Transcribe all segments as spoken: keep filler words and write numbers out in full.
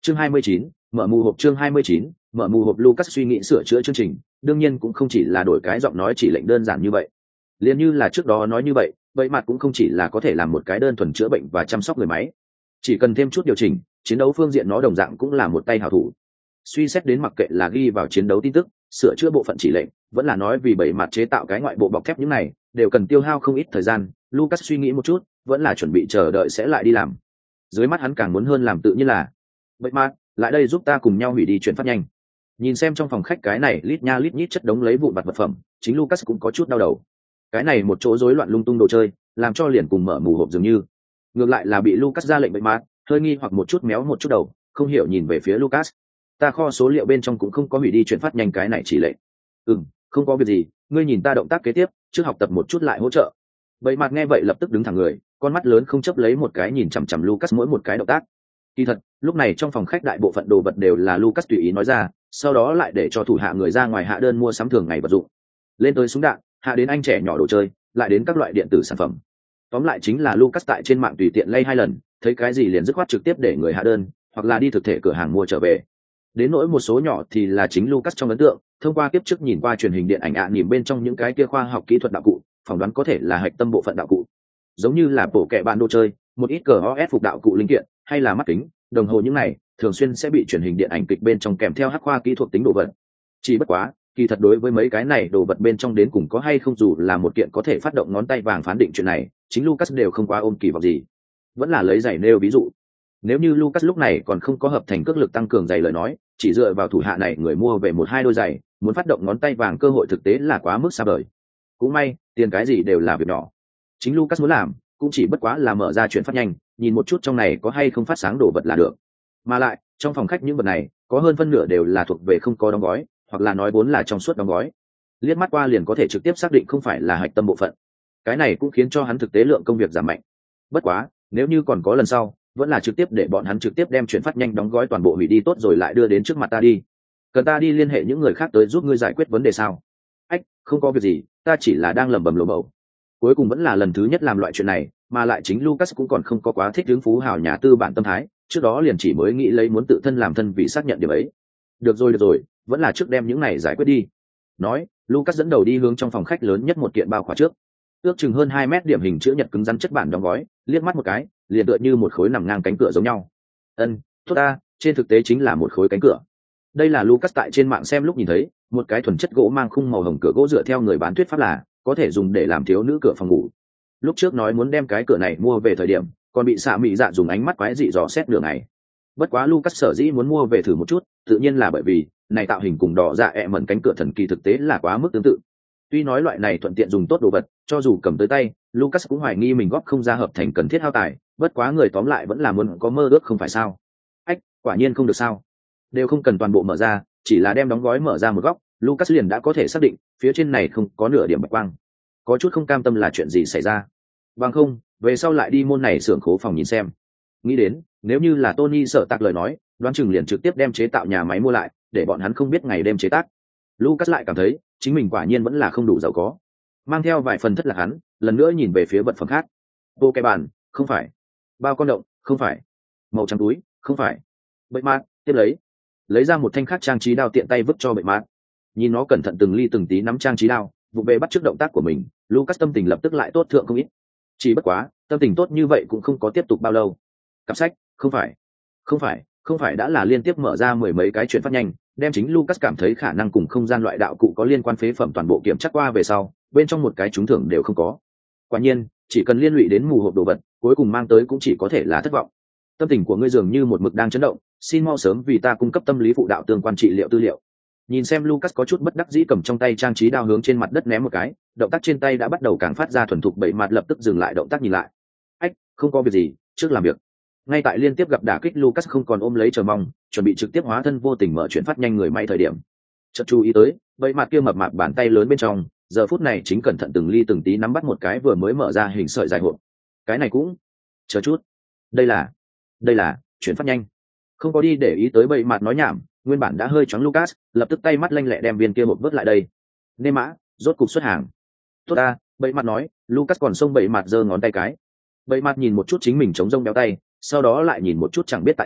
Chương hai mươi chín, mở mù hộp chương hai mươi chín, mở mù hộp Lucas suy nghĩ sửa chữa chương trình, đương nhiên cũng không chỉ là đổi cái giọng nói chỉ lệnh đơn giản như vậy. Liên như là trước đó nói như vậy, vậy mặt cũng không chỉ là có thể làm một cái đơn thuần chữa bệnh và chăm sóc người máy. Chỉ cần thêm chút điều chỉnh, chiến đấu phương diện nó đồng dạng cũng là một tay hảo thủ. Suy xét đến mặc kệ là ghi vào chiến đấu tin tức, sửa chữa bộ phận chỉ lệnh, vẫn là nói vì bảy mặt chế tạo cái ngoại bộ bọc thép những này, đều cần tiêu hao không ít thời gian, Lucas suy nghĩ một chút, vẫn là chuẩn bị chờ đợi sẽ lại đi làm. Dưới mắt hắn càng muốn hơn làm tự nhiên là, vậy mà, lại đây giúp ta cùng nhau hủy đi chuyển phát nhanh. Nhìn xem trong phòng khách cái này lít nha lít nhít chất đống lấy vụn vặt vật phẩm, chính Lucas cũng có chút đau đầu. Cái này một chỗ rối loạn lung tung đồ chơi, làm cho liền cùng mở mù hộp dường như. Ngược lại là bị Lucas ra lệnh vậy mà, hơi nghi hoặc một chút méo một chút đầu, không hiểu nhìn về phía Lucas. Ta kho số liệu bên trong cũng không có hủy đi chuyển phát nhanh cái này chỉ lệnh. Ừm, không có việc gì, ngươi nhìn ta động tác kế tiếp, trước học tập một chút lại hỗ trợ. Bậy mặt nghe vậy lập tức đứng thẳng người, con mắt lớn không chấp lấy một cái nhìn chằm chằm Lucas mỗi một cái động tác. Kỳ thật, lúc này trong phòng khách đại bộ phận đồ vật đều là Lucas tùy ý nói ra, sau đó lại để cho thủ hạ người ra ngoài hạ đơn mua sắm thường ngày vật dụng. Lên tới súng đạn, hạ đến anh trẻ nhỏ đồ chơi, lại đến các loại điện tử sản phẩm. Tóm lại chính là Lucas tại trên mạng tùy tiện lay hai lần, thấy cái gì liền dứt khoát trực tiếp để người hạ đơn, hoặc là đi thực thể cửa hàng mua trở về. Đến nỗi một số nhỏ thì là chính Lucas trong ấn tượng, thông qua kiếp trước nhìn qua truyền hình điện ảnh ạ à, nhìn bên trong những cái kia khoa học kỹ thuật đạo cụ, phỏng đoán có thể là hạch tâm bộ phận đạo cụ. Giống như là bổ kẹ bạn đồ chơi, một ít cờ o ét phục đạo cụ linh kiện, hay là mắt kính, đồng hồ những này, thường xuyên sẽ bị truyền hình điện ảnh kịch bên trong kèm theo hắc khoa kỹ thuật tính đồ vật. Chỉ bất quá, kỳ thật đối với mấy cái này đồ vật bên trong đến cùng có hay không dù là một kiện có thể phát động ngón tay vàng phán định chuyện này, chính Lucas đều không quá ôm kỳ vọng gì. Vẫn là lấy giày nêu ví dụ. Nếu như Lucas lúc này còn không có hợp thành cước lực tăng cường giày lời nói, chỉ dựa vào thủ hạ này người mua về một hai đôi giày, muốn phát động ngón tay vàng cơ hội thực tế là quá mức xa vời. Cũng may, tiền cái gì đều là việc nhỏ. Chính Lucas muốn làm, cũng chỉ bất quá là mở ra chuyển phát nhanh, nhìn một chút trong này có hay không phát sáng đồ vật là được. Mà lại, trong phòng khách những vật này, có hơn phân nửa đều là thuộc về không có đóng gói, hoặc là nói vốn là trong suốt đóng gói. Liếc mắt qua liền có thể trực tiếp xác định không phải là hạch tâm bộ phận. Cái này cũng khiến cho hắn thực tế lượng công việc giảm mạnh. Bất quá, nếu như còn có lần sau, vẫn là trực tiếp để bọn hắn trực tiếp đem chuyển phát nhanh đóng gói toàn bộ hủy đi tốt rồi lại đưa đến trước mặt ta đi. Cần ta đi liên hệ những người khác tới giúp ngươi giải quyết vấn đề sao? Ách, không có việc gì, ta chỉ là đang lẩm bẩm lồ bầu. Cuối cùng vẫn là lần thứ nhất làm loại chuyện này, mà lại chính Lucas cũng còn không có quá thích hướng phú hào nhà tư bản tâm thái, trước đó liền chỉ mới nghĩ lấy muốn tự thân làm thân vì xác nhận điểm ấy. Được rồi được rồi, vẫn là trước đem những này giải quyết đi. Nói, Lucas dẫn đầu đi hướng trong phòng khách lớn nhất một kiện bao khỏa trước. Ước chừng hơn hai mét điểm hình chữ nhật cứng rắn chất bản đóng gói, liếc mắt một cái, liền tựa như một khối nằm ngang cánh cửa giống nhau. Ân, tốt ta, trên thực tế chính là một khối cánh cửa. Đây là Lucas tại trên mạng xem lúc nhìn thấy, một cái thuần chất gỗ mang khung màu hồng cửa gỗ dựa theo người bán thuyết pháp là có thể dùng để làm thiếu nữ cửa phòng ngủ. Lúc trước nói muốn đem cái cửa này mua về thời điểm, còn bị xạ mị dạ dùng ánh mắt quái dị dò xét đường này. Bất quá Lucas sở dĩ muốn mua về thử một chút, tự nhiên là bởi vì này tạo hình cùng đỏ dạ ẹ mẩn cánh cửa thần kỳ thực tế là quá mức tương tự. Tuy nói loại này thuận tiện dùng tốt đồ vật, cho dù cầm tới tay, Lucas cũng hoài nghi mình góp không ra hợp thành cần thiết hao tài, bất quá người tóm lại vẫn là muốn có mơ ước không phải sao? Ách, quả nhiên không được sao? Đều không cần toàn bộ mở ra, chỉ là đem đóng gói mở ra một góc, Lucas liền đã có thể xác định, phía trên này không có nửa điểm bạch quang. Có chút không cam tâm là chuyện gì xảy ra. Bằng không, về sau lại đi môn này xưởng khố phòng nhìn xem. Nghĩ đến, nếu như là Tony sợ tạc lời nói, đoán chừng liền trực tiếp đem chế tạo nhà máy mua lại, để bọn hắn không biết ngày đêm chế tác. Lucas lại cảm thấy, chính mình quả nhiên vẫn là không đủ giàu có. Mang theo vài phần thất lạc hắn, lần nữa nhìn về phía vật phẩm khác. Bộ cái bàn, không phải. Bao con động, không phải. Màu trắng túi, không phải. Bệnh mát, tiếp lấy. Lấy ra một thanh khác trang trí đao tiện tay vứt cho bệnh mát. Nhìn nó cẩn thận từng ly từng tí nắm trang trí đao, vụ bê bắt trước động tác của mình, Lucas tâm tình lập tức lại tốt thượng không ít. Chỉ bất quá, tâm tình tốt như vậy cũng không có tiếp tục bao lâu. Cặp sách, không phải. Không phải, không phải đã là liên tiếp mở ra mười mấy cái chuyện phát nhanh, đem chính Lucas cảm thấy khả năng cùng không gian loại đạo cụ có liên quan phế phẩm toàn bộ kiểm tra qua về sau, bên trong một cái trúng thưởng đều không có. Quả nhiên, chỉ cần liên lụy đến mù hộp đồ vật, cuối cùng mang tới cũng chỉ có thể là thất vọng. Tâm tình của ngươi dường như một mực đang chấn động, xin mau sớm vì ta cung cấp tâm lý phụ đạo tương quan trị liệu tư liệu. Nhìn xem Lucas có chút bất đắc dĩ cầm trong tay trang trí đao hướng trên mặt đất ném một cái, động tác trên tay đã bắt đầu càng phát ra thuần thục, bảy mặt lập tức dừng lại động tác nhìn lại. Ách, không có việc gì, trước làm việc. Ngay tại liên tiếp gặp đả kích, Lucas không còn ôm lấy chờ mong, chuẩn bị trực tiếp hóa thân vô tình mở chuyển phát nhanh người may thời điểm. Chợt chú ý tới, bảy mặt kia mập mạp bàn tay lớn bên trong, giờ phút này chính cẩn thận từng ly từng tí nắm bắt một cái vừa mới mở ra hình sợi dài hộp. Cái này cũng, chờ chút, đây là, đây là chuyển phát nhanh. Không có đi để ý tới bảy mặt nói nhảm, nguyên bản đã hơi choáng Lucas, lập tức tay mắt lanh lẹ đem viên kia hộp vớt lại đây. Nêm mã, rốt cục xuất hàng. Tốt ta, bảy mặt nói, Lucas còn xông bảy mặt giơ ngón tay cái. Bảy mặt nhìn một chút chính mình chống rông béo tay, sau đó lại nhìn một chút chẳng biết tại sao,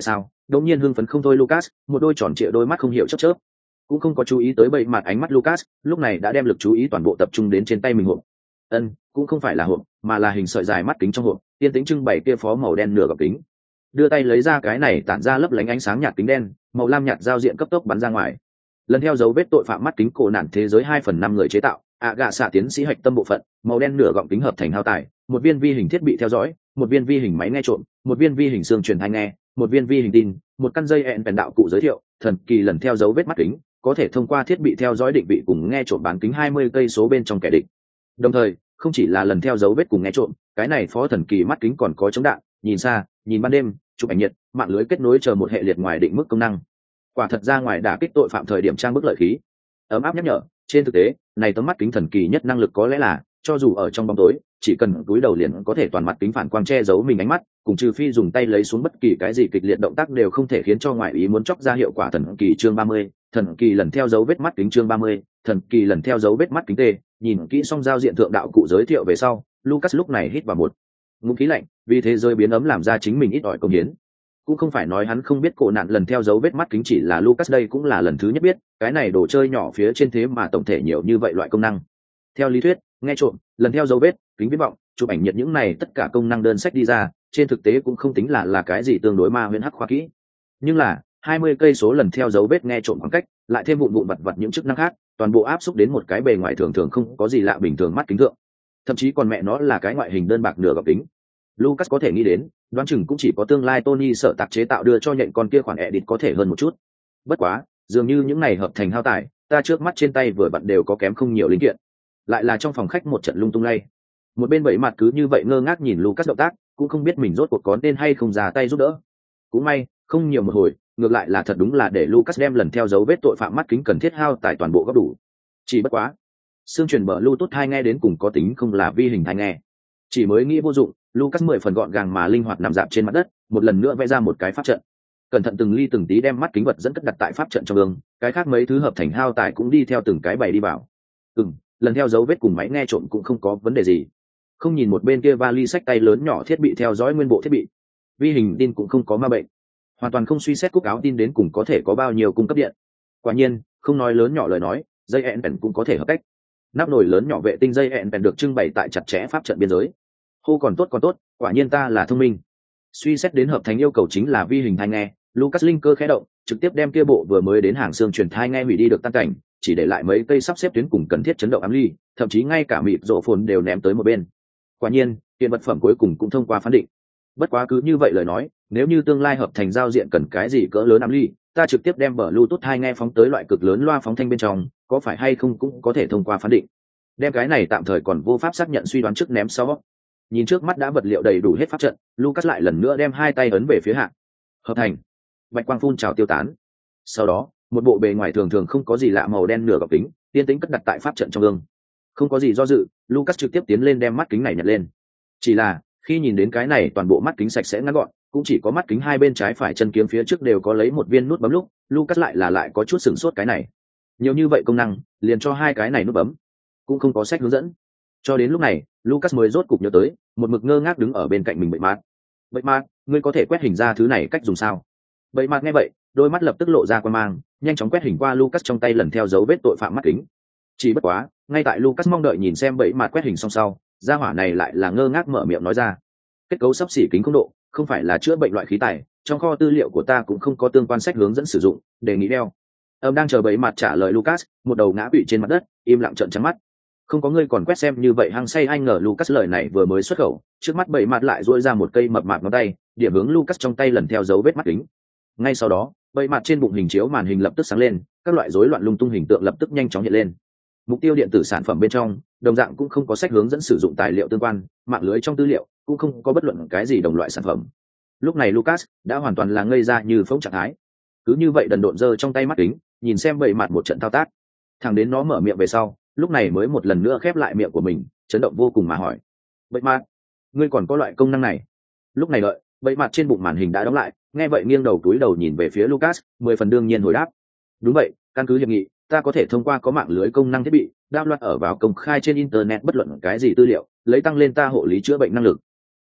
đột nhiên hưng phấn không thôi Lucas, một đôi tròn trịa đôi mắt không hiểu chớp chớp, cũng không có chú ý tới bậy mặt ánh mắt Lucas, lúc này đã đem lực chú ý toàn bộ tập trung đến trên tay mình hộp. Ân, cũng không phải là hộp, mà là hình sợi dài mắt kính trong hộp, tiên tính trưng bày kia phó màu đen nửa gọc kính. Đưa tay lấy ra cái này tản ra lấp lánh ánh sáng nhạt kính đen, màu lam nhạt giao diện cấp tốc bắn ra ngoài. Lần theo dấu vết tội phạm mắt kính cổ nạn thế giới hai phần năm người chế tạo, ạ gạ xạ tiến sĩ hạch tâm bộ phận, màu đen nửa gọng kính hợp thành hao tài, một viên vi hình thiết bị theo dõi, một viên vi hình máy nghe trộm, một viên vi hình xương truyền thanh nghe, một viên vi hình tin, một căn dây hẹn bèn đạo cụ giới thiệu, thần kỳ lần theo dấu vết mắt kính, có thể thông qua thiết bị theo dõi định vị cùng nghe trộm bán kính hai mươi cây số bên trong kẻ địch. Đồng thời, không chỉ là lần theo dấu vết cùng nghe trộm, cái này phó thần kỳ mắt kính còn có chống đạn, nhìn xa, nhìn ban đêm, chụp ảnh nhiệt, mạng lưới kết nối chờ một hệ liệt ngoài định mức công năng. Quả thật ra ngoài đả kích tội phạm thời điểm trang bức lợi khí. Ấm áp nhắc nhở, trên thực tế, này tấm mắt kính thần kỳ nhất năng lực có lẽ là, cho dù ở trong bóng tối, chỉ cần túi đầu liền có thể toàn mặt kính phản quang che giấu mình ánh mắt, cùng trừ phi dùng tay lấy xuống bất kỳ cái gì kịch liệt động tác đều không thể khiến cho ngoại ý muốn chọc ra hiệu quả. Thần kỳ chương ba mươi, thần kỳ lần theo dấu vết mắt kính chương ba mươi, thần kỳ lần theo dấu vết mắt kính tê, nhìn kỹ xong giao diện thượng đạo cụ giới thiệu về sau, Lucas lúc này hít vào một ngụm khí lạnh, vì thế rơi biến ấm làm ra chính mình ít ỏi công hiến. Cũng không phải nói hắn không biết cổ nạn lần theo dấu vết mắt kính, chỉ là Lucas đây cũng là lần thứ nhất biết, cái này đồ chơi nhỏ phía trên thế mà tổng thể nhiều như vậy loại công năng. Theo lý thuyết, nghe trộm, lần theo dấu vết, kính viễn vọng, chụp ảnh nhiệt những này tất cả công năng đơn sách đi ra, trên thực tế cũng không tính là là cái gì tương đối ma huyễn hắc khoa kỹ. Nhưng là, hai mươi cây số lần theo dấu vết nghe trộm khoảng cách, lại thêm vụn vụn vặt vặt những chức năng khác, toàn bộ áp xúc đến một cái bề ngoài thường thường không có gì lạ bình thường mắt kính thượng. Thậm chí còn mẹ nó là cái ngoại hình đơn bạc nửa góc kính. Lucas có thể nghĩ đến, đoán chừng cũng chỉ có tương lai Tony sở tạc chế tạo đưa cho nhện con kia khoản edit có thể hơn một chút. Bất quá, dường như những này hợp thành hao tài, ta trước mắt trên tay vừa bận đều có kém không nhiều linh kiện. Lại là trong phòng khách một trận lung tung lay. Một bên bảy mặt cứ như vậy ngơ ngác nhìn Lucas động tác, cũng không biết mình rốt cuộc có nên hay không ra tay giúp đỡ. Cũng may, không nhiều một hồi, ngược lại là thật đúng là để Lucas đem lần theo dấu vết tội phạm mắt kính cần thiết hao tài toàn bộ góp đủ. Chỉ bất quá, xương truyền bờ Bluetooth hai nghe đến cùng có tính không là vi hình tai nghe. Chỉ mới nghĩ vô dụng, Lucas mười phần gọn gàng mà linh hoạt nằm dạp trên mặt đất, một lần nữa vẽ ra một cái pháp trận. Cẩn thận từng ly từng tí đem mắt kính vật dẫn cất đặt tại pháp trận trong gương, cái khác mấy thứ hợp thành hao tài cũng đi theo từng cái bày đi vào. Ừm, lần theo dấu vết cùng máy nghe trộm cũng không có vấn đề gì. Không nhìn một bên kia vali sách tay lớn nhỏ thiết bị theo dõi nguyên bộ thiết bị, vi hình tin cũng không có ma bệnh, hoàn toàn không suy xét cúc áo tin đến cùng có thể có bao nhiêu cung cấp điện. Quả nhiên, không nói lớn nhỏ lời nói, dây hẹn bèn cũng có thể hợp cách. Nắp nồi lớn nhỏ vệ tinh dây hẹn bèn được trưng bày tại chặt chẽ pháp trận biên giới. Hô còn tốt còn tốt, quả nhiên ta là thông minh. Suy xét đến hợp thành yêu cầu chính là vi hình thai nghe, Lucas linh cơ khẽ động, trực tiếp đem kia bộ vừa mới đến hàng xương truyền thai nghe hủy đi được tan cảnh, chỉ để lại mấy cây sắp xếp tuyến cùng cần thiết chấn động ám ly, thậm chí ngay cả mịp rộ phồn đều ném tới một bên. Quả nhiên, kiện vật phẩm cuối cùng cũng thông qua phán định. Bất quá cứ như vậy lời nói, nếu như tương lai hợp thành giao diện cần cái gì cỡ lớn ám ly, ta trực tiếp đem bờ Bluetooth hai nghe phóng tới loại cực lớn loa phóng thanh bên trong, có phải hay không cũng có thể thông qua phán định. Đem cái này tạm thời còn vô pháp xác nhận suy đoán trước ném sau. Nhìn trước mắt đã vật liệu đầy đủ hết pháp trận, Lucas lại lần nữa đem hai tay ấn về phía hạ. Hợp thành. Bạch quang phun trào tiêu tán. Sau đó, một bộ bề ngoài thường thường không có gì lạ màu đen nửa góc kính, tiên tính cất đặt tại pháp trận trong gương. Không có gì do dự, Lucas trực tiếp tiến lên đem mắt kính này nhặt lên. Chỉ là, khi nhìn đến cái này toàn bộ mắt kính sạch sẽ ngắn gọn, cũng chỉ có mắt kính hai bên trái phải chân kiếm phía trước đều có lấy một viên nút bấm lúc, Lucas lại là lại có chút sửng sốt cái này. Nhiều như vậy công năng, liền cho hai cái này nút bấm, cũng không có sách hướng dẫn. Cho đến lúc này, Lucas mới rốt cục nhớ tới, một mực ngơ ngác đứng ở bên cạnh mình Bậy Mạt. Bậy Mạt, ngươi có thể quét hình ra thứ này cách dùng sao? Bậy Mạt nghe vậy, đôi mắt lập tức lộ ra quan mang, nhanh chóng quét hình qua Lucas trong tay lần theo dấu vết tội phạm mắt kính. Chỉ bất quá, ngay tại Lucas mong đợi nhìn xem Bậy Mạt quét hình xong sau, gia hỏa này lại là ngơ ngác mở miệng nói ra: kết cấu sắp xỉ kính không độ, không phải là chữa bệnh loại khí tài, trong kho tư liệu của ta cũng không có tương quan sách hướng dẫn sử dụng, đề nghị đeo. Âm đang chờ Bậy Mạt trả lời Lucas, một đầu ngã quỵ trên mặt đất, im lặng trợn trắng mắt. Không có ngươi còn quét xem như vậy hăng say, anh ngờ Lucas lời này vừa mới xuất khẩu, trước mắt Bậy Mạt lại duỗi ra một cây mập mạp ngón tay, điểm hướng Lucas trong tay lần theo dấu vết mắt kính. Ngay sau đó, Bậy Mạt trên bụng hình chiếu màn hình lập tức sáng lên, các loại rối loạn lung tung hình tượng lập tức nhanh chóng hiện lên. Mục tiêu điện tử sản phẩm bên trong, đồng dạng cũng không có sách hướng dẫn sử dụng tài liệu tương quan, mạng lưới trong tư liệu cũng không có bất luận cái gì đồng loại sản phẩm. Lúc này Lucas đã hoàn toàn là ngây ra như phỗng trạng thái. Cứ như vậy đần độn giơ trong tay mắt kính, nhìn xem Bậy Mạt một trận thao tác. Thằng đến nó mở miệng về sau, lúc này mới một lần nữa khép lại miệng của mình, chấn động vô cùng mà hỏi: Bậy Mạt, ngươi còn có loại công năng này? Lúc này đợi, Bậy Mạt trên bụng màn hình đã đóng lại, nghe vậy nghiêng đầu túi đầu nhìn về phía Lucas, mười phần đương nhiên hồi đáp: đúng vậy, căn cứ hiệp nghị, ta có thể thông qua có mạng lưới công năng thiết bị, download ở vào công khai trên internet bất luận cái gì tư liệu, lấy tăng lên ta hộ lý chữa bệnh năng lực.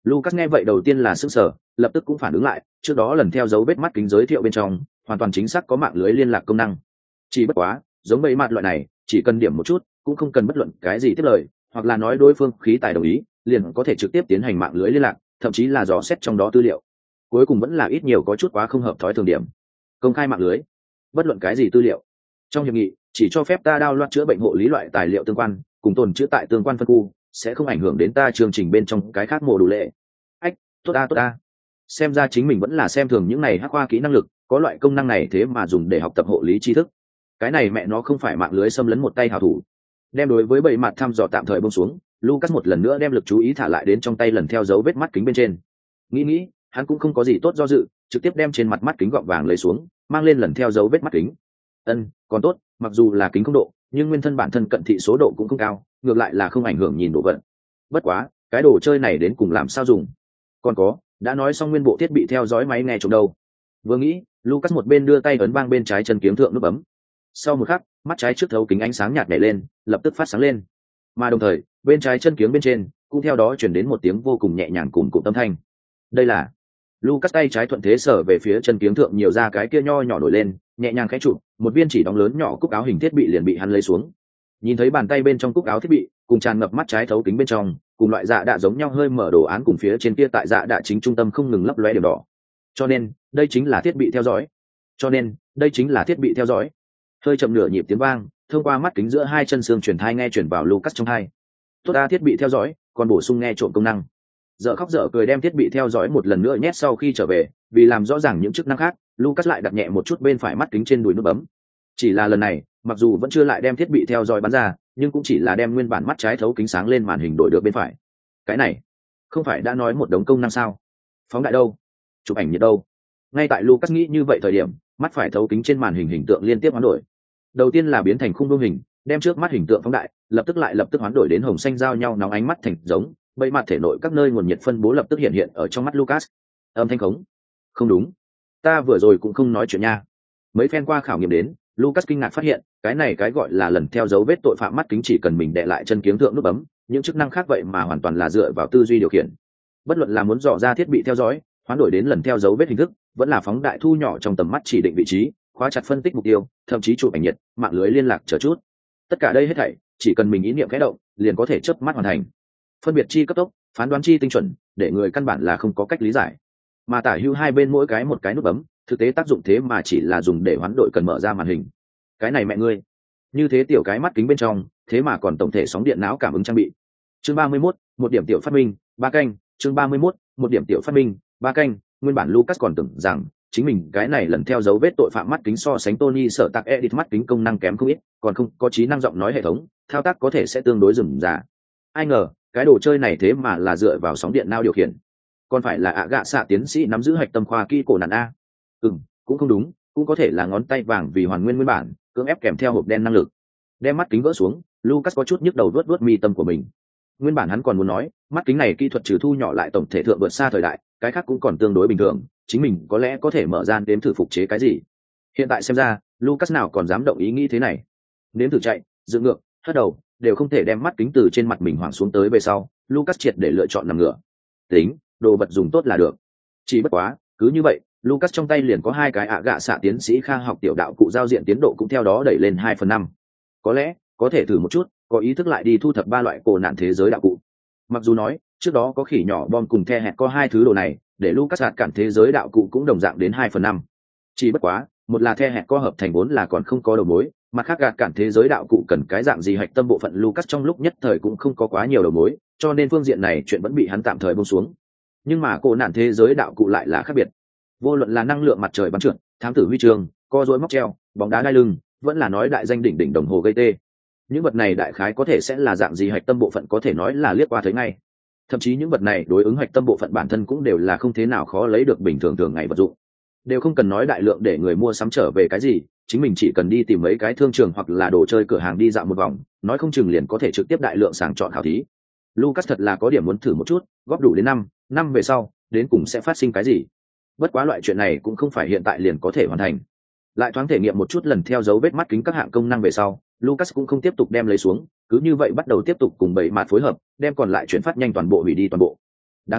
Lucas nghe vậy đầu tiên là sững sờ, lập tức cũng phản ứng lại, trước đó lần theo dấu vết mắt kính giới thiệu bên trong, hoàn toàn chính xác có mạng lưới liên lạc công năng. Chỉ bất quá, giống bẫy mặt loại này, chỉ cần điểm một chút, cũng không cần bất luận cái gì tiếp lời, hoặc là nói đối phương khí tài đồng ý, liền có thể trực tiếp tiến hành mạng lưới liên lạc, thậm chí là dò xét trong đó tư liệu. Cuối cùng vẫn là ít nhiều có chút quá không hợp thói thường điểm. Công khai mạng lưới, bất luận cái gì tư liệu. Trong hiệp nghị, chỉ cho phép ta download chữa bệnh hộ lý loại tài liệu tương quan, cùng tồn chữa tại tương quan phân khu, sẽ không ảnh hưởng đến ta chương trình bên trong cái khác mô đủ lệ. Ách, tốt a tốt a. Xem ra chính mình vẫn là xem thường những này hắc khoa kỹ năng lực, có loại công năng này thế mà dùng để học tập hộ lý tri thức. Cái này mẹ nó không phải mạng lưới xâm lấn một tay hảo thủ. Đem đối với bầy mặt thăm dò tạm thời buông xuống, Lucas một lần nữa đem lực chú ý thả lại đến trong tay lần theo dấu vết mắt kính bên trên. Nghĩ nghĩ, hắn cũng không có gì tốt do dự, trực tiếp đem trên mặt mắt kính gọng vàng lấy xuống, mang lên lần theo dấu vết mắt kính. Ân, còn tốt, mặc dù là kính không độ, nhưng nguyên thân bản thân cận thị số độ cũng không cao, ngược lại là không ảnh hưởng nhìn độ vận. Bất quá, cái đồ chơi này đến cùng làm sao dùng? Còn có, đã nói xong nguyên bộ thiết bị theo dõi máy nghe trộm đâu. Vừa nghĩ, Lucas một bên đưa tay ấn vang bên trái chân kiếm thượng nút bấm. Sau một khắc, mắt trái trước thấu kính ánh sáng nhạt nhảy lên, lập tức phát sáng lên. Mà đồng thời, bên trái chân kiếm bên trên, cũng theo đó truyền đến một tiếng vô cùng nhẹ nhàng cùng cụm âm thanh. Đây là Lucas tay trái thuận thế sở về phía chân kiếm thượng nhiều ra cái kia nho nhỏ nổi lên, nhẹ nhàng khẽ chụp, một viên chỉ đóng lớn nhỏ cúc áo hình thiết bị liền bị hắn lấy xuống. Nhìn thấy bàn tay bên trong cúc áo thiết bị, cùng tràn ngập mắt trái thấu kính bên trong, cùng loại dạ đạ giống nhau hơi mở đồ án cùng phía trên kia tại dạ đạ chính trung tâm không ngừng lấp lóe điểm đỏ. Cho nên, đây chính là thiết bị theo dõi. Cho nên, đây chính là thiết bị theo dõi. Hơi chậm nửa nhịp tiếng vang, thông qua mắt kính giữa hai chân xương truyền thai nghe truyền vào Lucas trong tai. Tốt a, thiết bị theo dõi, còn bổ sung nghe trộm công năng. Dở khóc dở cười đem thiết bị theo dõi một lần nữa nhét sau khi trở về, vì làm rõ ràng những chức năng khác, Lucas lại đặt nhẹ một chút bên phải mắt kính trên đùi nút bấm. Chỉ là lần này, mặc dù vẫn chưa lại đem thiết bị theo dõi bắn ra, nhưng cũng chỉ là đem nguyên bản mắt trái thấu kính sáng lên màn hình đổi được bên phải. Cái này, không phải đã nói một đống công năng sao? Phóng đại đâu? Chụp ảnh nhiệt đâu? Ngay tại Lucas nghĩ như vậy thời điểm, mắt phải thấu kính trên màn hình hình tượng liên tiếp hoán đổi. Đầu tiên là biến thành khung đô hình, đem trước mắt hình tượng phóng đại, lập tức lại lập tức hoán đổi đến hồng xanh giao nhau nóng ánh mắt thành giống, bầy mặt thể nội các nơi nguồn nhiệt phân bố lập tức hiện hiện ở trong mắt Lucas. Âm thanh khống. Không đúng, ta vừa rồi cũng không nói chuyện nha. Mấy phen qua khảo nghiệm đến, Lucas kinh ngạc phát hiện, cái này cái gọi là lần theo dấu vết tội phạm mắt kính chỉ cần mình đè lại chân kiếm thượng nút bấm, những chức năng khác vậy mà hoàn toàn là dựa vào tư duy điều khiển. Bất luận là muốn dò ra thiết bị theo dõi, hoán đổi đến lần theo dấu vết hình thức, vẫn là phóng đại thu nhỏ trong tầm mắt chỉ định vị trí, khóa chặt phân tích mục tiêu, thậm chí chụp ảnh nhiệt, mạng lưới liên lạc chờ chút. Tất cả đây hết thảy, chỉ cần mình ý niệm khẽ động, liền có thể chớp mắt hoàn thành. Phân biệt chi cấp tốc, phán đoán chi tinh chuẩn, để người căn bản là không có cách lý giải. Mà tả hữu hai bên mỗi cái một cái nút bấm, thực tế tác dụng thế mà chỉ là dùng để hoán đổi cần mở ra màn hình. Cái này mẹ ngươi, như thế tiểu cái mắt kính bên trong, thế mà còn tổng thể sóng điện não cảm ứng trang bị. Chương ba mươi mốt, một điểm tiểu phát minh, ba canh, chương ba mươi mốt, một điểm tiểu phát minh, ba canh, nguyên bản Lucas còn tưởng rằng chính mình cái này lần theo dấu vết tội phạm mắt kính so sánh Tony sở tạc edit mắt kính công năng kém không ít, còn không có trí năng giọng nói hệ thống, thao tác có thể sẽ tương đối rườm rà. Ai ngờ, cái đồ chơi này thế mà là dựa vào sóng điện não điều khiển. Còn phải là ạ gạ xạ tiến sĩ nắm giữ hạch tâm khoa kỹ cổ nạn a. Ừm, cũng không đúng, cũng có thể là ngón tay vàng vì hoàn nguyên nguyên bản, cưỡng ép kèm theo hộp đen năng lực. Đem mắt kính vỡ xuống, Lucas có chút nhức đầu vuốt vuốt mi tâm của mình. Nguyên bản hắn còn muốn nói, mắt kính này kỹ thuật trừ thu nhỏ lại tổng thể thượng vượt xa thời đại, cái khác cũng còn tương đối bình thường, chính mình có lẽ có thể mở ra đếm thử phục chế cái gì. Hiện tại xem ra, Lucas nào còn dám động ý nghĩ thế này. Nếm thử chạy, dựng ngược, hất đầu, đều không thể đem mắt kính từ trên mặt mình hoảng xuống tới về sau, Lucas triệt để lựa chọn nằm ngửa. Tính, đồ vật dùng tốt là được. Chỉ bất quá, cứ như vậy, Lucas trong tay liền có hai cái ạ gạ xạ tiến sĩ khoa học tiểu đạo cụ giao diện tiến độ cũng theo đó đẩy lên hai phần năm. Có lẽ, có thể thử một chút, có ý thức lại đi thu thập ba loại cổ nạn thế giới đạo cụ. Mặc dù nói, trước đó có khỉ nhỏ bom cùng the hẹt có hai thứ đồ này, để Lucas hạt cản thế giới đạo cụ cũng đồng dạng đến hai phần năm. Chỉ bất quá, một là the hẹt co hợp thành vốn là còn không có đầu mối, mặt khác gạt cản thế giới đạo cụ cần cái dạng gì hạch tâm bộ phận Lucas trong lúc nhất thời cũng không có quá nhiều đầu mối, cho nên phương diện này chuyện vẫn bị hắn tạm thời buông xuống. Nhưng mà cổ nạn thế giới đạo cụ lại là khác biệt. Vô luận là năng lượng mặt trời bắn trượt, thám tử huy chương, co rối móc treo, bóng đá đai lưng, vẫn là nói đại danh đỉnh đỉnh đồng hồ gây tê. Những vật này đại khái có thể sẽ là dạng gì hạch tâm bộ phận có thể nói là liếc qua thấy ngay. Thậm chí những vật này đối ứng hạch tâm bộ phận bản thân cũng đều là không thế nào khó lấy được bình thường thường ngày vật dụng. Đều không cần nói đại lượng để người mua sắm trở về cái gì, chính mình chỉ cần đi tìm mấy cái thương trường hoặc là đồ chơi cửa hàng đi dạo một vòng, nói không chừng liền có thể trực tiếp đại lượng sàng chọn khảo thí. Lucas thật là có điểm muốn thử một chút, góp đủ đến năm, năm về sau, đến cùng sẽ phát sinh cái gì. Bất quá loại chuyện này cũng không phải hiện tại liền có thể hoàn thành. Lại thoáng thể nghiệm một chút lần theo dấu vết mắt kính các hạng công năng về sau, Lucas cũng không tiếp tục đem lấy xuống, cứ như vậy bắt đầu tiếp tục cùng bảy mạt phối hợp, đem còn lại chuyển phát nhanh toàn bộ hủy đi toàn bộ. Đáng tiếc,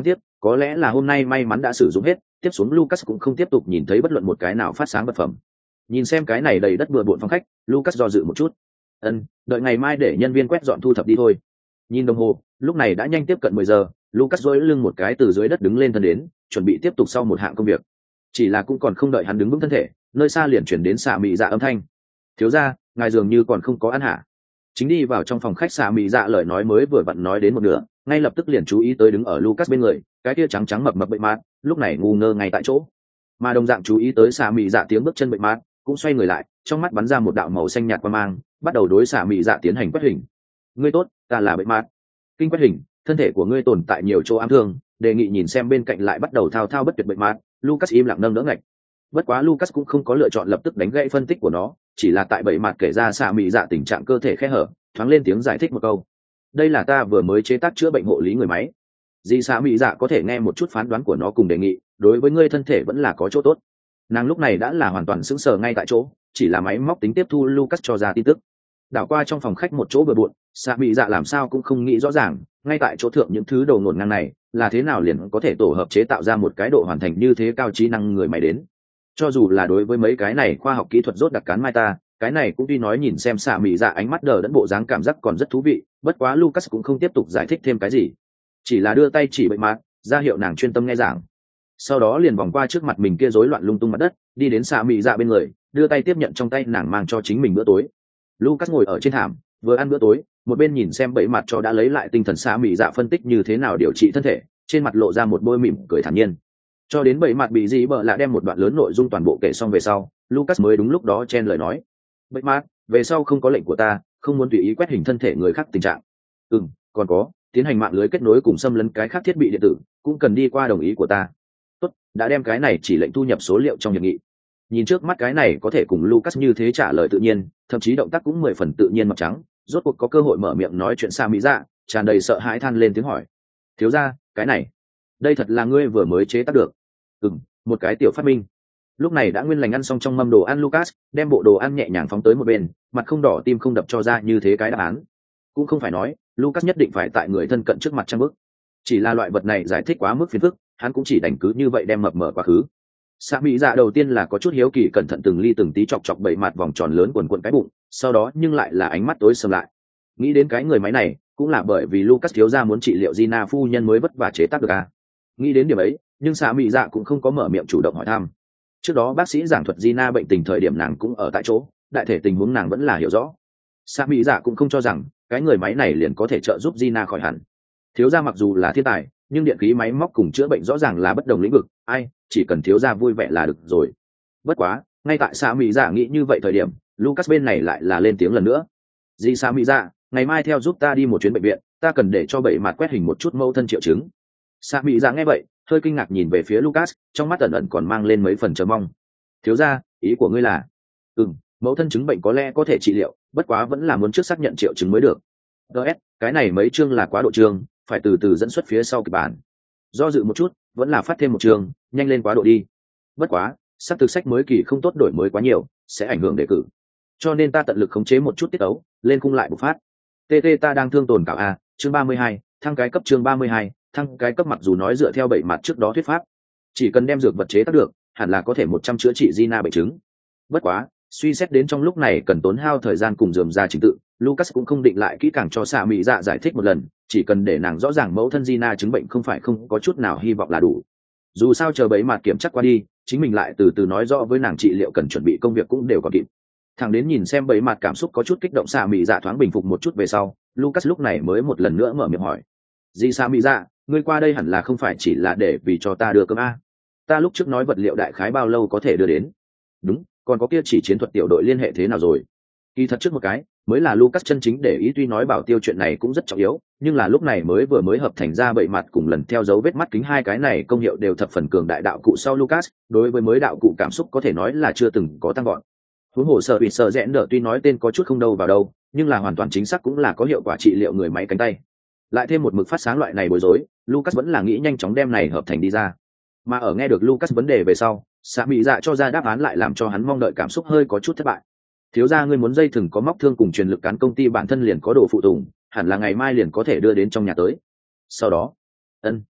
Có lẽ là hôm nay may mắn đã sử dụng hết, tiếp xuống Lucas cũng không tiếp tục nhìn thấy bất luận một cái nào phát sáng vật phẩm. Nhìn xem cái này đầy đất bừa bộn phòng khách, Lucas do dự một chút. Ân, đợi ngày mai để nhân viên quét dọn thu thập đi thôi. Nhìn đồng hồ, lúc này đã nhanh tiếp cận mười giờ, Lucas duỗi lưng một cái từ dưới đất đứng lên thân đến, chuẩn bị tiếp tục sau một hạng công việc. Chỉ là cũng còn không đợi hắn đứng vững thân thể, nơi xa liền chuyển đến xạ mị dạ âm thanh. Thiếu gia, ngài dường như còn không có ăn hả? Chính đi vào trong phòng khách, xạ mị dạ lời nói mới vừa vặn nói đến một nửa, ngay lập tức liền chú ý tới đứng ở Lucas bên người, cái kia trắng trắng mập mập bệnh mát, lúc này ngu ngơ ngay tại chỗ. Mà đồng dạng chú ý tới xạ mị dạ tiếng bước chân bệnh mát, cũng xoay người lại, trong mắt bắn ra một đạo màu xanh nhạt quang mang, bắt đầu đối xạ mị dạ tiến hành quét hình. Ngươi tốt, ta là bệnh mát. Kinh quét hình, thân thể của ngươi tồn tại nhiều chỗ ám thương, đề nghị nhìn xem bên cạnh lại bắt đầu thao thao bất tuyệt bệnh mát. Lucas im lặng nâng đỡ ngạch. Bất quá Lucas cũng không có lựa chọn lập tức đánh gãy phân tích của nó, chỉ là tại bậy mặt kể ra xạ mị dạ tình trạng cơ thể khe hở, thoáng lên tiếng giải thích một câu. Đây là ta vừa mới chế tác chữa bệnh hộ lý người máy. Dì xạ mị dạ có thể nghe một chút phán đoán của nó cùng đề nghị, đối với ngươi thân thể vẫn là có chỗ tốt. Nàng lúc này đã là hoàn toàn sững sờ ngay tại chỗ, chỉ là máy móc tính tiếp thu Lucas cho ra tin tức. Đảo qua trong phòng khách một chỗ bừa bộn, xạ mị dạ làm sao cũng không nghĩ rõ ràng, ngay tại chỗ thượng những thứ đầu ngổn ngang này là thế nào liền có thể tổ hợp chế tạo ra một cái độ hoàn thành như thế cao trí năng người máy đến. Cho dù là đối với mấy cái này khoa học kỹ thuật rốt đặc cán mai ta, cái này cũng tuy nói nhìn xem xạ mị dạ ánh mắt đờ đẫn bộ dáng cảm giác còn rất thú vị, bất quá Lucas cũng không tiếp tục giải thích thêm cái gì, chỉ là đưa tay chỉ bệnh mát, ra hiệu nàng chuyên tâm nghe giảng. Sau đó liền vòng qua trước mặt mình kia rối loạn lung tung mặt đất, đi đến xạ mị dạ bên người, đưa tay tiếp nhận trong tay nàng mang cho chính mình bữa tối. Lucas ngồi ở trên thảm, vừa ăn bữa tối, một bên nhìn xem bẫy mặt cho đã lấy lại tinh thần xạ mị dạ phân tích như thế nào điều trị thân thể, trên mặt lộ ra một bôi mỉm cười thản nhiên. Cho đến bẫy mặt bị gì bợ lạ đem một đoạn lớn nội dung toàn bộ kể xong về sau, Lucas mới đúng lúc đó chen lời nói. Bẫy mặt, về sau không có lệnh của ta, không muốn tùy ý quét hình thân thể người khác tình trạng. Ừm, còn có, tiến hành mạng lưới kết nối cùng xâm lấn cái khác thiết bị điện tử, cũng cần đi qua đồng ý của ta. Tốt, đã đem cái này chỉ lệnh thu nhập số liệu trong hiệp nghị. Nhìn trước mắt cái này có thể cùng Lucas như thế trả lời tự nhiên, thậm chí động tác cũng mười phần tự nhiên mập trắng, rốt cuộc có cơ hội mở miệng nói chuyện xa mỹ dạ, tràn đầy sợ hãi than lên tiếng hỏi. Thiếu gia, cái này, đây thật là ngươi vừa mới chế tác được? Ừm, một cái tiểu phát minh. Lúc này đã nguyên lành ăn xong trong mâm đồ ăn, Lucas đem bộ đồ ăn nhẹ nhàng phóng tới một bên, mặt không đỏ tim không đập cho ra như thế cái đáp án. Cũng không phải nói Lucas nhất định phải tại người thân cận trước mặt trang bức, chỉ là loại vật này giải thích quá mức phiền phức, hắn cũng chỉ đành cứ như vậy đem mập mở quá khứ. Xạ mỹ dạ đầu tiên là có chút hiếu kỳ cẩn thận từng ly từng tí chọc chọc bậy mặt vòng tròn lớn quần quần cái bụng, sau đó nhưng lại là ánh mắt tối sầm lại. Nghĩ đến cái người máy này, cũng là bởi vì Lucas thiếu gia muốn trị liệu Gina phu nhân mới vất vả chế tác được à. Nghĩ đến điểm ấy, nhưng xạ mỹ dạ cũng không có mở miệng chủ động hỏi thăm. Trước đó bác sĩ giảng thuật Gina bệnh tình thời điểm nàng cũng ở tại chỗ, đại thể tình huống nàng vẫn là hiểu rõ. Xạ mỹ dạ cũng không cho rằng cái người máy này liền có thể trợ giúp Gina khỏi hẳn. Thiếu gia mặc dù là thiên tài, nhưng điện khí máy móc cùng chữa bệnh rõ ràng là bất đồng lĩnh vực, ai chỉ cần thiếu gia vui vẻ là được rồi. Bất quá ngay tại xạ mỹ dạ nghĩ như vậy thời điểm, Lucas bên này lại là lên tiếng lần nữa. Dì xạ mỹ dạ, ngày mai theo giúp ta đi một chuyến bệnh viện, ta cần để cho bậy mặt quét hình một chút mâu thân triệu chứng. Xạ mỹ dạ nghe vậy hơi kinh ngạc nhìn về phía Lucas, trong mắt ẩn ẩn còn mang lên mấy phần chờ mong. Thiếu gia, ý của ngươi là? Ừ, mẫu thân chứng bệnh có lẽ có thể trị liệu, bất quá vẫn là muốn trước xác nhận triệu chứng mới được. gs cái này mấy chương là quá độ chương, phải từ từ dẫn xuất phía sau kịch bản. Do dự một chút, vẫn là phát thêm một chương, nhanh lên quá độ đi. Bất quá sắp thực sách mới kỳ không tốt đổi mới quá nhiều, sẽ ảnh hưởng đề cử, cho nên ta tận lực khống chế một chút tiết ấu, lên khung lại bộc phát. tt ta đang thương tồn cảo a chương ba mươi hai, thăng cái cấp chương ba mươi hai, thăng cái cấp. Mặc dù nói dựa theo bảy mặt trước đó thuyết pháp, chỉ cần đem dược vật chế tác được, hẳn là có thể một trăm chữa trị Gina bệnh chứng. Bất quá suy xét đến trong lúc này cần tốn hao thời gian cùng dườm ra trình tự, Lucas cũng không định lại kỹ càng cho xạ mỹ dạ giải thích một lần, chỉ cần để nàng rõ ràng mẫu thân Gina chứng bệnh không phải không có chút nào hy vọng là đủ. Dù sao chờ bấy mặt kiểm chắc qua đi, chính mình lại từ từ nói rõ với nàng trị liệu cần chuẩn bị công việc cũng đều có kịp. Thằng đến nhìn xem bấy mặt cảm xúc có chút kích động, xạ mỹ dạ thoáng bình phục một chút về sau, Lucas lúc này mới một lần nữa mở miệng hỏi. Dì xạ mỹ dạ, ngươi qua đây hẳn là không phải chỉ là để vì cho ta đưa cơm a? Ta lúc trước nói vật liệu đại khái bao lâu có thể đưa đến? Đúng, còn có kia chỉ chiến thuật tiểu đội liên hệ thế nào rồi? Kỳ thật trước một cái mới là Lucas chân chính để ý, tuy nói bảo tiêu chuyện này cũng rất trọng yếu, nhưng là lúc này mới vừa mới hợp thành ra bậy mặt cùng lần theo dấu vết mắt kính, hai cái này công hiệu đều thập phần cường đại đạo cụ sau Lucas, đối với mới đạo cụ cảm xúc có thể nói là chưa từng có tăng gọn. Huống hồ sợ bị sợ rẽn đỡ tuy nói tên có chút không đâu vào đâu, nhưng là hoàn toàn chính xác cũng là có hiệu quả trị liệu người máy cánh tay. Lại thêm một mực phát sáng loại này bối rối, Lucas vẫn là nghĩ nhanh chóng đem này hợp thành đi ra. Mà ở nghe được Lucas vấn đề về sau, xạ mỹ dạ cho ra đáp án lại làm cho hắn mong đợi cảm xúc hơi có chút thất bại. Thiếu gia, ngươi muốn dây thừng có móc thương cùng truyền lực cán công ty bản thân liền có đồ phụ tùng, hẳn là ngày mai liền có thể đưa đến trong nhà tới. Sau đó ân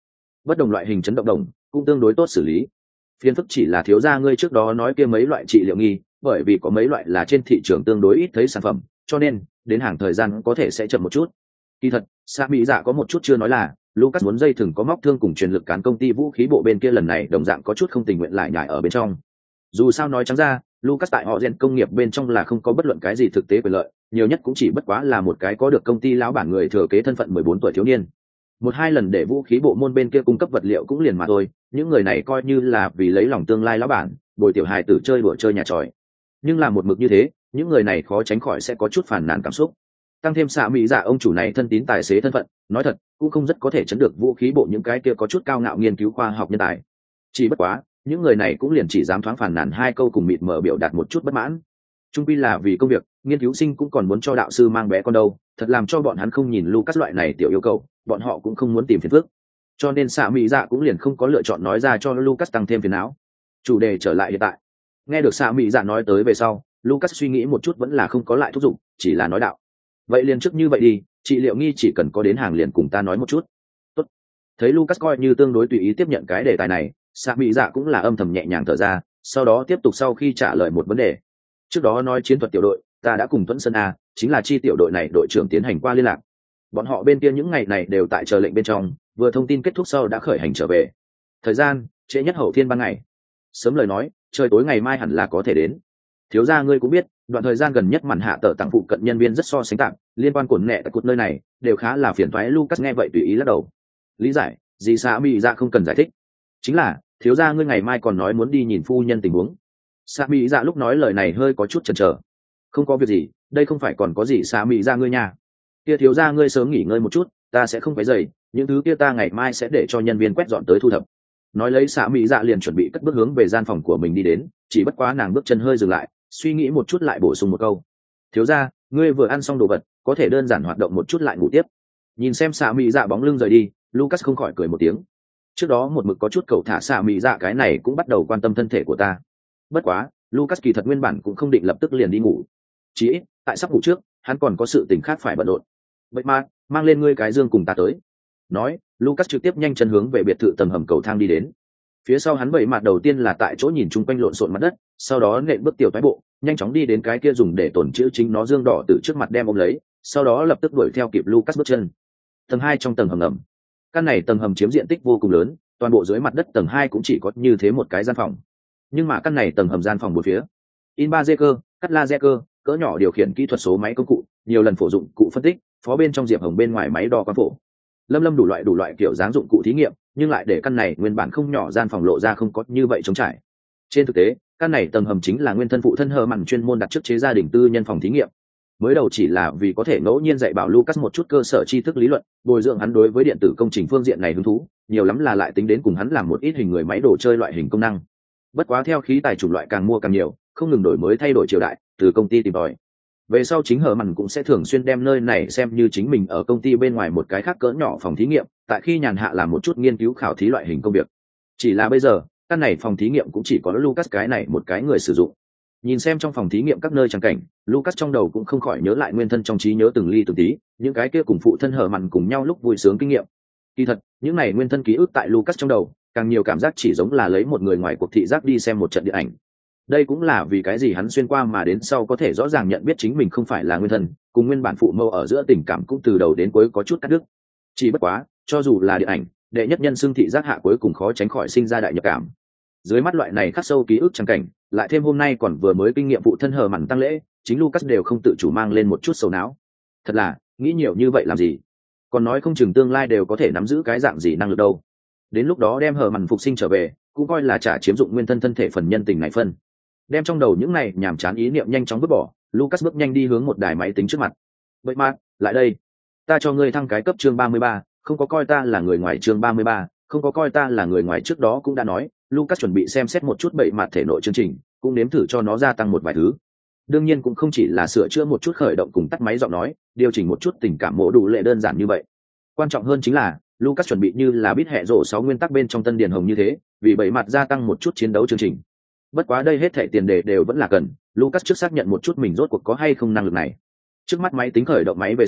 bất đồng loại hình chấn động đồng cũng tương đối tốt xử lý. Phiền phức chỉ là thiếu gia ngươi trước đó nói kia mấy loại trị liệu nghi, bởi vì có mấy loại là trên thị trường tương đối ít thấy sản phẩm, cho nên đến hàng thời gian có thể sẽ chậm một chút. Kỳ thật, Sa Mỹ Dạ có một chút chưa nói là, Lucas muốn dây thừng có móc thương cùng truyền lực cán công ty vũ khí bộ bên kia lần này đồng dạng có chút không tình nguyện lại nhảy ở bên trong. Dù sao nói trắng ra, Lucas tại họ Gen công nghiệp bên trong là không có bất luận cái gì thực tế quyền lợi, nhiều nhất cũng chỉ bất quá là một cái có được công ty lão bản người thừa kế thân phận mười bốn tuổi thiếu niên. Một hai lần để vũ khí bộ môn bên kia cung cấp vật liệu cũng liền mà thôi, những người này coi như là vì lấy lòng tương lai lão bản, bồi tiểu hài tử chơi đùa chơi nhà tròi. Nhưng làm một mực như thế, những người này khó tránh khỏi sẽ có chút phản nàn cảm xúc. Tăng thêm Sa Mỹ Dạ ông chủ này thân tín tài xế thân phận, nói thật cũng không rất có thể chấn được vũ khí bộ những cái kia có chút cao ngạo nghiên cứu khoa học nhân tài. Chỉ bất quá, những người này cũng liền chỉ dám thoáng phản nàn hai câu cùng mịt mờ biểu đạt một chút bất mãn. Trung quy là vì công việc, nghiên cứu sinh cũng còn muốn cho đạo sư mang bé con đâu, thật làm cho bọn hắn không nhìn Lucas loại này tiểu yêu cầu, bọn họ cũng không muốn tìm phiền phức. Cho nên Sa Mỹ Dạ cũng liền không có lựa chọn nói ra cho Lucas tăng thêm phiền não. Chủ đề trở lại hiện tại. Nghe được Sa Mỹ Dạ nói tới về sau, Lucas suy nghĩ một chút vẫn là không có lại thúc giục, chỉ là nói đạo. Vậy liền trước như vậy đi, trị liệu nghi chỉ cần có đến hàng liền cùng ta nói một chút. Tốt. Thấy Lucas coi như tương đối tùy ý tiếp nhận cái đề tài này, Sa Mỹ Dạ cũng là âm thầm nhẹ nhàng thở ra, sau đó tiếp tục sau khi trả lời một vấn đề. Trước đó nói chiến thuật tiểu đội, ta đã cùng Tuấn Sơn A, chính là chi tiểu đội này đội trưởng tiến hành qua liên lạc. Bọn họ bên kia những ngày này đều tại chờ lệnh bên trong, vừa thông tin kết thúc sau đã khởi hành trở về. Thời gian, trễ nhất hậu thiên ban ngày. Sớm lời nói, trời tối ngày mai hẳn là có thể đến. Thiếu gia ngươi cũng biết, đoạn thời gian gần nhất màn hạ tờ tặng phụ cận nhân viên rất so sánh tạm, liên quan cổn nẹ tại cột nơi này đều khá là phiền toái. Lucas nghe vậy tùy ý lắc đầu. Lý giải, gì Sa Mỹ Dạ không cần giải thích. Chính là, thiếu gia ngươi ngày mai còn nói muốn đi nhìn phu nhân tình huống. Sa Mỹ Dạ lúc nói lời này hơi có chút chần chờ. Không có việc gì, đây không phải còn có gì Sa Mỹ Dạ ngươi nha. Kia thiếu gia ngươi sớm nghỉ ngơi một chút, ta sẽ không phải dậy, những thứ kia ta ngày mai sẽ để cho nhân viên quét dọn tới thu thập. Nói lấy Sa Mỹ Dạ liền chuẩn bị cất bước hướng về gian phòng của mình đi đến, chỉ bất quá nàng bước chân hơi dừng lại, suy nghĩ một chút lại bổ sung một câu. Thiếu gia, ngươi vừa ăn xong đồ vật, có thể đơn giản hoạt động một chút lại ngủ tiếp. Nhìn xem Sa Mỹ Dạ bóng lưng rời đi, Lucas không khỏi cười một tiếng. Trước đó một mực có chút cầu thả Sa Mỹ Dạ cái này cũng bắt đầu quan tâm thân thể của ta. Bất quá, Lucas kỳ thật nguyên bản cũng không định lập tức liền đi ngủ. Chỉ ít, tại sắp ngủ trước, hắn còn có sự tình khác phải bận rộn. Vậy mà, mang lên ngươi cái dương cùng ta tới. Nói, Lucas trực tiếp nhanh chân hướng về biệt thự tầng hầm cầu thang đi đến. Phía sau hắn bảy mặt đầu tiên là tại chỗ nhìn chung quanh lộn xộn mặt đất, sau đó nện bước tiểu toái bộ, nhanh chóng đi đến cái kia dùng để tổn chữ chính nó dương đỏ từ trước mặt đem ôm lấy, sau đó lập tức đuổi theo kịp Lucas bước chân. Tầng hai trong tầng hầm ngầm. Căn này tầng hầm chiếm diện tích vô cùng lớn, toàn bộ dưới mặt đất tầng hai cũng chỉ có như thế một cái gian phòng. Nhưng mà căn này tầng hầm gian phòng bốn phía, in ba d cơ, cắt laser cơ, cỡ nhỏ điều khiển kỹ thuật số máy công cụ, nhiều lần phổ dụng cụ phân tích, phó bên trong diệp hồng bên ngoài máy đo quang phổ. Lâm lâm đủ loại đủ loại kiểu dáng dụng cụ thí nghiệm, nhưng lại để căn này nguyên bản không nhỏ gian phòng lộ ra không có như vậy trống trải. Trên thực tế, căn này tầng hầm chính là nguyên thân phụ thân hờ mặn chuyên môn đặt trước chế gia đình tư nhân phòng thí nghiệm. Mới đầu chỉ là vì có thể ngẫu nhiên dạy bảo Lucas một chút cơ sở tri thức lý luận, bồi dưỡng hắn đối với điện tử công trình phương diện này hứng thú, nhiều lắm là lại tính đến cùng hắn làm một ít hình người máy đồ chơi loại hình công năng. Bất quá theo khí tài chủng loại càng mua càng nhiều, không ngừng đổi mới thay đổi triều đại, từ công ty tìm tòi. Về sau chính hờ mặn cũng sẽ thường xuyên đem nơi này xem như chính mình ở công ty bên ngoài một cái khác cỡ nhỏ phòng thí nghiệm, tại khi nhàn hạ làm một chút nghiên cứu khảo thí loại hình công việc. Chỉ là bây giờ, căn này phòng thí nghiệm cũng chỉ có Lucas cái này một cái người sử dụng. Nhìn xem trong phòng thí nghiệm các nơi trang cảnh, Lucas trong đầu cũng không khỏi nhớ lại nguyên thân trong trí nhớ từng ly từng tí, những cái kia cùng phụ thân hờ mặn cùng nhau lúc vui sướng kinh nghiệm. Kỳ thật, những này nguyên thân ký ức tại Lucas trong đầu, càng nhiều cảm giác chỉ giống là lấy một người ngoài cuộc thị giác đi xem một trận điện ảnh. Đây cũng là vì cái gì hắn xuyên qua mà đến sau có thể rõ ràng nhận biết chính mình không phải là nguyên thân, cùng nguyên bản phụ mẫu ở giữa tình cảm cũng từ đầu đến cuối có chút cắt đứt. Chỉ bất quá, cho dù là điện ảnh, đệ nhất nhân xưng thị giác hạ cuối cùng khó tránh khỏi sinh ra đại nhập cảm. Dưới mắt loại này khắc sâu ký ức chẳng cảnh, lại thêm hôm nay còn vừa mới kinh nghiệm phụ thân hờ mặn tăng lễ, chính Lucas đều không tự chủ mang lên một chút sầu não. Thật là, nghĩ nhiều như vậy làm gì? Còn nói không chừng tương lai đều có thể nắm giữ cái dạng gì năng lực đâu. Đến lúc đó đem hờ mặn phục sinh trở về, cũng coi là trả chiếm dụng nguyên thân thân thể phần nhân tình này phân. Đem trong đầu những này nhàm chán ý niệm nhanh chóng vứt bỏ, Lucas bước nhanh đi hướng một đài máy tính trước mặt. Vậy mà, lại đây, ta cho ngươi thăng cái cấp chương ba mươi ba, không có coi ta là người ngoài chương ba mươi ba, không có coi ta là người ngoài trước đó cũng đã nói, Lucas chuẩn bị xem xét một chút bậy mặt thể nội chương trình, cũng nếm thử cho nó gia tăng một vài thứ. Đương nhiên cũng không chỉ là sửa chữa một chút khởi động cùng tắt máy giọng nói, điều chỉnh một chút tình cảm mổ đủ lệ đơn giản như vậy. Quan trọng hơn chính là, Lucas chuẩn bị như là biết hệ rổ sáu nguyên tắc bên trong tân điển hồng như thế, vì bậy mặt gia tăng một chút chiến đấu chương trình. Bất quá đây hết thảy tiền đề đều vẫn là cần, Lucas trước xác nhận một chút mình rốt cuộc có hay không năng lực này. Trước mắt máy tính khởi động máy về sau,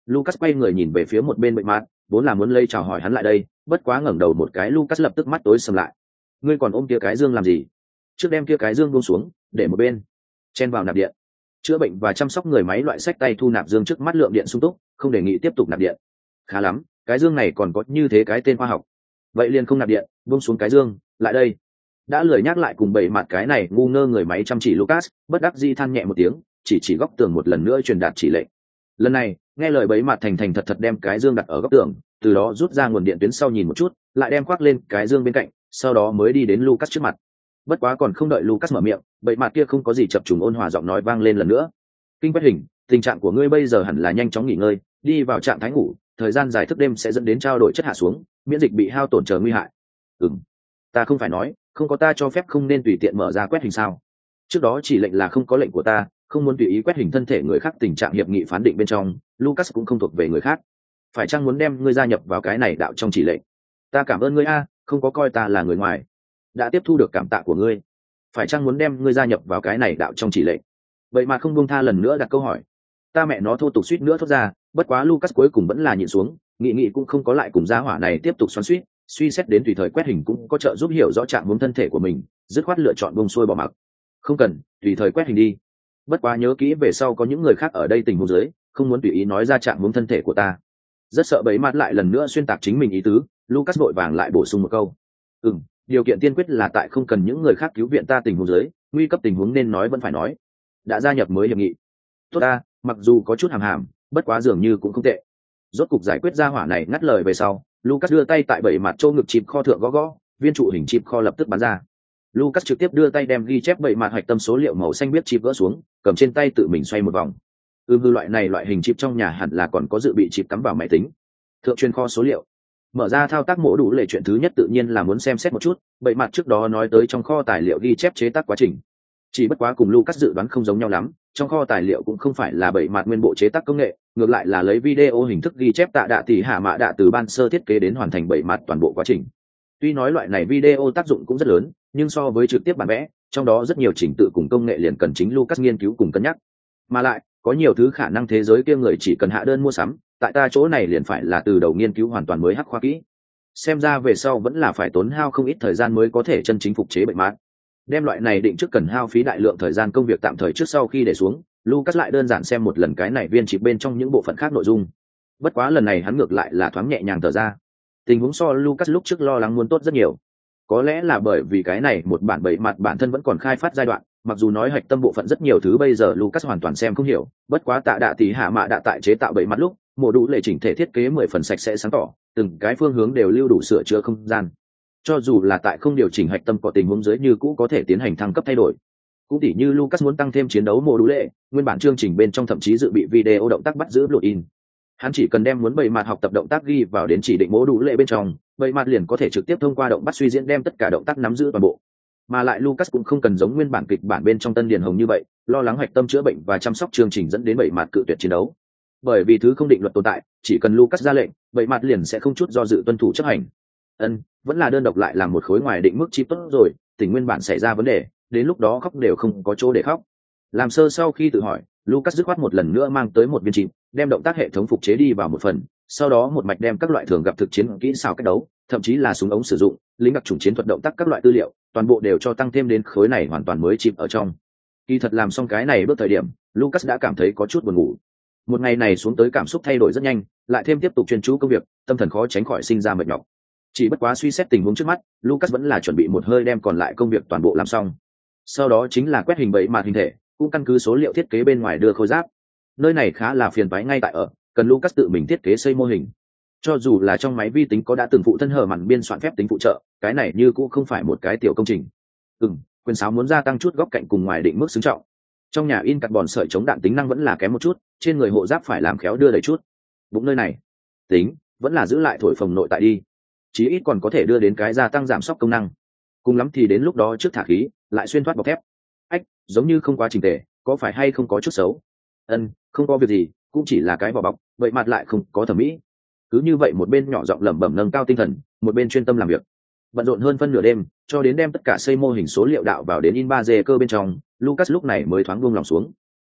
Lucas quay người nhìn về phía một bên Bậy Mạt, vốn là muốn lây chào hỏi hắn lại đây, bất quá ngẩng đầu một cái Lucas lập tức mắt tối sầm lại. Ngươi còn ôm kia cái dương làm gì? Trước đem kia cái dương buông xuống, để một bên. Chen vào nạp điện. Chữa bệnh và chăm sóc người máy loại sách tay thu nạp dương trước mắt lượng điện sung túc, không đề nghị tiếp tục nạp điện. Khá lắm, cái dương này còn có như thế cái tên khoa học. Vậy liền không nạp điện, buông xuống cái dương, lại đây. Đã lười nhắc lại cùng Bậy Mạt cái này ngu ngơ người máy chăm chỉ Lucas, bất đắc dĩ than nhẹ một tiếng, chỉ chỉ góc tường một lần nữa truyền đạt chỉ lệnh. Lần này, nghe lời Bậy Mạt thành thành thật thật đem cái dương đặt ở góc tường, từ đó rút ra nguồn điện tuyến sau nhìn một chút, lại đem khoác lên cái dương bên cạnh, sau đó mới đi đến Lucas trước mặt. Bất quá còn không đợi Lucas mở miệng, Bậy Mạt kia không có gì chập trùng ôn hòa giọng nói vang lên lần nữa. Kinh quét hình, tình trạng của ngươi bây giờ hẳn là nhanh chóng nghỉ ngơi, đi vào trạng thái ngủ, thời gian dài thức đêm sẽ dẫn đến trao đổi chất hạ xuống, miễn dịch bị hao tổn chờ nguy hại. Ừm, ta không phải nói, không có ta cho phép không nên tùy tiện mở ra quét hình sao? Trước đó chỉ lệnh là không có lệnh của ta, không muốn tùy ý quét hình thân thể người khác, tình trạng hiệp nghị phán định bên trong, Lucas cũng không thuộc về người khác. Phải chăng muốn đem ngươi gia nhập vào cái này đạo trong chỉ lệnh? Ta cảm ơn ngươi a, không có coi ta là người ngoài. Đã tiếp thu được cảm tạ của ngươi. Phải chăng muốn đem ngươi gia nhập vào cái này đạo trong chỉ lệnh? Vậy mà không buông tha lần nữa đặt câu hỏi. Ta mẹ nó thô tục suýt nữa thốt ra, bất quá Lucas cuối cùng vẫn là nhịn xuống, nghị nghị cũng không có lại cùng gia hỏa này tiếp tục xoắn xuýt, suy xét đến tùy thời quét hình cũng có trợ giúp hiểu rõ trạng huống thân thể của mình, dứt khoát lựa chọn buông xuôi bỏ mặc. Không cần, tùy thời quét hình đi. Bất quá nhớ kỹ về sau có những người khác ở đây tình huống dưới, không muốn tùy ý nói ra trạng huống thân thể của ta. Rất sợ Bậy Mạt lại lần nữa xuyên tạc chính mình ý tứ, Lucas vội vàng lại bổ sung một câu. Ừm, điều kiện tiên quyết là tại không cần những người khác cứu viện ta tình huống dưới, nguy cấp tình huống nên nói vẫn phải nói. Đã gia nhập mới hiệp nghị. Tốt ta, mặc dù có chút hàm hàm, bất quá dường như cũng không tệ. Rốt cục giải quyết gia hỏa này ngắt lời về sau, Lucas đưa tay tại Bậy Mạt châu ngực chìm kho thượng gõ gõ, viên trụ hình chip kho lập tức bắn ra. Lucas trực tiếp đưa tay đem ghi chép Bậy Mạt hạch tâm số liệu màu xanh biết chip gỡ xuống, cầm trên tay tự mình xoay một vòng. Ừm, hư loại này loại hình chip trong nhà hẳn là còn có dự bị chip cắm vào máy tính. Thượng truyền kho số liệu. Mở ra thao tác mổ đủ lệ, chuyện thứ nhất tự nhiên là muốn xem xét một chút Bậy Mạt trước đó nói tới trong kho tài liệu ghi chép chế tác quá trình. Chỉ bất quá cùng Lucas dự đoán không giống nhau lắm, trong kho tài liệu cũng không phải là Bậy Mạt nguyên bộ chế tác công nghệ, ngược lại là lấy video hình thức ghi chép tạ đạ tỷ hạ mạ đạ từ ban sơ thiết kế đến hoàn thành Bậy Mạt toàn bộ quá trình. Tuy nói loại này video tác dụng cũng rất lớn, nhưng so với trực tiếp bản vẽ, trong đó rất nhiều trình tự cùng công nghệ liền cần chính Lucas nghiên cứu cùng cân nhắc. Mà lại, có nhiều thứ khả năng thế giới kia người chỉ cần hạ đơn mua sắm, tại ta chỗ này liền phải là từ đầu nghiên cứu hoàn toàn mới hắc khoa kỹ. Xem ra về sau vẫn là phải tốn hao không ít thời gian mới có thể chân chính phục chế Bậy Mạt. Đem loại này định trước cần hao phí đại lượng thời gian công việc tạm thời trước sau khi để xuống, Lucas lại đơn giản xem một lần cái này viên chip bên trong những bộ phận khác nội dung. Bất quá lần này hắn ngược lại là thoáng nhẹ nhàng thở ra. Tình huống so Lucas lúc trước lo lắng muốn tốt rất nhiều. Có lẽ là bởi vì cái này một bản Bậy Mạt bản thân vẫn còn khai phát giai đoạn, mặc dù nói hạch tâm bộ phận rất nhiều thứ bây giờ Lucas hoàn toàn xem không hiểu, bất quá tạ đạ tỷ hạ mạ đã tại chế tạo Bậy Mạt lúc, mổ đủ lệ chỉnh thể thiết kế mười phần sạch sẽ sáng tỏ, từng cái phương hướng đều lưu đủ sửa chữa không gian. Cho dù là tại không điều chỉnh hạch tâm có tình huống dưới như cũ có thể tiến hành thăng cấp thay đổi. Cũng tỉ như Lucas muốn tăng thêm chiến đấu mô đủ lệ, nguyên bản chương trình bên trong thậm chí dự bị video động tác bắt giữ plugin. Hắn chỉ cần đem muốn Bậy Mạt học tập động tác ghi vào đến chỉ định mô đủ lệ bên trong, Bậy Mạt liền có thể trực tiếp thông qua động bắt suy diễn đem tất cả động tác nắm giữ toàn bộ. Mà lại Lucas cũng không cần giống nguyên bản kịch bản bên trong Tân Điền Hồng như vậy, lo lắng hạch tâm chữa bệnh và chăm sóc chương trình dẫn đến Bậy Mạt cự tuyệt chiến đấu. Bởi vì thứ không định luật tồn tại, chỉ cần Lucas ra lệnh, Bậy Mạt liền sẽ không chút do dự tuân thủ chấp hành. Ân, vẫn là đơn độc lại làm một khối ngoài định mức chip tốt rồi, tình nguyên bản xảy ra vấn đề, đến lúc đó khóc đều không có chỗ để khóc. Làm sơ sau khi tự hỏi, Lucas dứt khoát một lần nữa mang tới một viên chip, đem động tác hệ thống phục chế đi vào một phần, sau đó một mạch đem các loại thường gặp thực chiến kỹ xảo cách đấu, thậm chí là súng ống sử dụng, lính đặc chủng chiến thuật động tác các loại tư liệu, toàn bộ đều cho tăng thêm đến khối này hoàn toàn mới chip ở trong. Khi thật làm xong cái này bước thời điểm, Lucas đã cảm thấy có chút buồn ngủ. Một ngày này xuống tới cảm xúc thay đổi rất nhanh, lại thêm tiếp tục chuyên chú công việc, tâm thần khó tránh khỏi sinh ra mệt nhọc. Chỉ bất quá suy xét tình huống trước mắt, Lucas vẫn là chuẩn bị một hơi đem còn lại công việc toàn bộ làm xong. Sau đó chính là quét hình Bậy Mạt hình thể, cũng căn cứ số liệu thiết kế bên ngoài đưa khối giáp. Nơi này khá là phiền toái ngay tại ở, cần Lucas tự mình thiết kế xây mô hình. Cho dù là trong máy vi tính có đã từng phụ thân hở màn biên soạn phép tính phụ trợ, cái này như cũng không phải một cái tiểu công trình. Ừm, quyền sáo muốn gia tăng chút góc cạnh cùng ngoài định mức xứng trọng. Trong nhà in carbon sợi chống đạn tính năng vẫn là kém một chút, trên người hộ giáp phải làm khéo đưa đẩy chút. Bụng nơi này, tính, vẫn là giữ lại thổi phồng nội tại đi. Chí ít còn có thể đưa đến cái gia tăng giảm sóc công năng. Cùng lắm thì đến lúc đó trước thả khí, lại xuyên thoát bọc thép. Ách, giống như không quá chỉnh tề, có phải hay không có chút xấu? Ân, không có việc gì, cũng chỉ là cái vỏ bọc, vậy mặt lại không có thẩm mỹ. Cứ như vậy một bên nhỏ giọng lẩm bẩm nâng cao tinh thần, một bên chuyên tâm làm việc. Bận rộn hơn phân nửa đêm, cho đến đem tất cả xây mô hình số liệu đạo vào đến in ba D cơ bên trong, Lucas lúc này mới thoáng buông lòng xuống.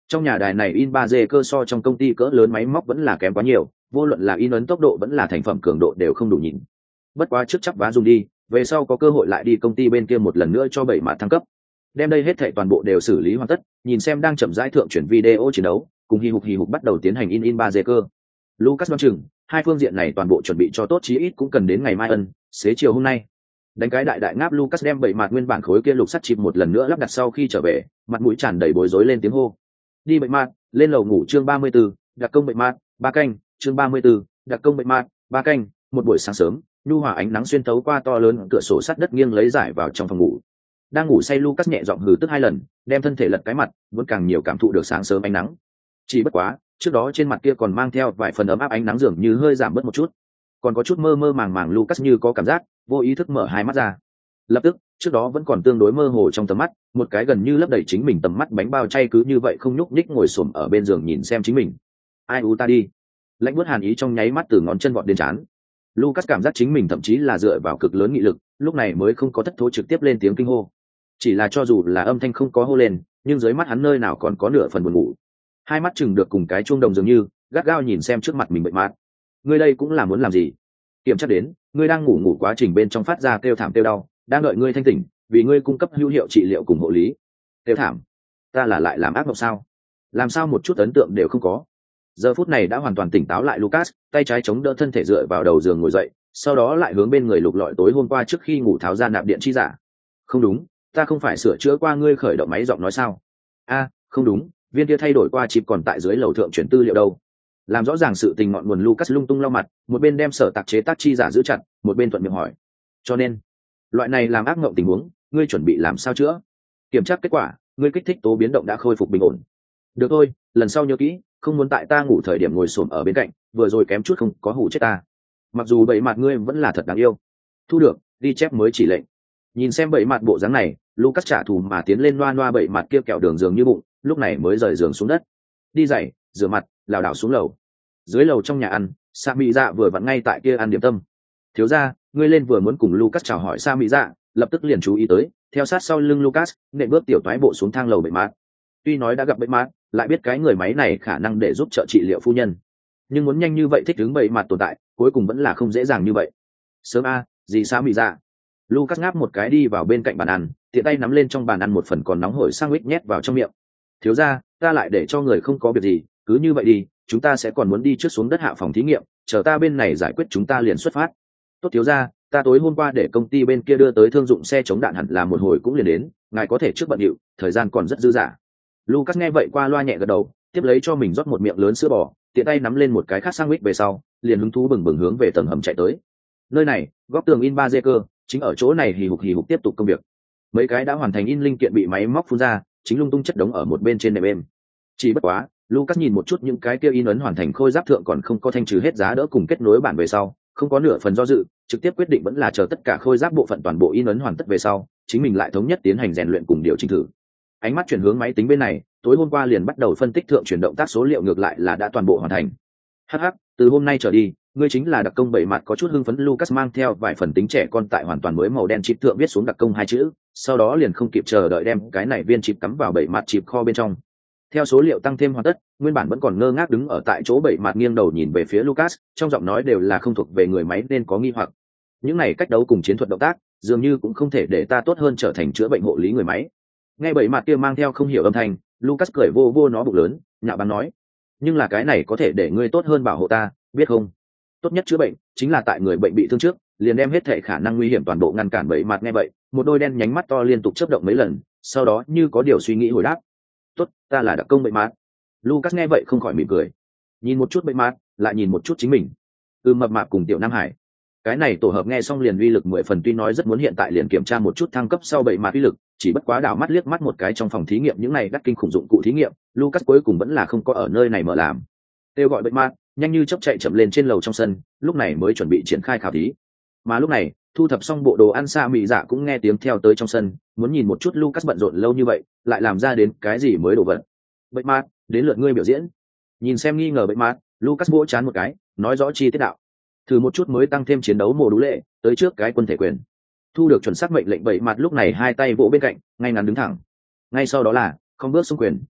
Trong nhà đài này in ba d cơ so trong công ty cỡ lớn máy móc vẫn là kém quá nhiều, vô luận là in ấn tốc độ vẫn là thành phẩm cường độ đều không đủ nhìn. Bất quá trước chắp vá dùng đi, về sau có cơ hội lại đi công ty bên kia một lần nữa cho bảy mạt thăng cấp. Đem đây hết thảy toàn bộ đều xử lý hoàn tất, nhìn xem đang chậm rãi thượng chuyển video chiến đấu, cùng hì hục hì hục bắt đầu tiến hành in in ba d cơ. Lucas đoán chừng, hai phương diện này toàn bộ chuẩn bị cho tốt, chí ít cũng cần đến ngày mai ân, xế chiều hôm nay. Đánh cái đại đại ngáp, Lucas đem bảy mạt nguyên bản khối kia lục sắt chip một lần nữa lắp đặt sau khi trở về, mặt mũi tràn đầy bối rối lên tiếng hô. Đi bảy mạt, lên lầu ngủ chương ba mươi tư, đặc công bảy mạt, ba canh, chương ba mươi tư, đặc công bảy mạt, ba canh, một buổi sáng sớm, nhu hòa ánh nắng xuyên thấu qua to lớn cửa sổ sắt đất nghiêng lấy giải vào trong phòng ngủ. Đang ngủ say Lucas nhẹ giọng hừ tức hai lần, đem thân thể lật cái mặt, muốn càng nhiều cảm thụ được sáng sớm ánh nắng. Chỉ bất quá, trước đó trên mặt kia còn mang theo vài phần ấm áp, ánh nắng dường như hơi giảm bớt một chút, còn có chút mơ mơ màng màng. Lucas như có cảm giác, vô ý thức mở hai mắt ra. Lập tức, trước đó vẫn còn tương đối mơ hồ trong tầm mắt, một cái gần như lấp đầy chính mình tầm mắt bánh bao chay cứ như vậy không nhúc nhích ngồi xổm ở bên giường nhìn xem chính mình. Ai u ta đi. Lạnh buốt hàn ý trong nháy mắt từ ngón chân vọt đến trán. Lucas cảm giác chính mình thậm chí là dựa vào cực lớn nghị lực, lúc này mới không có thất thố trực tiếp lên tiếng kinh hô. Chỉ là cho dù là âm thanh không có hô lên, nhưng dưới mắt hắn nơi nào còn có nửa phần buồn ngủ. Hai mắt chừng được cùng cái chuông đồng dường như, gắt gao nhìn xem trước mặt mình bệnh mát. Ngươi đây cũng là muốn làm gì? Kiểm tra đến, ngươi đang ngủ ngủ quá trình bên trong phát ra kêu thảm kêu đau, đang đợi ngươi thanh tỉnh, vì ngươi cung cấp hữu hiệu trị liệu cùng hộ lý. Kêu thảm? Ta là lại làm ác mộng sao? Làm sao một chút ấn tượng đều không có? Giờ phút này đã hoàn toàn tỉnh táo lại Lucas, tay trái chống đỡ thân thể dựa vào đầu giường ngồi dậy, sau đó lại hướng bên người lục lọi tối hôm qua trước khi ngủ tháo ra nạp điện chi giả. Không đúng, ta không phải sửa chữa qua ngươi khởi động máy giọng nói sao? A, không đúng, viên kia thay đổi qua chip còn tại dưới lầu thượng chuyển tư liệu đâu. Làm rõ ràng sự tình ngọn nguồn, Lucas lung tung lau mặt, một bên đem sở tạc chế tác chi giả giữ chặt, một bên thuận miệng hỏi. Cho nên, loại này làm ác mộng tình huống, ngươi chuẩn bị làm sao chữa? Kiểm tra kết quả, ngươi kích thích tố biến động đã khôi phục bình ổn. Được thôi, lần sau nhớ kỹ, không muốn tại ta ngủ thời điểm ngồi xổm ở bên cạnh, vừa rồi kém chút không có hủ chết ta. Mặc dù bảy mặt ngươi vẫn là thật đáng yêu. Thu được, đi chép mới chỉ lệnh. Nhìn xem bảy mặt bộ dáng này, Lucas trả thù mà tiến lên loa loa bảy mặt kia kẹo đường giường như bụng, lúc này mới rời giường xuống đất. Đi giày, rửa mặt, lảo đảo xuống lầu. Dưới lầu trong nhà ăn, Sa Mỹ Dạ vừa vặn ngay tại kia ăn điểm tâm. Thiếu gia, ngươi lên vừa muốn cùng Lucas chào hỏi Sa Mỹ Dạ, lập tức liền chú ý tới, theo sát sau lưng Lucas, nện bước tiểu toái bộ xuống thang lầu bảy mặt. Tuy nói đã gặp bảy mặt, lại biết cái người máy này khả năng để giúp trợ trị liệu phu nhân, nhưng muốn nhanh như vậy thích ứng bảy mặt tồn tại, cuối cùng vẫn là không dễ dàng như vậy. Sớm a, gì Sa Mỹ Dạ? Lucas ngáp một cái đi vào bên cạnh bàn ăn, tiện tay nắm lên trong bàn ăn một phần còn nóng hổi sandwich nhét vào trong miệng. Thiếu gia, ta lại để cho người không có việc gì, cứ như vậy đi, chúng ta sẽ còn muốn đi trước xuống đất hạ phòng thí nghiệm, chờ ta bên này giải quyết chúng ta liền xuất phát. Tốt thiếu gia, ta tối hôm qua để công ty bên kia đưa tới thương dụng xe chống đạn hẳn là một hồi cũng liền đến, ngài có thể trước bận điệu, thời gian còn rất dư dả. Lucas nghe vậy qua loa nhẹ gật đầu, tiếp lấy cho mình rót một miệng lớn sữa bò, tiện tay nắm lên một cái khác sandwich về sau, liền hứng thú bừng bừng hướng về tầng hầm chạy tới. Nơi này, góc tường in ba d cơ, chính ở chỗ này hì hục hì hục tiếp tục công việc. Mấy cái đã hoàn thành in linh kiện bị máy móc phun ra, chính lung tung chất đống ở một bên trên nệm êm. Chỉ bất quá, Lucas nhìn một chút những cái kia in ấn hoàn thành khôi giáp thượng còn không có thanh trừ hết giá đỡ cùng kết nối bản về sau, không có nửa phần do dự, trực tiếp quyết định vẫn là chờ tất cả khôi giáp bộ phận toàn bộ in ấn hoàn tất về sau, chính mình lại thống nhất tiến hành rèn luyện cùng điều chỉnh thử. Ánh mắt chuyển hướng máy tính bên này, tối hôm qua liền bắt đầu phân tích thượng chuyển động tác số liệu ngược lại là đã toàn bộ hoàn thành. Hắc hắc, từ hôm nay trở đi, ngươi chính là đặc công bảy mặt. Có chút hưng phấn Lucas mang theo vài phần tính trẻ con tại hoàn toàn mới màu đen chip thượng viết xuống đặc công hai chữ, sau đó liền không kịp chờ đợi đem cái này viên chip cắm vào bảy mặt chip kho bên trong. Theo số liệu tăng thêm hoàn tất, nguyên bản vẫn còn ngơ ngác đứng ở tại chỗ bảy mặt nghiêng đầu nhìn về phía Lucas, trong giọng nói đều là không thuộc về người máy nên có nghi hoặc. Những này cách đấu cùng chiến thuật động tác, dường như cũng không thể để ta tốt hơn trở thành chữa bệnh hộ lý người máy. Nghe bảy mặt kia mang theo không hiểu âm thanh, Lucas cười vô vô nó bụng lớn, nhạo báng nói: nhưng là cái này có thể để ngươi tốt hơn bảo hộ ta, biết không? Tốt nhất chữa bệnh chính là tại người bệnh bị thương trước, liền đem hết thể khả năng nguy hiểm toàn bộ ngăn cản. Bảy mặt nghe vậy, một đôi đen nhánh mắt to liên tục chớp động mấy lần, sau đó như có điều suy nghĩ hồi đáp: tốt, ta là đặc công bảy mặt. Lucas nghe vậy không khỏi mỉm cười, nhìn một chút bảy mặt, lại nhìn một chút chính mình. Ừ, mập mạp cùng tiểu Nam Hải, cái này tổ hợp nghe xong liền uy lực mười phần. Tuy nói rất muốn hiện tại liền kiểm tra một chút thăng cấp sau bảy mặt uy lực, chỉ bất quá đảo mắt liếc mắt một cái trong phòng thí nghiệm những này đắt kinh khủng dụng cụ thí nghiệm, Lucas cuối cùng vẫn là không có ở nơi này mở làm. Kêu gọi bảy mặt, nhanh như chớp chạy chậm lên trên lầu trong sân, lúc này mới chuẩn bị triển khai khảo thí. Mà lúc này, thu thập xong bộ đồ ăn Sa Mỹ Dạ cũng nghe tiếng theo tới trong sân, muốn nhìn một chút Lucas bận rộn lâu như vậy, lại làm ra đến cái gì mới đồ vật. Bảy mặt, đến lượt ngươi biểu diễn. Nhìn xem nghi ngờ bảy mặt, Lucas vỗ chán một cái, nói rõ chi tiết đạo. Thử một chút mới tăng thêm chiến đấu mồ đũ lệ, tới trước cái quân thể quyền. Thu được chuẩn xác mệnh lệnh bảy mặt lúc này hai tay vỗ bên cạnh, ngay ngắn đứng thẳng. Ngay sau đó là không bước xung quyền,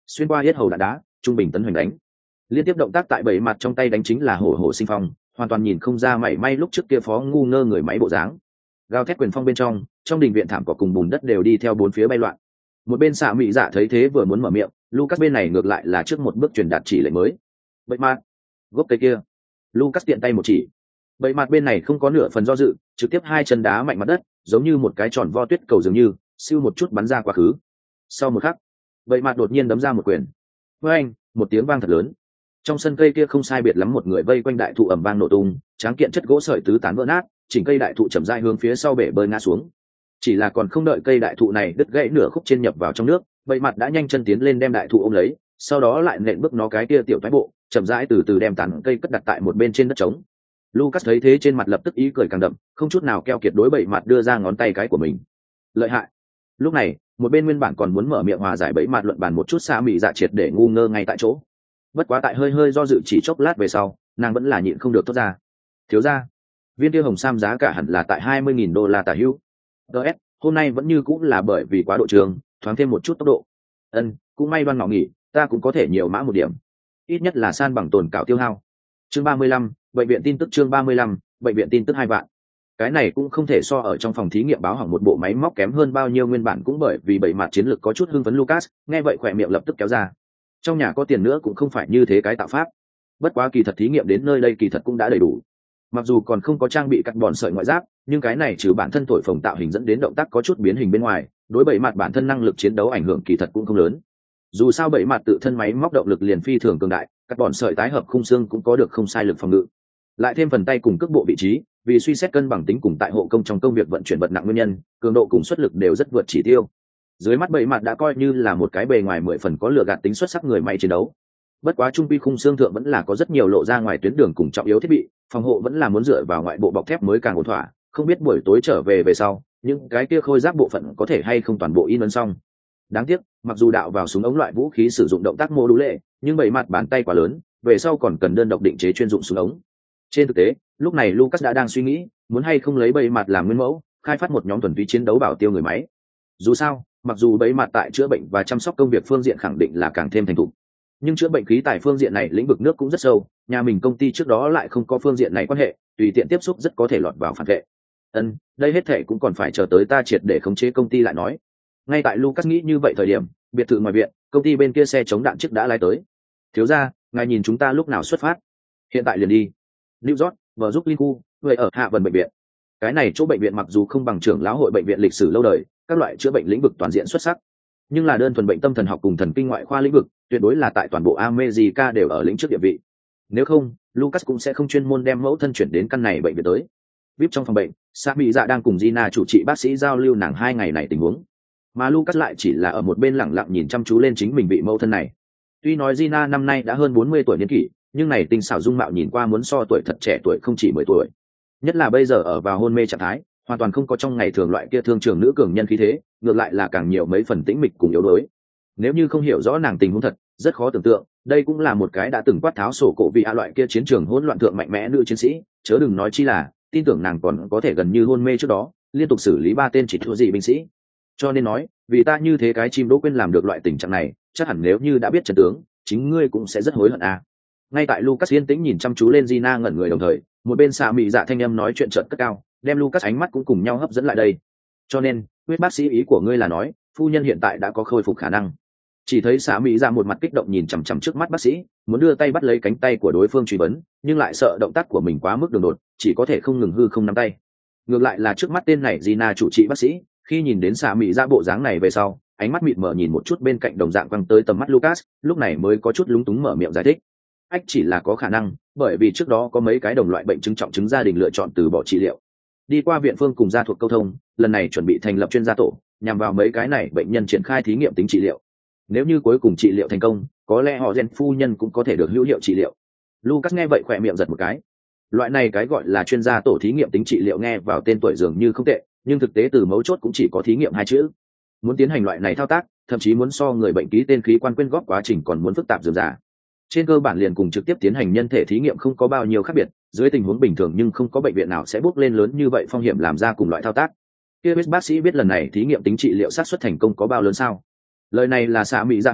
xuyên qua hết hầu đạn đá, trung bình tấn hoành đánh. Liên tiếp động tác tại bảy mặt trong tay đánh chính là hổ hổ sinh phong, hoàn toàn nhìn không ra mảy may lúc trước kia phó ngu ngơ người máy bộ dáng. Gào thét quyền phong bên trong, trong đình viện thảm cỏ cùng bùn đất đều đi theo bốn phía bay loạn. Một bên xạ mỹ dạ thấy thế vừa muốn mở miệng, Lucas bên này ngược lại là trước một bước truyền đạt chỉ lệnh mới. Bậy mặt, gốc cây kia. Lucas tiện tay một chỉ. Bậy mặt bên này không có nửa phần do dự, trực tiếp hai chân đá mạnh mặt đất, giống như một cái tròn vo tuyết cầu dường như, siêu một chút bắn ra quá khứ. Sau một khắc, bậy mặt đột nhiên đấm ra một quyền. Với anh, một tiếng vang thật lớn. Trong sân cây kia không sai biệt lắm một người vây quanh đại thụ ầm vang nổ tung, tráng kiện chất gỗ sợi tứ tán vỡ nát, chỉnh cây đại thụ chậm rãi hướng phía sau bể bơi ngã xuống. Chỉ là còn không đợi cây đại thụ này đứt gãy nửa khúc trên nhập vào trong nước, bậy mặt đã nhanh chân tiến lên đem đại thụ ôm lấy, sau đó lại nện bước nó cái kia tiểu toái bộ, chậm rãi từ từ đem tàn cây cất đặt tại một bên trên đất trống. Lucas thấy thế trên mặt lập tức ý cười càng đậm, không chút nào keo kiệt đối bậy mặt đưa ra ngón tay cái của mình. Lợi hại. Lúc này, một bên nguyên bản còn muốn mở miệng hòa giải bẫy mặt luận bàn một chút xa mị dạ triệt để ngu ngơ ngay tại chỗ. Bất quá tại hơi hơi do dự chỉ chốc lát về sau, nàng vẫn là nhịn không được thốt ra. Thiếu gia, viên kia hồng sam giá cả hẳn là tại hai mươi nghìn đô la tả hữu. ds hôm nay vẫn như cũng là bởi vì quá độ trường, thoáng thêm một chút tốc độ. Ân, cũng may Đoan ngọ nghỉ, ta cũng có thể nhiều mã một điểm, ít nhất là san bằng tồn cảo tiêu hao. Chương ba mươi lăm, bệnh viện tin tức. Chương ba mươi lăm, bệnh viện tin tức hai vạn. Cái này cũng không thể so ở trong phòng thí nghiệm báo hỏng một bộ máy móc kém hơn bao nhiêu, nguyên bản cũng bởi vì bảy mặt chiến lược có chút hưng phấn Lucas, nghe vậy khỏe miệng lập tức kéo ra. Trong nhà có tiền nữa cũng không phải như thế cái tạo pháp. Bất quá kỳ thật thí nghiệm đến nơi đây kỳ thật cũng đã đầy đủ. Mặc dù còn không có trang bị cắt bòn sợi ngoại giáp, nhưng cái này trừ bản thân thổi phồng tạo hình dẫn đến động tác có chút biến hình bên ngoài, đối bảy mặt bản thân năng lực chiến đấu ảnh hưởng kỳ thật cũng không lớn. Dù sao bảy mặt tự thân máy móc động lực liền phi thường cường đại, cắt bòn sợi tái hợp khung xương cũng có được không sai lực phòng ngự. Lại thêm phần tay cùng cước bộ vị trí, vì suy xét cân bằng tính cùng tại hộ công trong công việc vận chuyển vật nặng nguyên nhân, cường độ cùng suất lực đều rất vượt chỉ tiêu. Dưới mắt bảy mặt đã coi như là một cái bề ngoài mười phần có lựa gạt tính xuất sắc người máy chiến đấu. Bất quá trung quy khung xương thượng vẫn là có rất nhiều lộ ra ngoài tuyến đường cùng trọng yếu thiết bị, phòng hộ vẫn là muốn dựa vào ngoại bộ bọc thép mới càng ổn thỏa. Không biết buổi tối trở về về sau, những cái kia khôi giáp bộ phận có thể hay không toàn bộ in ấn xong. Đáng tiếc, mặc dù đạo vào súng ống loại vũ khí sử dụng động tác mô đũ lệ, nhưng bảy mặt bàn tay quá lớn, về sau còn cần đơn độc định chế chuyên dụng súng ống. Trên thực tế, lúc này Lucas đã đang suy nghĩ, muốn hay không lấy bảy mặt làm nguyên mẫu, khai phát một nhóm thuần túy chiến đấu bảo tiêu người máy. Dù sao, mặc dù bảy mặt tại chữa bệnh và chăm sóc công việc phương diện khẳng định là càng thêm thành thục, nhưng chữa bệnh khí tại phương diện này lĩnh vực nước cũng rất sâu, nhà mình công ty trước đó lại không có phương diện này quan hệ, tùy tiện tiếp xúc rất có thể lọt vào phản vệ. Ân, đây hết thể cũng còn phải chờ tới ta triệt để khống chế công ty lại nói. Ngay tại Lucas nghĩ như vậy thời điểm, biệt thự ngoài viện, công ty bên kia xe chống đạn chiếc đã lái tới. Thiếu gia, ngài nhìn chúng ta lúc nào xuất phát? Hiện tại liền đi. New York, vừa giúp Linh khu, người ở Hạ Vân bệnh viện. Cái này chỗ bệnh viện mặc dù không bằng trưởng lão hội bệnh viện lịch sử lâu đời, các loại chữa bệnh lĩnh vực toàn diện xuất sắc, nhưng là đơn thuần bệnh tâm thần học cùng thần kinh ngoại khoa lĩnh vực, tuyệt đối là tại toàn bộ America đều ở lĩnh trước địa vị. Nếu không, Lucas cũng sẽ không chuyên môn đem mẫu thân chuyển đến căn này bệnh viện tới. vê i pê trong phòng bệnh, Sa Mỹ Dạ đang cùng Gina chủ trị bác sĩ giao lưu nàng hai ngày này tình huống, mà Lucas lại chỉ là ở một bên lặng lặng nhìn chăm chú lên chính mình vị mẫu thân này. Tuy nói Gina năm nay đã hơn bốn mươi tuổi niên kỷ, nhưng này tinh xảo dung mạo nhìn qua muốn so tuổi thật trẻ tuổi không chỉ mười tuổi. Nhất là bây giờ ở vào hôn mê trạng thái, hoàn toàn không có trong ngày thường loại kia thương trường nữ cường nhân khí thế, ngược lại là càng nhiều mấy phần tĩnh mịch cùng yếu đuối. Nếu như không hiểu rõ nàng tình huống thật, rất khó tưởng tượng, đây cũng là một cái đã từng quát tháo sổ cổ vị a loại kia chiến trường hỗn loạn thượng mạnh mẽ nữ chiến sĩ, chớ đừng nói chi là, tin tưởng nàng còn có thể gần như hôn mê trước đó, liên tục xử lý ba tên chỉ thua gì binh sĩ. Cho nên nói, vì ta như thế cái chim đỗ quên làm được loại tình trạng này, chắc hẳn nếu như đã biết trận tướng, chính ngươi cũng sẽ rất hối hận à. Ngay tại Lucas yên tĩnh nhìn chăm chú lên Gina ngẩn người đồng thời, một bên xạ mị dạ thanh âm nói chuyện chợt cất cao, đem Lucas ánh mắt cũng cùng nhau hấp dẫn lại đây. Cho nên, huyết bác sĩ ý của ngươi là nói, phu nhân hiện tại đã có khôi phục khả năng. Chỉ thấy xạ mị dạ một mặt kích động nhìn chằm chằm trước mắt bác sĩ, muốn đưa tay bắt lấy cánh tay của đối phương truy vấn, nhưng lại sợ động tác của mình quá mức đường đột, chỉ có thể không ngừng hư không nắm tay. Ngược lại là trước mắt tên này Gina chủ trị bác sĩ, khi nhìn đến xạ mị dạ bộ dáng này về sau, ánh mắt mịt mờ nhìn một chút bên cạnh đồng dạng quăng tới tầm mắt Lucas, lúc này mới có chút lúng túng mở miệng giải thích. Ách chỉ là có khả năng, bởi vì trước đó có mấy cái đồng loại bệnh chứng trọng chứng gia đình lựa chọn từ bỏ trị liệu, đi qua viện phương cùng gia thuộc câu thông, lần này chuẩn bị thành lập chuyên gia tổ, nhằm vào mấy cái này bệnh nhân triển khai thí nghiệm tính trị liệu. Nếu như cuối cùng trị liệu thành công, có lẽ họ Gen phu nhân cũng có thể được hữu hiệu trị liệu. Lucas nghe vậy khỏe miệng giật một cái. Loại này cái gọi là chuyên gia tổ thí nghiệm tính trị liệu nghe vào tên tuổi dường như không tệ, nhưng thực tế từ mấu chốt cũng chỉ có thí nghiệm hai chữ. Muốn tiến hành loại này thao tác, thậm chí muốn so người bệnh ký tên khí quan quyên góp quá trình còn muốn phức tạp dườm già. Trên cơ bản liền cùng trực tiếp tiến hành nhân thể thí nghiệm không có bao nhiêu khác biệt, dưới tình huống bình thường nhưng không có bệnh viện nào sẽ bước lên lớn như vậy phong hiểm làm ra cùng loại thao tác. Kia biết bác sĩ biết lần này thí nghiệm tính trị liệu xác suất thành công có bao lớn sao? Lời này là xạ mỹ ra hỏi,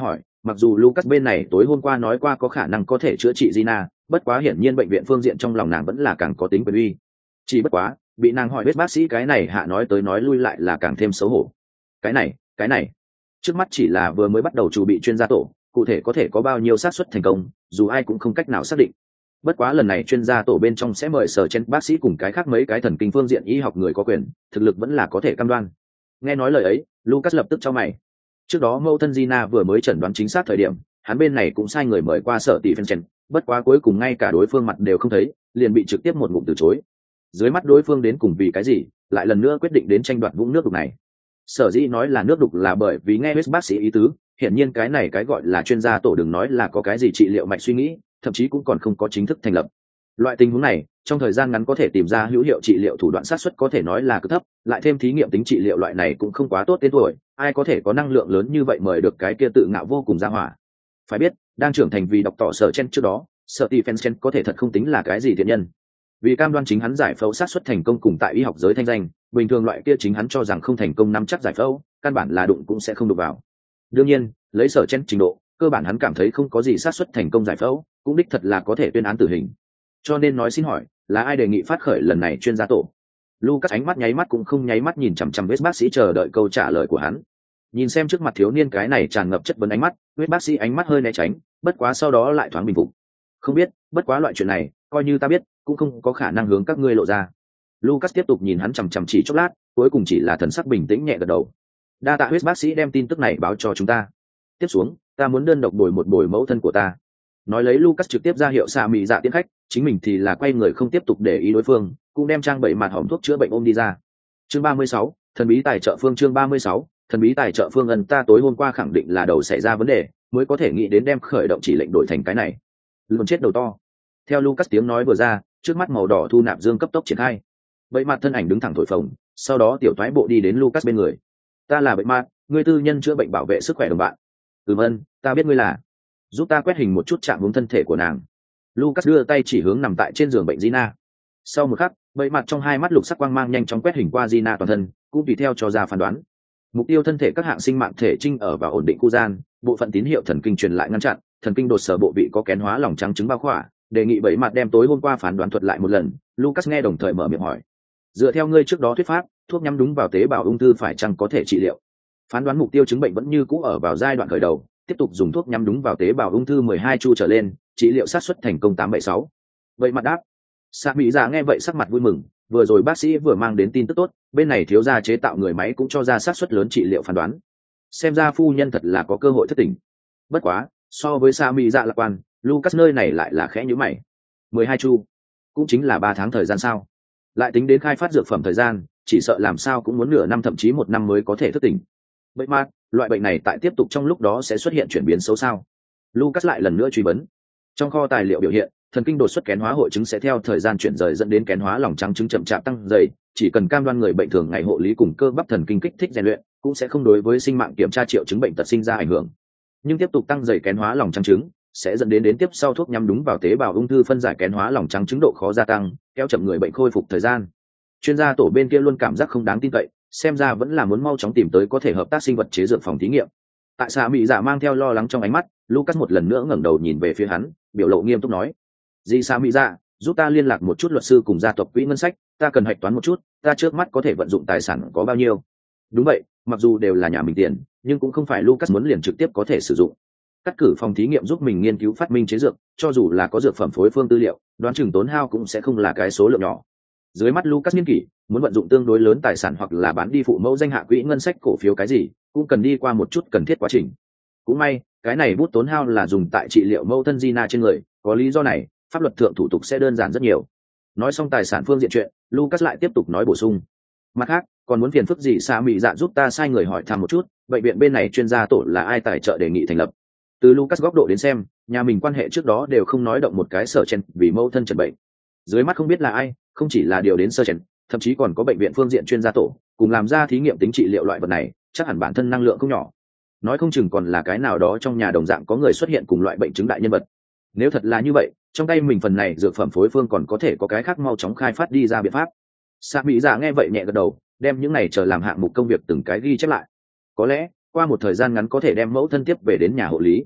Mặc dù Lucas bên này tối hôm qua nói qua có khả năng có thể chữa trị Gina, bất quá hiển nhiên bệnh viện phương diện trong lòng nàng vẫn là càng có tính quyền uy. Chỉ bất quá, bị nàng hỏi biết bác sĩ cái này hạ nói tới nói lui lại là càng thêm xấu hổ. Cái này, cái này, trước mắt chỉ là vừa mới bắt đầu chuẩn bị chuyên gia tổ, cụ thể có thể có bao nhiêu xác suất thành công, dù ai cũng không cách nào xác định. Bất quá lần này chuyên gia tổ bên trong sẽ mời sở chen bác sĩ cùng cái khác mấy cái thần kinh phương diện y học người có quyền, thực lực vẫn là có thể cam đoan. Nghe nói lời ấy, Lucas lập tức cho mày. Trước đó mẫu thân Gina vừa mới chẩn đoán chính xác thời điểm, hắn bên này cũng sai người mời qua sở tỷ phân chen, bất quá cuối cùng ngay cả đối phương mặt đều không thấy, liền bị trực tiếp một ngụm từ chối. Dưới mắt đối phương đến cùng vì cái gì, lại lần nữa quyết định đến tranh đoạt vũng nước đục này. Sở dĩ nói là nước đục là bởi vì nghe hết bác sĩ ý tứ, hiển nhiên cái này cái gọi là chuyên gia tổ đừng nói là có cái gì trị liệu mạch suy nghĩ, thậm chí cũng còn không có chính thức thành lập. Loại tình huống này, trong thời gian ngắn có thể tìm ra hữu hiệu trị liệu thủ đoạn sát xuất có thể nói là cực thấp, lại thêm thí nghiệm tính trị liệu loại này cũng không quá tốt tên tuổi, ai có thể có năng lượng lớn như vậy mời được cái kia tự ngạo vô cùng ra hỏa. Phải biết, đang trưởng thành vì đọc tỏ sở chen trước đó, sở tỷ Chen có thể thật không tính là cái gì thiện nhân. Vì cam đoan chính hắn giải phẫu sát xuất thành công cùng tại y học giới thanh danh, bình thường loại kia chính hắn cho rằng không thành công nắm chắc giải phẫu, căn bản là đụng cũng sẽ không đụng vào. Đương nhiên, lấy sở chen trình độ, cơ bản hắn cảm thấy không có gì sát xuất thành công giải phẫu, cũng đích thật là có thể tuyên án tử hình. Cho nên nói xin hỏi, là ai đề nghị phát khởi lần này chuyên gia tổ? Lucas ánh mắt nháy mắt cũng không nháy mắt nhìn chằm chằm Huyết bác sĩ chờ đợi câu trả lời của hắn. Nhìn xem trước mặt thiếu niên cái này tràn ngập chất vấn ánh mắt, Huyết bác sĩ ánh mắt hơi né tránh, bất quá sau đó lại thoáng bình phục. Không biết, bất quá loại chuyện này, coi như ta biết, cũng không có khả năng hướng các ngươi lộ ra. Lucas tiếp tục nhìn hắn chằm chằm chỉ chốc lát, cuối cùng chỉ là thần sắc bình tĩnh nhẹ gật đầu. Đa tạ Huyết bác sĩ đem tin tức này báo cho chúng ta. Tiếp xuống, ta muốn đơn độc bồi một bồi mẫu thân của ta. Nói lấy Lucas trực tiếp ra hiệu xạ mị dạ tiến khách, chính mình thì là quay người không tiếp tục để ý đối phương, cũng đem trang bảy mặt hỏng thuốc chữa bệnh ôm đi ra. Chương ba mươi sáu, thần bí tài trợ phương chương ba mươi sáu, thần bí tài trợ phương ân ta tối hôm qua khẳng định là đầu xảy ra vấn đề, mới có thể nghĩ đến đem khởi động chỉ lệnh đổi thành cái này. Luôn chết đầu to. Theo Lucas tiếng nói vừa ra, trước mắt màu đỏ thu nạp dương cấp tốc triển khai. Bậy mặt thân ảnh đứng thẳng thổi phồng, sau đó tiểu toái bộ đi đến Lucas bên người. Ta là Bậy mặt, ngươi tư nhân chữa bệnh bảo vệ sức khỏe đồng bạn. Ừm ân, ta biết ngươi là. Giúp ta quét hình một chút chạm hướng thân thể của nàng. Lucas đưa tay chỉ hướng nằm tại trên giường bệnh Gina. Sau một khắc, bậy mặt trong hai mắt lục sắc quang mang nhanh chóng quét hình qua Gina toàn thân, cũng tùy theo cho ra phán đoán. Mục tiêu thân thể các hạng sinh mạng thể trinh ở và ổn định khu gian, bộ phận tín hiệu thần kinh truyền lại ngăn chặn, thần kinh đột sở bộ vị có kén hóa lòng trắng trứng bao khỏa, đề nghị bậy mặt đem tối hôm qua phán đoán thuật lại một lần. Lucas nghe đồng thời mở miệng hỏi: dựa theo ngươi trước đó thuyết pháp, thuốc nhắm đúng vào tế bào ung thư phải chăng có thể trị liệu? Phán đoán mục tiêu chứng bệnh vẫn như cũ ở vào giai đoạn khởi đầu, tiếp tục dùng thuốc nhắm đúng vào tế bào ung thư mười hai chu trở lên, trị liệu sát xuất thành công tám bảy sáu. Vậy mặt đáp. Sa Mỹ Dạ nghe vậy sắc mặt vui mừng, vừa rồi bác sĩ vừa mang đến tin tức tốt, bên này thiếu gia chế tạo người máy cũng cho ra sát xuất lớn trị liệu phán đoán. Xem ra phu nhân thật là có cơ hội thất tỉnh. Bất quá, so với Sa Mỹ Dạ lạc quan, Lucas nơi này lại là khẽ nhíu mày. mười hai chu, cũng chính là ba tháng thời gian sao? Lại tính đến khai phát dược phẩm thời gian, chỉ sợ làm sao cũng muốn nửa năm thậm chí một năm mới có thể thức tỉnh. Vậy mà, loại bệnh này tại tiếp tục trong lúc đó sẽ xuất hiện chuyển biến xấu sao? Lucas lại lần nữa truy vấn. Trong kho tài liệu biểu hiện, thần kinh đột xuất kén hóa hội chứng sẽ theo thời gian chuyển rời dẫn đến kén hóa lòng trắng trứng chậm chạp tăng dày, chỉ cần cam đoan người bệnh thường ngày hộ lý cùng cơ bắp thần kinh kích thích rèn luyện, cũng sẽ không đối với sinh mạng kiểm tra triệu chứng bệnh tật sinh ra ảnh hưởng. Nhưng tiếp tục tăng dày kén hóa lòng trắng trứng sẽ dẫn đến đến tiếp sau thuốc nhắm đúng vào tế bào ung thư phân giải kén hóa lòng trắng trứng độ khó gia tăng, kéo chậm người bệnh khôi phục thời gian. Chuyên gia tổ bên kia luôn cảm giác không đáng tin cậy, xem ra vẫn là muốn mau chóng tìm tới có thể hợp tác sinh vật chế dược phòng thí nghiệm. Tại Sa Mỹ Dạ mang theo lo lắng trong ánh mắt, Lucas một lần nữa ngẩng đầu nhìn về phía hắn, biểu lộ nghiêm túc nói: "Dì Sa Mỹ Dạ, giúp ta liên lạc một chút luật sư cùng gia tộc quỹ ngân sách, ta cần hạch toán một chút, ta trước mắt có thể vận dụng tài sản có bao nhiêu?" Đúng vậy, mặc dù đều là nhà mình tiền, nhưng cũng không phải Lucas muốn liền trực tiếp có thể sử dụng. Cắt cử phòng thí nghiệm giúp mình nghiên cứu phát minh chế dược, cho dù là có dược phẩm phối phương tư liệu, đoán chừng tốn hao cũng sẽ không là cái số lượng nhỏ. Dưới mắt Lucas nghiên kỷ, muốn vận dụng tương đối lớn tài sản hoặc là bán đi phụ mẫu danh hạ quỹ ngân sách cổ phiếu cái gì, cũng cần đi qua một chút cần thiết quá trình. Cũng may, cái này bút tốn hao là dùng tại trị liệu mẫu thân Gina trên người, có lý do này, pháp luật thượng thủ tục sẽ đơn giản rất nhiều. Nói xong tài sản phương diện chuyện, Lucas lại tiếp tục nói bổ sung. Mặt khác, còn muốn phiền phức gì Sa Mỹ Dạ giúp ta sai người hỏi thăm một chút, bệnh viện bên này chuyên gia tổ là ai tài trợ đề nghị thành lập. Từ Lucas góc độ đến xem, nhà mình quan hệ trước đó đều không nói động một cái sở chen vì mẫu thân trần bệnh. Dưới mắt không biết là ai, không chỉ là điều đến sơ chen, thậm chí còn có bệnh viện phương diện chuyên gia tổ, cùng làm ra thí nghiệm tính trị liệu loại vật này, chắc hẳn bản thân năng lượng không nhỏ. Nói không chừng còn là cái nào đó trong nhà đồng dạng có người xuất hiện cùng loại bệnh chứng đại nhân vật. Nếu thật là như vậy, trong tay mình phần này dược phẩm phối phương còn có thể có cái khác mau chóng khai phát đi ra biện pháp. Sa Mỹ Dạ nghe vậy nhẹ gật đầu, đem những này chờ làm hạng mục công việc từng cái ghi chép lại. Có lẽ qua một thời gian ngắn có thể đem mẫu thân tiếp về đến nhà hộ lý,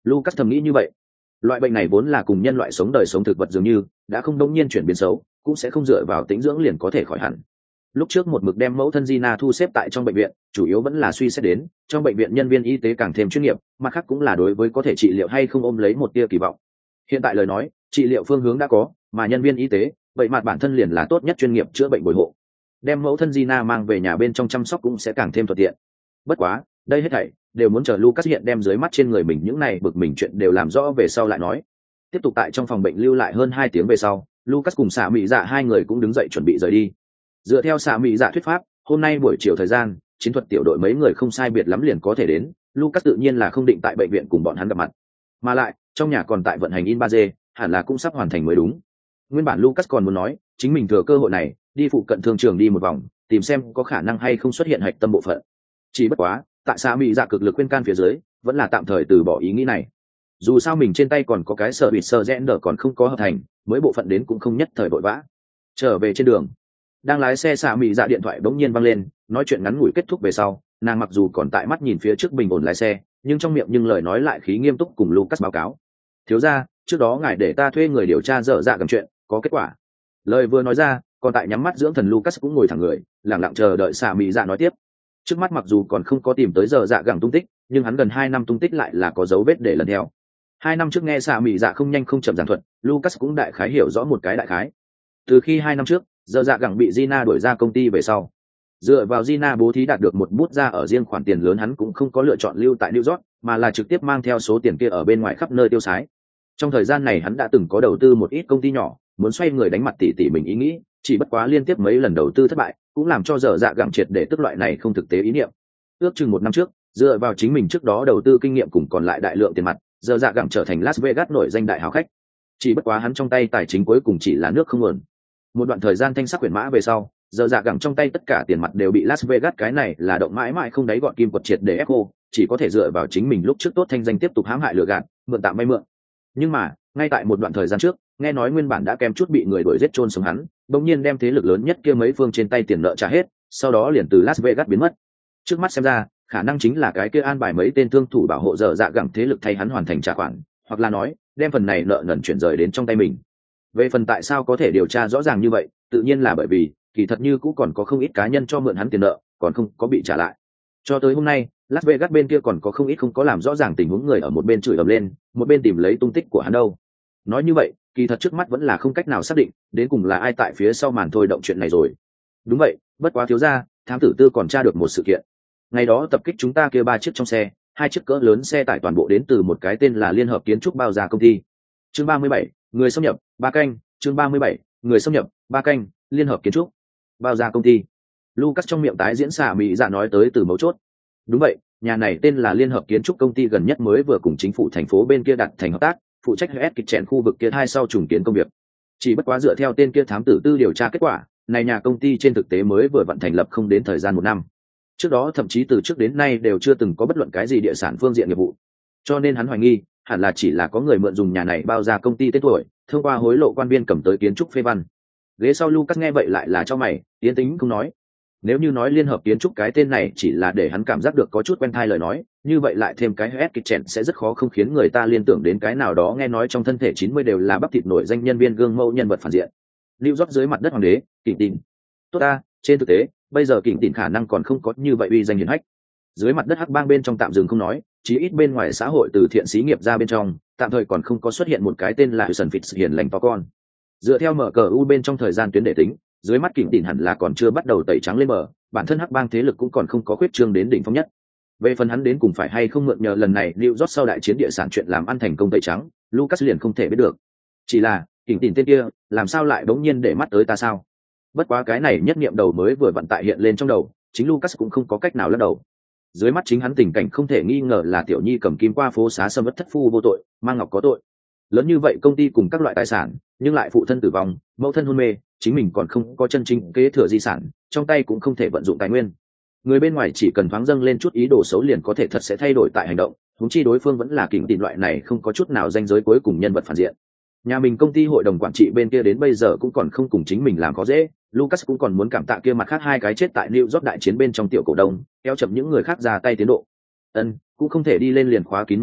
Lucas thầm nghĩ như vậy. Loại bệnh này vốn là cùng nhân loại sống đời sống thực vật dường như, đã không đống nhiên chuyển biến xấu, cũng sẽ không dựa vào tĩnh dưỡng liền có thể khỏi hẳn. Lúc trước một mực đem mẫu thân Gina thu xếp tại trong bệnh viện, chủ yếu vẫn là suy xét đến trong bệnh viện nhân viên y tế càng thêm chuyên nghiệp, mặt khác cũng là đối với có thể trị liệu hay không ôm lấy một tia kỳ vọng. Hiện tại lời nói, trị liệu phương hướng đã có, mà nhân viên y tế, vậy mặt bản thân liền là tốt nhất chuyên nghiệp chữa bệnh bồi hộ. Đem mẫu thân Gina mang về nhà bên trong chăm sóc cũng sẽ càng thêm thuận tiện. Bất quá, đây hết thảy đều muốn chờ Lucas hiện đem dưới mắt trên người mình những này bực mình chuyện đều làm rõ về sau lại nói. Tiếp tục tại trong phòng bệnh lưu lại hơn hai tiếng về sau, Lucas cùng Sạ Mị Dạ hai người cũng đứng dậy chuẩn bị rời đi. Dựa theo Sạ Mị Dạ thuyết pháp, hôm nay buổi chiều thời gian, chiến thuật tiểu đội mấy người không sai biệt lắm liền có thể đến, Lucas tự nhiên là không định tại bệnh viện cùng bọn hắn gặp mặt. Mà lại, trong nhà còn tại vận hành in ba D, hẳn là cũng sắp hoàn thành mới đúng. Nguyên bản Lucas còn muốn nói, chính mình thừa cơ hội này, đi phụ cận thương trường đi một vòng, tìm xem có khả năng hay không xuất hiện hạch tâm bộ phận. Chỉ bất quá, tại Sạ Mị Dạ cực lực khuyên can phía dưới, vẫn là tạm thời từ bỏ ý nghĩ này. Dù sao mình trên tay còn có cái sở bị sơ rẽn đỡ còn không có hợp thành, mới bộ phận đến cũng không nhất thời vội vã. Trở về trên đường, đang lái xe Sạ Mị Dạ điện thoại bỗng nhiên vang lên, nói chuyện ngắn ngủi kết thúc về sau, nàng mặc dù còn tại mắt nhìn phía trước bình ổn lái xe, nhưng trong miệng nhưng lời nói lại khí nghiêm túc cùng Lucas báo cáo. Thiếu gia, trước đó ngài để ta thuê người điều tra dở dạ cầm chuyện, có kết quả. Lời vừa nói ra, còn tại nhắm mắt dưỡng thần Lucas cũng ngồi thẳng người, lặng lặng chờ đợi Sạ Mị Dạ nói tiếp. Trước mắt mặc dù còn không có tìm tới dở dạ gẳng tung tích, nhưng hắn gần hai năm tung tích lại là có dấu vết để lần theo. Hai năm trước nghe Sạ Mị Dạ không nhanh không chậm giảng thuật, Lucas cũng đại khái hiểu rõ một cái đại khái. Từ khi hai năm trước, dở dạ gẳng bị Gina đuổi ra công ty về sau, dựa vào Gina bố thí đạt được một bút ra ở riêng khoản tiền lớn, hắn cũng không có lựa chọn lưu tại New York, mà là trực tiếp mang theo số tiền kia ở bên ngoài khắp nơi tiêu xái. Trong thời gian này hắn đã từng có đầu tư một ít công ty nhỏ, muốn xoay người đánh mặt tỷ tỷ mình ý nghĩ, chỉ bất quá liên tiếp mấy lần đầu tư thất bại, cũng làm cho dở dạ gẳng triệt để tức loại này không thực tế ý niệm. Ước chừng một năm trước, dựa vào chính mình trước đó đầu tư kinh nghiệm cùng còn lại đại lượng tiền mặt, dở dạ gẳng trở thành Las Vegas nổi danh đại hào khách. Chỉ bất quá hắn trong tay tài chính cuối cùng chỉ là nước không nguồn. Một đoạn thời gian thanh sắc quyển mã về sau, dở dạ gẳng trong tay tất cả tiền mặt đều bị Las Vegas cái này là động mãi mãi không đáy gọn kim quật triệt để ép cô, chỉ có thể dựa vào chính mình lúc trước tốt thanh danh tiếp tục hãm hại lừa gạt, mượn tạm vay mượn. Nhưng mà, ngay tại một đoạn thời gian trước, nghe nói nguyên bản đã kém chút bị người đuổi giết chôn sống hắn, bỗng nhiên đem thế lực lớn nhất kia mấy phương trên tay tiền nợ trả hết, sau đó liền từ Las Vegas biến mất. Trước mắt xem ra, khả năng chính là cái kia an bài mấy tên thương thủ bảo hộ dở dạ gẳng thế lực thay hắn hoàn thành trả khoản, hoặc là nói, đem phần này nợ nần chuyển rời đến trong tay mình. Về phần tại sao có thể điều tra rõ ràng như vậy, tự nhiên là bởi vì, kỳ thật như cũng còn có không ít cá nhân cho mượn hắn tiền nợ, còn không có bị trả lại. Cho tới hôm nay, Las Vegas bên kia còn có không ít không có làm rõ ràng tình huống người ở một bên chửi ầm lên, một bên tìm lấy tung tích của hắn đâu. Nói như vậy, kỳ thật trước mắt vẫn là không cách nào xác định, đến cùng là ai tại phía sau màn thôi động chuyện này rồi. Đúng vậy, bất quá thiếu gia, thám tử tư còn tra được một sự kiện. Ngày đó tập kích chúng ta kia ba chiếc trong xe, hai chiếc cỡ lớn xe tải toàn bộ đến từ một cái tên là Liên hợp Kiến trúc bao gia công ty. Chương ba mươi bảy, người xâm nhập, ba canh, chương ba mươi bảy, người xâm nhập, ba canh, Liên hợp Kiến trúc bao gia công ty. Lucas trong miệng tái diễn Sạ Mị Dạ nói tới từ mấu chốt. Đúng vậy, nhà này tên là Liên hợp Kiến trúc công ty gần nhất mới vừa cùng chính phủ thành phố bên kia đặt thành hợp tác, phụ trách hết kịch chèn khu vực kia hai sau trùng kiến công việc. Chỉ bất quá dựa theo tên kia thám tử tư điều tra kết quả, này nhà công ty trên thực tế mới vừa vận thành lập không đến thời gian một năm. Trước đó thậm chí từ trước đến nay đều chưa từng có bất luận cái gì địa sản phương diện nghiệp vụ. Cho nên hắn hoài nghi, hẳn là chỉ là có người mượn dùng nhà này bao ra công ty tên tuổi, thông qua hối lộ quan viên cầm tới kiến trúc phê văn. Ghế sau Lucas nghe vậy lại là cho mày, tiến tính không nói. Nếu như nói Liên hợp Kiến trúc cái tên này chỉ là để hắn cảm giác được có chút quen thai lời nói, như vậy lại thêm cái hết kịch chèn sẽ rất khó không khiến người ta liên tưởng đến cái nào đó nghe nói trong thân thể chín mươi đều là bắp thịt nổi danh nhân viên gương mẫu nhân vật phản diện. Lưu York dưới mặt đất hoàng đế, Kình Tìn. Tốt ta, trên thực tế, bây giờ Kình Tìn khả năng còn không có như vậy uy danh hiển hách. Dưới mặt đất hắc bang bên trong tạm dừng không nói, chí ít bên ngoài xã hội từ thiện xí nghiệp ra bên trong, tạm thời còn không có xuất hiện một cái tên là Hudson Fitz hiển lành to con. Dựa theo mở cờ u bên trong thời gian tuyến để tính, dưới mắt Kình Tìn hẳn là còn chưa bắt đầu tẩy trắng lên bờ, bản thân hắc bang thế lực cũng còn không có khuyết trương đến đỉnh phong nhất. Về phần hắn đến cùng phải hay không mượn nhờ lần này New York sau đại chiến địa sản chuyện làm ăn thành công tẩy trắng, Lucas liền không thể biết được. Chỉ là, Kình Tìn tên kia, làm sao lại bỗng nhiên để mắt tới ta sao? Bất quá cái này nhất niệm đầu mới vừa vận tại hiện lên trong đầu, chính Lucas cũng không có cách nào lắc đầu. Dưới mắt chính hắn tình cảnh không thể nghi ngờ là tiểu nhi cầm kim qua phố xá xâm ất thất phu vô tội, mang ngọc có tội. Lớn như vậy công ty cùng các loại tài sản, nhưng lại phụ thân tử vong, mẫu thân hôn mê, chính mình còn không có chân chính kế thừa di sản, trong tay cũng không thể vận dụng tài nguyên. Người bên ngoài chỉ cần thoáng dâng lên chút ý đồ xấu liền có thể thật sẽ thay đổi tại hành động, huống chi đối phương vẫn là Kình Tìn loại này không có chút nào danh giới cuối cùng nhân vật phản diện. Nhà mình công ty hội đồng quản trị bên kia đến bây giờ cũng còn không cùng chính mình làm khó dễ, Lucas cũng còn muốn cảm tạ kia mặt khác hai cái chết tại New York đại chiến bên trong tiểu cổ đông, kéo chậm những người khác ra tay tiến độ. Ân, cũng không thể đi lên liền khóa kín mục tiêu,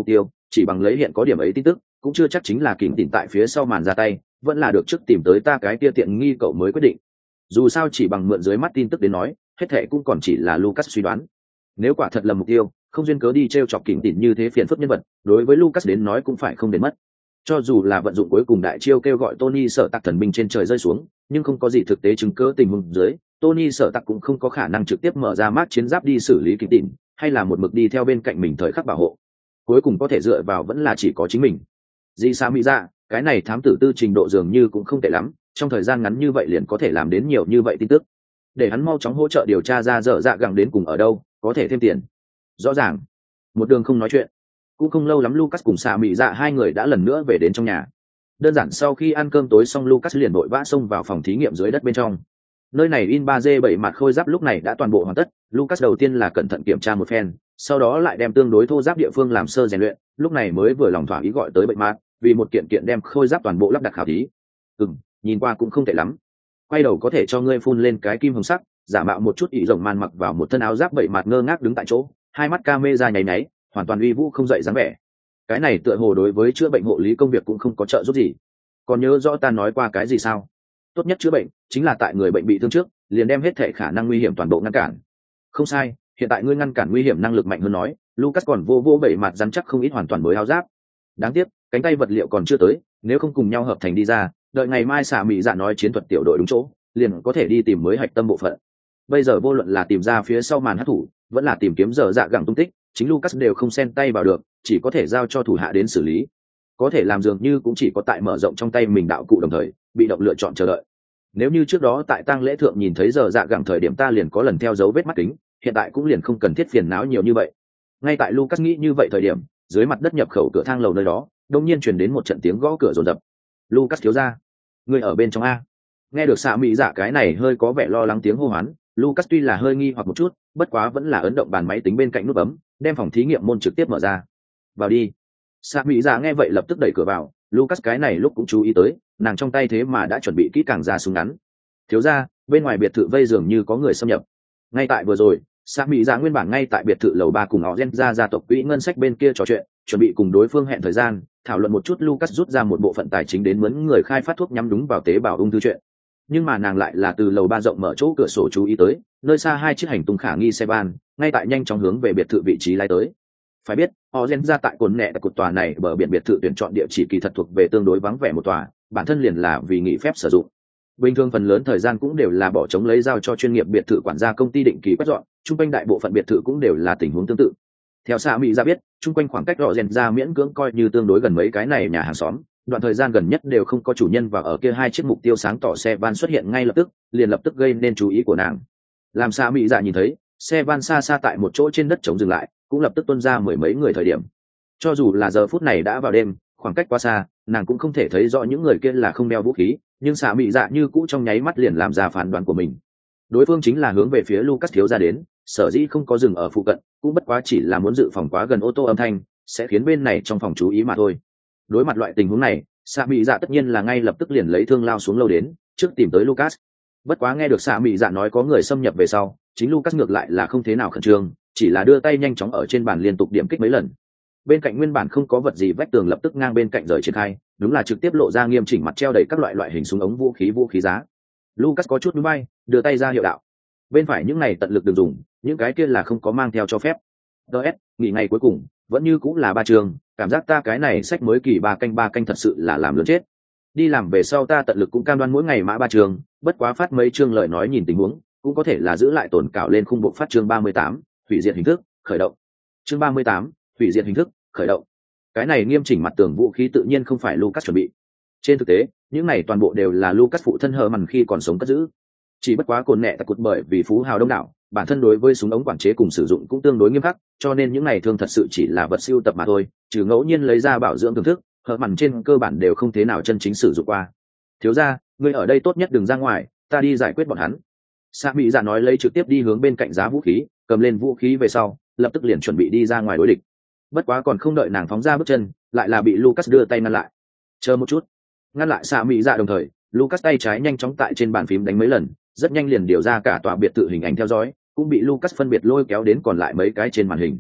chỉ bằng lấy hiện có điểm ấy tin tức cũng chưa chắc chính là kỉnh tìm tại phía sau màn ra tay, vẫn là được trước tìm tới ta cái kia tiện nghi cậu mới quyết định. Dù sao chỉ bằng mượn dưới mắt tin tức đến nói, hết thệ cũng còn chỉ là Lucas suy đoán. Nếu quả thật là mục tiêu, không duyên cớ đi t r e o chọc kỉnh tìm như thế phiền phức nhân vật, đối với Lucas đến nói cũng phải không đến mất. Cho dù là vận dụng cuối cùng đại chiêu kêu gọi Tony Sở Tạc thần binh trên trời rơi xuống, nhưng không có gì thực tế chứng cứ tình huống dưới, Tony Sở Tạc cũng không có khả năng trực tiếp mở ra mác chiến giáp đi xử lý kỉnh tìm, hay là một mực đi theo bên cạnh mình thời khắc bảo hộ. Cuối cùng có thể dựa vào vẫn là chỉ có chính mình. Di Sa Mỹ Dạ, cái này thám tử tư trình độ dường như cũng không tệ lắm, trong thời gian ngắn như vậy liền có thể làm đến nhiều như vậy tin tức. Để hắn mau chóng hỗ trợ điều tra ra dở dạ gẳng đến cùng ở đâu, có thể thêm tiền. Rõ ràng. Một đường không nói chuyện. Cũng không lâu lắm Lucas cùng Sa Mỹ Dạ hai người đã lần nữa về đến trong nhà. Đơn giản sau khi ăn cơm tối xong Lucas liền vội vã xông vào phòng thí nghiệm dưới đất bên trong. Nơi này in ba D bảy mặt khôi giáp lúc này đã toàn bộ hoàn tất, Lucas đầu tiên là cẩn thận kiểm tra một phen, sau đó lại đem tương đối thô giáp địa phương làm sơ rèn luyện, lúc này mới vừa lòng thỏa ý gọi tới bệnh mạc, vì một kiện kiện đem khôi giáp toàn bộ lắp đặt khảo thí. Ừm, nhìn qua cũng không tệ lắm. Quay đầu có thể cho ngươi phun lên cái kim hồng sắc, giả mạo một chút ỷ rồng man mặc vào một thân áo giáp bậy mặt ngơ ngác đứng tại chỗ, hai mắt camera nháy nháy, hoàn toàn uy vũ không dậy dáng vẻ. Cái này tựa hồ đối với chữa bệnh hộ lý công việc cũng không có trợ giúp gì. Còn nhớ rõ ta nói qua cái gì sao? Tốt nhất chữa bệnh chính là tại người bệnh bị thương trước, liền đem hết thể khả năng nguy hiểm toàn bộ ngăn cản. Không sai, hiện tại ngươi ngăn cản nguy hiểm năng lực mạnh hơn nói, Lucas còn vô vô bậy mặt rắn chắc không ít hoàn toàn mới áo giáp. Đáng tiếc, cánh tay vật liệu còn chưa tới, nếu không cùng nhau hợp thành đi ra, đợi ngày mai xả mỹ dạ nói chiến thuật tiểu đội đúng chỗ, liền có thể đi tìm mới hạch tâm bộ phận. Bây giờ vô luận là tìm ra phía sau màn hắc thủ, vẫn là tìm kiếm dở dạ gẳng tung tích, chính Lucas đều không xen tay vào được, chỉ có thể giao cho thủ hạ đến xử lý. Có thể làm dường như cũng chỉ có tại mở rộng trong tay mình đạo cụ đồng thời, bị động lựa chọn chờ đợi. Nếu như trước đó tại tang lễ thượng nhìn thấy dở dạ gẳng thời điểm ta liền có lần theo dấu vết mắt kính, hiện tại cũng liền không cần thiết phiền não nhiều như vậy. Ngay tại Lucas nghĩ như vậy thời điểm, dưới mặt đất nhập khẩu cửa thang lầu nơi đó, đột nhiên truyền đến một trận tiếng gõ cửa rồn rập. Lucas thiếu gia, người ở bên trong a? Nghe được xạ mỹ dạ cái này hơi có vẻ lo lắng tiếng hô hoán, Lucas tuy là hơi nghi hoặc một chút, bất quá vẫn là ấn động bàn máy tính bên cạnh nút bấm, đem phòng thí nghiệm môn trực tiếp mở ra. Vào đi. Xạ mỹ dạ nghe vậy lập tức đẩy cửa vào, Lucas cái này lúc cũng chú ý tới, nàng trong tay thế mà đã chuẩn bị kỹ càng ra súng ngắn. Thiếu gia, bên ngoài biệt thự vây dường như có người xâm nhập. Ngay tại vừa rồi, Sa Mỹ Dạ nguyên bản ngay tại biệt thự lầu ba cùng họ Gen ra gia tộc quỹ ngân sách bên kia trò chuyện, chuẩn bị cùng đối phương hẹn thời gian, thảo luận một chút Lucas rút ra một bộ phận tài chính đến mướn người khai phát thuốc nhắm đúng vào tế bào ung thư chuyện. Nhưng mà nàng lại là từ lầu ba rộng mở chỗ cửa sổ chú ý tới, nơi xa hai chiếc hành tung khả nghi xe van, ngay tại nhanh chóng hướng về biệt thự vị trí lái tới. Phải biết, họ Gen ra tại cồn nẹ tại cột tòa này bờ biển biệt thự tuyển chọn địa chỉ kỳ thật thuộc về tương đối vắng vẻ một tòa, bản thân liền là vì nghỉ phép sử dụng. Bình thường phần lớn thời gian cũng đều là bỏ trống lấy giao cho chuyên nghiệp biệt thự quản gia công ty định kỳ quét dọn, chung quanh đại bộ phận biệt thự cũng đều là tình huống tương tự. Theo xã Mỹ ra biết, chung quanh khoảng cách rõ rèn ra miễn cưỡng coi như tương đối gần mấy cái này nhà hàng xóm, đoạn thời gian gần nhất đều không có chủ nhân và ở kia hai chiếc mục tiêu sáng tỏ xe van xuất hiện ngay lập tức, liền lập tức gây nên chú ý của nàng. Làm xã Mỹ dạ nhìn thấy, xe van xa xa tại một chỗ trên đất trống dừng lại, cũng lập tức tuôn ra mười mấy người thời điểm. Cho dù là giờ phút này đã vào đêm, khoảng cách quá xa, nàng cũng không thể thấy rõ những người kia là không đeo vũ khí, nhưng xạ mỹ dạ như cũ trong nháy mắt liền làm ra phán đoán của mình. Đối phương chính là hướng về phía Lucas thiếu gia đến, sở dĩ không có dừng ở phụ cận, cũng bất quá chỉ là muốn dự phòng quá gần ô tô âm thanh, sẽ khiến bên này trong phòng chú ý mà thôi. Đối mặt loại tình huống này, xạ mỹ dạ tất nhiên là ngay lập tức liền lấy thương lao xuống lâu đến, trước tìm tới Lucas. Bất quá nghe được xạ mỹ dạ nói có người xâm nhập về sau, chính Lucas ngược lại là không thế nào khẩn trương, chỉ là đưa tay nhanh chóng ở trên bàn liên tục điểm kích mấy lần. Bên cạnh nguyên bản không có vật gì vách tường lập tức ngang bên cạnh rời triển khai, đúng là trực tiếp lộ ra nghiêm chỉnh mặt treo đầy các loại loại hình súng ống vũ khí vũ khí giá. Lucas có chút núi bay, đưa tay ra hiệu đạo. Bên phải những này tận lực đừng dùng, những cái kia là không có mang theo cho phép. ds nghỉ ngày cuối cùng vẫn như cũng là ba trường, cảm giác ta cái này sách mới kỳ ba canh ba canh thật sự là làm lớn chết. Đi làm về sau ta tận lực cũng cam đoan mỗi ngày mã ba trường, bất quá phát mấy chương lời nói nhìn tình huống, cũng có thể là giữ lại tổn cảo lên khung bộ phát chương ba mươi tám, hủy diệt hình thức, khởi động. Chương ba mươi tám, hủy diệt hình thức, khởi động. Cái này nghiêm chỉnh mặt tường vũ khí tự nhiên không phải Lucas chuẩn bị. Trên thực tế, những này toàn bộ đều là Lucas phụ thân hờ mằn khi còn sống cất giữ. Chỉ bất quá cồn nẹ tại cột bởi vì phú hào đông đảo, bản thân đối với súng ống quản chế cùng sử dụng cũng tương đối nghiêm khắc, cho nên những này thường thật sự chỉ là vật siêu tập mà thôi, trừ ngẫu nhiên lấy ra bảo dưỡng thưởng thức, hờ mằn trên cơ bản đều không thế nào chân chính sử dụng qua. Thiếu gia, ngươi ở đây tốt nhất đừng ra ngoài, ta đi giải quyết bọn hắn. Sa Mỹ dạ nói lấy trực tiếp đi hướng bên cạnh giá vũ khí, cầm lên vũ khí về sau, lập tức liền chuẩn bị đi ra ngoài đối địch. Bất quá còn không đợi nàng phóng ra bước chân, lại là bị Lucas đưa tay ngăn lại. Chờ một chút. Ngăn lại Sa Mỹ dạ đồng thời, Lucas tay trái nhanh chóng tại trên bàn phím đánh mấy lần, rất nhanh liền điều ra cả tòa biệt thự hình ảnh theo dõi, cũng bị Lucas phân biệt lôi kéo đến còn lại mấy cái trên màn hình.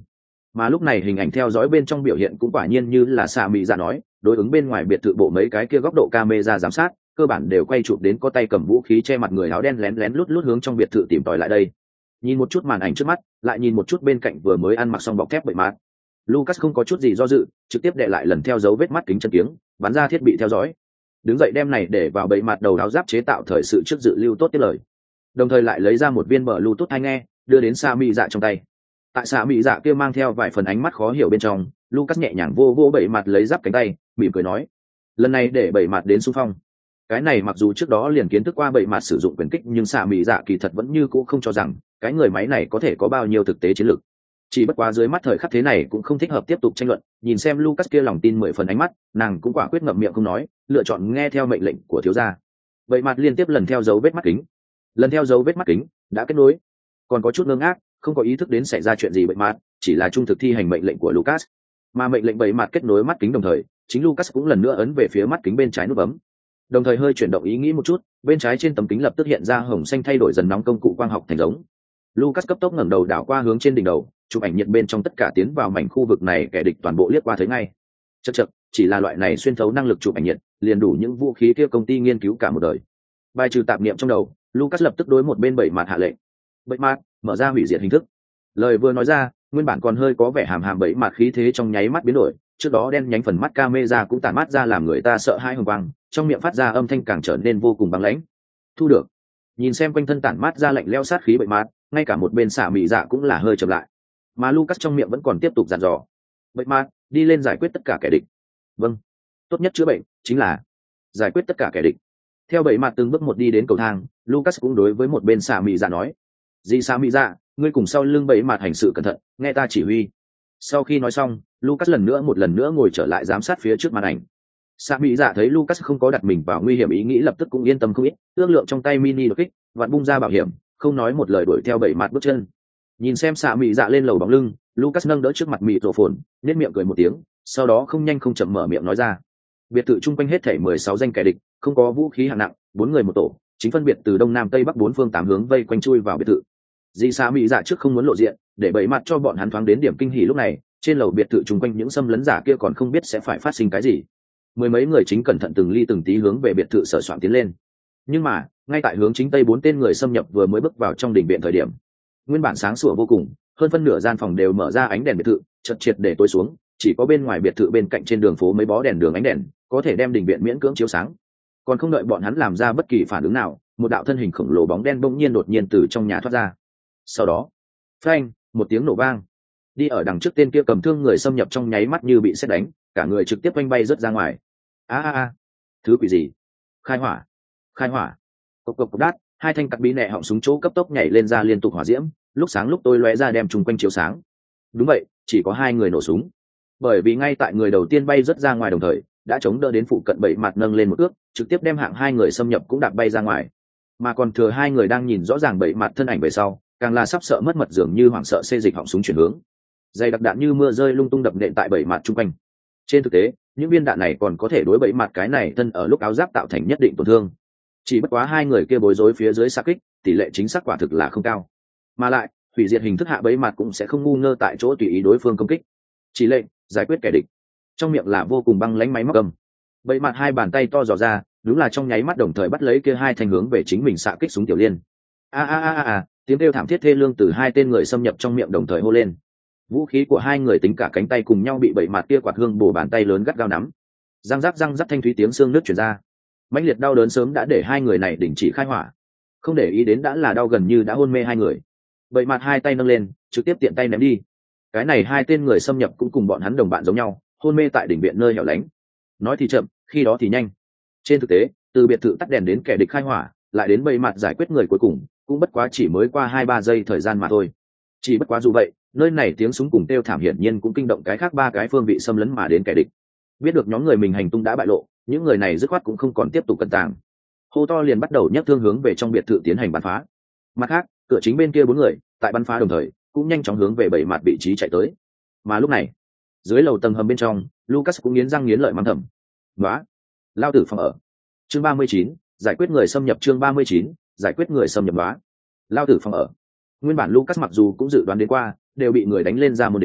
Mà lúc này hình ảnh theo dõi bên trong biểu hiện cũng quả nhiên như là xạ mỹ dạ nói, đối ứng bên ngoài biệt thự bộ mấy cái kia góc độ camera giám sát cơ bản đều quay chụp đến có tay cầm vũ khí che mặt người áo đen lén lén lút lút hướng trong biệt thự tìm tòi lại đây. Nhìn một chút màn ảnh trước mắt, lại nhìn một chút bên cạnh vừa mới ăn mặc xong bọc thép bậy mát, Lucas không có chút gì do dự, trực tiếp đệ lại lần theo dấu vết mắt kính chân kiếng, bắn ra thiết bị theo dõi. Đứng dậy đem này để vào bậy mặt đầu áo giáp chế tạo thời sự trước dự lưu tốt tiếp lời. Đồng thời lại lấy ra một viên bờ Bluetooth tai nghe, đưa đến Sa Mị Dạ trong tay. Tại Sa Mị Dạ kia mang theo vài phần ánh mắt khó hiểu bên trong, Lucas nhẹ nhàng vô vô bậy mặt lấy giáp cánh tay, mỉm cười nói: "Lần này để bậy mặt đến xung phong." Cái này mặc dù trước đó liền kiến thức qua bậy mặt sử dụng quyền kích, nhưng Sa Mị Dạ kỳ thật vẫn như cũ không cho rằng cái người máy này có thể có bao nhiêu thực tế chiến lược. Chỉ bất quá dưới mắt thời khắc thế này cũng không thích hợp tiếp tục tranh luận, nhìn xem Lucas kia lòng tin mười phần ánh mắt, nàng cũng quả quyết ngậm miệng không nói, lựa chọn nghe theo mệnh lệnh của thiếu gia. Vậy mặt liên tiếp lần theo dấu vết mắt kính, lần theo dấu vết mắt kính đã kết nối, còn có chút ngơ ngác, không có ý thức đến xảy ra chuyện gì. Vậy mặt chỉ là trung thực thi hành mệnh lệnh của Lucas, mà mệnh lệnh bảy mặt kết nối mắt kính đồng thời, chính Lucas cũng lần nữa ấn về phía mắt kính bên trái nút bấm, đồng thời hơi chuyển động ý nghĩ một chút, bên trái trên tấm kính lập tức hiện ra hồng xanh thay đổi dần nóng công cụ quang học thành giống. Lucas cấp tốc ngẩng đầu đảo qua hướng trên đỉnh đầu, chụp ảnh nhiệt bên trong tất cả tiến vào mảnh khu vực này kẻ địch toàn bộ liếc qua thấy ngay. Chậc chậc, chỉ là loại này xuyên thấu năng lực chụp ảnh nhiệt, liền đủ những vũ khí kia công ty nghiên cứu cả một đời. Bài trừ tạp niệm trong đầu, Lucas lập tức đối một bên bảy mặt hạ lệnh. Bảy mặt, mở ra hủy diệt hình thức. Lời vừa nói ra, nguyên bản còn hơi có vẻ hàm hàm bảy mặt khí thế trong nháy mắt biến đổi, trước đó đen nhánh phần mắt camera cũng tản mát ra làm người ta sợ hãi hùng quang, trong miệng phát ra âm thanh càng trở nên vô cùng băng lãnh. Thu được. Nhìn xem quanh thân tản mát ra lạnh lẽo sát khí bảy mặt, ngay cả một bên xả mị dạ cũng là hơi chậm lại, mà Lucas trong miệng vẫn còn tiếp tục dặn dò: "Vậy mà, đi lên giải quyết tất cả kẻ địch." "Vâng." Tốt nhất chữa bệnh chính là giải quyết tất cả kẻ địch. Theo bảy mặt từng bước một đi đến cầu thang, Lucas cũng đối với một bên xả mị dạ nói: "Dì xả mị dạ, ngươi cùng sau lưng bảy mặt hành sự cẩn thận, nghe ta chỉ huy." Sau khi nói xong, Lucas lần nữa một lần nữa ngồi trở lại giám sát phía trước màn ảnh. Xả mị dạ thấy Lucas không có đặt mình vào nguy hiểm ý nghĩ lập tức cũng yên tâm không ít, ước lượng trong tay mini đột kích, vặn bung ra bảo hiểm, không nói một lời đuổi theo bảy mặt bước chân. Nhìn xem xạ mị dạ lên lầu bóng lưng, Lucas nâng đỡ trước mặt mị rổ phồn, nét miệng cười một tiếng, sau đó không nhanh không chậm mở miệng nói ra: "Biệt thự chung quanh hết thảy mười sáu danh kẻ địch, không có vũ khí hạng nặng, bốn người một tổ, chính phân biệt từ đông nam tây bắc bốn phương tám hướng vây quanh chui vào biệt thự." Dì xạ mị dạ trước không muốn lộ diện, để bày mặt cho bọn hắn thoáng đến điểm kinh hỉ lúc này, trên lầu biệt thự chung quanh những xâm lấn giả kia còn không biết sẽ phải phát sinh cái gì. Mười mấy người chính cẩn thận từng ly từng tí hướng về biệt thự sở soạn tiến lên. Nhưng mà, ngay tại hướng chính tây bốn tên người xâm nhập vừa mới bước vào trong đỉnh viện thời điểm, nguyên bản sáng sủa vô cùng, hơn phân nửa gian phòng đều mở ra ánh đèn biệt thự chật triệt để tối xuống, chỉ có bên ngoài biệt thự bên cạnh trên đường phố mấy bó đèn đường ánh đèn có thể đem đình viện miễn cưỡng chiếu sáng. Còn không đợi bọn hắn làm ra bất kỳ phản ứng nào, một đạo thân hình khổng lồ bóng đen bỗng nhiên đột nhiên từ trong nhà thoát ra. Sau đó, phanh, một tiếng nổ vang, đi ở đằng trước tên kia cầm thương người xâm nhập trong nháy mắt như bị sét đánh, cả người trực tiếp oanh bay rớt ra ngoài. A a a, thứ quỷ gì? Khai hỏa, khai hỏa! Cộc cộc cộc đát, hai thanh cắt bí nẹ họng súng chỗ cấp tốc nhảy lên ra liên tục hỏa diễm, lúc sáng lúc tối lóe ra đem chung quanh chiếu sáng. Đúng vậy, chỉ có hai người nổ súng, bởi vì ngay tại người đầu tiên bay rớt ra ngoài đồng thời đã chống đỡ đến phụ cận bảy mặt nâng lên một ước, trực tiếp đem hạng hai người xâm nhập cũng đạp bay ra ngoài, mà còn thừa hai người đang nhìn rõ ràng bảy mặt thân ảnh về sau, càng là sắp sợ mất mật, dường như hoảng sợ xê dịch họng súng chuyển hướng, dày đặc đạn như mưa rơi lung tung đập nện tại bảy mặt chung quanh. Trên thực tế, những viên đạn này còn có thể đối bảy mặt cái này thân ở lúc áo giáp tạo thành nhất định tổn thương, chỉ bất quá hai người kia bối rối phía dưới xa kích, tỷ lệ chính xác quả thực là không cao, mà lại hủy diệt hình thức hạ bẫy mặt cũng sẽ không ngu ngơ tại chỗ tùy ý đối phương công kích. Chỉ lệnh giải quyết kẻ địch, trong miệng là vô cùng băng lánh máy móc cầm. Bẫy mặt hai bàn tay to dò ra, đúng là trong nháy mắt đồng thời bắt lấy kia hai thanh hướng về chính mình xạ kích súng tiểu liên. A a a a, tiếng kêu thảm thiết thê lương từ hai tên người xâm nhập trong miệng đồng thời hô lên. Vũ khí của hai người tính cả cánh tay cùng nhau bị bẫy mặt kia quạt hương bổ bàn tay lớn gắt gao nắm. Răng rắc răng rắc thanh thúy tiếng xương nứt truyền ra. Mãnh liệt đau đớn sớm đã để hai người này đình chỉ khai hỏa, không để ý đến đã là đau gần như đã hôn mê hai người. Bậy mặt hai tay nâng lên, trực tiếp tiện tay ném đi. Cái này hai tên người xâm nhập cũng cùng bọn hắn đồng bạn giống nhau, hôn mê tại đỉnh viện nơi hẻo lánh. Nói thì chậm, khi đó thì nhanh. Trên thực tế, từ biệt thự tắt đèn đến kẻ địch khai hỏa, lại đến bậy mặt giải quyết người cuối cùng, cũng bất quá chỉ mới qua hai ba giây thời gian mà thôi. Chỉ bất quá dù vậy, nơi này tiếng súng cùng kêu thảm hiển nhiên cũng kinh động cái khác ba cái phương vị xâm lấn mà đến kẻ địch. Biết được nhóm người mình hành tung đã bại lộ, những người này dứt khoát cũng không còn tiếp tục cẩn tàng, hô to liền bắt đầu nhấc thương hướng về trong biệt thự tiến hành bắn phá. Mặt khác, cửa chính bên kia bốn người tại bắn phá đồng thời cũng nhanh chóng hướng về bảy mặt vị trí chạy tới. Mà lúc này, dưới lầu tầng hầm bên trong, Lucas cũng nghiến răng nghiến lợi mắng thầm: "Nóa, lao tử phòng ở." Chương ba mươi chín, giải quyết người xâm nhập. Chương ba mươi chín, giải quyết người xâm nhập. Nóa, lao tử phòng ở. Nguyên bản Lucas mặc dù cũng dự đoán đến qua, đều bị người đánh lên ra muốn đến,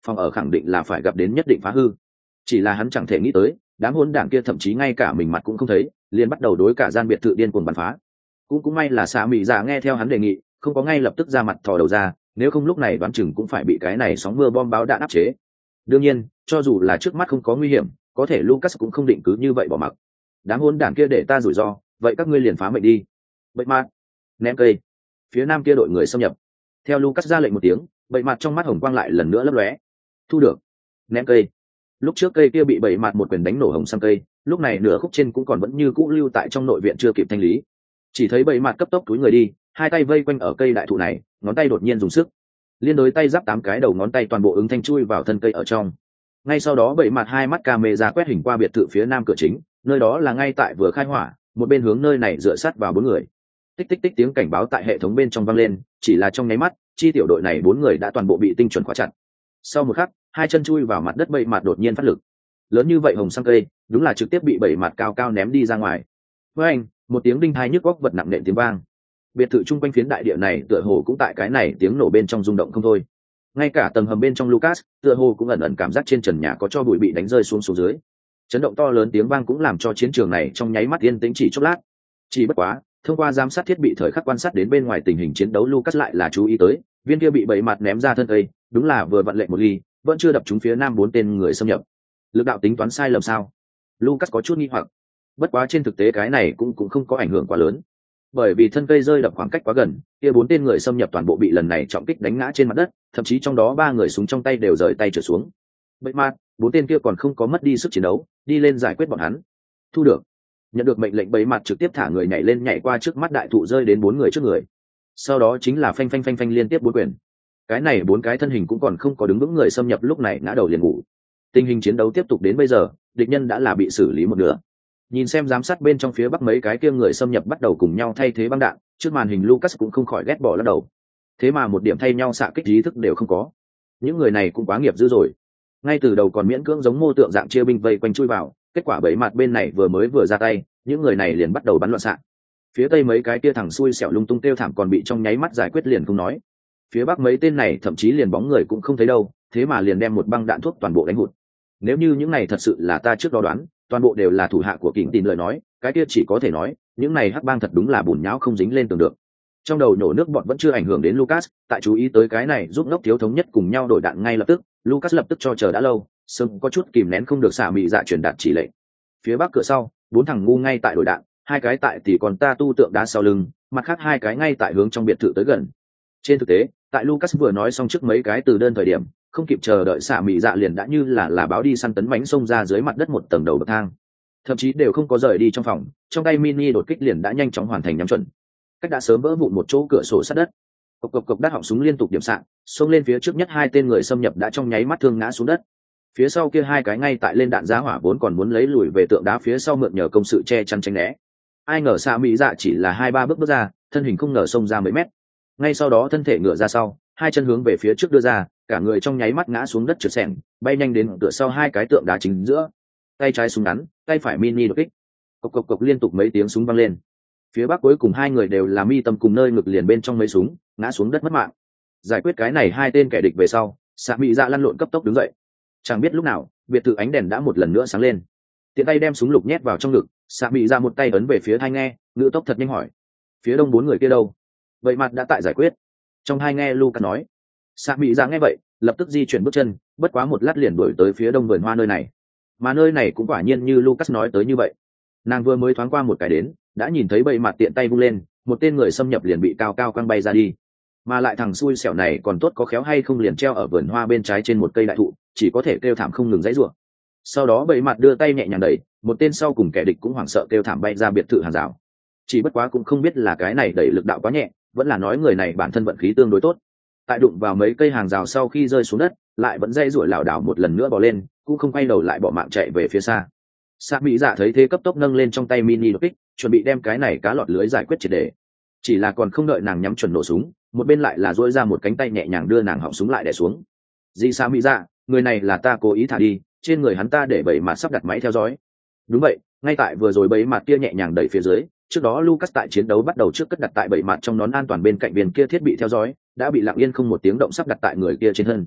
phòng ở khẳng định là phải gặp đến nhất định phá hư. Chỉ là hắn chẳng thể nghĩ tới đám hỗn đảng kia thậm chí ngay cả mình mặt cũng không thấy liền bắt đầu đối cả gian biệt thự điên cuồng bắn phá. Cũng cũng may là xạ mỹ dạ nghe theo hắn đề nghị, không có ngay lập tức ra mặt thò đầu ra, nếu không lúc này đoán chừng cũng phải bị cái này sóng mưa bom báo đạn áp chế. Đương nhiên cho dù là trước mắt không có nguy hiểm, có thể Lucas cũng không định cứ như vậy bỏ mặc. Đám hỗn đảng kia để ta rủi ro, vậy các ngươi liền phá mệnh đi. Bậy mặt, ném cây. Phía nam kia đội người xâm nhập. Theo Lucas ra lệnh một tiếng, bậy mặt trong mắt hồng quang lại lần nữa lấp lóe. Thu được. Ném cây. Lúc trước cây kia bị bậy mặt một quyền đánh nổ hồng sang cây, lúc này nửa khúc trên cũng còn vẫn như cũ lưu tại trong nội viện chưa kịp thanh lý. Chỉ thấy bậy mặt cấp tốc túi người đi, hai tay vây quanh ở cây đại thụ này, ngón tay đột nhiên dùng sức, liên đối tay giáp tám cái đầu ngón tay toàn bộ ứng thanh chui vào thân cây ở trong. Ngay sau đó bậy mặt hai mắt camera quét hình qua biệt thự phía nam cửa chính, nơi đó là ngay tại vừa khai hỏa, một bên hướng nơi này dựa sát vào bốn người. Tích tích tích tiếng cảnh báo tại hệ thống bên trong vang lên, chỉ là trong nháy mắt, chi tiểu đội này bốn người đã toàn bộ bị tinh chuẩn khóa chặt. Sau một khắc, hai chân chui vào mặt đất bậy mặt đột nhiên phát lực. Lớn như vậy hồng sang cây, đúng là trực tiếp bị bậy mặt cao cao ném đi ra ngoài. Với anh, một tiếng đinh tai nhức óc vật nặng nện tiếng vang. Biệt thự chung quanh phiến đại địa này tựa hồ cũng tại cái này tiếng nổ bên trong rung động không thôi. Ngay cả tầng hầm bên trong Lucas, tựa hồ cũng ẩn ẩn cảm giác trên trần nhà có cho bụi bị đánh rơi xuống xuống dưới. Chấn động to lớn tiếng vang cũng làm cho chiến trường này trong nháy mắt yên tĩnh chỉ chốc lát. Chỉ bất quá, thông qua giám sát thiết bị thời khắc quan sát đến bên ngoài tình hình chiến đấu, Lucas lại là chú ý tới, viên kia bị bậy mặt ném ra thân cây, đúng là vừa vận lệnh một ly, vẫn chưa đập trúng phía nam bốn tên người xâm nhập. Lực đạo tính toán sai lầm sao? Lucas có chút nghi hoặc. Bất quá trên thực tế cái này cũng cũng không có ảnh hưởng quá lớn, bởi vì thân cây rơi đập khoảng cách quá gần, kia bốn tên người xâm nhập toàn bộ bị lần này trọng kích đánh ngã trên mặt đất, thậm chí trong đó ba người súng trong tay đều rời tay trở xuống. Vậy mà bốn tên kia còn không có mất đi sức chiến đấu, đi lên giải quyết bọn hắn. Thu được. Nhận được mệnh lệnh, bấy mặt trực tiếp thả người nhảy lên nhảy qua trước mắt đại thụ rơi đến bốn người trước người. Sau đó chính là phanh phanh phanh phanh liên tiếp bốn quyền. Cái này bốn cái thân hình cũng còn không có đứng vững người xâm nhập lúc này ngã đầu liền ngủ. Tình hình chiến đấu tiếp tục đến bây giờ, địch nhân đã là bị xử lý một nửa. Nhìn xem giám sát bên trong phía bắc mấy cái kia người xâm nhập bắt đầu cùng nhau thay thế băng đạn, trước màn hình Lucas cũng không khỏi ghét bỏ lắc đầu. Thế mà một điểm thay nhau xạ kích ý thức đều không có. Những người này cũng quá nghiệp dư rồi. Ngay từ đầu còn miễn cưỡng giống mô tượng dạng chia binh vây quanh chui vào, kết quả bẫy mặt bên này vừa mới vừa ra tay, những người này liền bắt đầu bắn loạn xạ. Phía tây mấy cái kia thằng xui xẻo lung tung kêu thảm còn bị trong nháy mắt giải quyết liền không nói. Phía bắc mấy tên này thậm chí liền bóng người cũng không thấy đâu, thế mà liền đem một băng đạn thuốc toàn bộ đánh hụt. Nếu như những này thật sự là ta trước đó đoán, toàn bộ đều là thủ hạ của Kình Tin lời nói, cái kia chỉ có thể nói, những này hắc bang thật đúng là bùn nhão không dính lên tường được. Trong đầu nhổ nước bọt vẫn chưa ảnh hưởng đến Lucas, tại chú ý tới cái này giúp ngốc thiếu thống nhất cùng nhau đổi đạn ngay lập tức, Lucas lập tức cho chờ đã lâu, sớm có chút kìm nén không được xả mị dạ truyền đạt chỉ lệnh. Phía bắc cửa sau, bốn thằng ngu ngay tại đổi đạn, hai cái tại thì còn ta tu tượng đá sau lưng, mặt khác hai cái ngay tại hướng trong biệt thự tới gần. Trên thực tế, tại Lucas vừa nói xong trước mấy cái từ đơn thời điểm, không kịp chờ đợi xả mị dạ liền đã như là là báo đi săn tấn mãnh xông ra dưới mặt đất một tầng đầu bậc thang, thậm chí đều không có rời đi trong phòng, trong tay mini đột kích liền đã nhanh chóng hoàn thành nhắm chuẩn, cách đã sớm vỡ vụn một chỗ cửa sổ sát đất. Cộc cộc cộc đắt họng súng liên tục điểm xạ, xông lên phía trước nhất hai tên người xâm nhập đã trong nháy mắt thương ngã xuống đất. Phía sau kia hai cái ngay tại lên đạn giá hỏa vốn còn muốn lấy lùi về tượng đá phía sau mượn nhờ công sự che chắn tránh né. Ai ngờ xạ mỹ dạ chỉ là hai ba bước bước ra, thân hình không ngờ xông ra mấy mét. Ngay sau đó thân thể ngựa ra sau, hai chân hướng về phía trước đưa ra, cả người trong nháy mắt ngã xuống đất trượt xẻng, bay nhanh đến tựa sau hai cái tượng đá chính giữa. Tay trái súng ngắn, tay phải mini đột kích. Cộc cộc cộc liên tục mấy tiếng súng vang lên. Phía bắc cuối cùng hai người đều là mi tâm cùng nơi ngực liền bên trong mấy súng, ngã xuống đất mất mạng. Giải quyết cái này hai tên kẻ địch về sau, xạ mỹ dạ lăn lộn cấp tốc đứng dậy. Chẳng biết lúc nào, biệt thự ánh đèn đã một lần nữa sáng lên. Tiện tay đem súng lục nhét vào trong ngực, xạ mỹ dạ một tay ấn về phía tai nghe, ngữ tốc thật nhanh hỏi: phía đông bốn người kia đâu? Vậy mặt đã tại giải quyết. Trong hai nghe Lucas nói. Xạ mỹ dạ nghe vậy, lập tức di chuyển bước chân, bất quá một lát liền đuổi tới phía đông vườn hoa nơi này. Mà nơi này cũng quả nhiên như Lucas nói tới như vậy. Nàng vừa mới thoáng qua một cái đến, đã nhìn thấy bầy mặt tiện tay vung lên, một tên người xâm nhập liền bị cao cao quăng bay ra đi. Mà lại thằng xui xẻo này còn tốt có khéo hay không liền treo ở vườn hoa bên trái trên một cây đại thụ, chỉ có thể kêu thảm không ngừng dãy rủa. Sau đó bầy mặt đưa tay nhẹ nhàng đẩy, một tên sau cùng kẻ địch cũng hoảng sợ kêu thảm bay ra biệt thự hàng rào. Chỉ bất quá cũng không biết là cái này đẩy lực đạo quá nhẹ, vẫn là nói người này bản thân vận khí tương đối tốt. Tại đụng vào mấy cây hàng rào sau khi rơi xuống đất, lại vẫn dãy rủa lảo đảo một lần nữa bò lên, cũng không quay đầu lại bỏ mạng chạy về phía xa. Sa mỹ dạ thấy thế cấp tốc nâng lên trong tay mini đột kích, chuẩn bị đem cái này cá lọt lưới giải quyết triệt để. Chỉ là còn không đợi nàng nhắm chuẩn nổ súng, một bên lại là duỗi ra một cánh tay nhẹ nhàng đưa nàng họng súng lại đè xuống. Di Sa mỹ dạ, người này là ta cố ý thả đi, trên người hắn ta để bẫy mặt sắp đặt máy theo dõi. Đúng vậy, ngay tại vừa rồi bẫy mặt kia nhẹ nhàng đẩy phía dưới, trước đó Lucas tại chiến đấu bắt đầu trước cất đặt tại bẫy mặt trong nón an toàn bên cạnh viên kia thiết bị theo dõi, đã bị lặng yên không một tiếng động sắp đặt tại người kia trên thân.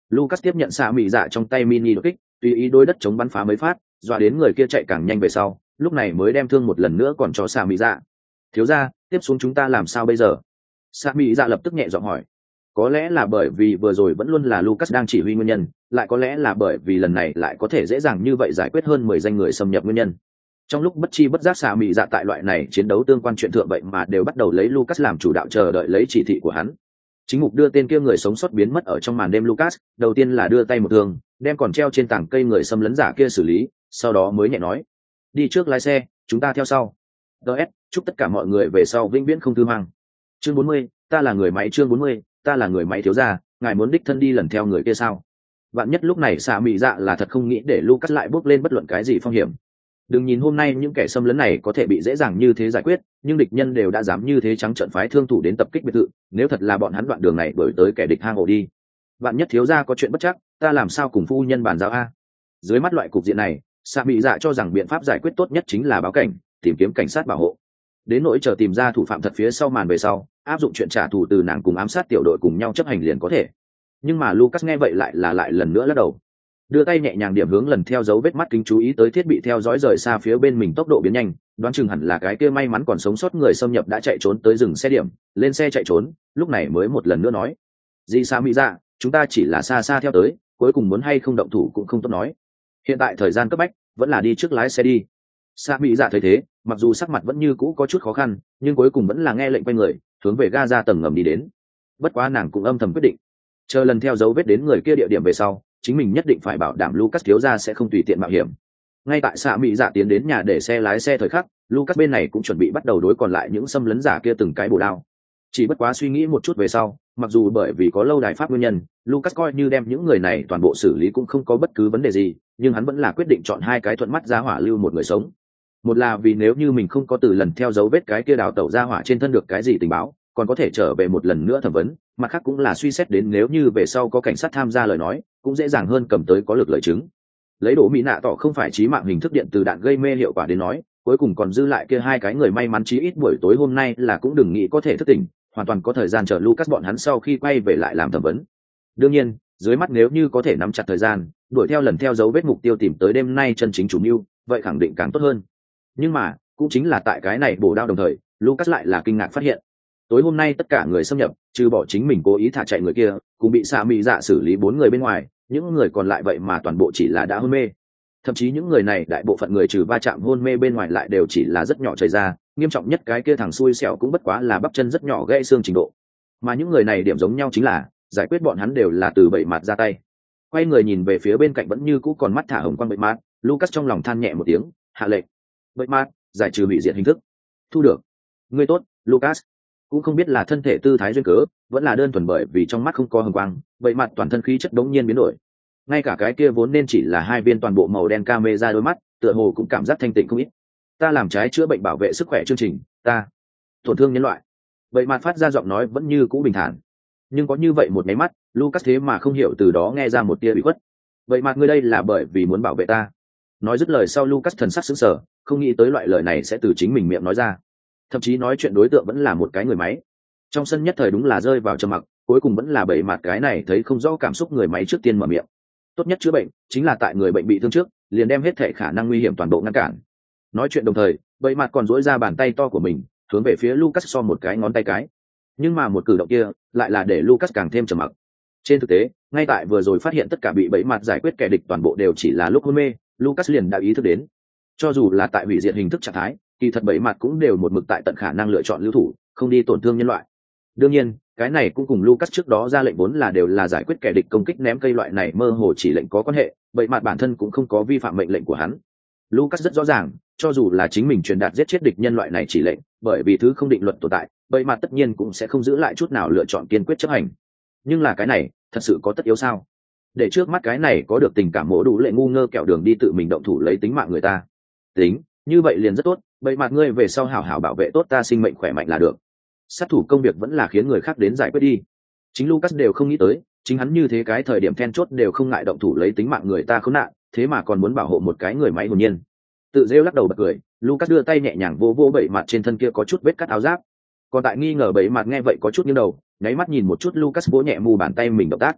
Lucas tiếp nhận xạ mị dạ trong tay mini đột kích, tùy ý đối đất chống bắn phá mấy phát, dọa đến người kia chạy càng nhanh về sau, lúc này mới đem thương một lần nữa còn cho xạ mị dạ. Thiếu gia, tiếp xuống chúng ta làm sao bây giờ? Xạ mị dạ lập tức nhẹ giọng hỏi. Có lẽ là bởi vì vừa rồi vẫn luôn là Lucas đang chỉ huy nguyên nhân, lại có lẽ là bởi vì lần này lại có thể dễ dàng như vậy giải quyết hơn mười danh người xâm nhập nguyên nhân. Trong lúc bất chi bất giác xạ mị dạ tại loại này chiến đấu tương quan chuyện thượng vậy mà đều bắt đầu lấy Lucas làm chủ đạo chờ đợi lấy chỉ thị của hắn. Chính mục đưa tên kia người sống sót biến mất ở trong màn đêm Lucas, đầu tiên là đưa tay một thương, đem còn treo trên tảng cây người xâm lấn giả kia xử lý, sau đó mới nhẹ nói: "Đi trước lái xe, chúng ta theo sau." đê ét, chúc tất cả mọi người về sau vĩnh viễn không thư mang. Chương bốn mươi, ta là người máy. Chương bốn mươi, ta là người máy. Thiếu gia, ngài muốn đích thân đi lần theo người kia sao? Vạn nhất lúc này xạ mị dạ là thật không nghĩ để Lucas lại bước lên bất luận cái gì phong hiểm. Đừng nhìn hôm nay những kẻ xâm lấn này có thể bị dễ dàng như thế giải quyết, nhưng địch nhân đều đã dám như thế trắng trợn phái thương thủ đến tập kích biệt thự, nếu thật là bọn hắn đoạn đường này đổi tới kẻ địch hang ổ đi. Vạn nhất thiếu gia có chuyện bất chắc, ta làm sao cùng phu nhân bàn giao a? Dưới mắt loại cục diện này, xạ mị dạ cho rằng biện pháp giải quyết tốt nhất chính là báo cảnh, tìm kiếm cảnh sát bảo hộ. Đến nỗi chờ tìm ra thủ phạm thật phía sau màn về sau, áp dụng chuyện trả thù từ nàng cùng ám sát tiểu đội cùng nhau chấp hành liền có thể. Nhưng mà Lucas nghe vậy lại là lại lần nữa lắc đầu, đưa tay nhẹ nhàng điểm hướng lần theo dấu vết mắt kính, chú ý tới thiết bị theo dõi rời xa phía bên mình tốc độ biến nhanh, đoán chừng hẳn là cái kia may mắn còn sống sót người xâm nhập đã chạy trốn tới dừng xe điểm, lên xe chạy trốn, lúc này mới một lần nữa nói: "Gì sao mỹ dạ, chúng ta chỉ là xa xa theo tới, cuối cùng muốn hay không động thủ cũng không tốt nói. Hiện tại thời gian cấp bách, vẫn là đi trước lái xe đi." Sa mỹ dạ thấy thế, mặc dù sắc mặt vẫn như cũ có chút khó khăn, nhưng cuối cùng vẫn là nghe lệnh quay người, hướng về ga ra tầng ngầm đi đến. Bất quá nàng cũng âm thầm quyết định, chờ lần theo dấu vết đến người kia địa điểm về sau, chính mình nhất định phải bảo đảm Lucas thiếu gia sẽ không tùy tiện mạo hiểm. Ngay tại xạ mỹ dạ tiến đến nhà để xe lái xe thời khắc, Lucas bên này cũng chuẩn bị bắt đầu đối còn lại những xâm lấn giả kia từng cái bổ đao. Chỉ bất quá suy nghĩ một chút về sau, mặc dù bởi vì có lâu đài pháp nguyên nhân, Lucas coi như đem những người này toàn bộ xử lý cũng không có bất cứ vấn đề gì, nhưng hắn vẫn là quyết định chọn hai cái thuận mắt giá hỏa lưu một người sống. Một là vì nếu như mình không có từ lần theo dấu vết cái kia đào tẩu ra hỏa trên thân được cái gì tình báo, còn có thể trở về một lần nữa thẩm vấn, mặt khác cũng là suy xét đến nếu như về sau có cảnh sát tham gia lời nói, cũng dễ dàng hơn cầm tới có lực lợi chứng. Lấy đổ mỹ nạ tỏ không phải chí mạng hình thức điện từ đạn gây mê hiệu quả đến nói, cuối cùng còn dư lại kia hai cái người may mắn chí ít buổi tối hôm nay là cũng đừng nghĩ có thể thức tỉnh, hoàn toàn có thời gian chờ Lucas bọn hắn sau khi quay về lại làm thẩm vấn. Đương nhiên, dưới mắt nếu như có thể nắm chặt thời gian, đuổi theo lần theo dấu vết mục tiêu tìm tới đêm nay chân chính chủ mưu, vậy khẳng định càng tốt hơn. Nhưng mà, cũng chính là tại cái này bổ đao đồng thời, Lucas lại là kinh ngạc phát hiện, tối hôm nay tất cả người xâm nhập, trừ bỏ chính mình cố ý thả chạy người kia, cũng bị xạ mỹ dạ xử lý bốn người bên ngoài, những người còn lại vậy mà toàn bộ chỉ là đã hôn mê. Thậm chí những người này đại bộ phận người trừ va chạm hôn mê bên ngoài lại đều chỉ là rất nhỏ chảy ra, nghiêm trọng nhất cái kia thằng xui xẻo cũng bất quá là bắp chân rất nhỏ gãy xương trình độ. Mà những người này điểm giống nhau chính là giải quyết bọn hắn đều là từ bậy mặt ra tay. Quay người nhìn về phía bên cạnh vẫn như cũ còn mắt thả hồng quang bậy mặt, Lucas trong lòng than nhẹ một tiếng, hạ lệnh: "Bậy mặt, giải trừ hủy diệt hình thức." Thu được. Ngươi tốt, Lucas. Cũng không biết là thân thể tư thái duyên cớ, vẫn là đơn thuần bởi vì trong mắt không có hồng quang, bậy mặt toàn thân khí chất đống nhiên biến đổi. Ngay cả cái kia vốn nên chỉ là hai viên toàn bộ màu đen camera đôi mắt, tựa hồ cũng cảm giác thanh tịnh không ít. Ta làm trái chữa bệnh bảo vệ sức khỏe chương trình, ta tổn thương nhân loại. Bậy mặt phát ra giọng nói vẫn như cũ bình thản, nhưng có như vậy một máy mắt, Lucas thế mà không hiểu từ đó nghe ra một tia bị khuất. Vậy mặt ngươi đây là bởi vì muốn bảo vệ ta? Nói dứt lời sau, Lucas thần sắc sững sờ, không nghĩ tới loại lời này sẽ từ chính mình miệng nói ra, thậm chí nói chuyện đối tượng vẫn là một cái người máy. Trong sân nhất thời đúng là rơi vào trầm mặc, cuối cùng vẫn là bậy mặt cái này thấy không rõ cảm xúc người máy trước tiên mở miệng. Tốt nhất chữa bệnh chính là tại người bệnh bị thương trước, liền đem hết thể khả năng nguy hiểm toàn bộ ngăn cản. Nói chuyện đồng thời, bậy mặt còn duỗi ra bàn tay to của mình, hướng về phía Lucas so một cái ngón tay cái. Nhưng mà một cử động kia lại là để Lucas càng thêm trầm mặc. Trên thực tế, ngay tại vừa rồi phát hiện tất cả bị bẫy mặt giải quyết kẻ địch toàn bộ đều chỉ là lúc hôn mê, Lucas liền đã ý thức đến, cho dù là tại hủy diệt hình thức trạng thái, kỳ thật bẫy mặt cũng đều một mực tại tận khả năng lựa chọn lưu thủ, không đi tổn thương nhân loại. Đương nhiên, cái này cũng cùng Lucas trước đó ra lệnh vốn là đều là giải quyết kẻ địch công kích ném cây loại này mơ hồ chỉ lệnh có quan hệ, bẫy mặt bản thân cũng không có vi phạm mệnh lệnh của hắn. Lucas rất rõ ràng, cho dù là chính mình truyền đạt giết chết địch nhân loại này chỉ lệnh, bởi vì thứ không định luật tồn tại, bẫy mặt tất nhiên cũng sẽ không giữ lại chút nào lựa chọn kiên quyết chấp hành. Nhưng là cái này thật sự có tất yếu sao? Để trước mắt cái này có được tình cảm mổ đủ lệ ngu ngơ kẹo đường đi tự mình động thủ lấy tính mạng người ta. Tính, như vậy liền rất tốt, bẫy mặt ngươi về sau hảo hảo bảo vệ tốt ta sinh mệnh khỏe mạnh là được. Sát thủ công việc vẫn là khiến người khác đến giải quyết đi. Chính Lucas đều không nghĩ tới, chính hắn như thế cái thời điểm then chốt đều không ngại động thủ lấy tính mạng người ta khốn nạn, thế mà còn muốn bảo hộ một cái người máy hồn nhiên. Tự rêu lắc đầu bật cười, Lucas đưa tay nhẹ nhàng vô vô bẫy mặt trên thân kia có chút vết cắt áo giáp. Còn tại nghi ngờ bẫy mặt nghe vậy có chút nghiêng đầu, nháy mắt nhìn một chút Lucas vỗ nhẹ mu bàn tay mình động tác.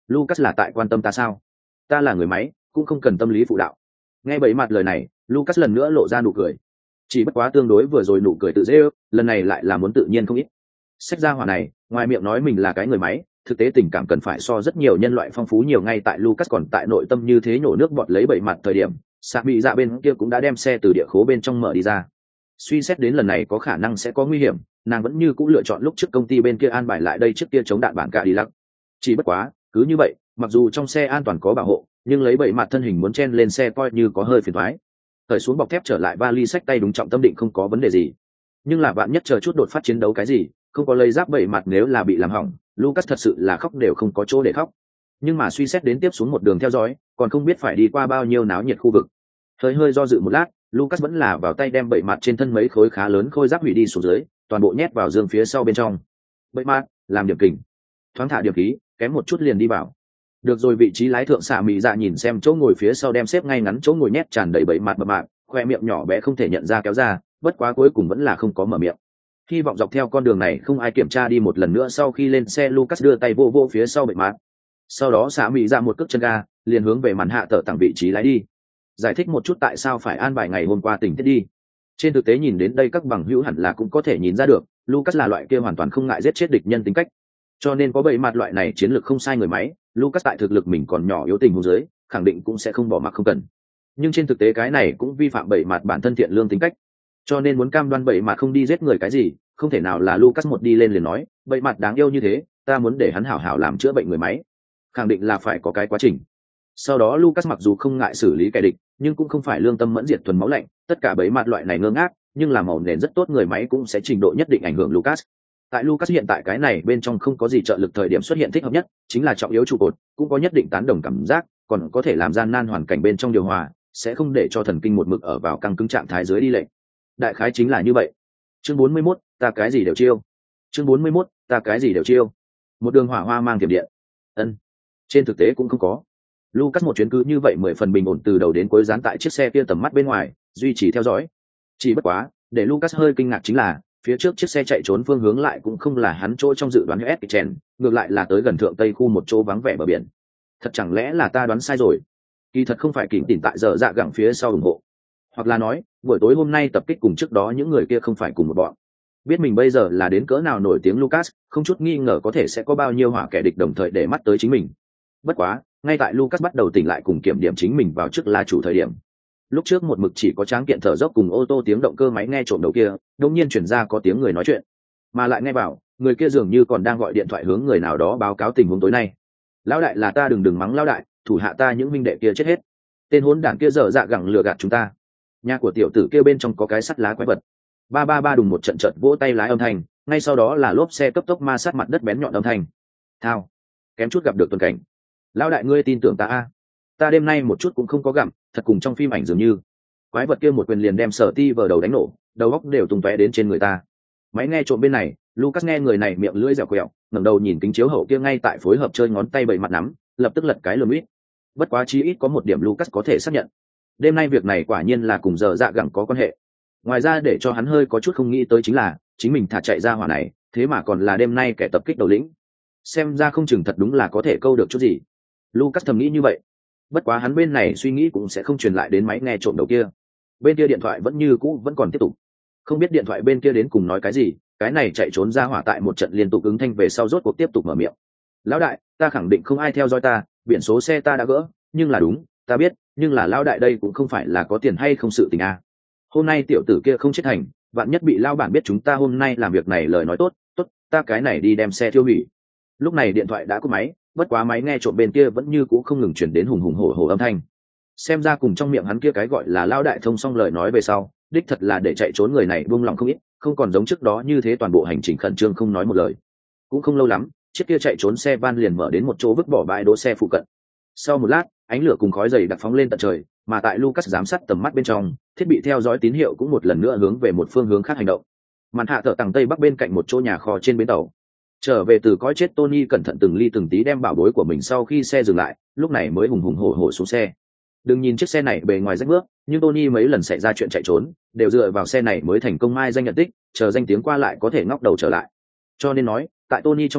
Lucas là tại quan tâm ta sao? Ta là người máy, cũng không cần tâm lý phụ đạo. Nghe bậy mặt lời này, Lucas lần nữa lộ ra nụ cười. Chỉ bất quá tương đối vừa rồi nụ cười tự dễ ước, lần này lại là muốn tự nhiên không ít. Sách ra hỏa này, ngoài miệng nói mình là cái người máy, thực tế tình cảm cần phải so rất nhiều nhân loại phong phú nhiều. Ngay tại Lucas còn tại nội tâm như thế nhổ nước bọt lấy bậy mặt thời điểm, Sạ bị dạ bên kia cũng đã đem xe từ địa khố bên trong mở đi ra. Suy xét đến lần này có khả năng sẽ có nguy hiểm, nàng vẫn như cũng lựa chọn lúc trước công ty bên kia an bài lại đây trước kia chống đạn bản cả đi lắc. Chỉ bất quá, cứ như vậy, mặc dù trong xe an toàn có bảo hộ, nhưng lấy bậy mặt thân hình muốn chen lên xe coi như có hơi phiền toái. Thời xuống bọc thép trở lại vali sách tay đúng trọng tâm định không có vấn đề gì. Nhưng là bạn nhất chờ chút đột phát chiến đấu cái gì, không có lấy giáp bậy mặt nếu là bị làm hỏng, Lucas thật sự là khóc đều không có chỗ để khóc. Nhưng mà suy xét đến tiếp xuống một đường theo dõi, còn không biết phải đi qua bao nhiêu náo nhiệt khu vực. Hơi hơi do dự một lát, Lucas vẫn là vào tay đem bậy mặt trên thân mấy khối khá lớn khôi giáp hủy đi xuống dưới, toàn bộ nhét vào giường phía sau bên trong. Bậy mặt, làm điểm kình. Thoáng thả điểm khí, kém một chút liền đi vào. Được rồi, vị trí lái thượng xạ mị dạ nhìn xem chỗ ngồi phía sau đem xếp ngay ngắn chỗ ngồi nhét tràn đầy bậy mặt mập mạp, khoe miệng nhỏ bé không thể nhận ra kéo ra, bất quá cuối cùng vẫn là không có mở miệng. Hy vọng dọc theo con đường này không ai kiểm tra đi một lần nữa. Sau khi lên xe, Lucas đưa tay vô vô phía sau bậy mặt. Sau đó xạ mị dạ một cước chân ga, liền hướng về màn hạ tở tặng vị trí lái đi. Giải thích một chút tại sao phải an bài ngày hôm qua tình tiết đi. Trên thực tế nhìn đến đây các bằng hữu hẳn là cũng có thể nhìn ra được, Lucas là loại kia hoàn toàn không ngại giết chết địch nhân tính cách. Cho nên có bậy mặt loại này chiến lược không sai người máy, Lucas tại thực lực mình còn nhỏ yếu tình huống dưới, khẳng định cũng sẽ không bỏ mặc không cần. Nhưng trên thực tế cái này cũng vi phạm bậy mặt bản thân thiện lương tính cách. Cho nên muốn cam đoan bậy mặt không đi giết người cái gì, không thể nào là Lucas một đi lên liền nói, bậy mặt đáng yêu như thế, ta muốn để hắn hảo hảo làm chữa bệnh người máy. Khẳng định là phải có cái quá trình. Sau đó Lucas mặc dù không ngại xử lý kẻ địch, nhưng cũng không phải lương tâm mẫn diệt thuần máu lạnh, tất cả bấy mặt loại này ngơ ngác, nhưng là màu nền rất tốt người máy cũng sẽ trình độ nhất định ảnh hưởng Lucas. Tại Lucas hiện tại cái này bên trong không có gì trợ lực thời điểm xuất hiện thích hợp nhất, chính là trọng yếu trụ cột, cũng có nhất định tán đồng cảm giác, còn có thể làm gian nan hoàn cảnh bên trong điều hòa, sẽ không để cho thần kinh một mực ở vào căng cứng trạng thái dưới đi lệnh. Đại khái chính là như vậy. Chương bốn mươi mốt, ta cái gì đều chiêu. Chương bốn mươi mốt, ta cái gì đều chiêu. Một đường hỏa hoa mang tiềm điện. Ân. Trên thực tế cũng không có. Lucas một chuyến cứ như vậy mười phần bình ổn từ đầu đến cuối dán tại chiếc xe kia tầm mắt bên ngoài, duy trì theo dõi. Chỉ bất quá, để Lucas hơi kinh ngạc chính là, phía trước chiếc xe chạy trốn phương hướng lại cũng không là hắn chỗ trong dự đoán U S Kitchen, ngược lại là tới gần thượng tây khu một chỗ vắng vẻ bờ biển. Thật chẳng lẽ là ta đoán sai rồi? Kỳ thật không phải Kình Tỉnh tại giờ dạ gẳng phía sau ủng hộ, hoặc là nói, buổi tối hôm nay tập kích cùng trước đó những người kia không phải cùng một bọn. Biết mình bây giờ là đến cỡ nào nổi tiếng Lucas, không chút nghi ngờ có thể sẽ có bao nhiêu hỏa kẻ địch đồng thời để mắt tới chính mình. Bất quá, ngay tại Lucas bắt đầu tỉnh lại cùng kiểm điểm chính mình vào trước là chủ thời điểm. Lúc trước một mực chỉ có tráng kiện thở dốc cùng ô tô tiếng động cơ máy nghe trộm đầu kia, đột nhiên chuyển ra có tiếng người nói chuyện, mà lại nghe bảo người kia dường như còn đang gọi điện thoại hướng người nào đó báo cáo tình huống tối nay. Lão đại là ta, đừng đừng mắng lão đại, thủ hạ ta những minh đệ kia chết hết. Tên hỗn đản kia dở dạ gẳng lừa gạt chúng ta. Nhà của tiểu tử kia bên trong có cái sắt lá quái vật. Ba ba ba đùng một trận trận vỗ tay lái âm thanh, ngay sau đó là lốp xe cấp tốc ma sát mặt đất bén nhọn âm thanh. Thao, kém chút gặp được tuần cảnh. Lão đại ngươi tin tưởng ta a? Ta đêm nay một chút cũng không có gặm, thật cùng trong phim ảnh dường như. Quái vật kia một quyền liền đem Sở Ti vờ đầu đánh nổ, đầu óc đều tung tóe đến trên người ta. Máy nghe trộm bên này, Lucas nghe người này miệng lưỡi dẻo quẹo, ngẩng đầu nhìn kính chiếu hậu kia ngay tại phối hợp chơi ngón tay bậy mặt nắm, lập tức lật cái lườm ít. Bất quá chí ít có một điểm Lucas có thể xác nhận. Đêm nay việc này quả nhiên là cùng giờ dạ gẳng có quan hệ. Ngoài ra để cho hắn hơi có chút không nghĩ tới chính là, chính mình thả chạy ra hỏa này, thế mà còn là đêm nay kẻ tập kích đầu lĩnh. Xem ra không chừng thật đúng là có thể câu được chút gì. Lucas thầm nghĩ như vậy. Bất quá hắn bên này suy nghĩ cũng sẽ không truyền lại đến máy nghe trộm đầu kia. Bên kia điện thoại vẫn như cũ vẫn còn tiếp tục. Không biết điện thoại bên kia đến cùng nói cái gì, cái này chạy trốn ra hỏa tại một trận liên tục ứng thanh về sau rốt cuộc tiếp tục mở miệng. Lão đại, ta khẳng định không ai theo dõi ta, biển số xe ta đã gỡ, nhưng là đúng, ta biết, nhưng là lão đại đây cũng không phải là có tiền hay không sự tình à. Hôm nay tiểu tử kia không chết thành, vạn nhất bị lao bản biết chúng ta hôm nay làm việc này lời nói tốt, tốt, ta cái này đi đem xe tiêu hủy. Lúc này điện thoại đã cúp máy, bất quá máy nghe trộm bên kia vẫn như cũ không ngừng chuyển đến hùng hùng hổ hổ âm thanh. Xem ra cùng trong miệng hắn kia cái gọi là lao đại thông xong lời nói về sau, đích thật là để chạy trốn người này buông lòng không ít, không còn giống trước đó như thế toàn bộ hành trình khẩn trương không nói một lời. Cũng không lâu lắm, chiếc kia chạy trốn xe van liền mở đến một chỗ vứt bỏ bãi đỗ xe phụ cận. Sau một lát, ánh lửa cùng khói dày đặc phóng lên tận trời, mà tại Lucas giám sát tầm mắt bên trong, thiết bị theo dõi tín hiệu cũng một lần nữa hướng về một phương hướng khác hành động. Màn hạ thợ tầng tây bắc bên cạnh một chỗ nhà kho trên bến tàu. Trở về từ cõi chết Tony cẩn thận từng ly từng tí đem bảo bối của mình sau khi xe dừng lại, lúc này mới hùng hùng hổ hổ xuống xe. Đừng nhìn chiếc xe này bề ngoài rách bước, nhưng Tony mấy lần xảy ra chuyện chạy trốn, đều dựa vào xe này mới thành công mai danh nhận tích, chờ danh tiếng qua lại có thể ngóc đầu trở lại. Cho nên nói, tại Tony trong lòng,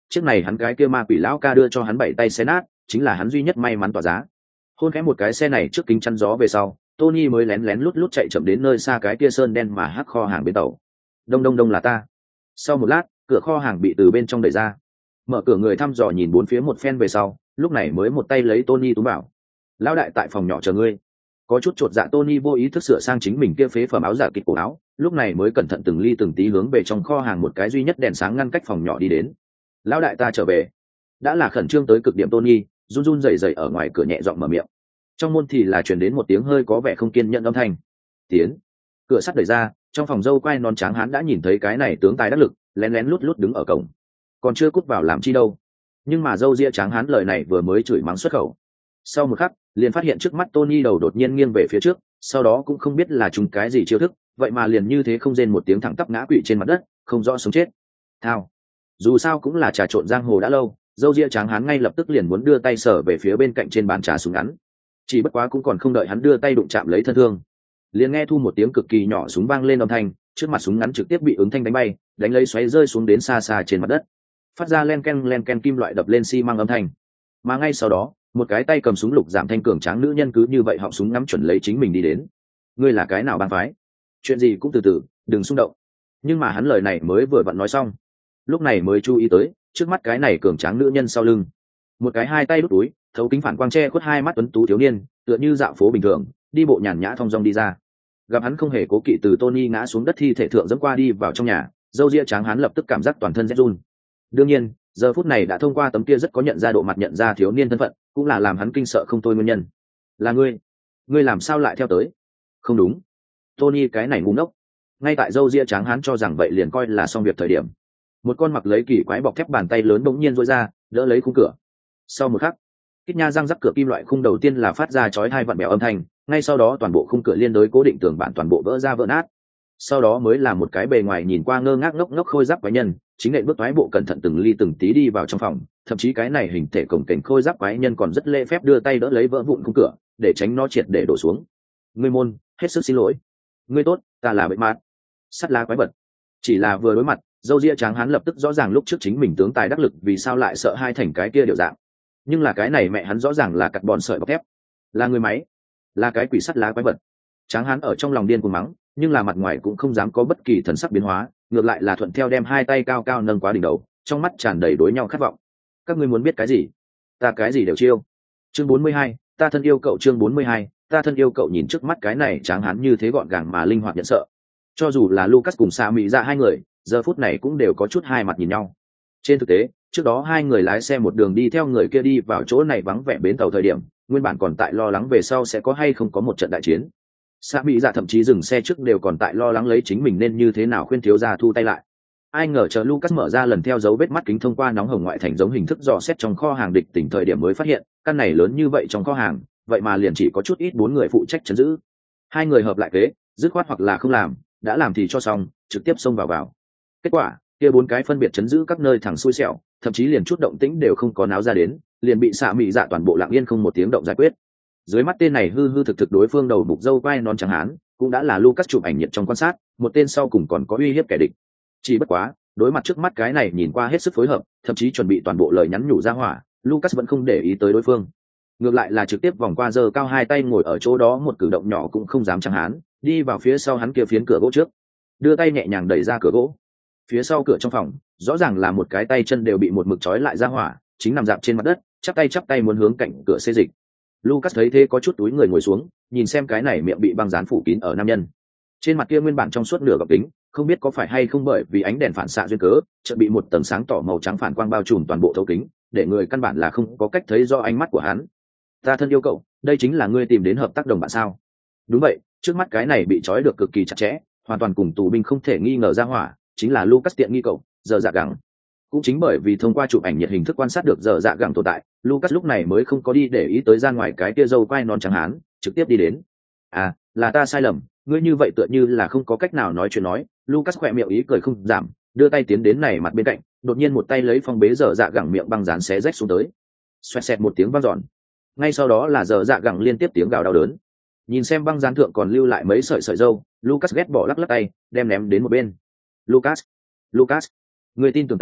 chiếc này hắn cái kia ma quỷ lão ca đưa cho hắn bảy tay xe nát, chính là hắn duy nhất may mắn tỏa giá. Hôn khẽ một cái xe này trước kính chắn gió về sau, Tony mới lén lén lút lút chạy chậm đến nơi xa cái kia sơn đen mà hắc kho hàng bến tàu. Đông đông đông là ta. Sau một lát, cửa kho hàng bị từ bên trong đẩy ra. Mở cửa người thăm dò nhìn bốn phía một phen về sau, lúc này mới một tay lấy Tony túm bảo. Lão đại tại phòng nhỏ chờ ngươi. Có chút chột dạ Tony vô ý thức sửa sang chính mình kia phế phẩm áo giả kịch cổ áo, lúc này mới cẩn thận từng ly từng tí hướng về trong kho hàng một cái duy nhất đèn sáng ngăn cách phòng nhỏ đi đến. Lão đại ta trở về. Đã là khẩn trương tới cực điểm Tony, run run rẩy rẩy ở ngoài cửa nhẹ giọng mở miệng. Trong môn thì là truyền đến một tiếng hơi có vẻ không kiên nhẫn âm thanh. Tiến. Cửa sắt đẩy ra, trong phòng dâu quai non trắng hắn đã nhìn thấy cái này tướng tài đắc lực, lén lén lút lút đứng ở cổng. Còn chưa cút vào làm chi đâu. Nhưng mà dâu ria trắng hắn lời này vừa mới chửi mắng xuất khẩu. Sau một khắc, liền phát hiện trước mắt Tony đầu đột nhiên nghiêng về phía trước, sau đó cũng không biết là chúng cái gì chiêu thức, vậy mà liền như thế không rên một tiếng thẳng tắp ngã quỵ trên mặt đất, không rõ sống chết. Thao. Dù sao cũng là trà trộn giang hồ đã lâu, dâu ria trắng hắn ngay lập tức liền muốn đưa tay sờ về phía bên cạnh trên bàn trà súng ngắn. Chỉ bất quá cũng còn không đợi hắn đưa tay đụng chạm lấy thân thương, liền nghe thu một tiếng cực kỳ nhỏ súng vang lên âm thanh, trước mặt súng ngắn trực tiếp bị ứng thanh đánh bay, đánh lấy xoáy rơi xuống đến xa xa trên mặt đất, phát ra len ken len ken kim loại đập lên xi măng âm thanh. Mà ngay sau đó, một cái tay cầm súng lục giảm thanh cường tráng nữ nhân cứ như vậy họng súng ngắm chuẩn lấy chính mình đi đến. Ngươi là cái nào bang phái? Chuyện gì cũng từ từ, đừng xung động. Nhưng mà hắn lời này mới vừa vặn nói xong, lúc này mới chú ý tới trước mắt cái này cường tráng nữ nhân sau lưng, một cái hai tay đút túi, thấu kính phản quang che khuất hai mắt tuấn tú thiếu niên, tựa như dạo phố bình thường, đi bộ nhàn nhã thong dong đi ra. Gặp hắn không hề cố kỵ từ Tony ngã xuống đất thi thể thượng dẫm qua đi vào trong nhà, dâu ria trắng hắn lập tức cảm giác toàn thân rét run. Đương nhiên, giờ phút này đã thông qua tấm kia rất có nhận ra độ mặt nhận ra thiếu niên thân phận, cũng là làm hắn kinh sợ không thôi nguyên nhân. Là ngươi, ngươi làm sao lại theo tới? Không đúng, Tony cái này ngu ngốc. Ngay tại dâu ria trắng hắn cho rằng vậy liền coi là xong việc thời điểm, một con mặc lấy kỳ quái bọc thép bàn tay lớn bỗng nhiên rối ra, đỡ lấy khung cửa. Sau một khắc, kít nha răng rắc cửa kim loại khung đầu tiên là phát ra chói hai vặn bèo âm thanh, ngay sau đó toàn bộ khung cửa liên đối cố định tường bản toàn bộ vỡ ra vỡ nát. Sau đó mới là một cái bề ngoài nhìn qua ngơ ngác ngốc ngốc khôi giáp quái nhân, chính nện bước toái bộ cẩn thận từng ly từng tí đi vào trong phòng, thậm chí cái này hình thể cổng kềnh khôi giáp quái nhân còn rất lễ phép đưa tay đỡ lấy vỡ vụn khung cửa, để tránh nó triệt để đổ xuống. Ngươi môn, hết sức xin lỗi. Ngươi tốt, ta là bệnh mát. Sắt lá quái vật. Chỉ là vừa đối mặt, dâu ria trắng hắn lập tức rõ ràng lúc trước chính mình tướng tài đắc lực vì sao lại sợ hai thành cái kia điều dạng. Nhưng là cái này mẹ hắn rõ ràng là cắt bòn sợi bọc thép, là người máy, là cái quỷ sắt lá quái vật. Tráng hắn ở trong lòng điên cuồng mắng, nhưng là mặt ngoài cũng không dám có bất kỳ thần sắc biến hóa, ngược lại là thuận theo đem hai tay cao cao nâng quá đỉnh đầu, trong mắt tràn đầy đối nhau khát vọng. Các ngươi muốn biết cái gì? Ta cái gì đều chiêu. Chương bốn mươi hai, ta thân yêu cậu. Chương bốn mươi hai, ta thân yêu cậu. Nhìn trước mắt cái này tráng hắn như thế gọn gàng mà linh hoạt nhận sợ, cho dù là Lucas cùng Sa Mỹ Dạ hai người, giờ phút này cũng đều có chút hai mặt nhìn nhau. Trên thực tế, trước đó hai người lái xe một đường đi theo người kia đi vào chỗ này vắng vẻ bến tàu thời điểm, nguyên bản còn tại lo lắng về sau sẽ có hay không có một trận đại chiến. Sa Mỹ Dạ thậm chí dừng xe trước đều còn tại lo lắng lấy chính mình nên như thế nào khuyên thiếu gia thu tay lại. Ai ngờ chờ Lucas mở ra lần theo dấu vết mắt kính thông qua nóng hồng ngoại thành giống hình thức dò xét trong kho hàng địch tỉnh thời điểm mới phát hiện, căn này lớn như vậy trong kho hàng, vậy mà liền chỉ có chút ít bốn người phụ trách trấn giữ. Hai người hợp lại kế, dứt khoát hoặc là không làm, đã làm thì cho xong, trực tiếp xông vào vào. Kết quả, kia bốn cái phân biệt trấn giữ các nơi thẳng xui xẻo, thậm chí liền chút động tĩnh đều không có náo ra đến, liền bị Sa Mỹ Dạ toàn bộ lặng yên không một tiếng động giải quyết. Dưới mắt tên này hư hư thực thực đối phương đầu bục dâu quai non trắng hán, cũng đã là Lucas chụp ảnh nhiệt trong quan sát, một tên sau cùng còn có uy hiếp kẻ địch. Chỉ bất quá, đối mặt trước mắt cái này nhìn qua hết sức phối hợp, thậm chí chuẩn bị toàn bộ lời nhắn nhủ ra hỏa, Lucas vẫn không để ý tới đối phương. Ngược lại là trực tiếp vòng qua giơ cao hai tay ngồi ở chỗ đó một cử động nhỏ cũng không dám trắng hán, đi vào phía sau hắn kia phiến cửa gỗ trước, đưa tay nhẹ nhàng đẩy ra cửa gỗ. Phía sau cửa trong phòng, rõ ràng là một cái tay chân đều bị một mực trói lại ra hỏa, chính nằm dạp trên mặt đất, chắp tay chắp tay muốn hướng cạnh cửa xê dịch. Lucas thấy thế có chút túi người ngồi xuống, nhìn xem cái này miệng bị băng dán phủ kín ở nam nhân. Trên mặt kia nguyên bản trong suốt nửa gọng kính, không biết có phải hay không bởi vì ánh đèn phản xạ duyên cớ, chợt bị một tầng sáng tỏ màu trắng phản quang bao trùm toàn bộ thấu kính, để người căn bản là không có cách thấy do ánh mắt của hắn. Ta thân yêu cậu, đây chính là ngươi tìm đến hợp tác đồng bạn sao? Đúng vậy, trước mắt cái này bị trói được cực kỳ chặt chẽ, hoàn toàn cùng tù binh không thể nghi ngờ ra hỏa, chính là Lucas tiện nghi cậu, giờ dạ gẳng. Cũng chính bởi vì thông qua chụp ảnh nhiệt hình thức quan sát được giờ dạ gẳng tồn tại, Lucas lúc này mới không có đi để ý tới ra ngoài cái kia dâu quai non trắng hán, trực tiếp đi đến. À, là ta sai lầm, ngươi như vậy tựa như là không có cách nào nói chuyện nói. Lucas khỏe miệng ý cười không giảm, đưa tay tiến đến này mặt bên cạnh, đột nhiên một tay lấy phong bế giờ dạ gẳng miệng băng dán xé rách xuống tới. Xoẹt xẹt một tiếng vang dọn. Ngay sau đó là giờ dạ gẳng liên tiếp tiếng gào đau đớn. Nhìn xem băng dán thượng còn lưu lại mấy sợi sợi dâu, Lucas ghét bỏ lắc lắc tay, đem ném đến một bên. Lucas, Lucas, người tin tưởng ta,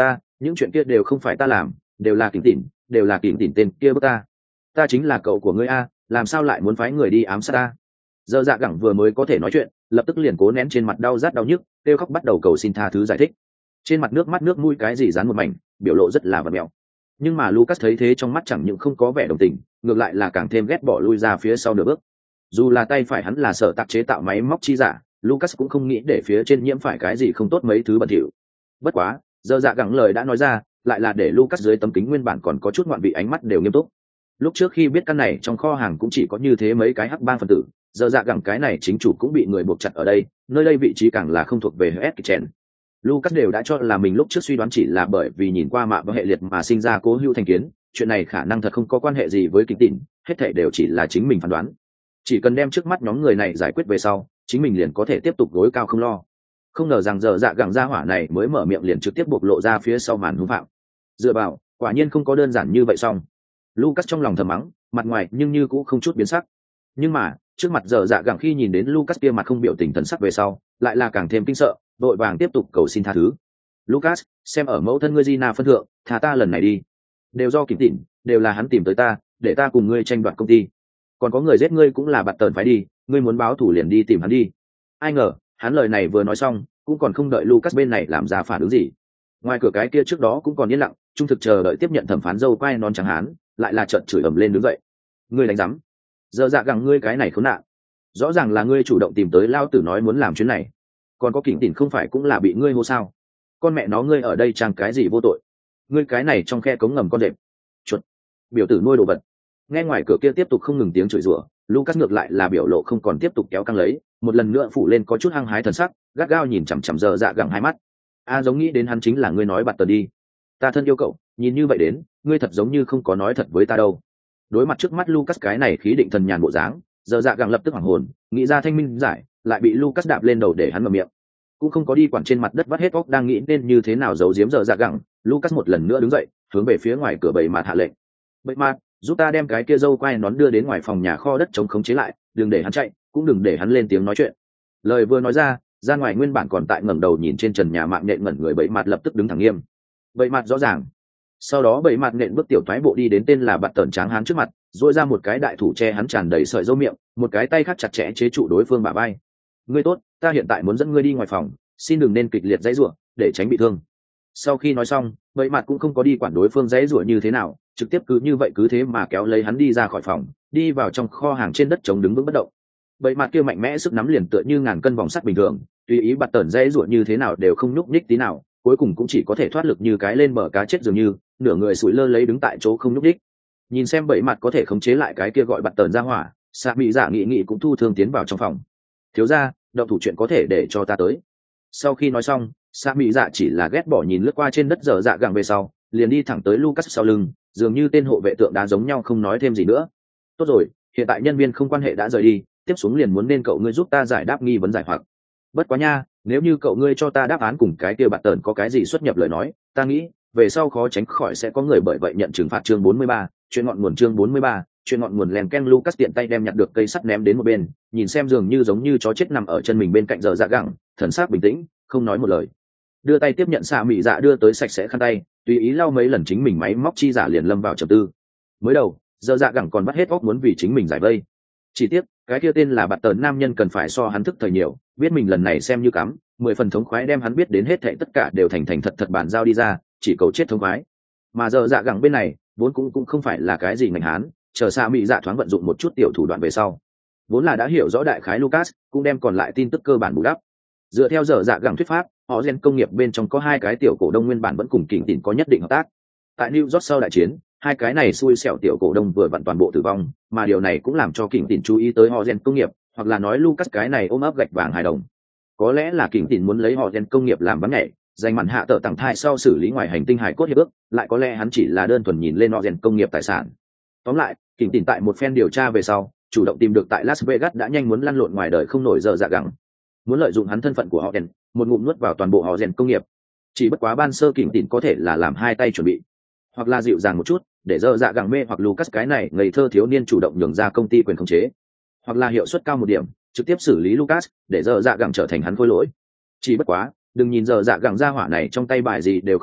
những chuyện kia đều không phải ta làm, đều là Kình Tỉn, đều là Kình Tỉn tên kia bức ta. Ta chính là cậu của ngươi a, làm sao lại muốn phái người đi ám sát ta? Giờ dạ gẳng vừa mới có thể nói chuyện, lập tức liền cố nén trên mặt đau rát đau nhức, kêu khóc bắt đầu cầu xin tha thứ giải thích. Trên mặt nước mắt nước mũi cái gì dán một mảnh, biểu lộ rất là vật mèo. Nhưng mà Lucas thấy thế trong mắt chẳng những không có vẻ đồng tình, ngược lại là càng thêm ghét bỏ lui ra phía sau nửa bước. Dù là tay phải hắn là sở tạc chế tạo máy móc chi giả, Lucas cũng không nghĩ để phía trên nhiễm phải cái gì không tốt mấy thứ bẩn thỉu. Bất quá, giờ dạ gẳng lời đã nói ra, lại là để Lucas dưới tấm kính nguyên bản còn có chút ngoạn vị ánh mắt đều nghiêm túc. Lúc trước khi biết căn này trong kho hàng cũng chỉ có như thế mấy cái hắc bang phần tử, giờ dạ gẳng cái này chính chủ cũng bị người buộc chặt ở đây, nơi đây vị trí càng là không thuộc về ét kitchen. Lucas đều đã cho là mình lúc trước suy đoán chỉ là bởi vì nhìn qua mạ và hệ liệt mà sinh ra cố hữu thành kiến, chuyện này khả năng thật không có quan hệ gì với Kình Tỉn, hết thảy đều chỉ là chính mình phán đoán. Chỉ cần đem trước mắt nhóm người này giải quyết về sau, chính mình liền có thể tiếp tục gối cao không lo. Không ngờ rằng giờ dạ gẳng gia hỏa này mới mở miệng liền trực tiếp bộc lộ ra phía sau màn hung phạm. Dựa vào, quả nhiên không có đơn giản như vậy xong. Lucas trong lòng thầm mắng, mặt ngoài nhưng như cũng không chút biến sắc. Nhưng mà, trước mặt giờ dạ gẳng khi nhìn đến Lucas kia mặt không biểu tình thần sắc về sau, lại là càng thêm kinh sợ, vội vàng tiếp tục cầu xin tha thứ. Lucas, xem ở mẫu thân ngươi Gina phân thượng, thả ta lần này đi. Đều do Kình Tỉn, đều là hắn tìm tới ta, để ta cùng ngươi tranh đoạt công ty. Còn có người giết ngươi cũng là bạt tờn phải đi, ngươi muốn báo thù liền đi tìm hắn đi. Ai ngờ, hắn lời này vừa nói xong, cũng còn không đợi Lucas bên này làm ra phản ứng gì. Ngoài cửa cái kia trước đó cũng còn yên lặng, trung thực chờ đợi tiếp nhận thẩm phán dâu quay non trắng hán, lại là trợn chửi ầm lên đứng dậy. Ngươi đánh rắm? Giờ dạ gẳng ngươi cái này khốn nạn. Rõ ràng là ngươi chủ động tìm tới lao tử nói muốn làm chuyến này. Còn có Kình Tỉn không phải cũng là bị ngươi hô sao? Con mẹ nó ngươi ở đây chẳng cái gì vô tội. Ngươi cái này trong khe cống ngầm con đệm. Chuột. Biểu tử nuôi đồ vật. Nghe ngoài cửa kia tiếp tục không ngừng tiếng chửi rủa, Lucas ngược lại là biểu lộ không còn tiếp tục kéo căng lấy, một lần nữa phủ lên có chút hăng hái thần sắc, gắt gao nhìn chằm chằm giờ dạ gẳng hai mắt. A giống nghĩ đến hắn chính là ngươi nói bạt tờ đi. Ta thân yêu cậu, nhìn như vậy đến, ngươi thật giống như không có nói thật với ta đâu. Đối mặt trước mắt Lucas cái này khí định thần nhàn bộ dáng, giờ dạ gẳng lập tức hoảng hồn, nghĩ ra thanh minh giải, lại bị Lucas đạp lên đầu để hắn mở miệng. Cũng không có đi quản trên mặt đất vắt hết óc đang nghĩ nên như thế nào giấu giếm giờ dạ gẳng, Lucas một lần nữa đứng dậy, hướng về phía ngoài cửa bầy mạt hạ lệnh. Bầy mạt, giúp ta đem cái kia dâu quai nón đưa đến ngoài phòng nhà kho đất chống khống chế lại, đừng để hắn chạy, cũng đừng để hắn lên tiếng nói chuyện. Lời vừa nói ra, ra ngoài nguyên bản còn tại ngẩng đầu nhìn trên trần nhà mạng nện ngẩn người bầy mạt lập tức đứng thẳng nghiêm. Bầy mạt rõ ràng. Sau đó bầy mạt nện bước tiểu thoái bộ đi đến tên là bạt tẩn tráng hán trước mặt, duỗi ra một cái đại thủ che hắn tràn đầy sợi râu miệng, một cái tay khác chặt chẽ chế trụ đối phương bả vai. Ngươi tốt, ta hiện tại muốn dẫn ngươi đi ngoài phòng, xin đừng nên kịch liệt dãy rủa, để tránh bị thương. Sau khi nói xong, bầy mặt cũng không có đi quản đối phương dãy rủa như thế nào, trực tiếp cứ như vậy cứ thế mà kéo lấy hắn đi ra khỏi phòng, đi vào trong kho hàng trên đất trống đứng vững bất động. Bầy mặt kia mạnh mẽ sức nắm liền tựa như ngàn cân vòng sắt bình thường, tùy ý bạt tẩn dãy rủa như thế nào đều không nhúc nhích tí nào, cuối cùng cũng chỉ có thể thoát lực như cái lên bờ cá chết dường như, nửa người sủi lơ lấy đứng tại chỗ không nhúc nhích. Nhìn xem bầy mặt có thể khống chế lại cái kia gọi bạt tẩn ra hỏa, Sa Mỹ Dạ nghị nghị cũng thu thương tiến vào trong phòng. Thiếu gia, động thủ chuyện có thể để cho ta tới. Sau khi nói xong, Sa Mỹ Dạ chỉ là ghét bỏ nhìn lướt qua trên đất dở dạ gẳng về sau, liền đi thẳng tới Lucas sau lưng, dường như tên hộ vệ tượng đá giống nhau không nói thêm gì nữa. Tốt rồi, hiện tại nhân viên không quan hệ đã rời đi, tiếp xuống liền muốn nên cậu ngươi giúp ta giải đáp nghi vấn giải hoặc. Bất quá nha, nếu như cậu ngươi cho ta đáp án cùng cái kia bạt tẩn có cái gì xuất nhập lời nói, ta nghĩ về sau khó tránh khỏi sẽ có người bởi vậy nhận trừng phạt chương bốn mươi ba, chuyện ngọn nguồn chương bốn mươi ba, chuyện ngọn nguồn lèn ken. Lucas tiện tay đem nhặt được cây sắt ném đến một bên, nhìn xem dường như giống như chó chết nằm ở chân mình bên cạnh giờ dạ gẳng, thần sắc bình tĩnh, không nói một lời. Đưa tay tiếp nhận xạ mị dạ đưa tới sạch sẽ khăn tay, tùy ý lau mấy lần chính mình máy móc chi giả liền lâm vào trầm tư. Mới đầu, giờ dạ gẳng còn bắt hết óc muốn vì chính mình giải vây. Chỉ tiếc, cái kia tên là bạt tờn nam nhân cần phải so hắn thức thời nhiều, biết mình lần này xem như cắm, mười phần thống khoái đem hắn biết đến hết thảy tất cả đều thành thành thật thật bàn giao đi ra, chỉ cầu chết thống khoái. Mà giờ dạ gẳng bên này, vốn cũng cũng không phải là cái gì ngành hán, chờ xạ mị dạ thoáng vận dụng một chút tiểu thủ đoạn về sau, vốn là đã hiểu rõ đại khái Lucas, cũng đem còn lại tin tức cơ bản bù đắp. Dựa theo giờ dạ gẳng thuyết pháp, họ gen công nghiệp bên trong có hai cái tiểu cổ đông nguyên bản vẫn cùng Kình Tỉn có nhất định hợp tác. Tại New York sau đại chiến, hai cái này xui xẻo tiểu cổ đông vừa vặn toàn bộ tử vong, mà điều này cũng làm cho Kình Tỉn chú ý tới họ gen công nghiệp, hoặc là nói Lucas cái này ôm ấp gạch vàng hài đồng. Có lẽ là Kình Tỉn muốn lấy họ gen công nghiệp làm bắn nhảy, dành mặn hạ tợ tặng thai sau xử lý ngoài hành tinh hải cốt hiệp ước, lại có lẽ hắn chỉ là đơn thuần nhìn lên họ gen công nghiệp tài sản. Tóm lại, Kình Tỉn tại một phen điều tra về sau, chủ động tìm được tại Las Vegas đã nhanh muốn lăn lộn ngoài đời không nổi giờ dạ gẳng, muốn lợi dụng hắn thân phận của họ gen, một ngụm nuốt vào toàn bộ họ gen công nghiệp. Chỉ bất quá ban sơ Kình Tỉn có thể là làm hai tay chuẩn bị, hoặc là dịu dàng một chút để giờ dạ gẳng mê hoặc Lucas cái này ngây thơ thiếu niên chủ động nhường ra công ty quyền khống chế, hoặc là hiệu suất cao một điểm trực tiếp xử lý Lucas để giờ dạ gẳng trở thành hắn khôi lỗi. Chỉ bất quá đừng nhìn giờ dạ gẳng ra hỏa này trong tay bài gì đều không có,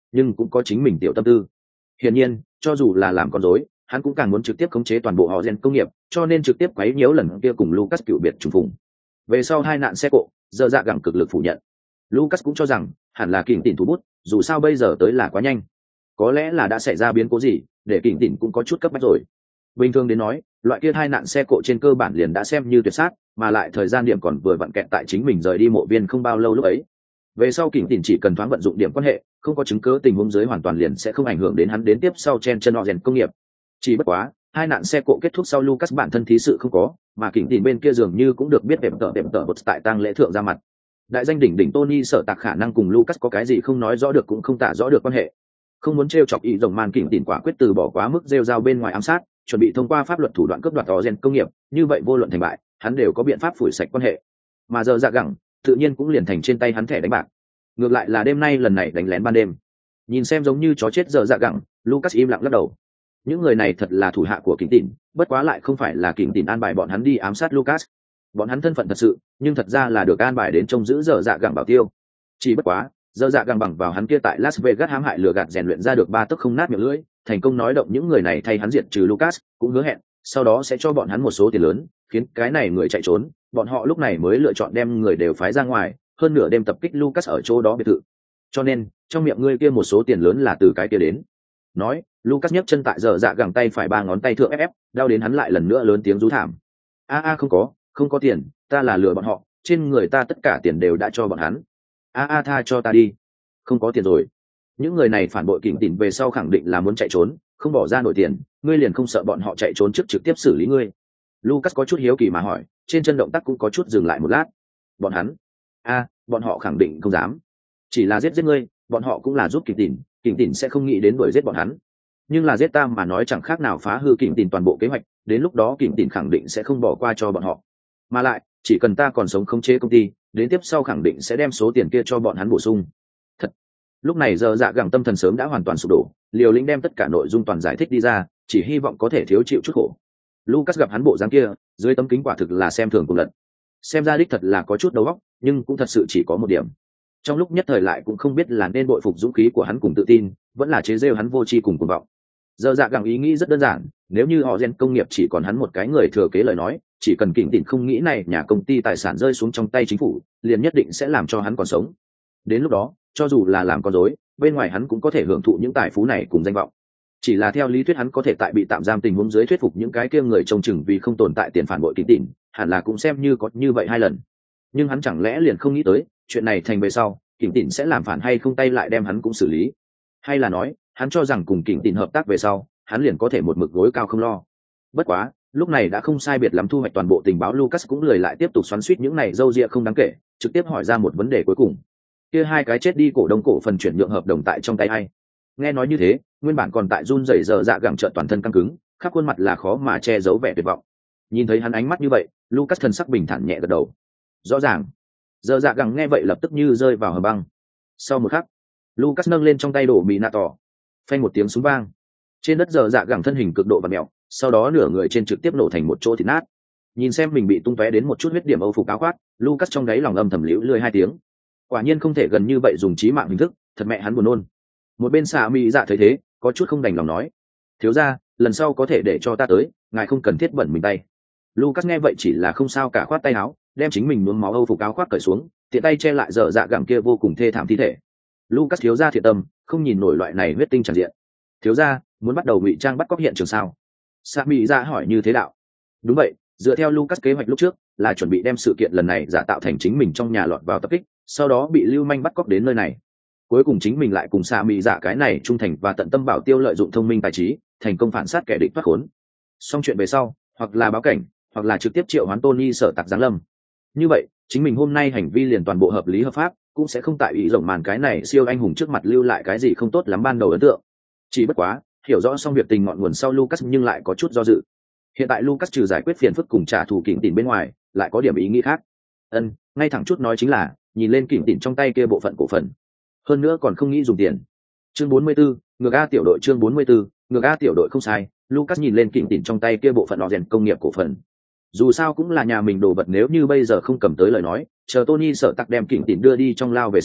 nhưng cũng có chính mình tiểu tâm tư. Hiển nhiên, cho dù là làm con rối, hắn cũng càng muốn trực tiếp khống chế toàn bộ họ gen công nghiệp, cho nên trực tiếp quấy nhiễu lần kia cùng Lucas cựu biệt trùng phùng. Về sau hai nạn xe cộ, giờ dạ gẳng cực lực phủ nhận. Lucas cũng cho rằng hẳn là kỉnh tỉn thủ bút, dù sao bây giờ tới là quá nhanh, có lẽ là đã xảy ra biến cố gì, để kỉnh tỉn cũng có chút cấp bách rồi. Bình thường đến nói, loại kia hai nạn xe cộ trên cơ bản liền đã xem như tuyệt sát, mà lại thời gian điểm còn vừa vặn kẹt tại chính mình rời đi mộ viên không bao lâu lúc ấy. Về sau kỉnh tỉn chỉ cần thoáng vận dụng điểm quan hệ, không có chứng cứ tình huống dưới hoàn toàn liền sẽ không ảnh hưởng đến hắn đến tiếp sau chen chân họ rèn công nghiệp. Chỉ bất quá, hai nạn xe cộ kết thúc sau Lucas bản thân thí sự không có, mà kỉnh tỉn bên kia dường như cũng được biết đệm tợ đệm tợ một tại tang lễ thượng ra mặt. Đại danh đỉnh đỉnh Tony sở tạc khả năng cùng Lucas có cái gì không nói rõ được cũng không tả rõ được quan hệ. Không muốn trêu chọc ý rồng màn kỉnh tỉn quả quyết từ bỏ quá mức rêu rao bên ngoài ám sát, chuẩn bị thông qua pháp luật thủ đoạn cướp đoạt họ rèn công nghiệp, như vậy vô luận thành bại, hắn đều có biện pháp phủi sạch quan hệ. Mà giờ dạ gẳng, tự nhiên cũng liền thành trên tay hắn thẻ đánh bạc. Ngược lại là đêm nay lần này đánh lén ban đêm, nhìn xem giống như chó chết giờ dạ gẳng, Lucas im lặng lắc đầu. Những người này thật là thủ hạ của kỉnh tỉn, bất quá lại không phải là kỉnh tỉn an bài bọn hắn đi ám sát Lucas. Bọn hắn thân phận thật sự, nhưng thật ra là được an bài đến trông giữ giờ dạ gẳng bảo tiêu. Chỉ bất quá, giờ dạ gẳng bằng vào hắn kia tại Las Vegas hãm hại lừa gạt rèn luyện ra được ba tấc không nát miệng lưỡi, thành công nói động những người này thay hắn diệt trừ Lucas, cũng hứa hẹn sau đó sẽ cho bọn hắn một số tiền lớn, khiến cái này người chạy trốn. Bọn họ lúc này mới lựa chọn đem người đều phái ra ngoài, hơn nửa đêm tập kích Lucas ở chỗ đó biệt thự. Cho nên, trong miệng ngươi kia một số tiền lớn là từ cái kia đến. Nói, Lucas nhấc chân tại giờ dạ gẳng tay phải ba ngón tay thượng ép ép, đau đến hắn lại lần nữa lớn tiếng rú thảm. A a không có, không có tiền, ta là lừa bọn họ, trên người ta tất cả tiền đều đã cho bọn hắn. A a tha cho ta đi. Không có tiền rồi. Những người này phản bội kỉnh tỉn về sau khẳng định là muốn chạy trốn, không bỏ ra nổi tiền, ngươi liền không sợ bọn họ chạy trốn trước trực tiếp xử lý ngươi. Lucas có chút hiếu kỳ mà hỏi, trên chân động tác cũng có chút dừng lại một lát. Bọn hắn? A, bọn họ khẳng định không dám. Chỉ là giết giết ngươi, bọn họ cũng là giúp kỉnh tỉn, kỉnh tỉn sẽ không nghĩ đến đuổi giết bọn hắn. Nhưng là giết ta mà nói chẳng khác nào phá hư kỉnh tỉn toàn bộ kế hoạch, đến lúc đó kỉnh tỉn khẳng định sẽ không bỏ qua cho bọn họ. Mà lại, chỉ cần ta còn sống khống chế công ty, đến tiếp sau khẳng định sẽ đem số tiền kia cho bọn hắn bổ sung. Thật. Lúc này giờ dạ gẳng tâm thần sớm đã hoàn toàn sụp đổ, liều lĩnh đem tất cả nội dung toàn giải thích đi ra, chỉ hy vọng có thể thiếu chịu chút khổ. Lucas gặp hắn bộ dáng kia, dưới tấm kính quả thực là xem thường cùng lận. Xem ra đích thật là có chút đầu óc, nhưng cũng thật sự chỉ có một điểm. Trong lúc nhất thời lại cũng không biết là nên bội phục dũng khí của hắn cùng tự tin, vẫn là chế giễu hắn vô tri cùng cuồng vọng. Giờ dạ gẳng ý nghĩ rất đơn giản, nếu như họ gen công nghiệp chỉ còn hắn một cái người thừa kế lời nói, chỉ cần kỉnh tỉn không nghĩ này nhà công ty tài sản rơi xuống trong tay chính phủ, liền nhất định sẽ làm cho hắn còn sống. Đến lúc đó, cho dù là làm con rối, bên ngoài hắn cũng có thể hưởng thụ những tài phú này cùng danh vọng. Chỉ là theo lý thuyết hắn có thể tại bị tạm giam tình huống dưới thuyết phục những cái kia người trông chừng vì không tồn tại tiền phản bội kỉnh tỉn, hẳn là cũng xem như có như vậy hai lần. Nhưng hắn chẳng lẽ liền không nghĩ tới, chuyện này thành về sau, kỉnh tỉn sẽ làm phản hay không tay lại đem hắn cũng xử lý, hay là nói, hắn cho rằng cùng kỉnh tỉn hợp tác về sau, hắn liền có thể một mực gối cao không lo. Bất quá, lúc này đã không sai biệt lắm thu hoạch toàn bộ tình báo, Lucas cũng lười lại tiếp tục xoắn xuýt những này dâu dịa không đáng kể, trực tiếp hỏi ra một vấn đề cuối cùng. Kia hai cái chết đi cổ đông cổ phần chuyển nhượng hợp đồng tại trong tay ai? Nghe nói như thế, nguyên bản còn tại run rẩy giờ dạ gẳng trợn toàn thân căng cứng, khắp khuôn mặt là khó mà che giấu vẻ tuyệt vọng. Nhìn thấy hắn ánh mắt như vậy, Lucas thần sắc bình thản nhẹ gật đầu. Rõ ràng. Giờ dạ gẳng nghe vậy lập tức như rơi vào hầm băng. Sau một khắc, Lucas nâng lên trong tay đổ mì nạ tỏ, phanh một tiếng súng vang. Trên đất giờ dạ gẳng thân hình cực độ vặn mèo, sau đó nửa người trên trực tiếp nổ thành một chỗ thịt nát. Nhìn xem mình bị tung tóe đến một chút huyết điểm âu phục áo khoác, Lucas trong đáy lòng âm thầm liễu lười hai tiếng. Quả nhiên không thể gần như vậy dùng chí mạng hình thức, thật mẹ hắn buồn nôn. Một bên xạ mỹ dạ thấy thế, có chút không đành lòng nói, thiếu gia, lần sau có thể để cho ta tới, ngài không cần thiết bẩn mình tay. Lucas nghe vậy chỉ là không sao cả, khoát tay áo, đem chính mình nhuốm máu âu phục áo khoác cởi xuống, tiện tay che lại giờ dạ gẳng kia vô cùng thê thảm thi thể. Lucas thiếu gia thiện tâm, không nhìn nổi loại này huyết tinh tràn diện. Thiếu gia, muốn bắt đầu ngụy trang bắt cóc hiện trường sao? Sa mỹ dạ hỏi như thế đạo. Đúng vậy, dựa theo Lucas kế hoạch lúc trước, là chuẩn bị đem sự kiện lần này giả tạo thành chính mình trong nhà lọt vào tập kích, sau đó bị lưu manh bắt cóc đến nơi này. Cuối cùng chính mình lại cùng Sa mỹ dạ cái này trung thành và tận tâm bảo tiêu lợi dụng thông minh tài trí, thành công phản sát kẻ địch thoát khốn. Xong chuyện về sau, hoặc là báo cảnh, hoặc là trực tiếp triệu hoán Tony sở tạc giáng lâm. Như vậy, chính mình hôm nay hành vi liền toàn bộ hợp lý hợp pháp, cũng sẽ không tại ý rộng màn cái này siêu anh hùng trước mặt lưu lại cái gì không tốt lắm ban đầu ấn tượng. Chỉ bất quá, hiểu rõ xong việc tình ngọn nguồn sau Lucas nhưng lại có chút do dự. Hiện tại Lucas trừ giải quyết phiền phức cùng trả thù kỉnh tỉn bên ngoài, lại có điểm ý nghĩ khác. Ân, ngay thẳng chút nói chính là, nhìn lên kỉnh tỉn trong tay kia bộ phận cổ phần. Hơn nữa còn không nghĩ dùng tiền. Chương bốn mươi 44, ngược A tiểu đội chương bốn mươi 44, ngược A tiểu đội không sai, Lucas nhìn lên kỉnh tỉn trong tay kia bộ phận lò rèn công nghiệp cổ phần. Dù sao cũng là nhà mình đồ vật, nếu như bây giờ không cầm tới lời nói, chờ Tony sợ tặc đem kỉnh tỉn đưa đi trong lao về sau,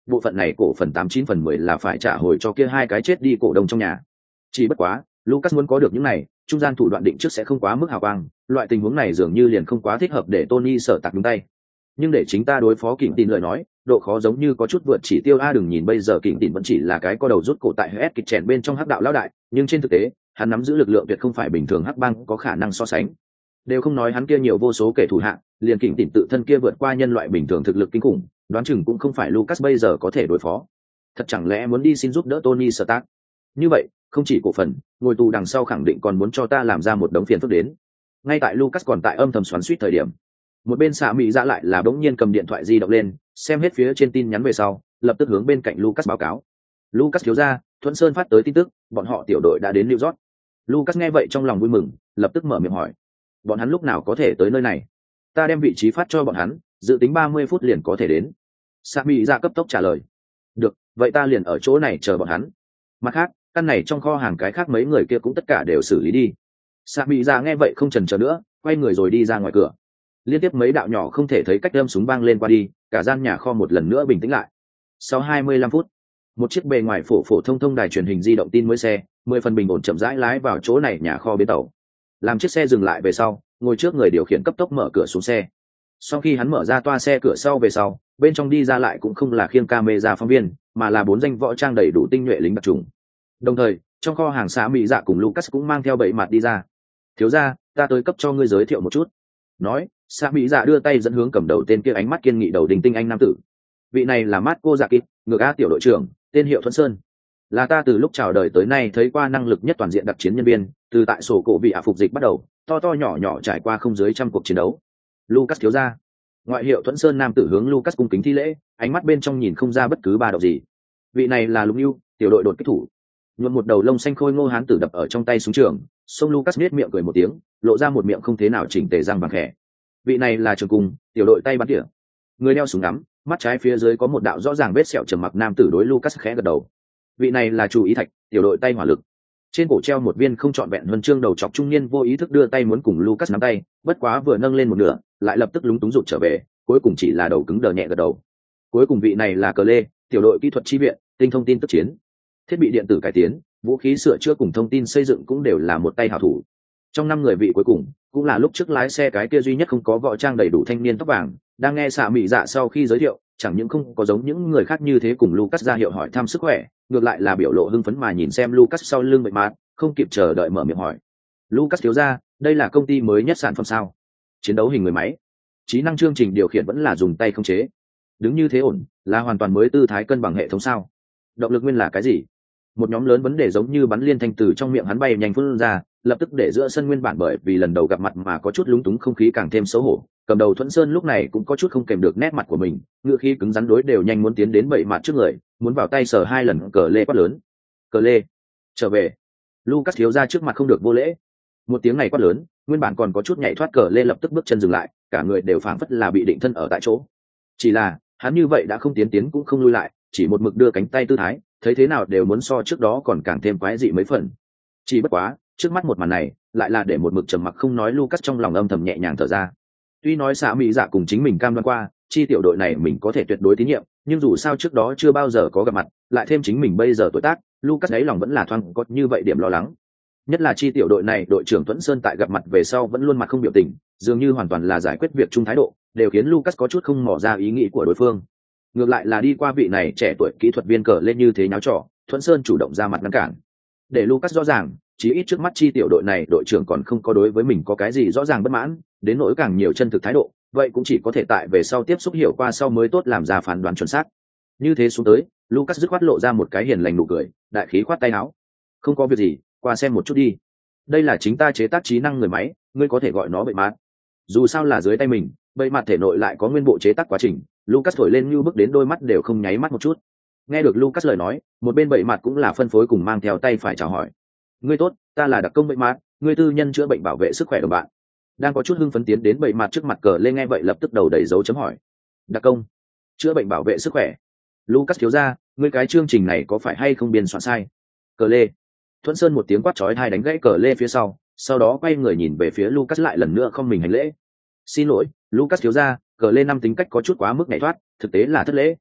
bộ phận này cổ phần tám chín phần mười là phải trả hồi cho kia hai cái chết đi cổ đông trong nhà. Chỉ bất quá Lucas muốn có được những này, trung gian thủ đoạn định trước sẽ không quá mức hào quang, loại tình huống này dường như liền không quá thích hợp để Tony sở tạc đúng tay. Nhưng để chính ta đối phó Kình Tín lời nói, độ khó giống như có chút vượt chỉ tiêu a. Đừng nhìn bây giờ Kình Tín vẫn chỉ là cái có đầu rút cổ tại hết kịch chèn bên trong hắc đạo lão đại, nhưng trên thực tế hắn nắm giữ lực lượng tuyệt không phải bình thường hắc bang có khả năng so sánh. Đều không nói hắn kia nhiều vô số kẻ thủ hạ, liền Kình Tín tự thân kia vượt qua nhân loại bình thường thực lực kinh khủng, đoán chừng cũng không phải Lucas bây giờ có thể đối phó. Thật chẳng lẽ muốn đi xin giúp đỡ Tony Stark? Như vậy, không chỉ cổ phần, ngồi tù đằng sau khẳng định còn muốn cho ta làm ra một đống phiền phức đến. Ngay tại Lucas còn tại âm thầm xoắn xuýt thời điểm, một bên xạ mỹ dạ lại là bỗng nhiên cầm điện thoại di động lên, xem hết phía trên tin nhắn về sau, lập tức hướng bên cạnh Lucas báo cáo. Lucas thiếu gia, Thuận Sơn phát tới tin tức, bọn họ tiểu đội đã đến New York. Lucas nghe vậy trong lòng vui mừng, lập tức mở miệng hỏi: bọn hắn lúc nào có thể tới nơi này? Ta đem vị trí phát cho bọn hắn, dự tính ba mươi phút liền có thể đến. Xạ mỹ dạ cấp tốc trả lời: được, vậy ta liền ở chỗ này chờ bọn hắn. Mặt khác, căn này trong kho hàng cái khác mấy người kia cũng tất cả đều xử lý đi. Xạ mỹ dạ nghe vậy không chần chờ nữa, quay người rồi đi ra ngoài cửa. Liên tiếp mấy đạo nhỏ không thể thấy cách đâm súng vang lên qua đi, cả gian nhà kho một lần nữa bình tĩnh lại. Sau hai mươi lăm phút, một chiếc bề ngoài phổ phổ thông thông đài truyền hình di động tin mới xe, mười phần bình ổn chậm rãi lái vào chỗ này nhà kho bến tàu. Làm chiếc xe dừng lại về sau, ngồi trước người điều khiển cấp tốc mở cửa xuống xe. Sau khi hắn mở ra toa xe cửa sau về sau, bên trong đi ra lại cũng không là khiêng camera phóng viên, mà là bốn danh võ trang đầy đủ tinh nhuệ lính đặc trùng. Đồng thời, trong kho hàng xã mỹ dạ cùng Lucas cũng mang theo bảy mặt đi ra. Thiếu gia, ta tới cấp cho ngươi giới thiệu một chút. Nói, xã mỹ dạ đưa tay dẫn hướng cầm đầu tên kia ánh mắt kiên nghị đầu đình tinh anh nam tử. Vị này là Marco Dạ Kịp, ngược A tiểu đội trưởng, tên hiệu Thuận Sơn. Là ta từ lúc chào đời tới nay thấy qua năng lực nhất toàn diện đặc chiến nhân viên, từ tại sổ cổ bị hạ phục dịch bắt đầu, to to nhỏ nhỏ trải qua không dưới trăm cuộc chiến đấu. Lucas thiếu gia. Ngoại hiệu Thuận Sơn nam tử hướng Lucas cung kính thi lễ, ánh mắt bên trong nhìn không ra bất cứ ba động gì. Vị này là Lục Nưu, tiểu đội đột kích thủ. Nhuộm một đầu lông xanh khôi ngô hán tử đập ở trong tay súng trường, sông Lucas nét miệng cười một tiếng, lộ ra một miệng không thế nào chỉnh tề răng vàng khẽ. Vị này là Trường Cung, tiểu đội tay bắn tỉa. Người đeo súng ngắm, mắt trái phía dưới có một đạo rõ ràng vết sẹo trầm mặc nam tử đối Lucas khẽ gật đầu. Vị này là Chú Ý Thạch, tiểu đội tay hỏa lực. Trên cổ treo một viên không trọn vẹn huân chương đầu chọc trung niên vô ý thức đưa tay muốn cùng Lucas nắm tay, bất quá vừa nâng lên một nửa, lại lập tức lúng túng rụt trở về, cuối cùng chỉ là đầu cứng đờ nhẹ gật đầu. Cuối cùng vị này là Cờ Lê, tiểu đội kỹ thuật chi viện, tinh thông tin tức chiến, thiết bị điện tử cải tiến, vũ khí sửa chữa cùng thông tin xây dựng cũng đều là một tay hảo thủ. Trong năm người vị cuối cùng, cũng là lúc trước lái xe cái kia duy nhất không có võ trang đầy đủ thanh niên tóc vàng, đang nghe xạ mỹ dạ sau khi giới thiệu, chẳng những không có giống những người khác như thế cùng Lucas ra hiệu hỏi thăm sức khỏe, ngược lại là biểu lộ hưng phấn mà nhìn xem Lucas sau lưng bệnh mát, không kịp chờ đợi mở miệng hỏi: Lucas thiếu gia, đây là công ty mới nhất sản phẩm sao? Chiến đấu hình người máy, trí năng chương trình điều khiển vẫn là dùng tay không chế, đứng như thế ổn, là hoàn toàn mới tư thái cân bằng hệ thống sao? Động lực nguyên là cái gì? Một nhóm lớn vấn đề giống như bắn liên thanh từ trong miệng hắn bay nhanh phun ra, lập tức để giữa sân nguyên bản bởi vì lần đầu gặp mặt mà có chút lúng túng không khí càng thêm xấu hổ. Cầm đầu Thuận Sơn lúc này cũng có chút không kèm được nét mặt của mình, ngựa khí cứng rắn đối đều nhanh muốn tiến đến bảy mặt trước người, muốn vào tay sờ hai lần cờ lê quát lớn: Cờ lê, trở về! Lucas thiếu ra trước mặt không được vô lễ. Một tiếng này quát lớn, nguyên bản còn có chút nhảy thoát cờ lê lập tức bước chân dừng lại, cả người đều phảng phất là bị định thân ở tại chỗ. Chỉ là hắn như vậy đã không tiến tiến cũng không lui lại, chỉ một mực đưa cánh tay tư thái, thấy thế nào đều muốn so trước đó còn càng thêm quái dị mấy phần. Chỉ bất quá, trước mắt một màn này, lại là để một mực trầm mặc không nói Lucas trong lòng âm thầm nhẹ nhàng thở ra. Tuy nói xã mỹ dạ cùng chính mình cam đoan qua, chi tiểu đội này mình có thể tuyệt đối tín nhiệm, nhưng dù sao trước đó chưa bao giờ có gặp mặt, lại thêm chính mình bây giờ tuổi tác, Lucas ấy lòng vẫn là thoáng có như vậy điểm lo lắng. Nhất là chi tiểu đội này đội trưởng Tuấn Sơn tại gặp mặt về sau vẫn luôn mặt không biểu tình, dường như hoàn toàn là giải quyết việc chung thái độ, đều khiến Lucas có chút không mò ra ý nghĩ của đối phương. Ngược lại là đi qua vị này trẻ tuổi kỹ thuật viên cờ lên như thế nháo trò, Thuận Sơn chủ động ra mặt ngăn cản. Để Lucas rõ ràng, chí ít trước mắt chi tiểu đội này đội trưởng còn không có đối với mình có cái gì rõ ràng bất mãn, đến nỗi càng nhiều chân thực thái độ, vậy cũng chỉ có thể tại về sau tiếp xúc hiểu qua sau mới tốt làm ra phán đoán chuẩn xác. Như thế xuống tới, Lucas dứt khoát lộ ra một cái hiền lành nụ cười, đại khí khoát tay áo: Không có việc gì, qua xem một chút đi. Đây là chính ta chế tác trí năng người máy, ngươi có thể gọi nó bậy mát. Dù sao là dưới tay mình, bậy mặt thể nội lại có nguyên bộ chế tác quá trình, Lucas thổi lên như bước đến đôi mắt đều không nháy mắt một chút. Nghe được Lucas lời nói, một bên bậy mặt cũng là phân phối cùng mang theo tay phải chào hỏi: Ngươi tốt, ta là đặc công bậy mặt, ngươi tư nhân chữa bệnh bảo vệ sức khỏe của bạn. Đang có chút hưng phấn tiến đến bậy mặt trước mặt cờ lên nghe vậy lập tức đầu đầy dấu chấm hỏi: Đặc công chữa bệnh bảo vệ sức khỏe? Lucas thiếu ra, ngươi cái chương trình này có phải hay không biên soạn sai? Cờ lê. Thuận Sơn một tiếng quát chói tai đánh gãy cờ lê phía sau, sau đó quay người nhìn về phía Lucas lại lần nữa không mình hành lễ: Xin lỗi, Lucas thiếu ra, cờ lê năm tính cách có chút quá mức nhảy thoát, thực tế là thất lễ.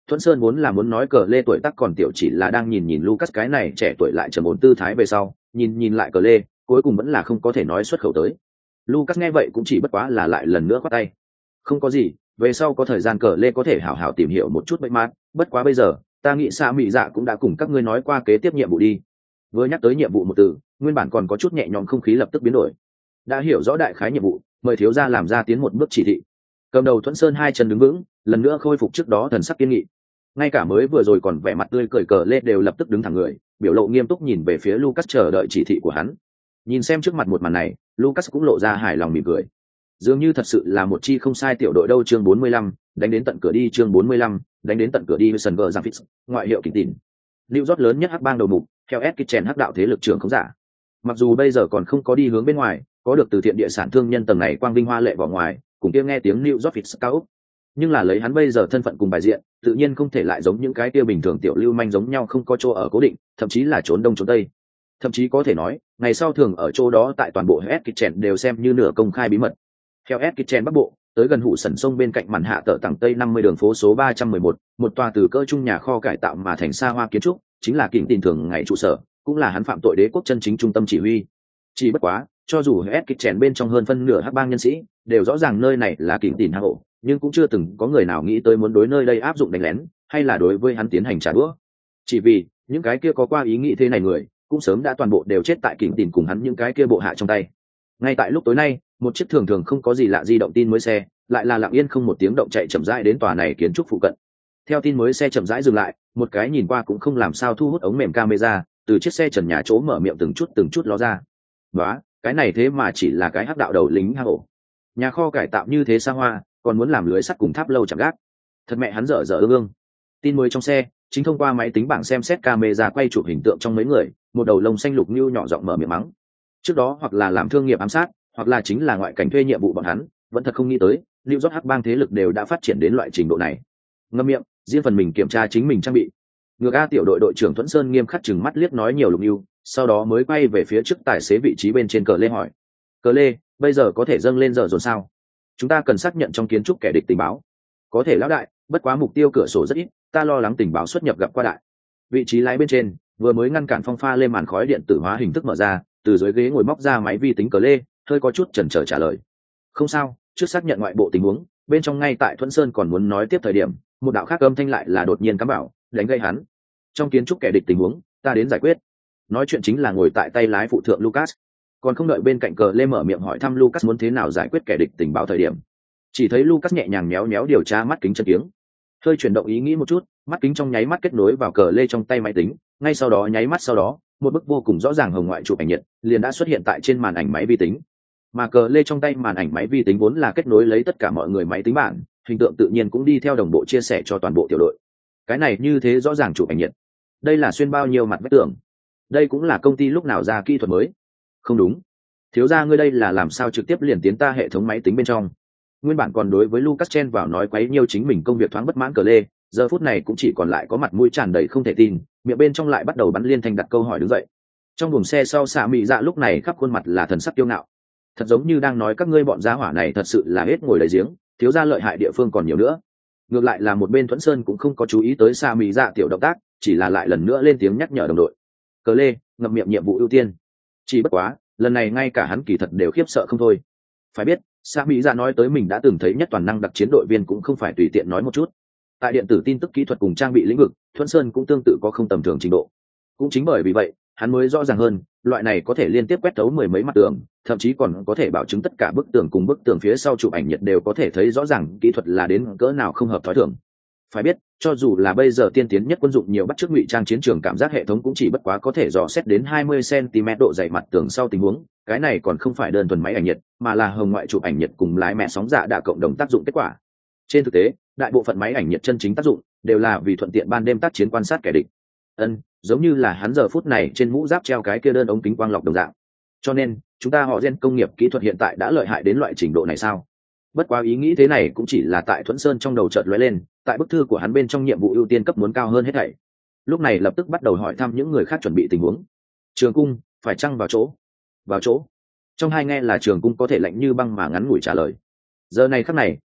Thuận Sơn vốn là muốn nói cờ lê tuổi tác còn tiểu, chỉ là đang nhìn nhìn Lucas cái này trẻ tuổi lại trầm ổn tư thái về sau, nhìn nhìn lại cờ lê, cuối cùng vẫn là không có thể nói xuất khẩu tới. Lucas nghe vậy cũng chỉ bất quá là lại lần nữa khoát tay. Không có gì, về sau có thời gian cờ lê có thể hảo hảo tìm hiểu một chút bệnh mát, bất quá bây giờ, ta nghĩ Sa Mị Dạ cũng đã cùng các ngươi nói qua kế tiếp nhiệm vụ đi. Vừa nhắc tới nhiệm vụ một từ, nguyên bản còn có chút nhẹ nhõm không khí lập tức biến đổi. Đã hiểu rõ đại khái nhiệm vụ, mời thiếu gia làm ra tiến một bước chỉ thị. Cầm đầu Thuận Sơn hai chân đứng vững, lần nữa khôi phục trước đó thần sắc kiên nghị. Ngay cả mới vừa rồi còn vẻ mặt tươi cười cờ lê đều lập tức đứng thẳng người, biểu lộ nghiêm túc nhìn về phía Lucas chờ đợi chỉ thị của hắn. Nhìn xem trước mặt một màn này, Lucas cũng lộ ra hài lòng mỉm cười. Dường như thật sự là một chi không sai tiểu đội đâu. Chương bốn mươi lăm, đánh đến tận cửa đi. Chương bốn mươi lăm, đánh đến tận cửa đi. Wilson vợ Giang Fitz, ngoại hiệu Kình Tìn. New York lớn nhất hắc bang đầu mục, theo Ed Kitchen hắc đạo thế lực trưởng không giả. Mặc dù bây giờ còn không có đi hướng bên ngoài, có được từ thiện địa sản thương nhân tầng này quang vinh hoa lệ vào ngoài, cùng kia nghe tiếng New York Fitz cao ốc. Nhưng là lấy hắn bây giờ thân phận cùng bài diện, tự nhiên không thể lại giống những cái kia bình thường tiểu lưu manh giống nhau, không có chỗ ở cố định, thậm chí là trốn đông trốn tây. Thậm chí có thể nói, ngày sau thường ở chỗ đó tại toàn bộ Ed Kitchen đều xem như nửa công khai bí mật. Theo Ed Kitchen bắc bộ, tới gần hủ sẩn sông bên cạnh màn hạ tờ tầng tây năm mươi đường phố số ba trăm mười một, một tòa từ cỡ trung nhà kho cải tạo mà thành xa hoa kiến trúc, chính là Kình Tìn thường ngày trụ sở, cũng là hắn phạm tội đế quốc chân chính trung tâm chỉ huy. Chỉ bất quá, cho dù Ed Kitchen bên trong hơn phân nửa hắc bang nhân sĩ đều rõ ràng nơi này là Kình Tìn hang ổ, nhưng cũng chưa từng có người nào nghĩ tới muốn đối nơi đây áp dụng đánh lén, hay là đối với hắn tiến hành trả đũa. Chỉ vì, những cái kia có qua ý nghĩ thế này người, cũng sớm đã toàn bộ đều chết tại Kình Tìn cùng hắn những cái kia bộ hạ trong tay. Ngay tại lúc tối nay, một chiếc thường thường không có gì lạ di động tin mới xe, lại là lặng yên không một tiếng động chạy chậm rãi đến tòa này kiến trúc phụ cận. Theo tin mới xe chậm rãi dừng lại, một cái nhìn qua cũng không làm sao thu hút ống mềm camera, từ chiếc xe trần nhà chỗ mở miệng từng chút từng chút ló ra. Đó, cái này thế mà chỉ là cái hắc đạo đầu lính hang ổ. Nhà kho cải tạo như thế xa hoa, còn muốn làm lưới sắt cùng tháp lâu chẳng gác. Thật mẹ hắn dở dở ương ương. Tin mới trong xe, chính thông qua máy tính bảng xem xét camera quay chụp hình tượng trong mấy người, một đầu lông xanh lục như nhỏ giọng mở miệng mắng. Trước đó hoặc là làm thương nghiệp ám sát, hoặc là chính là ngoại cảnh thuê nhiệm vụ bọn hắn, vẫn thật không nghĩ tới, New York hắc bang thế lực đều đã phát triển đến loại trình độ này. Ngậm miệng, riêng phần mình kiểm tra chính mình trang bị. Ngược A tiểu đội đội trưởng Thuận Sơn nghiêm khắc chừng mắt liếc nói nhiều lục nưu, sau đó mới quay về phía trước tài xế vị trí bên trên cờ lê hỏi: "Cờ lê, bây giờ có thể dâng lên giờ rồi sao? Chúng ta cần xác nhận trong kiến trúc kẻ địch tình báo." "Có thể lão đại, bất quá mục tiêu cửa sổ rất ít, ta lo lắng tình báo xuất nhập gặp qua đại." Vị trí lái bên trên, vừa mới ngăn cản phong pha lên màn khói điện tử hóa hình thức mở ra, từ dưới ghế ngồi móc ra máy vi tính cờ lê, hơi có chút chần chờ trả lời: "Không sao, trước xác nhận ngoại bộ tình huống." Bên trong ngay tại Thuận Sơn còn muốn nói tiếp thời điểm, một đạo khác âm thanh lại là đột nhiên cắm bảo, đánh gây hắn: "Trong kiến trúc kẻ địch tình huống, ta đến giải quyết." Nói chuyện chính là ngồi tại tay lái phụ thượng Lucas. Còn không đợi bên cạnh cờ lê mở miệng hỏi thăm Lucas muốn thế nào giải quyết kẻ địch tình báo thời điểm, chỉ thấy Lucas nhẹ nhàng méo méo điều tra mắt kính chân kiếng, hơi chuyển động ý nghĩ một chút, mắt kính trong nháy mắt kết nối vào cờ lê trong tay máy tính, ngay sau đó nháy mắt sau đó, một bức vô cùng rõ ràng hồng ngoại chụp ảnh nhiệt liền đã xuất hiện tại trên màn ảnh máy vi tính. Mà cờ lê trong tay màn ảnh máy vi tính vốn là kết nối lấy tất cả mọi người máy tính bảng, hình tượng tự nhiên cũng đi theo đồng bộ chia sẻ cho toàn bộ tiểu đội. Cái này như thế rõ ràng chụp ảnh nhiệt, đây là xuyên bao nhiêu mặt vách tường? Đây cũng là công ty lúc nào ra kỹ thuật mới? Không đúng, thiếu gia ngươi đây là làm sao trực tiếp liền tiến ta hệ thống máy tính bên trong? Nguyên bản còn đối với Lucas chen vào nói quấy nhiêu chính mình công việc thoáng bất mãn cờ lê, giờ phút này cũng chỉ còn lại có mặt mũi tràn đầy không thể tin, miệng bên trong lại bắt đầu bắn liên thanh đặt câu hỏi đứng dậy. Trong buồng xe sau Sa Mị Dạ lúc này khắp khuôn mặt là thần sắc kiêu ngạo, thật giống như đang nói các ngươi bọn gia hỏa này thật sự là hết ngồi đầy giếng, thiếu gia lợi hại địa phương còn nhiều nữa. Ngược lại là một bên Thuận Sơn cũng không có chú ý tới Sa Mị Dạ tiểu động tác, chỉ là lại lần nữa lên tiếng nhắc nhở đồng đội: "Cờ lê, ngậm miệng nhiệm vụ ưu tiên." Chỉ bất quá, lần này ngay cả hắn kỳ thật đều khiếp sợ không thôi. Phải biết, Sa Mỹ Dạ nói tới mình đã từng thấy nhất toàn năng đặc chiến đội viên cũng không phải tùy tiện nói một chút. Tại điện tử tin tức kỹ thuật cùng trang bị lĩnh vực, Thuận Sơn cũng tương tự có không tầm thường trình độ. Cũng chính bởi vì vậy, hắn mới rõ ràng hơn, loại này có thể liên tiếp quét thấu mười mấy mặt tường, thậm chí còn có thể bảo chứng tất cả bức tường cùng bức tường phía sau chụp ảnh nhiệt đều có thể thấy rõ ràng kỹ thuật là đến cỡ nào không hợp thói thường. Phải biết, cho dù là bây giờ tiên tiến nhất quân dụng nhiều bắt chước ngụy trang chiến trường cảm giác hệ thống cũng chỉ bất quá có thể dò xét đến hai mươi xăng-ti-mét độ dày mặt tường sau tình huống, cái này còn không phải đơn thuần máy ảnh nhiệt, mà là hồng ngoại chụp ảnh nhiệt cùng lái mẹ sóng dạ đã cộng đồng tác dụng kết quả. Trên thực tế, đại bộ phận máy ảnh nhiệt chân chính tác dụng đều là vì thuận tiện ban đêm tác chiến quan sát kẻ địch. Ân, giống như là hắn giờ phút này trên mũ giáp treo cái kia đơn ống kính quang lọc đồng dạng. Cho nên, chúng ta họ gen công nghiệp kỹ thuật hiện tại đã lợi hại đến loại trình độ này sao? Bất quá ý nghĩ thế này cũng chỉ là tại Thuận Sơn trong đầu chợt lóe lên, tại bức thư của hắn bên trong nhiệm vụ ưu tiên cấp muốn cao hơn hết thảy. Lúc này lập tức bắt đầu hỏi thăm những người khác chuẩn bị tình huống. Trường cung, phải chăng vào chỗ? Vào chỗ. Trong hai nghe là Trường cung có thể lạnh như băng mà ngắn ngủi trả lời. Giờ này khắc này,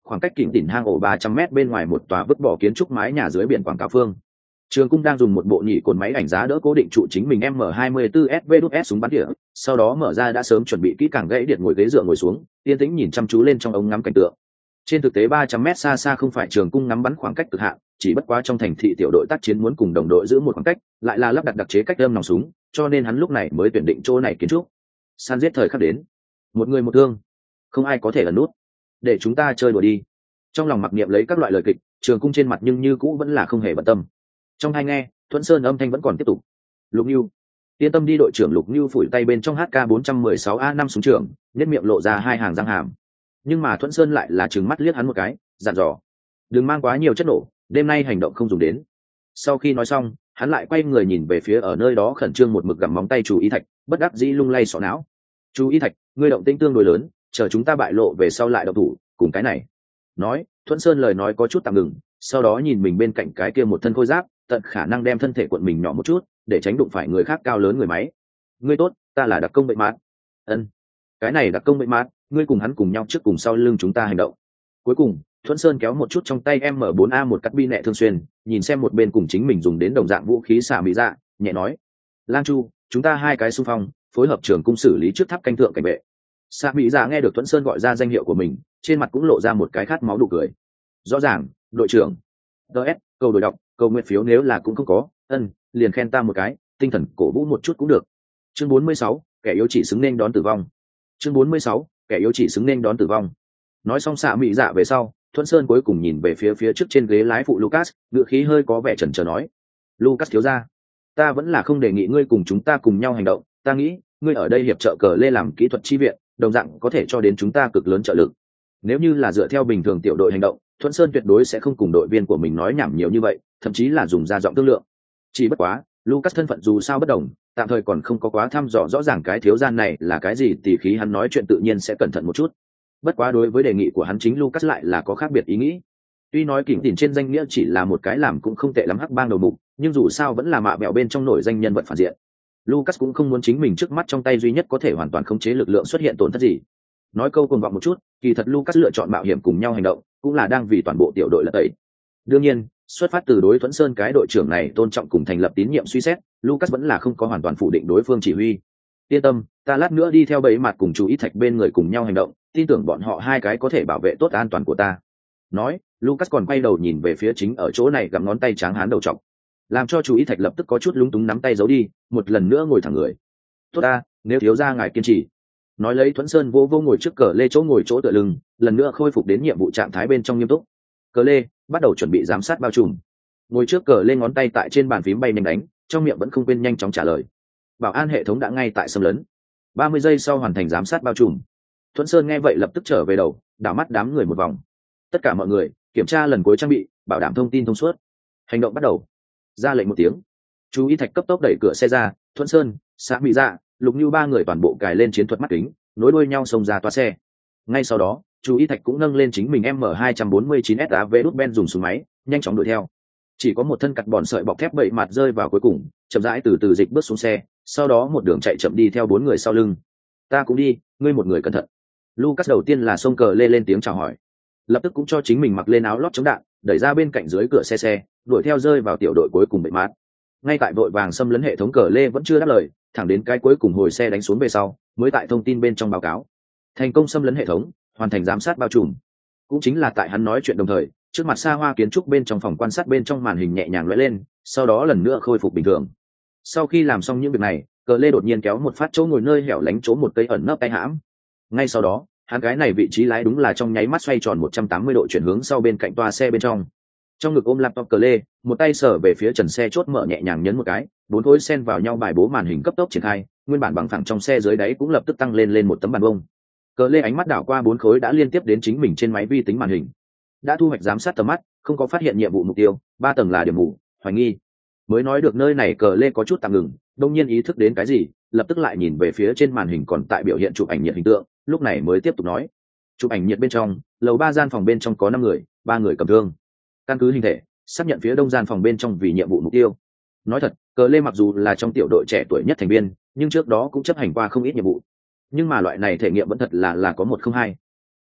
khoảng cách kỉnh tỉnh hang ổ ba trăm mét bên ngoài một tòa vứt bỏ kiến trúc mái nhà dưới biển quảng cáo phương. Trường Cung đang dùng một bộ nhị cồn máy ảnh giá đỡ cố định trụ chính mình M hai mươi tư S V S súng bắn tỉa, sau đó mở ra đã sớm chuẩn bị kỹ càng gãy điện ngồi ghế dựa ngồi xuống, yên tĩnh nhìn chăm chú lên trong ống ngắm cảnh tượng. Trên thực tế ba trăm mét xa xa không phải Trường Cung ngắm bắn khoảng cách cực hạn, chỉ bất quá trong thành thị tiểu đội tác chiến muốn cùng đồng đội giữ một khoảng cách, lại là lắp đặt đặc chế cách âm nòng súng, cho nên hắn lúc này mới tuyển định chỗ này kiến trúc. San giết thời khắc đến, một người một thương, không ai có thể ẩn nút. Để chúng ta chơi đùa đi. Trong lòng mặc niệm lấy các loại lời kịch, Trường Cung trên mặt nhưng như cũ vẫn là không hề bận tâm. Trong hai nghe, Thuận Sơn âm thanh vẫn còn tiếp tục. Lục Nưu, yên tâm đi. Đội trưởng Lục Nưu phủi tay bên trong H K bốn một sáu A năm súng trường, nhếch miệng lộ ra hai hàng răng hàm. Nhưng mà Thuận Sơn lại là trừng mắt liếc hắn một cái, dặn dò: đừng mang quá nhiều chất nổ, đêm nay hành động không dùng đến. Sau khi nói xong, hắn lại quay người nhìn về phía ở nơi đó khẩn trương một mực gặm móng tay Chú Y Thạch, bất đắc dĩ lung lay sọ não. Chú Y Thạch, ngươi động tĩnh tương đối lớn, chờ chúng ta bại lộ về sau lại động thủ, cùng cái này. Nói, Thuận Sơn lời nói có chút tạm ngừng, sau đó nhìn mình bên cạnh cái kia một thân khôi giáp, tận khả năng đem thân thể cuộn mình nhỏ một chút, để tránh đụng phải người khác cao lớn người máy. Ngươi tốt, ta là đặc công bệnh mát. Ân, cái này đặc công bệnh mát, ngươi cùng hắn cùng nhau trước cùng sau lưng chúng ta hành động. Cuối cùng, Thuận Sơn kéo một chút trong tay M bốn A một cắt bi nẹ thương xuyên, nhìn xem một bên cùng chính mình dùng đến đồng dạng vũ khí xả mỹ dạ, nhẹ nói: Lang Chu, chúng ta hai cái xung phong, phối hợp Trường Cung xử lý trước tháp canh thượng cảnh vệ. Xả mỹ dạ nghe được Thuận Sơn gọi ra danh hiệu của mình, trên mặt cũng lộ ra một cái khát máu nụ cười. Rõ ràng, đội trưởng. ds câu đổi đọc, câu nguyện phiếu nếu là cũng không có, ân liền khen ta một cái, tinh thần cổ vũ một chút cũng được. Chương bốn mươi sáu, kẻ yếu chỉ xứng nên đón tử vong. Chương bốn mươi sáu, kẻ yếu chỉ xứng nên đón tử vong. Nói xong xạ mỹ dạ về sau, Thuận Sơn cuối cùng nhìn về phía phía trước trên ghế lái phụ Lucas, ngựa khí hơi có vẻ chần chờ nói: Lucas thiếu gia, ta vẫn là không đề nghị ngươi cùng chúng ta cùng nhau hành động, ta nghĩ ngươi ở đây hiệp trợ cờ lê làm kỹ thuật chi viện, đồng dạng có thể cho đến chúng ta cực lớn trợ lực. Nếu như là dựa theo bình thường tiểu đội hành động, Thuận Sơn tuyệt đối sẽ không cùng đội viên của mình nói nhảm nhiều như vậy, thậm chí là dùng ra giọng thương lượng. Chỉ bất quá, Lucas thân phận dù sao bất đồng, tạm thời còn không có quá thăm dò rõ ràng cái thiếu gian này là cái gì, tỉ khí hắn nói chuyện tự nhiên sẽ cẩn thận một chút. Bất quá đối với đề nghị của hắn chính Lucas lại là có khác biệt ý nghĩ. Tuy nói Kình Tỉnh trên danh nghĩa chỉ là một cái làm cũng không tệ lắm hắc bang đầu mục, nhưng dù sao vẫn là mạ bẹo bên trong nổi danh nhân vật phản diện. Lucas cũng không muốn chính mình trước mắt trong tay duy nhất có thể hoàn toàn khống chế lực lượng xuất hiện tổn thất gì. Nói câu cuồng vọng một chút, kỳ thật Lucas lựa chọn mạo hiểm cùng nhau hành động, cũng là đang vì toàn bộ tiểu đội lật tẩy. Đương nhiên, xuất phát từ đối Thuận Sơn cái đội trưởng này tôn trọng cùng thành lập tín nhiệm suy xét, Lucas vẫn là không có hoàn toàn phủ định đối phương chỉ huy. Yên tâm, ta lát nữa đi theo bẫy mặt cùng chú ý thạch bên người cùng nhau hành động, tin tưởng bọn họ hai cái có thể bảo vệ tốt an toàn của ta. Nói, Lucas còn quay đầu nhìn về phía chính ở chỗ này gặm ngón tay trắng hán đầu trọc, làm cho chú ý thạch lập tức có chút lúng túng nắm tay giấu đi, một lần nữa ngồi thẳng người. Tốt ta, nếu thiếu gia ngài kiên trì. Nói lấy Thuận Sơn vô vô ngồi trước cờ lê chỗ ngồi chỗ tựa lưng, lần nữa khôi phục đến nhiệm vụ trạng thái bên trong nghiêm túc. Cờ lê bắt đầu chuẩn bị giám sát bao trùm. Ngồi trước cờ lê ngón tay tại trên bàn phím bay nhanh đánh, trong miệng vẫn không quên nhanh chóng trả lời. Bảo an hệ thống đã ngay tại xâm lấn. ba mươi giây sau hoàn thành giám sát bao trùm. Thuận Sơn nghe vậy lập tức trở về đầu, đảo mắt đám người một vòng. Tất cả mọi người kiểm tra lần cuối trang bị, bảo đảm thông tin thông suốt. Hành động bắt đầu. Ra lệnh một tiếng, chú ý thạch cấp tốc đẩy cửa xe ra. Thuận Sơn, xã mỹ dạ, Lục Như ba người toàn bộ cài lên chiến thuật mắt kính, nối đuôi nhau xông ra toa xe. Ngay sau đó, chú ý thạch cũng nâng lên chính mình M hai bốn chín S A V đút Ben dùng súng máy, nhanh chóng đuổi theo. Chỉ có một thân cặt bòn sợi bọc thép bậy mặt rơi vào cuối cùng, chậm rãi từ từ dịch bước xuống xe, sau đó một đường chạy chậm đi theo bốn người sau lưng. Ta cũng đi, ngươi một người cẩn thận. Lucas đầu tiên là xông cờ lê lên tiếng chào hỏi, lập tức cũng cho chính mình mặc lên áo lót chống đạn, đẩy ra bên cạnh dưới cửa xe xe, đuổi theo rơi vào tiểu đội cuối cùng bậy mát. Ngay tại vội vàng xâm lấn hệ thống cờ lê vẫn chưa đáp lời, thẳng đến cái cuối cùng hồi xe đánh xuống về sau, mới tại thông tin bên trong báo cáo thành công xâm lấn hệ thống, hoàn thành giám sát bao trùm. Cũng chính là tại hắn nói chuyện đồng thời, trước mặt xa hoa kiến trúc bên trong phòng quan sát bên trong màn hình nhẹ nhàng lóe lên, sau đó lần nữa khôi phục bình thường. Sau khi làm xong những việc này, cờ lê đột nhiên kéo một phát chỗ ngồi nơi hẻo lánh chỗ một cây ẩn nấp tay hãm. Ngay sau đó, hắn cái này vị trí lái đúng là trong nháy mắt xoay tròn một trăm tám mươi độ chuyển hướng sau bên cạnh toa xe bên trong. Trong ngực ôm laptop cờ lê, một tay sờ về phía trần xe chốt mở nhẹ nhàng nhấn một cái, bốn khối xen vào nhau bài bố màn hình cấp tốc triển khai, nguyên bản bằng phẳng trong xe dưới đáy cũng lập tức tăng lên lên một tấm bàn bông. Cờ lê ánh mắt đảo qua bốn khối đã liên tiếp đến chính mình trên máy vi tính màn hình, đã thu hoạch giám sát tầm mắt, không có phát hiện nhiệm vụ mục tiêu, ba tầng là điểm mù, hoài nghi. Mới nói được nơi này cờ lê có chút tạm ngừng, đông nhiên ý thức đến cái gì, lập tức lại nhìn về phía trên màn hình còn tại biểu hiện chụp ảnh nhiệt hình tượng, lúc này mới tiếp tục nói. Chụp ảnh nhiệt bên trong, lầu ba gian phòng bên trong có năm người, ba người cầm thương. Căn cứ hình thể, xác nhận phía đông gian phòng bên trong vì nhiệm vụ mục tiêu. Nói thật, cờ lê mặc dù là trong tiểu đội trẻ tuổi nhất thành viên, nhưng trước đó cũng chấp hành qua không ít nhiệm vụ. Nhưng mà loại này thể nghiệm vẫn thật là là có một không hai.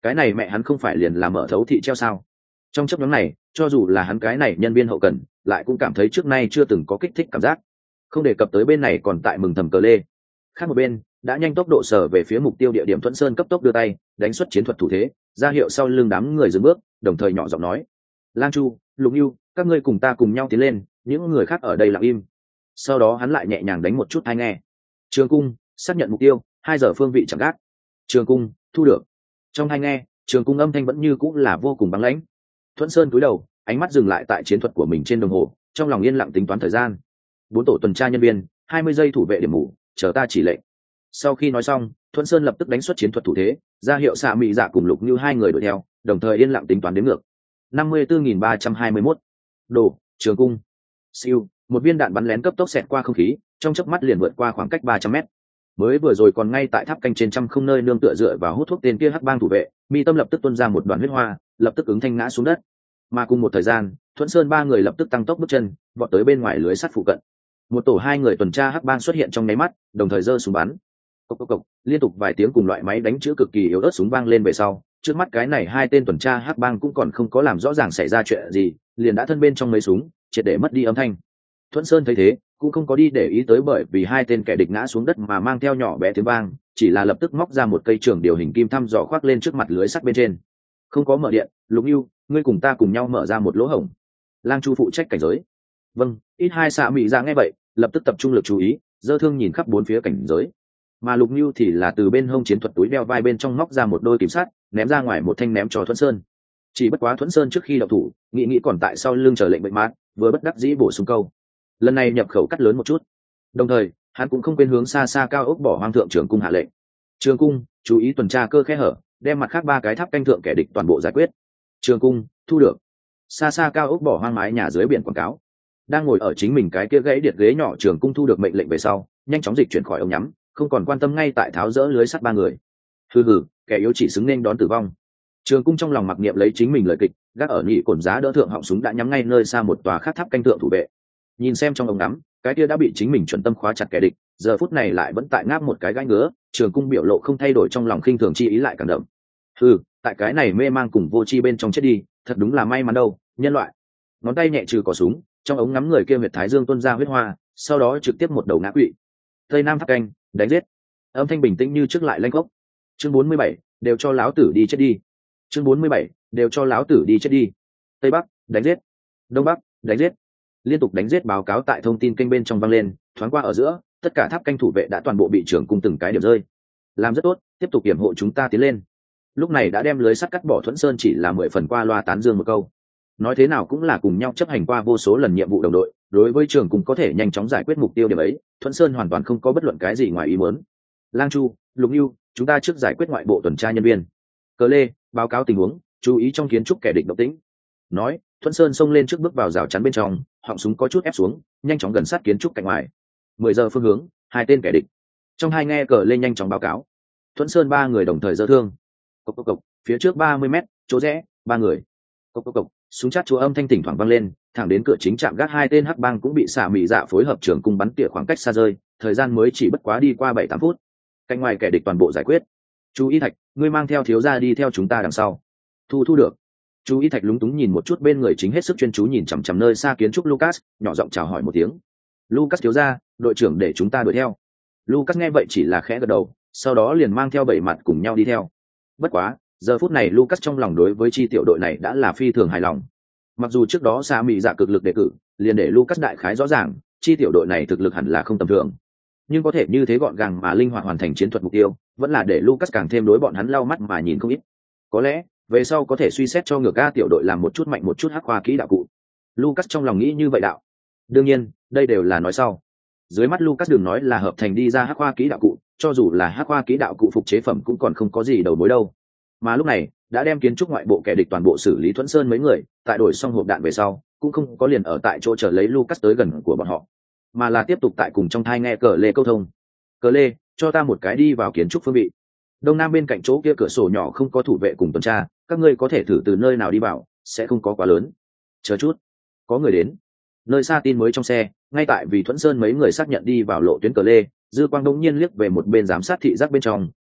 cái này mẹ hắn không phải liền là mở thấu thị treo sao? Trong chấp nhóm này, cho dù là hắn cái này nhân viên hậu cần, lại cũng cảm thấy trước nay chưa từng có kích thích cảm giác. Không đề cập tới bên này còn tại mừng thầm cờ lê. Khác một bên, đã nhanh tốc độ sở về phía mục tiêu địa điểm Thuận Sơn cấp tốc đưa tay, đánh xuất chiến thuật thủ thế, ra hiệu sau lưng đám người dừng bước, đồng thời nhỏ giọng nói: Lang Chu, Lục Nưu, các ngươi cùng ta cùng nhau tiến lên, những người khác ở đây lặng im. Sau đó hắn lại nhẹ nhàng đánh một chút tai nghe. Trường cung, xác nhận mục tiêu, hai giờ phương vị chẳng gác. Trường cung, thu được. Trong tai nghe, trường cung âm thanh vẫn như cũng là vô cùng băng lãnh. Thuận Sơn cúi đầu, ánh mắt dừng lại tại chiến thuật của mình trên đồng hồ, trong lòng yên lặng tính toán thời gian. Bốn tổ tuần tra nhân viên, hai mươi giây thủ vệ điểm mù, chờ ta chỉ lệnh. Sau khi nói xong, Thuận Sơn lập tức đánh xuất chiến thuật thủ thế, ra hiệu xạ mị dạ cùng Lục Như hai người đuổi theo, đồng thời yên lặng tính toán đến ngược. năm mươi tư nghìn ba trăm hai mươi mốt. Đồ, trường cung. Siêu, một viên đạn bắn lén cấp tốc xẹt qua không khí, trong chớp mắt liền vượt qua khoảng cách ba trăm mét. Mới vừa rồi còn ngay tại tháp canh trên trăm không nơi nương tựa dựa vào hút thuốc tên kia hắc bang thủ vệ, mi tâm lập tức tuôn ra một đoàn huyết hoa, lập tức ứng thanh ngã xuống đất. Mà cùng một thời gian, Thuận Sơn ba người lập tức tăng tốc bước chân, vọt tới bên ngoài lưới sắt phụ cận. Một tổ hai người tuần tra hắc bang xuất hiện trong nháy mắt, đồng thời giơ súng bắn. Cốc cốc cốc, liên tục vài tiếng cùng loại máy đánh chữ cực kỳ yếu ớt súng vang lên về sau, trước mắt cái này hai tên tuần tra hắc bang cũng còn không có làm rõ ràng xảy ra chuyện gì, liền đã thân bên trong mấy súng, triệt để mất đi âm thanh. Thuận Sơn thấy thế, cũng không có đi để ý tới bởi vì hai tên kẻ địch ngã xuống đất mà mang theo nhỏ bé tiếng vang, chỉ là lập tức móc ra một cây trường điều hình kim thăm dò khoác lên trước mặt lưới sắt bên trên. Không có mở điện, Lục Nưu, ngươi cùng ta cùng nhau mở ra một lỗ hổng. Lang Chu phụ trách cảnh giới. Vâng, ít hai xạ mị ra nghe vậy, lập tức tập trung lực chú ý, giơ thương nhìn khắp bốn phía cảnh giới. Mà Lục Nưu thì là từ bên hông chiến thuật túi đeo vai bên trong móc ra một đôi kiếm sắt, ném ra ngoài một thanh ném cho Thuận Sơn. Chỉ bất quá Thuận Sơn trước khi động thủ, nghĩ nghĩ còn tại sau lưng chờ lệnh bệnh mát, vừa bất đắc dĩ bổ sung câu. Lần này nhập khẩu cắt lớn một chút. Đồng thời, hắn cũng không quên hướng xa xa cao ốc bỏ hoang thượng trưởng cung hạ lệnh. Trường cung, chú ý tuần tra cơ khe hở, đem mặt khác ba cái tháp canh thượng kẻ địch toàn bộ giải quyết. Trường cung, thu được. Xa xa cao ốc bỏ hoang mái nhà dưới biển quảng cáo. Đang ngồi ở chính mình cái kia gãy điện ghế nhỏ Trường cung thu được mệnh lệnh về sau, nhanh chóng dịch chuyển khỏi ống nhắm, không còn quan tâm ngay tại tháo dỡ lưới sắt ba người. Hừ hừ, kẻ yếu chỉ xứng nên đón tử vong. Trường cung trong lòng mặc niệm lấy chính mình lời kịch, gác ở nhị cồn giá đỡ thượng họng súng đã nhắm ngay nơi xa một tòa khác tháp canh thượng thủ vệ. Nhìn xem trong ống ngắm, cái kia đã bị chính mình chuẩn tâm khóa chặt kẻ địch, giờ phút này lại vẫn tại ngáp một cái gai ngứa. Trường cung biểu lộ không thay đổi, trong lòng khinh thường chi ý lại càng đậm. Ừ, tại cái này mê mang cùng vô tri bên trong chết đi, thật đúng là may mắn đâu, nhân loại. Ngón tay nhẹ trừ cò súng, trong ống ngắm người kia huyệt thái dương tuôn ra huyết hoa, sau đó trực tiếp một đầu ngã quỵ. Tây Nam tháp canh, đánh giết. Âm thanh bình tĩnh như trước lại lanh gốc. Chương bốn mươi bảy, đều cho láo tử đi chết đi. Chương bốn mươi bảy, đều cho láo tử đi chết đi. Tây Bắc, đánh giết. Đông Bắc, đánh giết. Liên tục đánh giết báo cáo tại thông tin kênh bên trong vang lên, thoáng qua ở giữa, tất cả tháp canh thủ vệ đã toàn bộ bị trưởng cung từng cái điểm rơi. Làm rất tốt, tiếp tục kiểm hộ chúng ta tiến lên. Lúc này đã đem lưới sắt cắt bỏ Thuận Sơn chỉ là mười phần qua loa tán dương một câu. Nói thế nào cũng là cùng nhau chấp hành qua vô số lần nhiệm vụ đồng đội, đối với trường cung có thể nhanh chóng giải quyết mục tiêu điểm ấy, Thuận Sơn hoàn toàn không có bất luận cái gì ngoài ý muốn. Lang Chu, Lục Nưu, chúng ta trước giải quyết ngoại bộ tuần tra nhân viên. Cờ Lê, báo cáo tình huống, chú ý trong kiến trúc kẻ địch động tĩnh. Nói, Thuận Sơn xông lên trước bước vào rào chắn bên trong, họng súng có chút ép xuống, nhanh chóng gần sát kiến trúc cạnh ngoài. Mười giờ phương hướng, hai tên kẻ địch. Trong hai nghe Cờ Lê nhanh chóng báo cáo. Thuận Sơn ba người đồng thời giơ thương. Cộc cộc cộc, phía trước ba mươi mét, chỗ rẽ, ba người. Cộc cộc cộc, súng chát chúa âm thanh thỉnh thoảng vang lên, thẳng đến cửa chính chạm gác hai tên hắc bang cũng bị xả mị dạ phối hợp trường cung bắn tỉa khoảng cách xa rơi, thời gian mới chỉ bất quá đi qua bảy tám phút. Cạnh ngoài kẻ địch toàn bộ giải quyết. Chú ý Thạch, ngươi mang theo thiếu gia đi theo chúng ta đằng sau. Thu thu được. Chú ý Thạch lúng túng nhìn một chút bên người chính hết sức chuyên chú nhìn chằm chằm nơi xa kiến trúc Lucas, nhỏ giọng chào hỏi một tiếng. Lucas thiếu gia, đội trưởng để chúng ta đuổi theo. Lucas nghe vậy chỉ là khẽ gật đầu, sau đó liền mang theo bảy mặt cùng nhau đi theo. Bất quá, giờ phút này Lucas trong lòng đối với chi tiểu đội này đã là phi thường hài lòng. Mặc dù trước đó Sa Mị Dạ cực lực đề cử, liền để Lucas đại khái rõ ràng, chi tiểu đội này thực lực hẳn là không tầm thường. Nhưng có thể như thế gọn gàng mà linh hoạt hoàn thành chiến thuật mục tiêu, vẫn là để Lucas càng thêm đối bọn hắn lau mắt mà nhìn không ít. Có lẽ, về sau có thể suy xét cho ngược A tiểu đội làm một chút mạnh một chút hắc khoa kỹ đạo cụ. Lucas trong lòng nghĩ như vậy đạo. Đương nhiên, đây đều là nói sau. Dưới mắt Lucas đừng nói là hợp thành đi ra hắc khoa kỹ đạo cụ, cho dù là hắc khoa kỹ đạo cụ phục chế phẩm cũng còn không có gì đầu mối đâu. Mà lúc này, đã đem kiến trúc ngoại bộ kẻ địch toàn bộ xử lý Thuận Sơn mấy người, tại đổi xong hộp đạn về sau, cũng không có liền ở tại chỗ chờ lấy Lucas tới gần của bọn họ, mà là tiếp tục tại cùng trong thai nghe Cờ Lê câu thông. Cờ Lê, cho ta một cái đi vào kiến trúc phương vị. Đông nam bên cạnh chỗ kia cửa sổ nhỏ không có thủ vệ cùng tuần tra, các ngươi có thể thử từ nơi nào đi vào, sẽ không có quá lớn. Chờ chút, có người đến. Nơi xa tin mới trong xe, ngay tại vì Thuận Sơn mấy người xác nhận đi vào lộ tuyến Cờ Lê, dư quang đông nhiên liếc về một bên giám sát thị giác bên trong,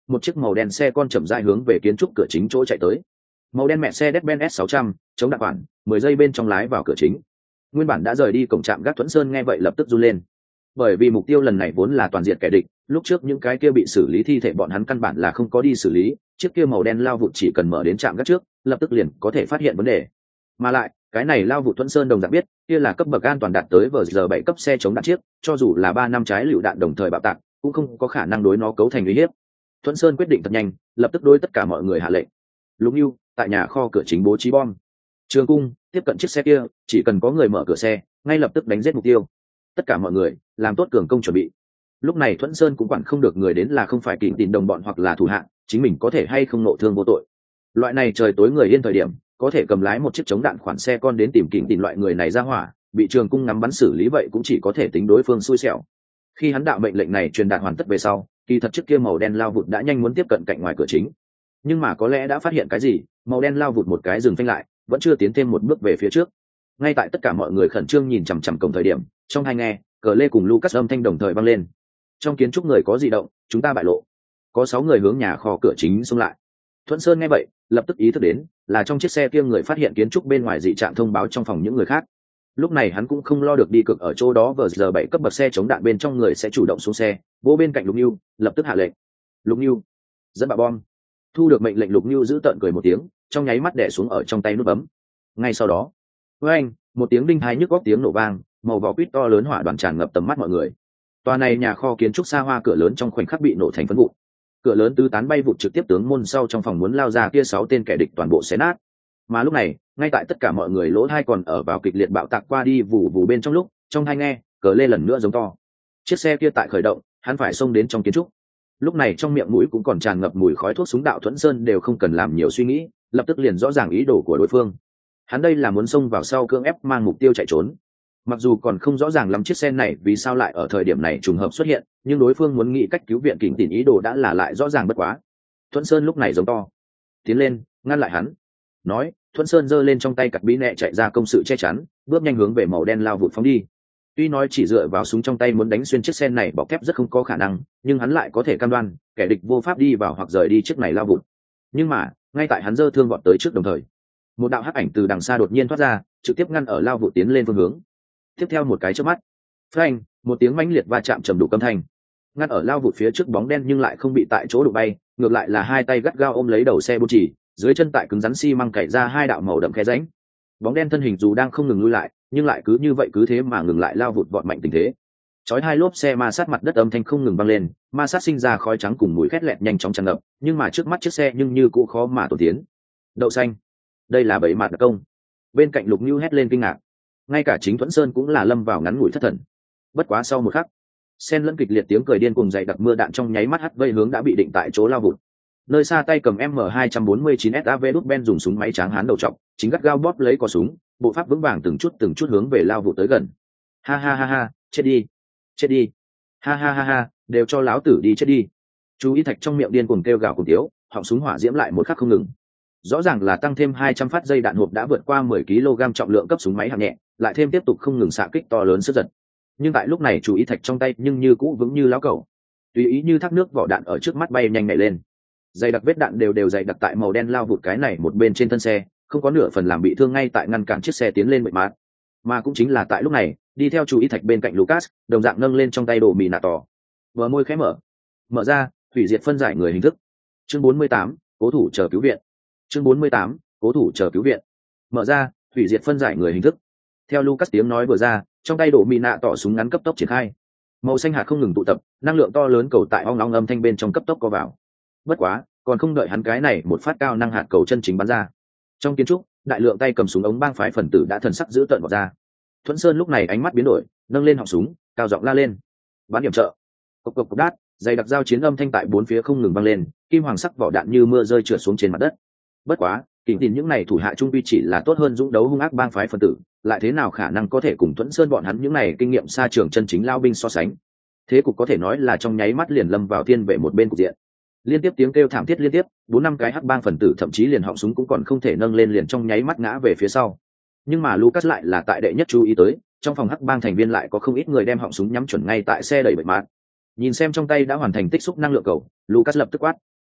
một chiếc màu đen xe con chậm rãi hướng về kiến trúc cửa chính chỗ chạy tới. Màu đen mẹ xe Mercedes-Benz S sáu trăm, chống đạn khoản, mười giây bên trong lái vào cửa chính. Nguyên bản đã rời đi cổng trạm gác Thuẫn Sơn nghe vậy lập tức run lên. Bởi vì mục tiêu lần này vốn là toàn diện kẻ địch, lúc trước những cái kia bị xử lý thi thể bọn hắn căn bản là không có đi xử lý, chiếc kia màu đen lao vụt chỉ cần mở đến trạm gác trước, lập tức liền có thể phát hiện vấn đề. Mà lại, cái này lao vụt Thuẫn Sơn đồng dạng biết, kia là cấp bậc an toàn đạt tới vờ giờ bảy cấp xe chống đạn chiếc, cho dù là ba năm trái lựu đạn đồng thời bạo tạc, cũng không có khả năng đối nó cấu thành uy hiếp. Thuẫn Sơn quyết định thật nhanh, lập tức đối tất cả mọi người hạ lệnh. Lục Nưu, tại nhà kho cửa chính bố trí bom. Trường Cung, tiếp cận chiếc xe kia, chỉ cần có người mở cửa xe, ngay lập tức đánh giết mục tiêu. Tất cả mọi người, làm tốt cường công chuẩn bị. Lúc này Thuẫn Sơn cũng quản không được người đến là không phải kình tìm đồng bọn hoặc là thủ hạ, chính mình có thể hay không nộ thương vô tội. Loại này trời tối người yên thời điểm, có thể cầm lái một chiếc chống đạn khoản xe con đến tìm kình tìm loại người này ra hỏa, bị Trường Cung ngắm bắn xử lý vậy cũng chỉ có thể tính đối phương xui xẻo. Khi hắn đạo mệnh lệnh này truyền đạt hoàn tất về sau, kỳ thật chiếc kia màu đen lao vụt đã nhanh muốn tiếp cận cạnh ngoài cửa chính. Nhưng mà có lẽ đã phát hiện cái gì, màu đen lao vụt một cái dừng phanh lại, vẫn chưa tiến thêm một bước về phía trước. Ngay tại tất cả mọi người khẩn trương nhìn chằm chằm cổng thời điểm, trong hai nghe, cờ lê cùng Lucas âm thanh đồng thời vang lên. Trong kiến trúc người có dị động, chúng ta bại lộ. Có sáu người hướng nhà kho cửa chính xông lại. Thuận Sơn nghe vậy, lập tức ý thức đến, là trong chiếc xe kia người phát hiện kiến trúc bên ngoài dị trạng thông báo trong phòng những người khác. Lúc này hắn cũng không lo được đi cực ở chỗ đó vờ giờ bảy cấp bậc xe chống đạn bên trong người sẽ chủ động xuống xe, vỗ bên cạnh Lục Nưu, lập tức hạ lệnh. Lục Nưu, dẫn bạo bom. Thu được mệnh lệnh Lục Nưu giữ tợn cười một tiếng, trong nháy mắt đè xuống ở trong tay nút bấm. Ngay sau đó, với anh, một tiếng đinh hai nhức góc tiếng nổ vang, màu vỏ quýt to lớn hỏa đoàn tràn ngập tầm mắt mọi người. Tòa này nhà kho kiến trúc xa hoa cửa lớn trong khoảnh khắc bị nổ thành phấn vụn. Cửa lớn tứ tán bay vụt trực tiếp tướng môn sau trong phòng muốn lao ra kia sáu tên kẻ địch toàn bộ xé nát. Mà lúc này, ngay tại tất cả mọi người lỗ thai còn ở vào kịch liệt bạo tạc qua đi vù vù bên trong lúc, trong hai nghe, cờ lê lần nữa giống to. Chiếc xe kia tại khởi động, hắn phải xông đến trong kiến trúc. Lúc này trong miệng mũi cũng còn tràn ngập mùi khói thuốc súng đạo Thuẫn Sơn đều không cần làm nhiều suy nghĩ, lập tức liền rõ ràng ý đồ của đối phương. Hắn đây là muốn xông vào sau cưỡng ép mang mục tiêu chạy trốn. Mặc dù còn không rõ ràng lắm chiếc xe này vì sao lại ở thời điểm này trùng hợp xuất hiện, nhưng đối phương muốn nghĩ cách cứu viện kình tìm ý đồ đã là lại rõ ràng bất quá. Thuẫn Sơn lúc này giống to, tiến lên, ngăn lại hắn. Nói, Thuẫn Sơn giơ lên trong tay cặp bí nẹ chạy ra công sự che chắn, bước nhanh hướng về màu đen lao vụt phóng đi. Tuy nói chỉ dựa vào súng trong tay muốn đánh xuyên chiếc xe này bọc thép rất không có khả năng, nhưng hắn lại có thể cam đoan kẻ địch vô pháp đi vào hoặc rời đi chiếc này lao vụt. Nhưng mà, ngay tại hắn giơ thương vọt tới trước đồng thời, một đạo hắc ảnh từ đằng xa đột nhiên thoát ra, trực tiếp ngăn ở lao vụt tiến lên phương hướng. Tiếp theo một cái chớp mắt, phanh, một tiếng mãnh liệt va chạm trầm đủ âm thanh. Ngăn ở lao vụt phía trước bóng đen nhưng lại không bị tại chỗ đụng bay, ngược lại là hai tay gắt gao ôm lấy đầu xe bút chỉ, dưới chân tại cứng rắn xi măng cày ra hai đạo màu đậm khe rãnh. Bóng đen thân hình dù đang không ngừng lui lại, nhưng lại cứ như vậy cứ thế mà ngừng lại lao vụt vọt mạnh tình thế. Chói hai lốp xe ma sát mặt đất âm thanh không ngừng vang lên, ma sát sinh ra khói trắng cùng mùi khét lẹt nhanh chóng tràn ngập, nhưng mà trước mắt chiếc xe nhưng như cũ khó mà tổ tiến. Đậu xanh, đây là bẫy mạt đặc công. Bên cạnh Lục Nưu hét lên kinh ngạc. Ngay cả chính Thuẫn Sơn cũng là lâm vào ngắn ngủi thất thần. Bất quá sau một khắc, xen lẫn kịch liệt tiếng cười điên cùng dày đặc mưa đạn trong nháy mắt hắt vây hướng đã bị định tại chỗ lao vụt. Nơi xa tay cầm M hai bốn chín S A V đút Ben dùng súng máy tráng hán đầu trọc, chính gắt gao bóp lấy cò súng, bộ pháp vững vàng từng chút từng chút hướng về lao vụt tới gần. Ha ha ha ha, chết đi, chết đi, ha ha ha ha, đều cho láo tử đi chết đi. Chú Ý Thạch trong miệng điên cuồng kêu gào cùng tiếu, họng súng hỏa diễm lại một khắc không ngừng. Rõ ràng là tăng thêm hai trăm phát dây đạn hộp đã vượt qua mười ki lô gam trọng lượng cấp súng máy hạng nhẹ, lại thêm tiếp tục không ngừng xạ kích to lớn sức giật. Nhưng tại lúc này Chú Ý Thạch trong tay nhưng như cũ vững như lão cẩu, tùy ý như thác nước vỏ đạn ở trước mắt bay nhanh nhảy lên. Dày đặc vết đạn đều đều dày đặc tại màu đen lao vụt cái này một bên trên thân xe, không có nửa phần làm bị thương ngay tại ngăn cản chiếc xe tiến lên bệ mát. Mà cũng chính là tại lúc này, đi theo Chú Ý Thạch bên cạnh Lucas, đồng dạng nâng lên trong tay đồ mì nạ tỏ. Bờ môi khẽ mở, mở ra, hủy diệt phân giải người hình thức. Chương bốn mươi tám, cố thủ chờ cứu viện. Chương bốn mươi tám, cố thủ chờ cứu viện. Mở ra, hủy diệt phân giải người hình thức. Theo Lucas tiếng nói vừa ra, trong tay đồ mì nạ tỏ súng ngắn cấp tốc triển khai. Màu xanh hạt không ngừng tụ tập, năng lượng to lớn cầu tại ong ong âm thanh bên trong cấp tốc co vào. Bất quá, còn không đợi hắn cái này một phát cao năng hạt cầu chân chính bắn ra. Trong kiến trúc, đại lượng tay cầm súng ống bang phái phần tử đã thần sắc giữ tợn vọt ra. Thuẫn Sơn lúc này ánh mắt biến đổi, nâng lên họng súng, cao giọng la lên: "Bắn điểm trợ!" Cộc cộc cộc đát, dày đặc giao chiến âm thanh tại bốn phía không ngừng vang lên, kim hoàng sắc vỏ đạn như mưa rơi trượt xuống trên mặt đất. Bất quá, kình tin những này thủ hạ trung quy chỉ là tốt hơn dũng đấu hung ác bang phái phần tử, lại thế nào khả năng có thể cùng Thuẫn Sơn bọn hắn những này kinh nghiệm xa trường chân chính lao binh so sánh. Thế cục có thể nói là trong nháy mắt liền lâm vào thiên về một bên cục diện. Liên tiếp tiếng kêu thảm thiết liên tiếp, bốn năm cái hắc bang phần tử thậm chí liền họng súng cũng còn không thể nâng lên liền trong nháy mắt ngã về phía sau. Nhưng mà Lucas lại là tại đệ nhất chú ý tới, trong phòng hắc bang thành viên lại có không ít người đem họng súng nhắm chuẩn ngay tại xe đẩy bệ mát. Nhìn xem trong tay đã hoàn thành tích xúc năng lượng cầu, Lucas lập tức quát: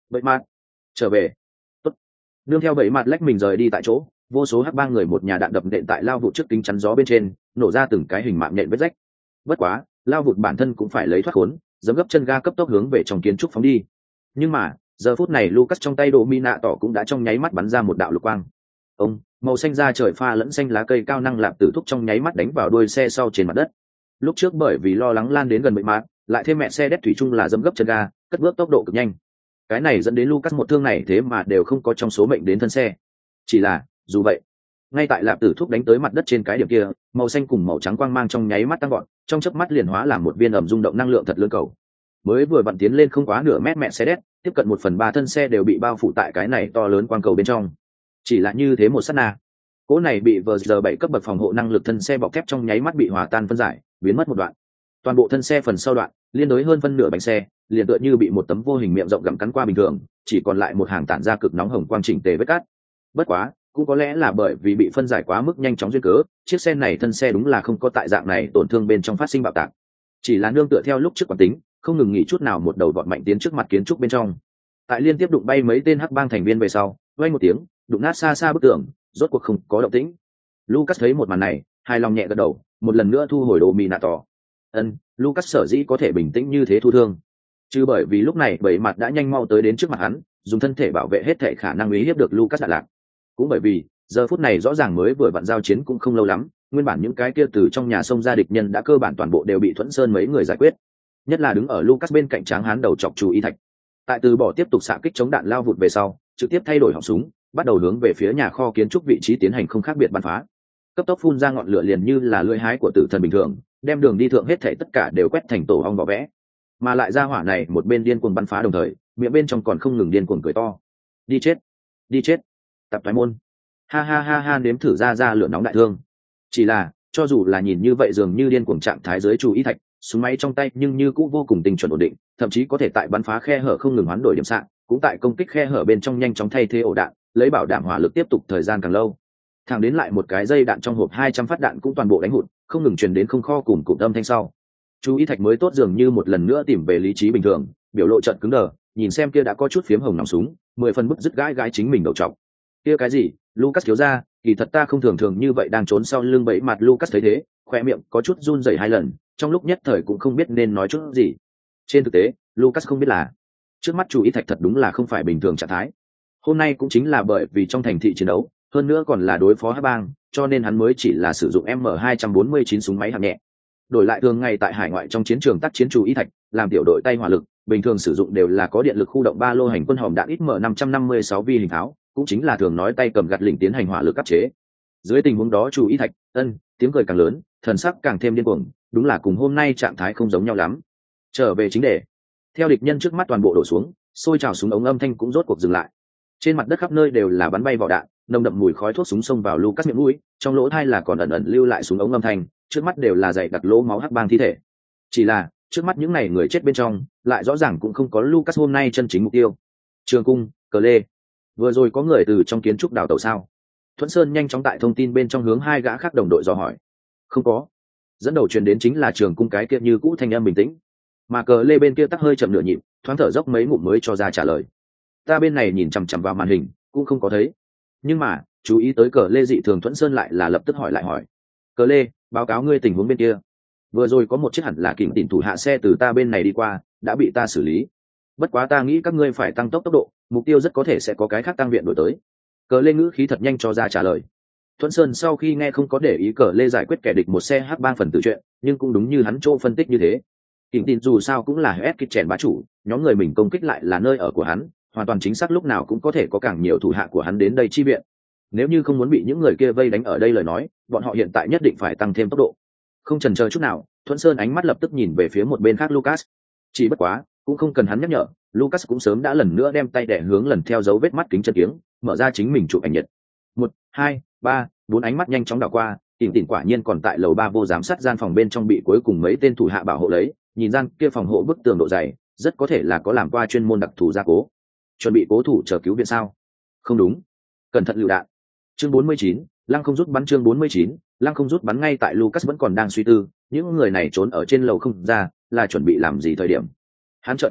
Bậy mặt trở về. Tốt. Nương theo bậy mặt lách mình rời đi tại chỗ, vô số hắc ba người một nhà đạn đập nện tại lao vụt trước kính chắn gió bên trên, nổ ra từng cái hình mạng nện vết rách. Bất quá, lao vụt bản thân cũng phải lấy thoát khốn, giẫm gấp chân ga cấp tốc hướng về trong kiến trúc phóng đi. Nhưng mà giờ phút này Lucas trong tay đồ mi nạ tỏ cũng đã trong nháy mắt bắn ra một đạo lục quang. Ông màu xanh da trời pha lẫn xanh lá cây cao năng lạp tử thúc trong nháy mắt đánh vào đuôi xe sau trên mặt đất. Lúc trước bởi vì lo lắng lan đến gần bậy mát, lại thêm mẹ xe đét thủy chung là dẫm gấp chân ga, cất bước tốc độ cực nhanh. Cái này dẫn đến Lucas một thương này thế mà đều không có trong số mệnh đến thân xe. Chỉ là dù vậy, ngay tại lạp tử thúc đánh tới mặt đất trên cái điểm kia, màu xanh cùng màu trắng quang mang trong nháy mắt tăng gọn, trong chớp mắt liền hóa làm một viên ẩm rung động năng lượng thật lớn cầu. Mới vừa vặn tiến lên không quá nửa mét mẹ xe đét, tiếp cận một phần ba thân xe đều bị bao phủ tại cái này to lớn quang cầu bên trong. Chỉ là như thế một sát na, cỗ này bị vờ giờ bảy cấp bậc phòng hộ năng lực thân xe bọc thép trong nháy mắt bị hòa tan phân giải, biến mất một đoạn. Toàn bộ thân xe phần sau đoạn, liên đối hơn phân nửa bánh xe, liền tựa như bị một tấm vô hình miệng rộng gặm cắn qua bình thường, chỉ còn lại một hàng tản ra cực nóng hồng quang chỉnh tề vết cát. Bất quá, cũng có lẽ là bởi vì bị phân giải quá mức nhanh chóng duyên cớ, chiếc xe này thân xe đúng là không có tại dạng này tổn thương bên trong phát sinh bạo tạc. Chỉ là nương tựa theo lúc trước quán tính, không ngừng nghỉ chút nào một đầu vọt mạnh tiến trước mặt kiến trúc bên trong. Tại liên tiếp đụng bay mấy tên hắc bang thành viên về sau, vang một tiếng, đụng nát xa xa bức tường, rốt cuộc không có động tĩnh. Lucas thấy một màn này, hài lòng nhẹ gật đầu, một lần nữa thu hồi đồ mì nạ tỏ. Ân, Lucas sở dĩ có thể bình tĩnh như thế thu thương, chứ bởi vì lúc này bảy mặt đã nhanh mau tới đến trước mặt hắn, dùng thân thể bảo vệ hết thể khả năng uy hiếp được Lucas đạn lạc. Cũng bởi vì giờ phút này rõ ràng mới vừa vặn giao chiến cũng không lâu lắm, nguyên bản những cái kia từ trong nhà sông ra địch nhân đã cơ bản toàn bộ đều bị Thuẫn Sơn mấy người giải quyết. Nhất là đứng ở Lucas bên cạnh tráng hán đầu chọc Chú Ý Thạch, tại từ bỏ tiếp tục xạ kích chống đạn lao vụt về sau, trực tiếp thay đổi họng súng, bắt đầu hướng về phía nhà kho kiến trúc vị trí tiến hành không khác biệt bắn phá. Cấp tốc phun ra ngọn lửa liền như là lưỡi hái của tử thần bình thường, đem đường đi thượng hết thảy tất cả đều quét thành tổ ong vỏ vẽ. Mà lại ra hỏa này một bên điên cuồng bắn phá đồng thời, miệng bên trong còn không ngừng điên cuồng cười to. Đi chết, đi chết, tập thoái môn. Ha ha ha ha, nếm thử ra ra lửa nóng đại thương. Chỉ là, cho dù là nhìn như vậy dường như điên cuồng trạng thái dưới Chú Ý Thạch, súng máy trong tay nhưng như cũng vô cùng tinh chuẩn ổn định, thậm chí có thể tại bắn phá khe hở không ngừng hoán đổi điểm xạ, cũng tại công kích khe hở bên trong nhanh chóng thay thế ổ đạn, lấy bảo đảm hỏa lực tiếp tục thời gian càng lâu. Thẳng đến lại một cái dây đạn trong hộp hai trăm phát đạn cũng toàn bộ đánh hụt, không ngừng truyền đến không kho cùng cụm âm thanh sau. Chú Ý Thạch mới tốt dường như một lần nữa tìm về lý trí bình thường, biểu lộ trận cứng đờ, nhìn xem kia đã có chút phiếm hồng nòng súng, mười phần bức dứt gãi gãi chính mình đầu trọc. Kia cái gì? Lucas thiếu gia, kỳ thật ta không thường thường như vậy đang trốn sau lưng bẫy mặt. Lucas thấy thế, khoe miệng có chút run rẩy hai lần, trong lúc nhất thời cũng không biết nên nói chút gì. Trên thực tế, Lucas không biết là trước mắt Chú Ý Thạch thật đúng là không phải bình thường trạng thái. Hôm nay cũng chính là bởi vì trong thành thị chiến đấu, hơn nữa còn là đối phó hắc bang, cho nên hắn mới chỉ là sử dụng M hai bốn chín súng máy hạng nhẹ. Đổi lại thường ngày tại hải ngoại trong chiến trường tác chiến Chú Ý Thạch, làm tiểu đội tay hỏa lực, bình thường sử dụng đều là có điện lực khu động ba lô hành quân hòm đạn M năm năm sáu vi hình tháo, cũng chính là thường nói tay cầm gạt lỉnh tiến hành hỏa lực áp chế. Dưới tình huống đó Chú Ý Thạch, ân, tiếng cười càng lớn, thần sắc càng thêm điên cuồng, đúng là cùng hôm nay trạng thái không giống nhau lắm. Trở về chính đề, theo địch nhân trước mắt toàn bộ đổ xuống, xôi trào súng ống âm thanh cũng rốt cuộc dừng lại. Trên mặt đất khắp nơi đều là bắn bay vỏ đạn, nồng đậm mùi khói thuốc súng xông vào Lucas miệng mũi, trong lỗ tai là còn ẩn ẩn lưu lại súng ống âm thanh, trước mắt đều là dày đặc lỗ máu hắc bang thi thể. Chỉ là, trước mắt những này người chết bên trong, lại rõ ràng cũng không có Lucas hôm nay chân chính mục tiêu. Trường cung, cờ lê. Vừa rồi có người từ trong kiến trúc đào tẩu sao? Thuẫn Sơn nhanh chóng tại thông tin bên trong hướng hai gã khác đồng đội dò hỏi. Không có. Dẫn đầu truyền đến chính là trường cung cái kia như cũ thanh âm bình tĩnh. Mà cờ lê bên kia tắc hơi chậm nửa nhịp, thoáng thở dốc mấy ngụm mới cho ra trả lời. Ta bên này nhìn chằm chằm vào màn hình, cũng không có thấy. Nhưng mà, chú ý tới cờ lê dị thường, Thuẫn Sơn lại là lập tức hỏi lại hỏi. Cờ lê, báo cáo ngươi tình huống bên kia. Vừa rồi có một chiếc hẳn là kình tỉn thủ hạ xe từ ta bên này đi qua, đã bị ta xử lý. Bất quá ta nghĩ các ngươi phải tăng tốc tốc độ, mục tiêu rất có thể sẽ có cái khác tăng viện đổi tới. Cờ lê ngữ khí thật nhanh cho ra trả lời. Thuẫn Sơn sau khi nghe không có để ý cờ lê giải quyết kẻ địch một xe hắc bang phần tử chuyện, nhưng cũng đúng như hắn chỗ phân tích như thế. Kình tin dù sao cũng là ép kích chèn bá chủ, nhóm người mình công kích lại là nơi ở của hắn, hoàn toàn chính xác lúc nào cũng có thể có càng nhiều thủ hạ của hắn đến đây chi viện. Nếu như không muốn bị những người kia vây đánh ở đây lời nói, bọn họ hiện tại nhất định phải tăng thêm tốc độ. Không chần chờ chút nào, Thuẫn Sơn ánh mắt lập tức nhìn về phía một bên khác Lucas. Chỉ bất quá, cũng không cần hắn nhắc nhở, Lucas cũng sớm đã lần nữa đem tay đẻ hướng lần theo dấu vết mắt kính chân kiếng, mở ra chính mình chụp ảnh nhật. Một, hai, ba, bốn ánh mắt nhanh chóng đảo qua, Tỉnh Tỉnh quả nhiên còn tại lầu ba vô giám sát gian phòng bên trong bị cuối cùng mấy tên thủ hạ bảo hộ lấy, nhìn gian kia phòng hộ bức tường độ dày, rất có thể là có làm qua chuyên môn đặc thù gia cố. Chuẩn bị cố thủ chờ cứu viện sao? Không đúng, cẩn thận lựu đạn. Chương bốn mươi chín, Lăng không rút bắn chương bốn mươi chín, Lăng không rút bắn. Ngay tại Lucas vẫn còn đang suy tư, những người này trốn ở trên lầu không ra, là chuẩn bị làm gì thời điểm. Hắn chợt phát hiện,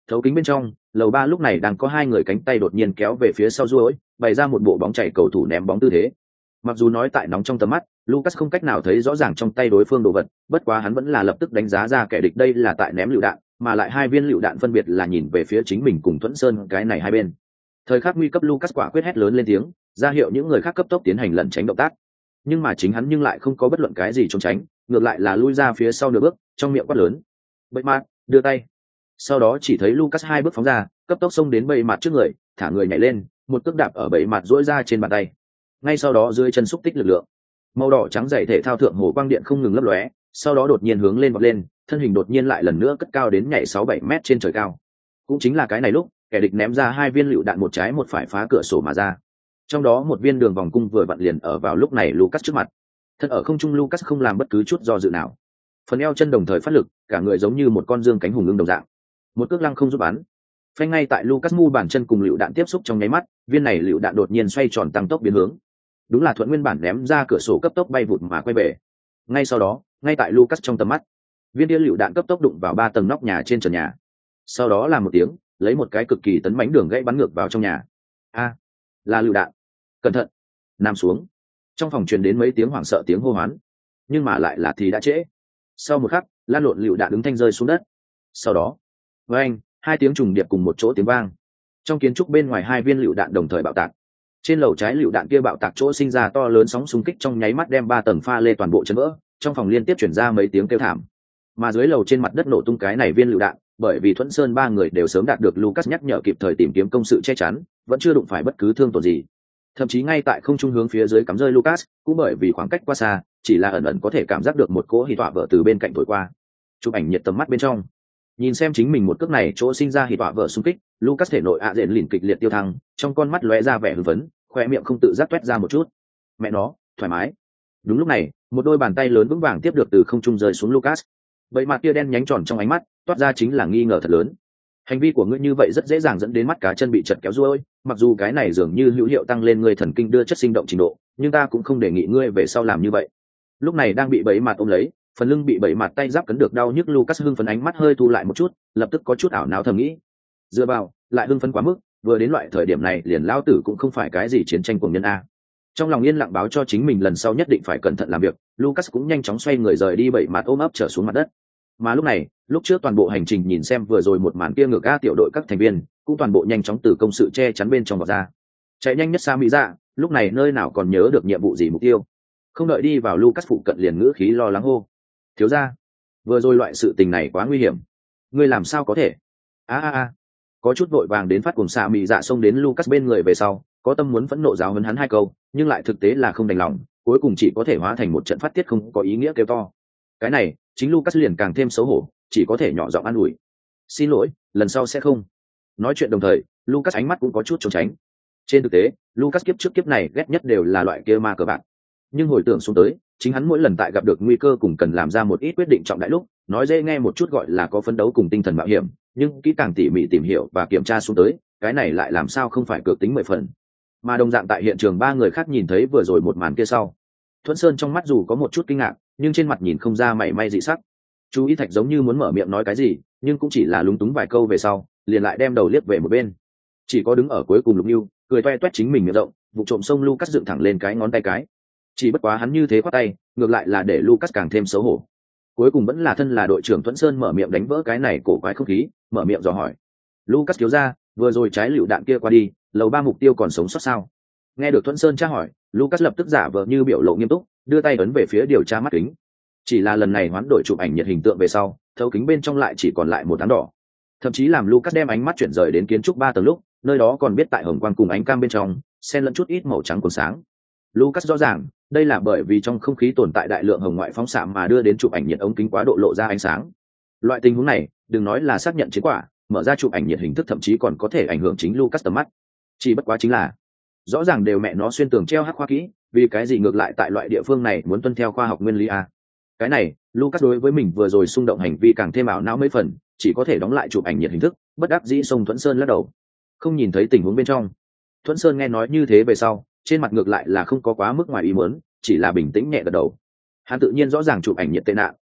thấu kính bên trong, lầu ba lúc này đang có hai người cánh tay đột nhiên kéo về phía sau duỗi, bày ra một bộ bóng chảy cầu thủ ném bóng tư thế. Mặc dù nói tại nóng trong tầm mắt, Lucas không cách nào thấy rõ ràng trong tay đối phương đồ vật, bất quá hắn vẫn là lập tức đánh giá ra kẻ địch đây là tại ném lựu đạn, mà lại hai viên lựu đạn phân biệt là nhìn về phía chính mình cùng Thuẫn Sơn cái này hai bên. Thời khắc nguy cấp Lucas quả quyết hét lớn lên tiếng, ra hiệu những người khác cấp tốc tiến hành lẩn tránh động tác. Nhưng mà chính hắn nhưng lại không có bất luận cái gì trốn tránh, ngược lại là lui ra phía sau nửa bước, trong miệng quát lớn: "Bậy mặt, đưa tay!" Sau đó chỉ thấy Lucas hai bước phóng ra, cấp tốc xông đến bậy mặt trước người, thả người nhảy lên, một cước đạp ở bậy mặt duỗi ra trên bàn tay. Ngay sau đó dưới chân xúc tích lực lượng, màu đỏ trắng dày thể thao thượng hồ quang điện không ngừng lấp lóe, sau đó đột nhiên hướng lên vọt lên, thân hình đột nhiên lại lần nữa cất cao đến nhảy sáu bảy mét trên trời cao. Cũng chính là cái này lúc, kẻ địch ném ra hai viên lựu đạn một trái một phải phá cửa sổ mà ra. Trong đó một viên đường vòng cung vừa vặn liền ở vào lúc này Lucas trước mặt. Thân ở không trung Lucas không làm bất cứ chút do dự nào. Phần eo chân đồng thời phát lực, cả người giống như một con dương cánh hùng ưng đồng dạng. Một cước lăng không giúp bắn. Phanh ngay tại Lucas mu bàn chân cùng lựu đạn tiếp xúc trong nháy mắt, viên này lựu đạn đột nhiên xoay tròn tăng tốc biến hướng. Đúng là thuận nguyên bản ném ra cửa sổ cấp tốc bay vụt mà quay về. Ngay sau đó, ngay tại Lucas trong tầm mắt, viên đĩa lựu đạn cấp tốc đụng vào ba tầng nóc nhà trên trần nhà. Sau đó là một tiếng, lấy một cái cực kỳ tấn mãnh đường gãy bắn ngược vào trong nhà. A, là lựu đạn. Cẩn thận. Nằm xuống. Trong phòng truyền đến mấy tiếng hoảng sợ tiếng hô hoán, nhưng mà lại là thì đã trễ. Sau một khắc, lan lộn lựu đạn đứng thanh rơi xuống đất. Sau đó, với anh, hai tiếng trùng điệp cùng một chỗ tiếng vang. Trong kiến trúc bên ngoài hai viên lựu đạn đồng thời bạo tạc. Trên lầu trái lựu đạn kia bạo tạc chỗ sinh ra to lớn sóng xung kích trong nháy mắt đem ba tầng pha lê toàn bộ chấn vỡ, trong phòng liên tiếp chuyển ra mấy tiếng kêu thảm. Mà dưới lầu trên mặt đất nổ tung cái này viên lựu đạn, bởi vì Thuẫn Sơn ba người đều sớm đạt được Lucas nhắc nhở kịp thời tìm kiếm công sự che chắn, vẫn chưa đụng phải bất cứ thương tổn gì. Thậm chí ngay tại không trung hướng phía dưới cắm rơi Lucas, cũng bởi vì khoảng cách quá xa, chỉ là ẩn ẩn có thể cảm giác được một cỗ hỉ tọa vợ từ bên cạnh thổi qua. Chụp ảnh nhiệt tầm mắt bên trong, nhìn xem chính mình một cước này chỗ sinh ra hỉ tọa vợ xung kích, Lucas thể nội ạ diện lìn kịch liệt tiêu thăng, trong con mắt lóe ra vẻ hưng phấn, khoe miệng không tự giác toét ra một chút. Mẹ nó, thoải mái. Đúng lúc này, một đôi bàn tay lớn vững vàng tiếp được từ không trung rơi xuống Lucas. Vậy mà kia đen nhánh tròn trong ánh mắt, toát ra chính là nghi ngờ thật lớn. Hành vi của ngươi như vậy rất dễ dàng dẫn đến mắt cá chân bị chật kéo ruôi, mặc dù cái này dường như hữu hiệu tăng lên ngươi thần kinh đưa chất sinh động trình độ, nhưng ta cũng không đề nghị ngươi về sau làm như vậy. Lúc này đang bị bẫy mặt ôm lấy, phần lưng bị bẫy mặt tay giáp cấn được đau nhức Lucas hưng phấn ánh mắt hơi thu lại một chút, lập tức có chút ảo não thầm nghĩ. Dựa vào, lại hưng phấn quá mức, vừa đến loại thời điểm này liền lao tử cũng không phải cái gì chiến tranh cuồng nhân a. Trong lòng yên lặng báo cho chính mình lần sau nhất định phải cẩn thận làm việc, Lucas cũng nhanh chóng xoay người rời đi bẫy mặt ôm ấp trở xuống mặt đất. Mà lúc này, lúc trước toàn bộ hành trình nhìn xem vừa rồi một màn kia ngược a tiểu đội các thành viên cũng toàn bộ nhanh chóng từ công sự che chắn bên trong vào ra, chạy nhanh nhất xa mỹ ra. Lúc này nơi nào còn nhớ được nhiệm vụ gì mục tiêu, không đợi đi vào Lucas phụ cận liền ngữ khí lo lắng hô: thiếu gia, vừa rồi loại sự tình này quá nguy hiểm, ngươi làm sao có thể? A a a, có chút vội vàng đến phát cùng xạ mỹ dạ xông đến Lucas bên người về sau, có tâm muốn phẫn nộ giáo huấn hắn hai câu, nhưng lại thực tế là không đành lòng, cuối cùng chỉ có thể hóa thành một trận phát tiết không có ý nghĩa kêu to. Cái này chính Lucas liền càng thêm xấu hổ, chỉ có thể nhỏ giọng an ủi: xin lỗi, lần sau sẽ không. Nói chuyện đồng thời, Lucas ánh mắt cũng có chút trốn tránh. Trên thực tế, Lucas kiếp trước kiếp này ghét nhất đều là loại kia ma cờ bạc. Nhưng hồi tưởng xuống tới, chính hắn mỗi lần tại gặp được nguy cơ cùng cần làm ra một ít quyết định trọng đại lúc, nói dễ nghe một chút gọi là có phấn đấu cùng tinh thần mạo hiểm, nhưng kỹ càng tỉ mỉ tìm hiểu và kiểm tra xuống tới, cái này lại làm sao không phải cược tính mười phần. Mà đồng dạng tại hiện trường ba người khác nhìn thấy vừa rồi một màn kia sau, Thuẫn Sơn trong mắt dù có một chút kinh ngạc, nhưng trên mặt nhìn không ra mảy may dị sắc. Chú ý thạch giống như muốn mở miệng nói cái gì, nhưng cũng chỉ là lúng túng vài câu về sau, liền lại đem đầu liếc về một bên. Chỉ có đứng ở cuối cùng Lục Nưu, cười toe toét chính mình miệng rộng, vụ trộm sông Lucas dựng thẳng lên cái ngón tay cái. Chỉ bất quá hắn như thế khoát tay, ngược lại là để Lucas càng thêm xấu hổ. Cuối cùng vẫn là thân là đội trưởng Thuẫn Sơn mở miệng đánh vỡ cái này cổ quái không khí, mở miệng dò hỏi: Lucas thiếu gia, vừa rồi trái lựu đạn kia qua đi, lầu ba mục tiêu còn sống sót sao? Nghe được Thuẫn Sơn tra hỏi, Lucas lập tức giả vờ như biểu lộ nghiêm túc, đưa tay ấn về phía điều tra mắt kính. Chỉ là lần này hoán đổi chụp ảnh nhiệt hình tượng về sau, thấu kính bên trong lại chỉ còn lại một áng đỏ. Thậm chí làm Lucas đem ánh mắt chuyển rời đến kiến trúc ba tầng lúc, nơi đó còn biết tại hồng quang cùng ánh cam bên trong, xen lẫn chút ít màu trắng cuốn sáng. Lucas rõ ràng, đây là bởi vì trong không khí tồn tại đại lượng hồng ngoại phóng xạ mà đưa đến chụp ảnh nhiệt ống kính quá độ lộ ra ánh sáng. Loại tình huống này, đừng nói là xác nhận chiến quả, mở ra chụp ảnh nhiệt hình thức thậm chí còn có thể ảnh hưởng chính Lucas tầm mắt. Chỉ bất quá chính là, rõ ràng đều mẹ nó xuyên tường treo hắc khoa kỹ, vì cái gì ngược lại tại loại địa phương này muốn tuân theo khoa học nguyên lý a? Cái này, Lucas đối với mình vừa rồi xung động hành vi càng thêm ảo não mấy phần, chỉ có thể đóng lại chụp ảnh nhiệt hình thức, bất đắc dĩ xông Thuẫn Sơn lắc đầu. Không nhìn thấy tình huống bên trong. Thuẫn Sơn nghe nói như thế về sau, trên mặt ngược lại là không có quá mức ngoài ý muốn, chỉ là bình tĩnh nhẹ gật đầu. Hắn tự nhiên rõ ràng chụp ảnh nhiệt tệ nạn,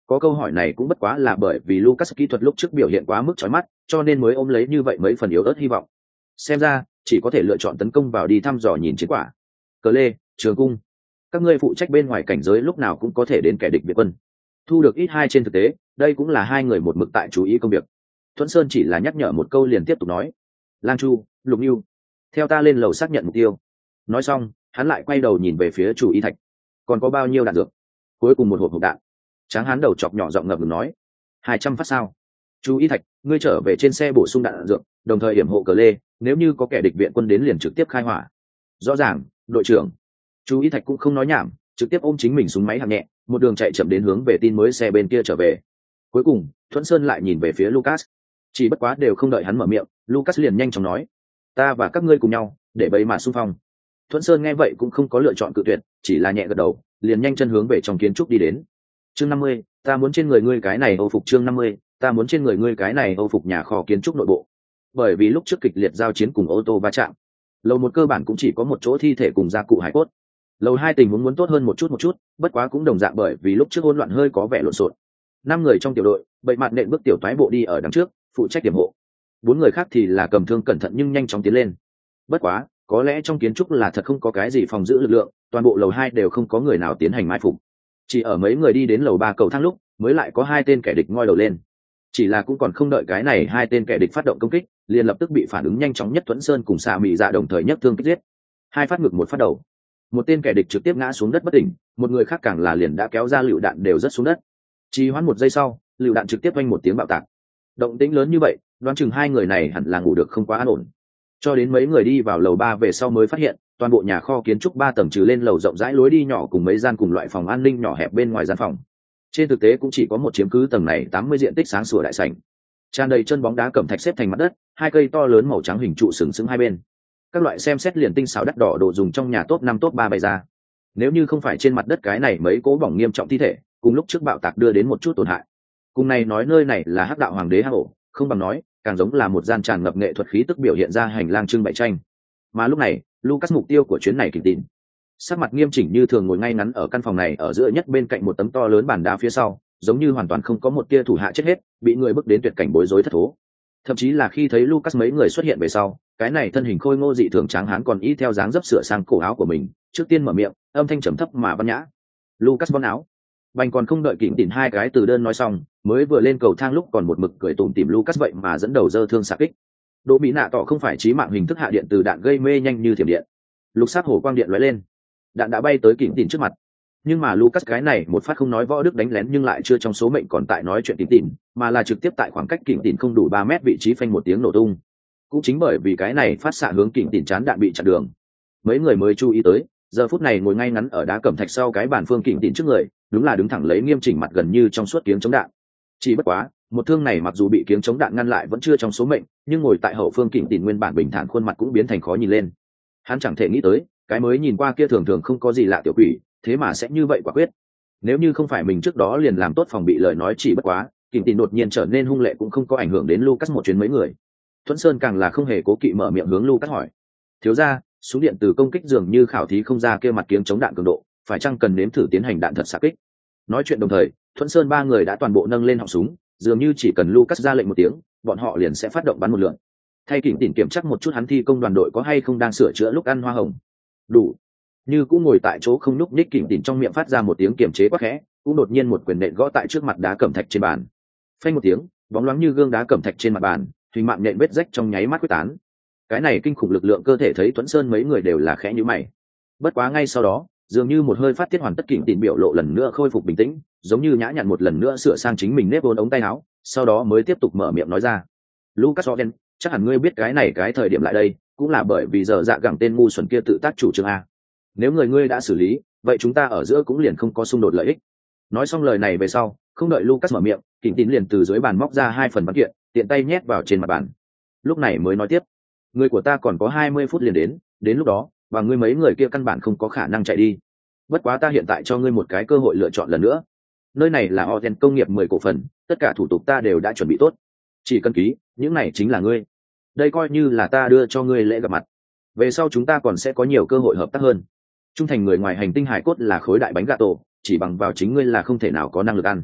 Có câu hỏi này cũng bất quá là bởi vì Lucas kỹ thuật lúc trước biểu hiện quá mức chói mắt, cho nên mới ôm lấy như vậy mấy phần yếu ớt hy vọng. Xem ra, chỉ có thể lựa chọn tấn công vào đi thăm dò nhìn chiến quả. Cờ lê, Trường cung, các ngươi phụ trách bên ngoài cảnh giới lúc nào cũng có thể đến kẻ địch viện quân. Thu được ít hai trên thực tế, đây cũng là hai người một mực tại chú ý công việc. Thuận Sơn chỉ là nhắc nhở một câu liền tiếp tục nói: Lang Chu, Lục Nưu, theo ta lên lầu xác nhận mục tiêu. Nói xong, hắn lại quay đầu nhìn về phía chủ y thạch. Còn có bao nhiêu đạn dược? Cuối cùng một hộp hộp đạn. Tráng hắn đầu chọc nhỏ giọng ngập ngừng nói: hai trăm phát sao? Chú y thạch, ngươi trở về trên xe bổ sung đạn dược, đồng thời hiểm hộ cờ lê, nếu như có kẻ địch viện quân đến liền trực tiếp khai hỏa. Rõ ràng, đội trưởng. Chú y thạch cũng không nói nhảm, trực tiếp ôm chính mình súng máy hạng nhẹ, một đường chạy chậm đến hướng về tin mới xe bên kia trở về. Cuối cùng, Thuận Sơn lại nhìn về phía Lucas. Chỉ bất quá đều không đợi hắn mở miệng, Lucas liền nhanh chóng nói: ta và các ngươi cùng nhau, để bầy mà xung phong. Thuận Sơn nghe vậy cũng không có lựa chọn cự tuyệt, chỉ là nhẹ gật đầu, liền nhanh chân hướng về trong kiến trúc đi đến. Chương năm mươi, ta muốn trên người ngươi cái này Âu phục. Chương năm mươi, ta muốn trên người ngươi cái này Âu phục nhà kho kiến trúc nội bộ. Bởi vì lúc trước kịch liệt giao chiến cùng ô tô va chạm, lầu một cơ bản cũng chỉ có một chỗ thi thể cùng gia cụ hải cốt. Lầu hai tình huống muốn tốt hơn một chút một chút, bất quá cũng đồng dạng bởi vì lúc trước hỗn loạn hơi có vẻ lộn xộn. Năm người trong tiểu đội, bậy mặt nện bước tiểu toái bộ đi ở đằng trước, phụ trách điểm hộ. Bốn người khác thì là cầm thương cẩn thận nhưng nhanh chóng tiến lên. Bất quá, có lẽ trong kiến trúc là thật không có cái gì phòng giữ lực lượng, toàn bộ lầu hai đều không có người nào tiến hành mai phục. Chỉ ở mấy người đi đến lầu ba cầu thang lúc, mới lại có hai tên kẻ địch ngoi đầu lên. Chỉ là cũng còn không đợi cái này hai tên kẻ địch phát động công kích, liền lập tức bị phản ứng nhanh chóng nhất Thuẫn Sơn cùng Xạ Mị Dạ đồng thời nhấc thương kích giết. Hai phát ngực một phát đầu. Một tên kẻ địch trực tiếp ngã xuống đất bất tỉnh, một người khác càng là liền đã kéo ra lựu đạn đều rớt xuống đất. Chỉ hoãn một giây sau, lựu đạn trực tiếp vang một tiếng bạo tạc. Động tĩnh lớn như vậy, đoán chừng hai người này hẳn là ngủ được không quá an ổn. Cho đến mấy người đi vào lầu ba về sau mới phát hiện, toàn bộ nhà kho kiến trúc ba tầng trừ lên lầu rộng rãi lối đi nhỏ cùng mấy gian cùng loại phòng an ninh nhỏ hẹp bên ngoài gian phòng. Trên thực tế cũng chỉ có một chiếm cứ tầng này tám mươi diện tích sáng sủa đại sảnh. Tràn đầy chân bóng đá cẩm thạch xếp thành mặt đất, hai cây to lớn màu trắng hình trụ sừng sững hai bên. Các loại xem xét liền tinh xảo đắt đỏ đồ dùng trong nhà top năm top ba bày ra. Nếu như không phải trên mặt đất cái này mấy cố bỏng nghiêm trọng thi thể, cùng lúc trước bạo tạc đưa đến một chút tổn hại. Cùng này nói nơi này là Hắc Đạo Hoàng đế hang ổ, không bằng nói, càng giống là một gian tràn ngập nghệ thuật khí tức biểu hiện ra hành lang trưng bày tranh. Mà lúc này, Lucas mục tiêu của chuyến này kịp tín. Sắc mặt nghiêm chỉnh như thường ngồi ngay ngắn ở căn phòng này ở giữa nhất bên cạnh một tấm to lớn bàn đá phía sau, giống như hoàn toàn không có một tia thủ hạ chết hết, bị người bước đến tuyệt cảnh bối rối thất thố. Thậm chí là khi thấy Lucas mấy người xuất hiện về sau, cái này thân hình khôi ngô dị thường tráng hán còn y theo dáng dấp sửa sang cổ áo của mình, trước tiên mở miệng, âm thanh trầm thấp mà văn nhã. Lucas von áo. Bành còn không đợi Kình Tỉn hai cái từ đơn nói xong, mới vừa lên cầu thang lúc còn một mực cười tủm tỉm Lucas vậy mà dẫn đầu dơ thương xạ kích. Đỗ Mỹ Nạ tỏ không phải chí mạng hình thức hạ điện từ đạn gây mê nhanh như thiểm điện. Lục sát hổ quang điện lóe lên, đạn đã bay tới Kình Tỉn trước mặt. Nhưng mà Lucas cái này một phát không nói võ đức đánh lén nhưng lại chưa trong số mệnh còn tại nói chuyện Kình Tỉn, mà là trực tiếp tại khoảng cách Kình Tỉn không đủ ba mét vị trí phanh một tiếng nổ tung. Cũng chính bởi vì cái này phát xạ hướng Kình Tỉn chán đạn bị chặn đường, mấy người mới chú ý tới, giờ phút này ngồi ngay ngắn ở đá cẩm thạch sau cái bàn phương Kình Tỉn trước người, đúng là đứng thẳng lấy nghiêm chỉnh mặt gần như trong suốt kiếng chống đạn. Chỉ bất quá, một thương này mặc dù bị kiếng chống đạn ngăn lại vẫn chưa trong số mệnh, nhưng ngồi tại hậu phương Kình Tỉn nguyên bản bình thản khuôn mặt cũng biến thành khó nhìn lên. Hắn chẳng thể nghĩ tới, cái mới nhìn qua kia thường thường không có gì lạ tiểu quỷ, thế mà sẽ như vậy quả quyết. Nếu như không phải mình trước đó liền làm tốt phòng bị lời nói chỉ bất quá, Kình Tỉn đột nhiên trở nên hung lệ cũng không có ảnh hưởng đến Lucas một chuyến mấy người. Thuẫn Sơn càng là không hề cố kỵ mở miệng hướng Lucas hỏi: "Thiếu gia, súng điện từ công kích dường như khảo thí không ra kia mặt kiếng chống đạn cường độ, phải chăng cần nếm thử tiến hành đạn thật xạ kích?" Nói chuyện đồng thời, Thuẫn Sơn ba người đã toàn bộ nâng lên họng súng, dường như chỉ cần Lucas ra lệnh một tiếng, bọn họ liền sẽ phát động bắn một lượt. Thay Kình Tỉn kiểm tra một chút hắn thi công đoàn đội có hay không đang sửa chữa lúc ăn hoa hồng. Đủ. Như cũng ngồi tại chỗ không nhúc nhích, Kình Tỉn trong miệng phát ra một tiếng kiềm chế quá khẽ, cũng đột nhiên một quyền nện gõ tại trước mặt đá cẩm thạch trên bàn. Phanh một tiếng, bóng loáng như gương đá cẩm thạch trên mặt bàn, thùy mạng nện vết rách trong nháy mắt quyết tán. Cái này kinh khủng lực lượng cơ thể thấy Thuẫn Sơn mấy người đều là khẽ nhíu mày. Bất quá ngay sau đó, dường như một hơi phát tiết hoàn tất, Kình Tỉn biểu lộ lần nữa khôi phục bình tĩnh, giống như nhã nhặn một lần nữa sửa sang chính mình nếp vốn ống tay áo, sau đó mới tiếp tục mở miệng nói ra: "Lucas Oden, chắc hẳn ngươi biết cái này cái thời điểm lại đây, cũng là bởi vì giờ dạ gẳng tên ngu xuẩn kia tự tác chủ trương a. Nếu người ngươi đã xử lý, vậy chúng ta ở giữa cũng liền không có xung đột lợi ích." Nói xong lời này về sau, không đợi Lucas mở miệng, Kình Tỉn liền từ dưới bàn móc ra hai phần văn kiện, tiện tay nhét vào trên mặt bàn. Lúc này mới nói tiếp: "Người của ta còn có hai mươi phút liền đến, đến lúc đó, và ngươi mấy người kia căn bản không có khả năng chạy đi. Bất quá ta hiện tại cho ngươi một cái cơ hội lựa chọn lần nữa. Nơi này là Oden công nghiệp mười cổ phần, tất cả thủ tục ta đều đã chuẩn bị tốt. Chỉ cần ký, những này chính là ngươi. Đây coi như là ta đưa cho ngươi lễ gặp mặt. Về sau chúng ta còn sẽ có nhiều cơ hội hợp tác hơn. Trung thành người ngoài hành tinh hải cốt là khối đại bánh gà tổ, chỉ bằng vào chính ngươi là không thể nào có năng lực ăn.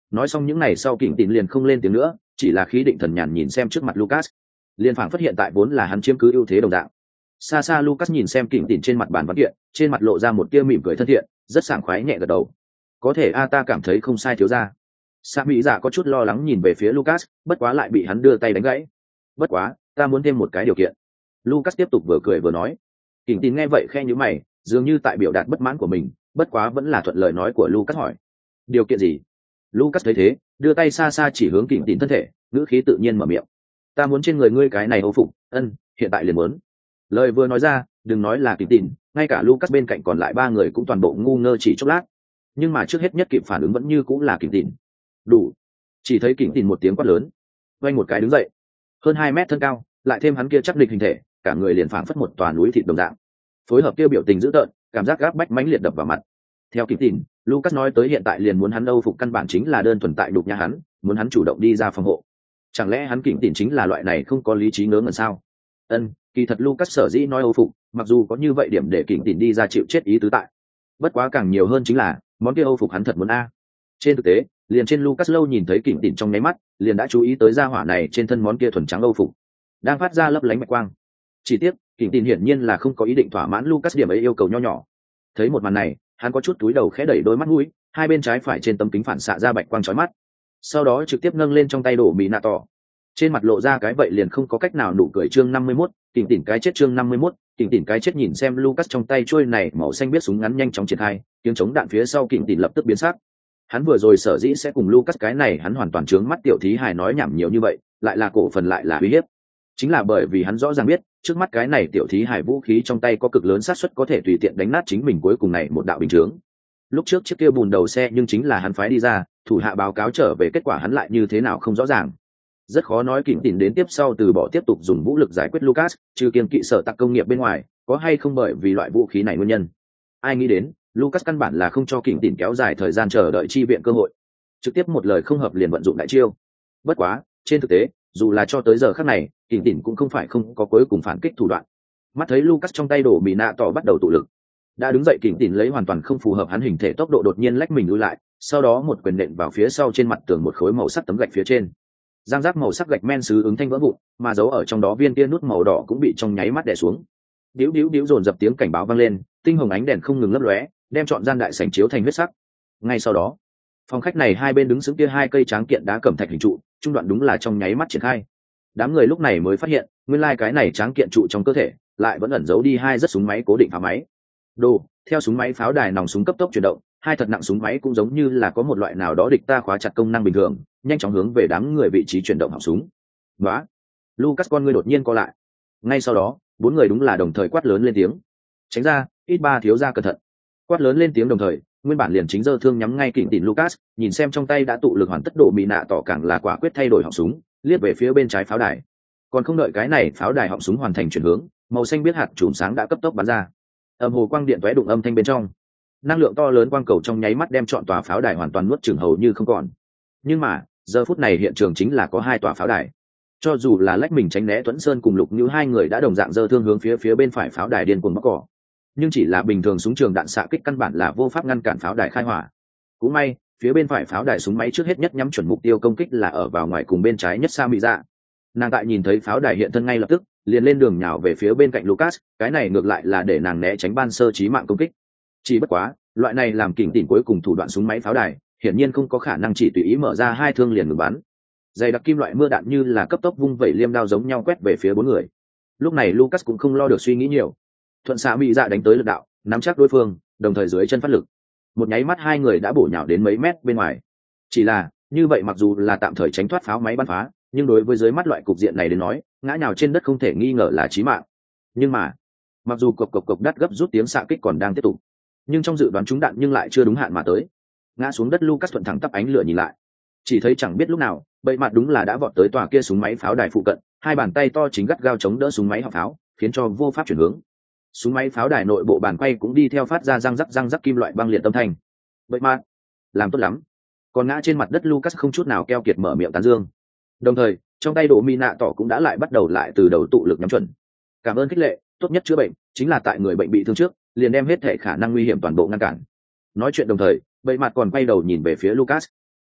Nói xong những này sau, Kình Tín liền không lên tiếng nữa, chỉ là khí định thần nhàn nhìn xem trước mặt Lucas. Liên phảng phát hiện tại vốn là hắn chiếm cứ ưu thế đồng dạng. Xa xa Lucas nhìn xem Kình Tín trên mặt bàn văn kiện, trên mặt lộ ra một tia mỉm cười thân thiện, rất sảng khoái nhẹ gật đầu. Có thể a ta cảm thấy không sai thiếu gia. Sa Mỹ Dạ có chút lo lắng nhìn về phía Lucas, bất quá lại bị hắn đưa tay đánh gãy. Bất quá, ta muốn thêm một cái điều kiện. Lucas tiếp tục vừa cười vừa nói. Kình Tín nghe vậy khe nhíu mày, dường như tại biểu đạt bất mãn của mình, bất quá vẫn là thuận lời nói của Lucas hỏi. Điều kiện gì? Lucas thấy thế, đưa tay xa xa chỉ hướng Kình Tín thân thể, ngữ khí tự nhiên mở miệng. Ta muốn trên người ngươi cái này hầu phục, ân, hiện tại liền muốn. Lời vừa nói ra, đừng nói là Kình Tín, ngay cả Lucas bên cạnh còn lại ba người cũng toàn bộ ngu ngơ chỉ chốc lát. Nhưng mà trước hết nhất kịp phản ứng vẫn như cũng là Kình Tín. Đủ. Chỉ thấy Kình Tín một tiếng quát lớn, vang một cái đứng dậy. Hơn hai mét thân cao, lại thêm hắn kia chắc địch hình thể, cả người liền phảng phất một tòa núi thịt đồng dạng. Phối hợp kia biểu tình dữ tợn, cảm giác gáp bách mãnh liệt đập vào mặt. Theo Kình Tín, Lucas nói tới hiện tại liền muốn hắn âu phục căn bản chính là đơn thuần tại đục nhà hắn, muốn hắn chủ động đi ra phòng hộ. Chẳng lẽ hắn Kình Tín chính là loại này không có lý trí ngớ ngẩn sao? Ân, kỳ thật Lucas sở dĩ nói âu phục, mặc dù có như vậy điểm để Kình Tín đi ra chịu chết ý tứ tại. Bất quá càng nhiều hơn chính là, món kia âu phục hắn thật muốn a. Trên thực tế, liền trên Lucas lâu nhìn thấy Kình Tín trong nháy mắt, liền đã chú ý tới gia hỏa này trên thân món kia thuần trắng âu phục, đang phát ra lấp lánh bạch quang. Chỉ tiếc, Kình Tín hiển nhiên là không có ý định thỏa mãn Lucas điểm ấy yêu cầu nho nhỏ. Thấy một màn này, hắn có chút túi đầu khẽ đẩy đôi mắt mũi, hai bên trái phải trên tấm kính phản xạ ra bạch quang chói mắt. Sau đó trực tiếp nâng lên trong tay đổ mì nạ tỏ. Trên mặt lộ ra cái vậy liền không có cách nào nụ cười. Chương năm mươi mốt, Kình Tín cái chết. Chương năm mươi mốt, Kình Tín cái chết. Nhìn xem Lucas trong tay trôi này màu xanh biết súng ngắn nhanh chóng triển khai, tiếng chống đạn phía sau Kình Tín lập tức biến sắc. Hắn vừa rồi sở dĩ sẽ cùng Lucas cái này hắn hoàn toàn trướng mắt tiểu thí hài nói nhảm nhiều như vậy, lại là cổ phần lại là uy hiếp. Chính là bởi vì hắn rõ ràng biết, trước mắt cái này tiểu thí hài vũ khí trong tay có cực lớn xác suất có thể tùy tiện đánh nát chính mình cuối cùng này một đạo bình chướng. Lúc trước chiếc kia bùn đầu xe nhưng chính là hắn phái đi ra, thủ hạ báo cáo trở về kết quả hắn lại như thế nào không rõ ràng. Rất khó nói Kình Tín đến tiếp sau từ bỏ tiếp tục dùng vũ lực giải quyết Lucas, trừ kiêng kỵ sở tạc công nghiệp bên ngoài, có hay không bởi vì loại vũ khí này nguyên nhân. Ai nghĩ đến, Lucas căn bản là không cho Kình Tín kéo dài thời gian chờ đợi chi viện cơ hội, trực tiếp một lời không hợp liền vận dụng đại chiêu. Bất quá, trên thực tế, dù là cho tới giờ khắc này, Kình Tín cũng không phải không có cuối cùng phản kích thủ đoạn. Mắt thấy Lucas trong tay đổ mì nạ tỏ bắt đầu tụ lực, đã đứng dậy Kình Tín lấy hoàn toàn không phù hợp hắn hình thể tốc độ đột nhiên lách mình lùi lại, sau đó một quyền nện vào phía sau trên mặt tường một khối màu sắc tấm gạch phía trên. Giang giác màu sắc gạch men sứ ứng thanh vỡ vụn, mà giấu ở trong đó viên kia nút màu đỏ cũng bị trong nháy mắt đè xuống. Điếu điếu điếu dồn dập tiếng cảnh báo vang lên, tinh hồng ánh đèn không ngừng lấp lóe, đem trọn gian đại sảnh chiếu thành huyết sắc. Ngay sau đó, phòng khách này hai bên đứng sững kia hai cây tráng kiện đá cẩm thạch hình trụ, trung đoạn đúng là trong nháy mắt triển khai. Đám người lúc này mới phát hiện, nguyên lai cái này tráng kiện trụ trong cơ thể lại vẫn ẩn giấu đi hai rất súng máy cố định pháo máy. Đồ, theo súng máy pháo đài nòng súng cấp tốc chuyển động, hai thật nặng súng máy cũng giống như là có một loại nào đó địch ta khóa chặt công năng bình thường, nhanh chóng hướng về đám người vị trí chuyển động họng súng. Đó, Lucas con ngươi đột nhiên co lại. Ngay sau đó, bốn người đúng là đồng thời quát lớn lên tiếng. Tránh ra, ít ba thiếu gia cẩn thận. Quát lớn lên tiếng đồng thời, nguyên bản liền chính giơ thương nhắm ngay Kình Tín Lucas, nhìn xem trong tay đã tụ lực hoàn tất độ mì nạ tỏ càng là quả quyết thay đổi họng súng, liếc về phía bên trái pháo đài. Còn không đợi cái này pháo đài họng súng hoàn thành chuyển hướng, màu xanh biết hạt chùm sáng đã cấp tốc bắn ra. Âm hồ quang điện tóe đụng âm thanh bên trong, năng lượng to lớn quang cầu trong nháy mắt đem trọn tòa pháo đài hoàn toàn nuốt chửng hầu như không còn. Nhưng mà giờ phút này hiện trường chính là có hai tòa pháo đài, cho dù là lách mình tránh né Tuấn Sơn cùng Lục Như hai người đã đồng dạng giơ thương hướng phía phía bên phải pháo đài điên cuồng móc cỏ, nhưng chỉ là bình thường súng trường đạn xạ kích căn bản là vô pháp ngăn cản pháo đài khai hỏa. Cũng may phía bên phải pháo đài súng máy trước hết nhất nhắm chuẩn mục tiêu công kích là ở vào ngoài cùng bên trái nhất Sa Mỹ Dạ. Nàng tại nhìn thấy pháo đài hiện thân ngay lập tức liền lên đường nhào về phía bên cạnh Lucas, cái này ngược lại là để nàng né tránh ban sơ chí mạng công kích. Chỉ bất quá, loại này làm Kình Tín cuối cùng thủ đoạn súng máy pháo đài, hiển nhiên không có khả năng chỉ tùy ý mở ra hai thương liền ngừng bắn. Dày đặc kim loại mưa đạn như là cấp tốc vung vẩy liêm đao giống nhau quét về phía bốn người. Lúc này Lucas cũng không lo được suy nghĩ nhiều, thuận Sa Mỹ Dạ đánh tới lực đạo, nắm chắc đối phương, đồng thời dưới chân phát lực. Một nháy mắt hai người đã bổ nhào đến mấy mét bên ngoài. Chỉ là, như vậy mặc dù là tạm thời tránh thoát pháo máy bắn phá, nhưng đối với dưới mắt loại cục diện này đến nói, ngã nhào trên đất không thể nghi ngờ là chí mạng. Nhưng mà, mặc dù cộc cộc cộc đắt gấp rút tiếng xạ kích còn đang tiếp tục, nhưng trong dự đoán trúng đạn nhưng lại chưa đúng hạn mà tới. Ngã xuống đất Lucas thuận thẳng tắp ánh lửa nhìn lại, chỉ thấy chẳng biết lúc nào, bậy mặt đúng là đã vọt tới tòa kia súng máy pháo đài phụ cận, hai bàn tay to chính gắt gao chống đỡ súng máy họng pháo, khiến cho vô pháp chuyển hướng. Súng máy pháo đài nội bộ bàn quay cũng đi theo phát ra răng rắc răng rắc kim loại băng liệt âm thanh. Bậy mặt, làm tốt lắm. Còn ngã trên mặt đất Lucas không chút nào keo kiệt mở miệng tán dương. Đồng thời, trong tay đổ mì nạ tỏ cũng đã lại bắt đầu lại từ đầu tụ lực nhắm chuẩn. Cảm ơn khích lệ, tốt nhất chữa bệnh chính là tại người bệnh bị thương trước, liền đem hết thể khả năng nguy hiểm toàn bộ ngăn cản. Nói chuyện đồng thời, bậy mặt còn quay đầu nhìn về phía Lucas.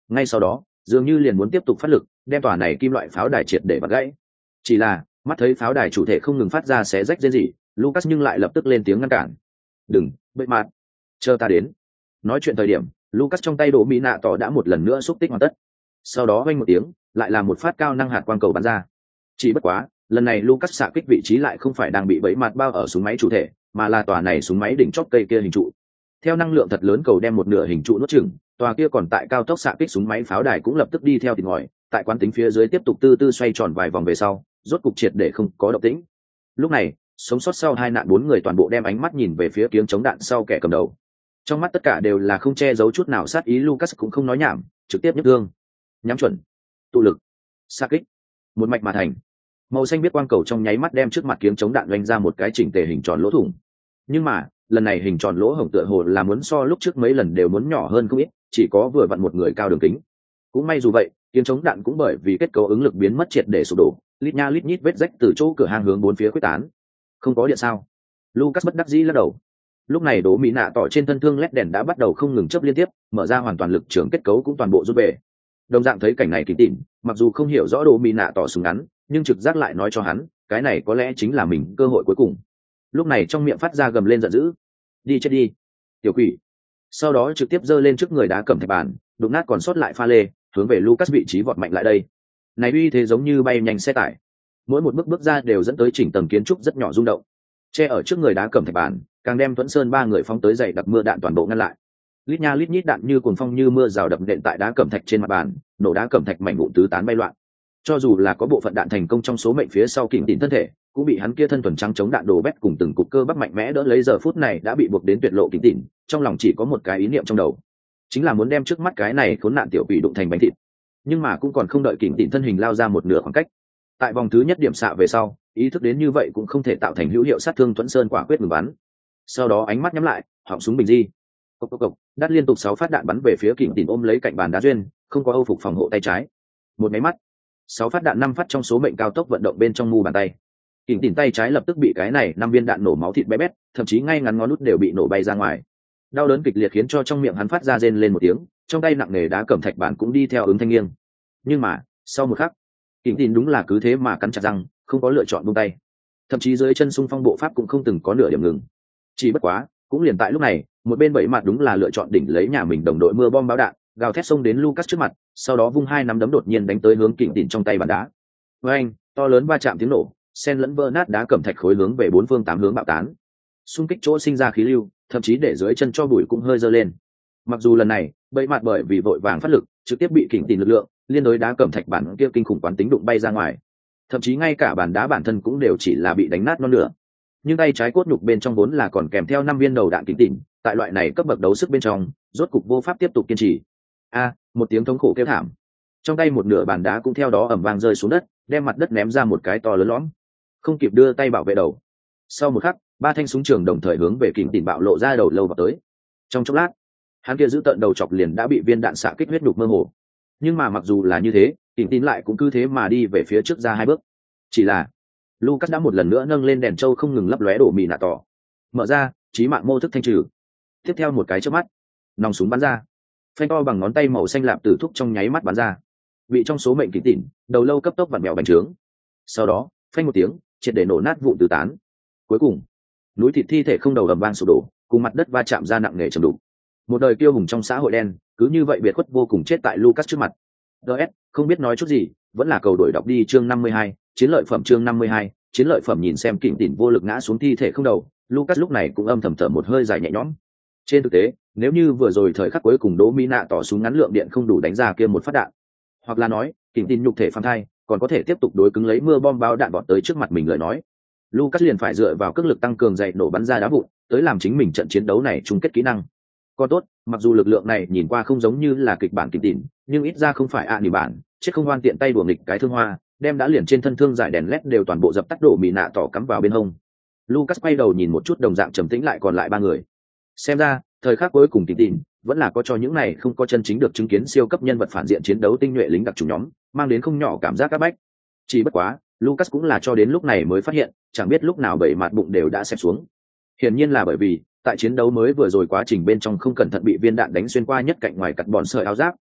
ngay sau đó dường như liền muốn tiếp tục phát lực đem tòa này kim loại pháo đài triệt để bật gãy. Chỉ là mắt thấy pháo đài chủ thể không ngừng phát ra xé rách rên rỉ, Lucas nhưng lại lập tức lên tiếng ngăn cản. Đừng, bậy mạt, chờ ta đến. Nói chuyện thời điểm, Lucas trong tay đổ mỹ nạ tỏ đã một lần nữa xúc tích hoàn tất. Sau đó vang một tiếng, lại là một phát cao năng hạt quang cầu bắn ra. Chỉ bất quá, lần này Lucas xạ kích vị trí lại không phải đang bị bẫy mặt bao ở súng máy chủ thể, mà là tòa này súng máy đỉnh chóp cây kia hình trụ. Theo năng lượng thật lớn cầu đem một nửa hình trụ nuốt chửng, tòa kia còn tại cao tốc xạ kích súng máy pháo đài cũng lập tức đi theo tịt ngòi, tại quán tính phía dưới tiếp tục tư tư xoay tròn vài vòng về sau, rốt cục triệt để không có động tĩnh. Lúc này, sống sót sau hai nạn bốn người toàn bộ đem ánh mắt nhìn về phía kiếng chống đạn sau kẻ cầm đầu. Trong mắt tất cả đều là không che giấu chút nào sát ý. Lucas cũng không nói nhảm, trực tiếp nhấc thương, nhắm chuẩn, tụ lực, xạ kích, một mạch mà thành. Màu xanh biết quang cầu trong nháy mắt đem trước mặt kiếng chống đạn doanh ra một cái chỉnh tề hình tròn lỗ thủng. Nhưng mà lần này hình tròn lỗ hổng tựa hồ là muốn so lúc trước mấy lần đều muốn nhỏ hơn không ít, chỉ có vừa vặn một người cao đường kính. Cũng may dù vậy, kiếng chống đạn cũng bởi vì kết cấu ứng lực biến mất triệt để sụp đổ, lít nha lít nhít vết rách từ chỗ cửa hang hướng bốn phía quyết tán. Không có điện sao? Lucas bất đắc dĩ lắc đầu. Lúc này đố mỹ nạ tỏ trên thân thương led đèn đã bắt đầu không ngừng chớp liên tiếp, mở ra hoàn toàn lực trưởng kết cấu cũng toàn bộ rút về. Đồng dạng thấy cảnh này kín tỉn, mặc dù không hiểu rõ đố mỹ nạ tỏ súng ngắn, nhưng trực giác lại nói cho hắn, cái này có lẽ chính là mình cơ hội cuối cùng. Lúc này trong miệng phát ra gầm lên giận dữ, đi chết đi, tiểu quỷ. Sau đó trực tiếp giơ lên trước người đá cầm thạch bàn, đụng nát còn sót lại pha lê, hướng về Lucas vị trí vọt mạnh lại đây. Này uy thế giống như bay nhanh xe tải, mỗi một bước bước ra đều dẫn tới chỉnh tầng kiến trúc rất nhỏ rung động. Che ở trước người đá cầm thạch bàn, càng đem Tuấn Sơn ba người phóng tới dày đặc mưa đạn toàn bộ ngăn lại. Lít nha lít nhít đạn như cuồng phong như mưa rào đập nện tại đá cẩm thạch trên mặt bàn, nổ đá cẩm thạch mảnh vụn tứ tán bay loạn. Cho dù là có bộ phận đạn thành công trong số mệnh phía sau kình tỉn thân thể, cũng bị hắn kia thân thuần trắng chống đạn đồ bét cùng từng cục cơ bắp mạnh mẽ đỡ lấy. Giờ phút này đã bị buộc đến tuyệt lộ kình tỉn, trong lòng chỉ có một cái ý niệm trong đầu, chính là muốn đem trước mắt cái này khốn nạn tiểu quỷ đụng thành bánh thịt. Nhưng mà cũng còn không đợi kình tỉn thân hình lao ra một nửa khoảng cách, tại vòng thứ nhất điểm xạ về sau, ý thức đến như vậy cũng không thể tạo thành hữu hiệu sát thương, Tuấn Sơn quả quyết ngừng bắn. Sau đó ánh mắt nhắm lại, họng súng bình di, cộc cộc cộc, đắt liên tục sáu phát đạn bắn về phía kình tỉn ôm lấy cạnh bàn đá duyên, không có âu phục phòng hộ tay trái. Một máy mắt, sáu phát đạn năm phát trong số mệnh cao tốc vận động bên trong mu bàn tay. Kình tỉn tay trái lập tức bị cái này năm viên đạn nổ máu thịt bé bét, thậm chí ngay ngắn ngón nút đều bị nổ bay ra ngoài. Đau đớn kịch liệt khiến cho trong miệng hắn phát ra rên lên một tiếng, trong tay nặng nề đá cẩm thạch bản cũng đi theo ứng thanh nghiêng. Nhưng mà sau một khắc, kình tỉn đúng là cứ thế mà cắn chặt răng, không có lựa chọn buông tay, thậm chí dưới chân xung phong bộ pháp cũng không từng có nửa điểm ngừng. Chỉ bất quá cũng liền tại lúc này, một bên bảy mặt đúng là lựa chọn đỉnh lấy nhà mình đồng đội mưa bom báo đạn, gào thét xông đến Lucas trước mặt, sau đó vung hai nắm đấm đột nhiên đánh tới hướng kình tỉn trong tay bàn đá. Với anh, to lớn va chạm tiếng nổ, sen lẫn vỡ nát đá cẩm thạch khối hướng về bốn phương tám hướng bạo tán. Xung kích chỗ sinh ra khí lưu, thậm chí để dưới chân cho bụi cũng hơi dơ lên. Mặc dù lần này, bảy mặt bởi vì vội vàng phát lực, trực tiếp bị kình tỉn lực lượng liên đối đá cẩm thạch bản kia kinh khủng quán tính đụng bay ra ngoài. Thậm chí ngay cả bàn đá bản thân cũng đều chỉ là bị đánh nát non nửa. Nhưng tay trái cốt nhục bên trong vốn là còn kèm theo năm viên đầu đạn kình tỉn, tại loại này cấp bậc đấu sức bên trong, rốt cục vô pháp tiếp tục kiên trì. A, một tiếng thống khổ kêu thảm. Trong tay một nửa bàn đá cũng theo đó ầm vang rơi xuống đất, đem mặt đất ném ra một cái to lớn lõm. Không kịp đưa tay bảo vệ đầu. Sau một khắc, ba thanh súng trường đồng thời hướng về kình tỉn bạo lộ ra đầu lâu vào tới. Trong chốc lát, hắn kia giữ tận đầu chọc liền đã bị viên đạn xạ kích huyết nhục mơ hồ. Nhưng mà mặc dù là như thế, kình tỉn lại cũng cứ thế mà đi về phía trước ra hai bước. Chỉ là Lucas đã một lần nữa nâng lên đèn trâu không ngừng lấp lóe đổ mì nạ tỏ, mở ra chí mạng mô thức thanh trừ. Tiếp theo một cái chớp mắt, nòng súng bắn ra, phanh to bằng ngón tay màu xanh lạp tử thúc trong nháy mắt bắn ra, vị trong số mệnh kình tỉn đầu lâu cấp tốc vặn mèo bành trướng. Sau đó phanh một tiếng, triệt để nổ nát vụn tứ tán. Cuối cùng núi thịt thi thể không đầu ầm vang sụp đổ, cùng mặt đất va chạm ra nặng nề trầm đục. Một đời kiêu hùng trong xã hội đen cứ như vậy biệt khuất vô cùng chết tại Lucas trước mặt. ds không biết nói chút gì, vẫn là cầu đổi đọc đi. Chương năm mươi hai, chiến lợi phẩm. Chương năm mươi hai, chiến lợi phẩm. Nhìn xem kình tỉn vô lực ngã xuống thi thể không đầu, Lucas lúc này cũng âm thầm thở một hơi dài nhẹ nhõm. Trên thực tế, nếu như vừa rồi thời khắc cuối cùng Đỗ Mỹ Nạ tỏ súng ngắn lượng điện không đủ đánh ra kia một phát đạn, hoặc là nói kình tỉn nhục thể phàm thai còn có thể tiếp tục đối cứng lấy mưa bom bao đạn bọt tới trước mặt mình lời nói, Lucas liền phải dựa vào cước lực tăng cường dậy nổ bắn ra đá vụn tới làm chính mình trận chiến đấu này chung kết kỹ năng. Còn tốt, mặc dù lực lượng này nhìn qua không giống như là kịch bản kình tỉn, nhưng ít ra không phải ạ nỉ bản, chết không hoan tiện tay đùa nghịch cái thương hoa, đem đã liền trên thân thương giải đèn led đều toàn bộ dập tắt. Đổ Mỹ Nạ tỏ cắm vào bên hông. Lucas quay đầu nhìn một chút đồng dạng trầm tĩnh lại còn lại ba người. Xem ra, thời khắc cuối cùng kình tỉn vẫn là có cho những này không có chân chính được chứng kiến siêu cấp nhân vật phản diện chiến đấu tinh nhuệ lính đặc chủng nhóm, mang đến không nhỏ cảm giác áp bách. Chỉ bất quá, Lucas cũng là cho đến lúc này mới phát hiện, chẳng biết lúc nào bảy mặt bụng đều đã xẹp xuống. Hiển nhiên là bởi vì, tại chiến đấu mới vừa rồi quá trình bên trong không cẩn thận bị viên đạn đánh xuyên qua nhất cạnh ngoài cắt bọn sợi áo giáp.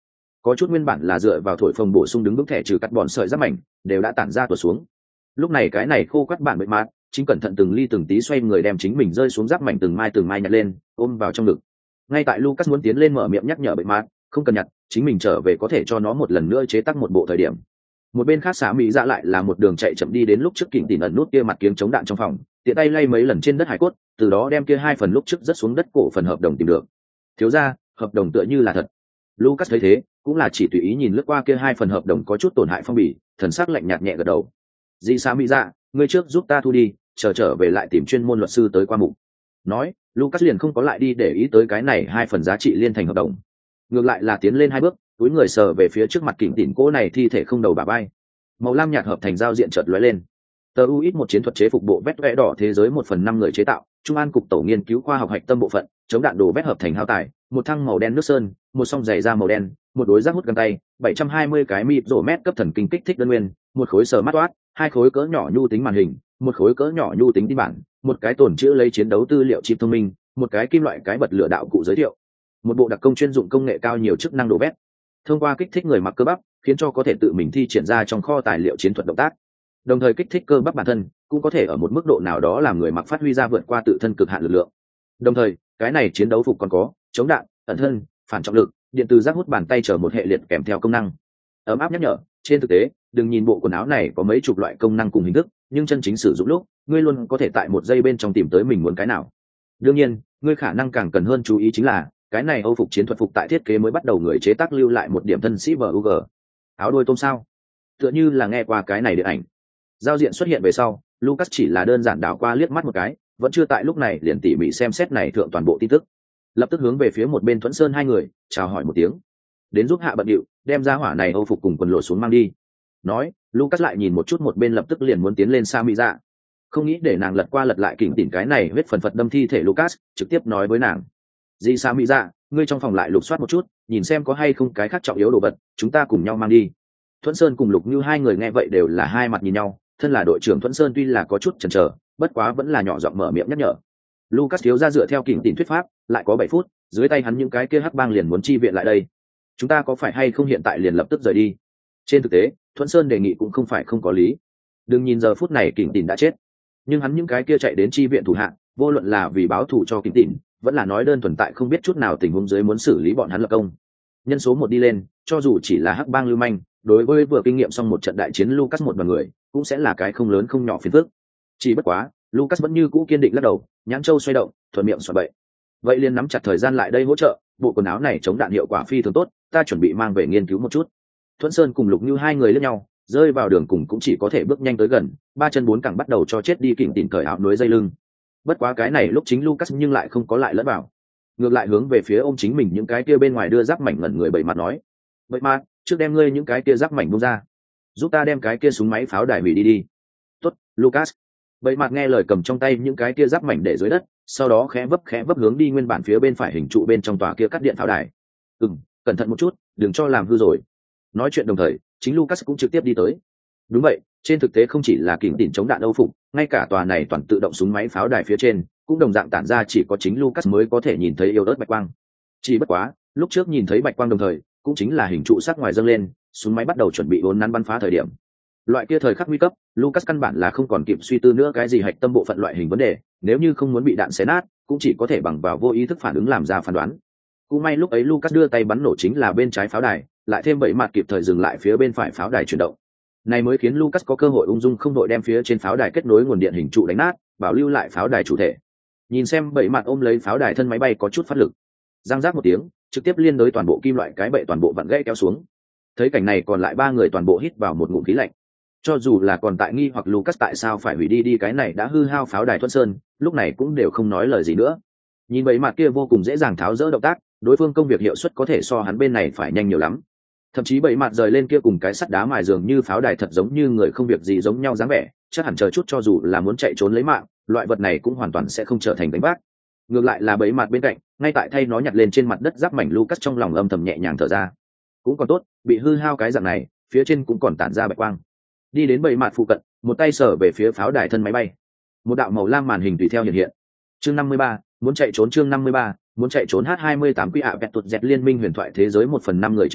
có chút nguyên bản là dựa vào thổi phồng bổ sung đứng bước thẻ trừ cắt bọn sợi giáp mảnh đều đã tản ra tuột xuống. Lúc này cái này khô quắt bản bậy mát chính cẩn thận từng ly từng tí xoay người đem chính mình rơi xuống giáp mảnh từng mai từng mai nhặt lên ôm vào trong ngực. Ngay tại Lucas muốn tiến lên mở miệng nhắc nhở bậy mát không cần nhặt, chính mình trở về có thể cho nó một lần nữa chế tác một bộ thời điểm, một bên khác xả mỹ dạ lại là một đường chạy chậm đi đến lúc trước kỉnh tỉn ẩn nút kia mặt kiếng chống đạn trong phòng, tiện tay lay mấy lần trên đất hải cốt, từ đó đem kia hai phần lúc trước rất xuống đất cổ phần hợp đồng tìm được. Thiếu ra, hợp đồng tựa như là thật. Lucas thấy thế cũng là chỉ tùy ý nhìn lướt qua kia hai phần hợp đồng có chút tổn hại phong bì, thần sắc lạnh nhạt nhẹ gật đầu. Di xả mỹ dạ, ngươi trước giúp ta thu đi, chờ trở về lại tìm chuyên môn luật sư tới qua mục. Nói, Lucas liền không có lại đi để ý tới cái này hai phần giá trị liên thành hợp đồng, ngược lại là tiến lên hai bước, túi người sờ về phía trước mặt kỉnh tỉn cỗ này thi thể không đầu bả vai, màu lam nhạt hợp thành giao diện chợt lóe lên. Tờ u ít một chiến thuật chế phục bộ vét vẽ đỏ thế giới một phần năm người chế tạo, trung an cục tổ nghiên cứu khoa học hạch tâm bộ phận, chống đạn đồ vét hợp thành hao tải, một thăng màu đen nước sơn, một song giày da màu đen, một đối giác hút găng tay, bảy trăm hai mươi cái mịp rổ mét cấp thần kinh kích thích đơn nguyên, một khối sờ mắt toát, hai khối cỡ nhỏ nhu tính màn hình, một khối cỡ nhỏ nhu tính tin bản, một cái tồn chữ lấy chiến đấu tư liệu chip thông minh, một cái kim loại cái bật lửa đạo cụ giới thiệu, một bộ đặc công chuyên dụng công nghệ cao nhiều chức năng đồ vét, thông qua kích thích người mặc cơ bắp khiến cho có thể tự mình thi triển ra trong kho tài liệu chiến thuật động tác, đồng thời kích thích cơ bắp bản thân cũng có thể ở một mức độ nào đó làm người mặc phát huy ra vượt qua tự thân cực hạn lực lượng. Đồng thời cái này chiến đấu phục còn có chống đạn, ẩn thân, phản trọng lực, điện từ giác hút bàn tay chờ một hệ liệt kèm theo công năng. Ấm áp nhắc nhở, trên thực tế đừng nhìn bộ quần áo này có mấy chục loại công năng cùng hình thức, nhưng chân chính sử dụng lúc ngươi luôn có thể tại một giây bên trong tìm tới mình muốn cái nào. Đương nhiên ngươi khả năng càng cần hơn chú ý chính là cái này âu phục chiến thuật phục tại thiết kế mới bắt đầu người chế tác lưu lại một điểm thân sĩ vờ u g áo đôi tôm sao, tựa như là nghe qua cái này điện ảnh. Giao diện xuất hiện về sau, Lucas chỉ là đơn giản đảo qua liếc mắt một cái, vẫn chưa tại lúc này liền tỉ mỉ xem xét này thượng toàn bộ tin tức, lập tức hướng về phía một bên Thuẫn Sơn hai người chào hỏi một tiếng, đến giúp hạ bận điệu đem ra hỏa này âu phục cùng quần lộ xuống mang đi. Nói, Lucas lại nhìn một chút một bên lập tức liền muốn tiến lên Sa Mỹ Dạ, không nghĩ để nàng lật qua lật lại kỉnh tỉn cái này huyết phần phật đâm thi thể. Lucas trực tiếp nói với nàng, Di Sa Mỹ Dạ, ngươi trong phòng lại lục soát một chút, nhìn xem có hay không cái khác trọng yếu đồ vật, chúng ta cùng nhau mang đi. Thuẫn Sơn cùng Lục Như hai người nghe vậy đều là hai mặt nhìn nhau, thân là đội trưởng Thuẫn Sơn tuy là có chút chần chờ, bất quá vẫn là nhỏ giọng mở miệng nhắc nhở. Lucas thiếu ra dựa theo kỉnh tỉn thuyết pháp, lại có bảy phút, dưới tay hắn những cái kia hắc bang liền muốn chi viện lại đây. Chúng ta có phải hay không hiện tại liền lập tức rời đi? Trên thực tế, Thuẫn Sơn đề nghị cũng không phải không có lý. Đừng nhìn giờ phút này kỉnh tỉn đã chết, nhưng hắn những cái kia chạy đến chi viện thủ hạ, vô luận là vì báo thù cho kỉnh tỉn, vẫn là nói đơn thuần tại không biết chút nào tình huống dưới muốn xử lý bọn hắn lập công. Nhân số một đi lên, cho dù chỉ là hắc bang lưu manh, đối với vừa kinh nghiệm xong một trận đại chiến Lucas một đoàn người cũng sẽ là cái không lớn không nhỏ phiền phức. Chỉ bất quá Lucas vẫn như cũ kiên định lắc đầu, nhãn châu xoay động, thuận miệng xoa bậy. Vậy liền nắm chặt thời gian lại đây hỗ trợ, bộ quần áo này chống đạn hiệu quả phi thường tốt, ta chuẩn bị mang về nghiên cứu một chút. Thuẫn Sơn cùng Lục Như hai người lẫn nhau, rơi vào đường cùng cũng chỉ có thể bước nhanh tới gần, ba chân bốn cẳng bắt đầu cho chết đi kỉnh tỉn cởi áo núi dây lưng. Bất quá cái này lúc chính Lucas nhưng lại không có lại lẫn vào, ngược lại hướng về phía ôm chính mình những cái kia bên ngoài đưa giáp mảnh ngẩn người bảy mặt nói, vậy mà trước đem ngươi những cái kia giáp mảnh buông ra, giúp ta đem cái kia súng máy pháo đài hủy đi đi. Tốt, Lucas. Bảy mặt nghe lời cầm trong tay những cái kia giáp mảnh để dưới đất, sau đó khẽ vấp khẽ vấp hướng đi nguyên bản phía bên phải hình trụ bên trong tòa kia cắt điện pháo đài. Ừm, cẩn thận một chút, đừng cho làm hư rồi. Nói chuyện đồng thời, chính Lucas cũng trực tiếp đi tới. Đúng vậy, trên thực tế không chỉ là kỉnh tỉn chống đạn âu phục, ngay cả tòa này toàn tự động súng máy pháo đài phía trên cũng đồng dạng tản ra chỉ có chính Lucas mới có thể nhìn thấy yếu ớt bạch quang. Chỉ bất quá, lúc trước nhìn thấy bạch quang đồng thời, cũng chính là hình trụ sát ngoài dâng lên, súng máy bắt đầu chuẩn bị vốn nắn bắn phá thời điểm. Loại kia thời khắc nguy cấp, Lucas căn bản là không còn kịp suy tư nữa cái gì hạch tâm bộ phận loại hình vấn đề, nếu như không muốn bị đạn xé nát, cũng chỉ có thể bằng vào vô ý thức phản ứng làm ra phán đoán. Cũng may lúc ấy Lucas đưa tay bắn nổ chính là bên trái pháo đài, lại thêm bảy mặt kịp thời dừng lại phía bên phải pháo đài chuyển động. Này mới khiến Lucas có cơ hội ung dung không đội đem phía trên pháo đài kết nối nguồn điện hình trụ đánh nát, bảo lưu lại pháo đài chủ thể. Nhìn xem bảy mặt ôm lấy pháo đài thân máy bay có chút phát lực, răng rác một tiếng, trực tiếp liên đối toàn bộ kim loại cái bệ toàn bộ vặn gãy kéo xuống. Thấy cảnh này còn lại ba người toàn bộ hít vào một ngụm khí lạnh. Cho dù là còn tại nghi hoặc Lucas tại sao phải hủy đi đi cái này đã hư hao pháo đài Thuận Sơn, lúc này cũng đều không nói lời gì nữa. Nhìn bảy mặt kia vô cùng dễ dàng tháo dỡ động tác, đối phương công việc hiệu suất có thể so hắn bên này phải nhanh nhiều lắm. Thậm chí bảy mặt rời lên kia cùng cái sắt đá mài dường như pháo đài thật giống như người không việc gì giống nhau dáng vẻ, chắc hẳn chờ chút cho dù là muốn chạy trốn lấy mạng, loại vật này cũng hoàn toàn sẽ không trở thành đánh bác. Ngược lại là bảy mặt bên cạnh, ngay tại thay nó nhặt lên trên mặt đất giáp mảnh Lucas trong lòng âm thầm nhẹ nhàng thở ra. Cũng còn tốt, bị hư hao cái dạng này, phía trên cũng còn tản ra bạch quang. Đi đến bảy mặt phụ cận, một tay sở về phía pháo đài thân máy bay. Một đạo màu lam màn hình tùy theo hiện hiện. Chương năm mươi ba, muốn chạy trốn chương năm mươi ba, muốn chạy trốn H hai mươi tám quy ạ vẹt tuột dẹt liên minh huyền thoại thế giới một phần năm người chế tạo,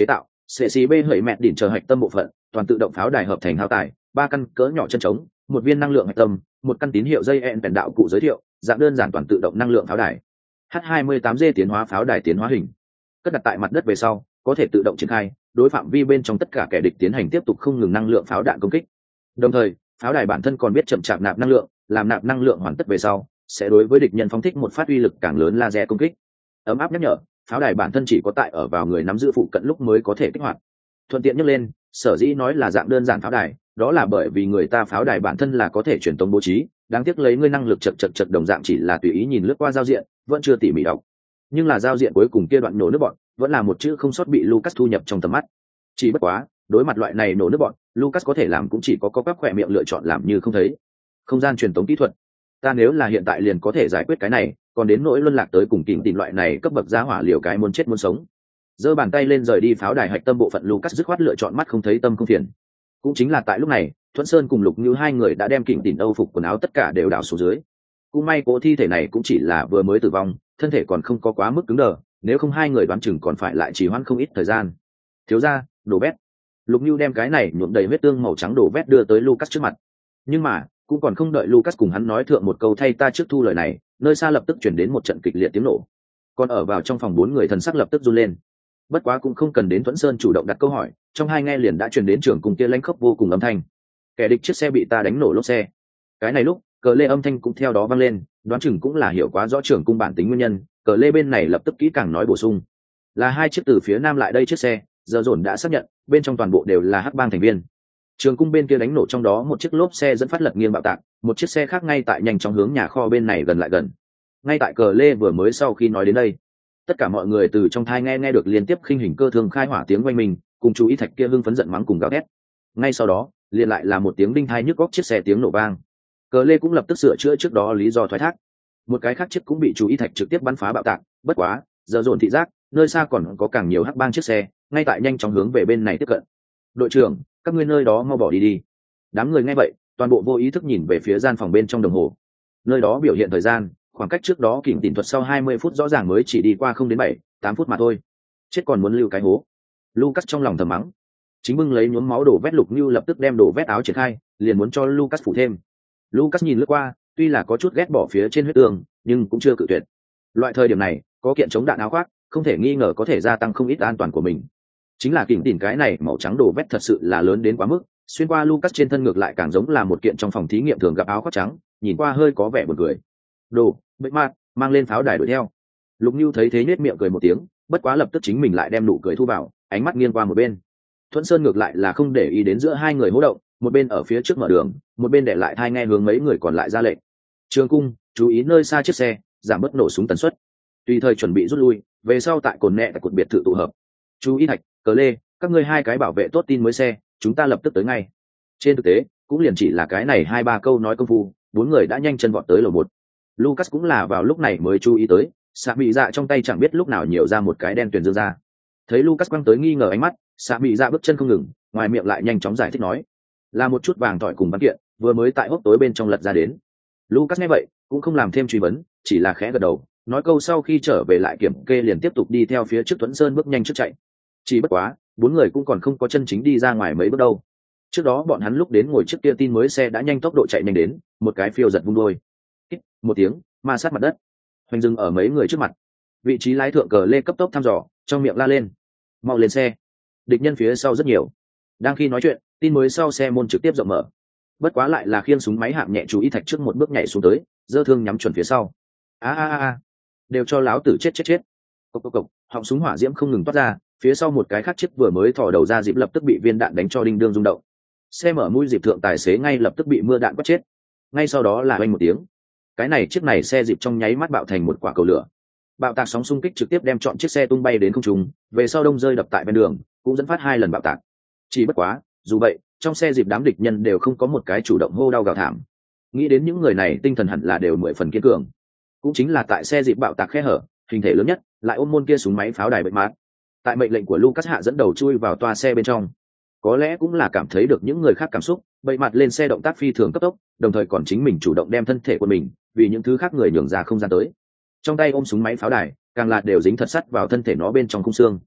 xê xê bê hẩy mẹ đỉnh chờ hạch tâm bộ phận, toàn tự động pháo đài hợp thành hao tài, ba căn cỡ nhỏ chân trống, một viên năng lượng hạch tâm, một căn tín hiệu dây ẹn bèn đạo cụ giới thiệu, dạng đơn giản toàn tự động năng lượng pháo đài. H hai mươi tám G tiến hóa pháo đài tiến hóa hình, cất đặt tại mặt đất về sau, có thể tự động triển khai, đối phạm vi bên trong tất cả kẻ địch tiến hành tiếp tục không ngừng năng lượng pháo đạn công kích. Đồng thời, pháo đài bản thân còn biết chậm chạp nạp năng lượng, làm nạp năng lượng hoàn tất về sau, sẽ đối với địch nhân phóng thích một phát uy lực càng lớn laser công kích. Ấm áp nhắc nhở, pháo đài bản thân chỉ có tại ở vào người nắm giữ phụ cận lúc mới có thể kích hoạt. Thuận tiện nhắc lên, sở dĩ nói là dạng đơn giản pháo đài, đó là bởi vì người ta pháo đài bản thân là có thể truyền tống bố trí, đáng tiếc lấy ngươi năng lực chật chật chật đồng dạng chỉ là tùy ý nhìn lướt qua giao diện, vẫn chưa tỉ mỉ đọc. Nhưng là giao diện cuối cùng kia đoạn nổ nước bọn, vẫn là một chữ không sót bị Lucas thu nhập trong tầm mắt. Chỉ bất quá, đối mặt loại này nổ nước bọn, Lucas có thể làm cũng chỉ có có các khỏe miệng lựa chọn làm như không thấy. Không gian truyền tống kỹ thuật, ta nếu là hiện tại liền có thể giải quyết cái này, còn đến nỗi luân lạc tới cùng tìm tìm loại này cấp bậc giá hỏa liều cái muốn chết muốn sống. Giơ bàn tay lên rời đi pháo đài hạch tâm bộ phận, Lucas dứt khoát lựa chọn mắt không thấy tâm không phiền. Cũng chính là tại lúc này, Thuận Sơn cùng Lục Như hai người đã đem kỉnh tìm âu phục quần áo tất cả đều đảo xuống dưới. Cũng may cố thi thể này cũng chỉ là vừa mới tử vong, thân thể còn không có quá mức cứng đờ, nếu không hai người đoán chừng còn phải lại trì hoãn không ít thời gian. Thiếu gia, đồ vét. Lục Như đem cái này nhuộm đầy huyết tương màu trắng đồ vét đưa tới Lucas trước mặt. Nhưng mà, cũng còn không đợi Lucas cùng hắn nói thượng một câu thay ta trước thu lời này, nơi xa lập tức chuyển đến một trận kịch liệt tiếng nổ. Còn ở vào trong phòng bốn người thần sắc lập tức run lên. Bất quá cũng không cần đến Thuận Sơn chủ động đặt câu hỏi, trong hai nghe liền đã truyền đến trường cùng kia lãnh khốc vô cùng âm thanh. Kẻ địch chiếc xe bị ta đánh nổ lốp xe. Cái này lúc, cờ lê âm thanh cũng theo đó vang lên, đoán chừng cũng là hiểu quá rõ trường cung bản tính nguyên nhân, cờ lê bên này lập tức kỹ càng nói bổ sung. Là hai chiếc từ phía nam lại đây chiếc xe, giờ dồn đã xác nhận, bên trong toàn bộ đều là hắc bang thành viên. Trường cung bên kia đánh nổ trong đó một chiếc lốp xe dẫn phát lật nghiêng bạo tạc, một chiếc xe khác ngay tại nhanh chóng hướng nhà kho bên này gần lại gần. Ngay tại cờ lê vừa mới sau khi nói đến đây, tất cả mọi người từ trong thai nghe nghe được liên tiếp khinh hình cơ thương khai hỏa tiếng oanh mình, cùng chú ý thạch kia hưng phấn giận mắng cùng gào thét. Ngay sau đó, liền lại là một tiếng đinh thai nhức góc chiếc xe tiếng nổ vang. Cờ lê cũng lập tức sửa chữa trước đó lý do thoái thác. Một cái khác chiếc cũng bị chú ý thạch trực tiếp bắn phá bạo tạc, bất quá, giờ dồn thị giác, nơi xa còn có càng nhiều hắc bang chiếc xe, ngay tại nhanh chóng hướng về bên này tiếp cận. Đội trưởng, các ngươi nơi đó mau bỏ đi đi. Đám người nghe vậy, toàn bộ vô ý thức nhìn về phía gian phòng bên trong đồng hồ. Nơi đó biểu hiện thời gian, khoảng cách trước đó kỉnh tìm thuật sau hai mươi phút rõ ràng mới chỉ đi qua không đến bảy, tám phút mà thôi. Chết còn muốn lưu cái hố. Lucas trong lòng thầm mắng. Chính bưng lấy nhuốm máu đổ vét Lục Như lập tức đem đổ vét áo triển khai, liền muốn cho Lucas phủ thêm. Lucas nhìn lướt qua, tuy là có chút ghét bỏ phía trên huyết tường, nhưng cũng chưa cự tuyệt. Loại thời điểm này, có kiện chống đạn áo khoác, không thể nghi ngờ có thể gia tăng không ít an toàn của mình. Chính là kỉnh tìm cái này màu trắng đổ vét thật sự là lớn đến quá mức, xuyên qua Lucas trên thân ngược lại càng giống là một kiện trong phòng thí nghiệm thường gặp áo khoác trắng, nhìn qua hơi có vẻ buồn cười. Đồ, bậy mạt, mang lên pháo đài đuổi theo. Lục Như thấy thế nhếch miệng cười một tiếng, bất quá lập tức chính mình lại đem nụ cười thu vào, ánh mắt nghiêng qua một bên. Thuận Sơn ngược lại là không để ý đến giữa hai người hô động, một bên ở phía trước mở đường, một bên để lại thai nghe hướng mấy người còn lại ra lệnh. Trường cung, chú ý nơi xa chiếc xe, giảm bớt nổ súng tần suất. Tùy thời chuẩn bị rút lui, về sau tại cồn nẹ tại cột biệt thự tụ hợp. Chú ý Thạch, Cờ Lê, các ngươi hai cái bảo vệ tốt tin mới xe, chúng ta lập tức tới ngay. Trên thực tế, cũng liền chỉ là cái này hai ba câu nói công phu, bốn người đã nhanh chân vọt tới lầu một. Lucas cũng là vào lúc này mới chú ý tới, xạ bị dạ trong tay chẳng biết lúc nào nhiều ra một cái đen tuyền dương ra. Thấy Lucas quăng tới nghi ngờ ánh mắt, xạ bị dạ bước chân không ngừng, ngoài miệng lại nhanh chóng giải thích nói, là một chút vàng tỏi cùng văn kiện, vừa mới tại hốc tối bên trong lật ra đến. Lucas nghe vậy, cũng không làm thêm truy vấn, chỉ là khẽ gật đầu, nói câu sau khi trở về lại kiểm kê liền tiếp tục đi theo phía trước Tuấn Sơn bước nhanh trước chạy. Chỉ bất quá, bốn người cũng còn không có chân chính đi ra ngoài mấy bước đâu. Trước đó bọn hắn lúc đến ngồi trước kia tin mới xe đã nhanh tốc độ chạy nhanh đến, một cái phiêu giật vung đôi. Một tiếng, ma sát mặt đất. Hoành dừng ở mấy người trước mặt. Vị trí lái thượng Cờ Lê cấp tốc thăm dò, trong miệng la lên. Mau lên xe. Địch nhân phía sau rất nhiều. Đang khi nói chuyện, tin mới sau xe môn trực tiếp rộng mở. Bất quá lại là khiên súng máy hạng nhẹ chú ý Thạch trước một bước nhảy xuống tới, giơ thương nhắm chuẩn phía sau. A a a, đều cho láo tử chết chết chết. Cộc cộc cộc, họng súng hỏa diễm không ngừng toát ra, phía sau một cái khác chiếc vừa mới thò đầu ra dịp lập tức bị viên đạn đánh cho đinh đương rung động. Xe mở mũi dịp thượng tài xế ngay lập tức bị mưa đạn quất chết. Ngay sau đó là oanh một tiếng. Cái này chiếc này xe dịp trong nháy mắt bạo thành một quả cầu lửa. Bạo tạc sóng xung kích trực tiếp đem chọn chiếc xe tung bay đến không trung, về sau đông rơi đập tại bên đường, cũng dẫn phát hai lần bạo tạc. Chỉ bất quá, dù vậy, trong xe dịp đám địch nhân đều không có một cái chủ động hô đau gào thảm. Nghĩ đến những người này tinh thần hẳn là đều mười phần kiên cường. Cũng chính là tại xe dịp bạo tạc khe hở, hình thể lớn nhất, lại ôm môn kia súng máy pháo đài bậy mát. Tại mệnh lệnh của Lucas hạ dẫn đầu chui vào toa xe bên trong. Có lẽ cũng là cảm thấy được những người khác cảm xúc, bậy mặt lên xe động tác phi thường cấp tốc, đồng thời còn chính mình chủ động đem thân thể của mình, vì những thứ khác người nhường ra không gian tới. Trong tay ôm súng máy pháo đài, càng là đều dính thật sắt vào thân thể nó bên trong khung xương.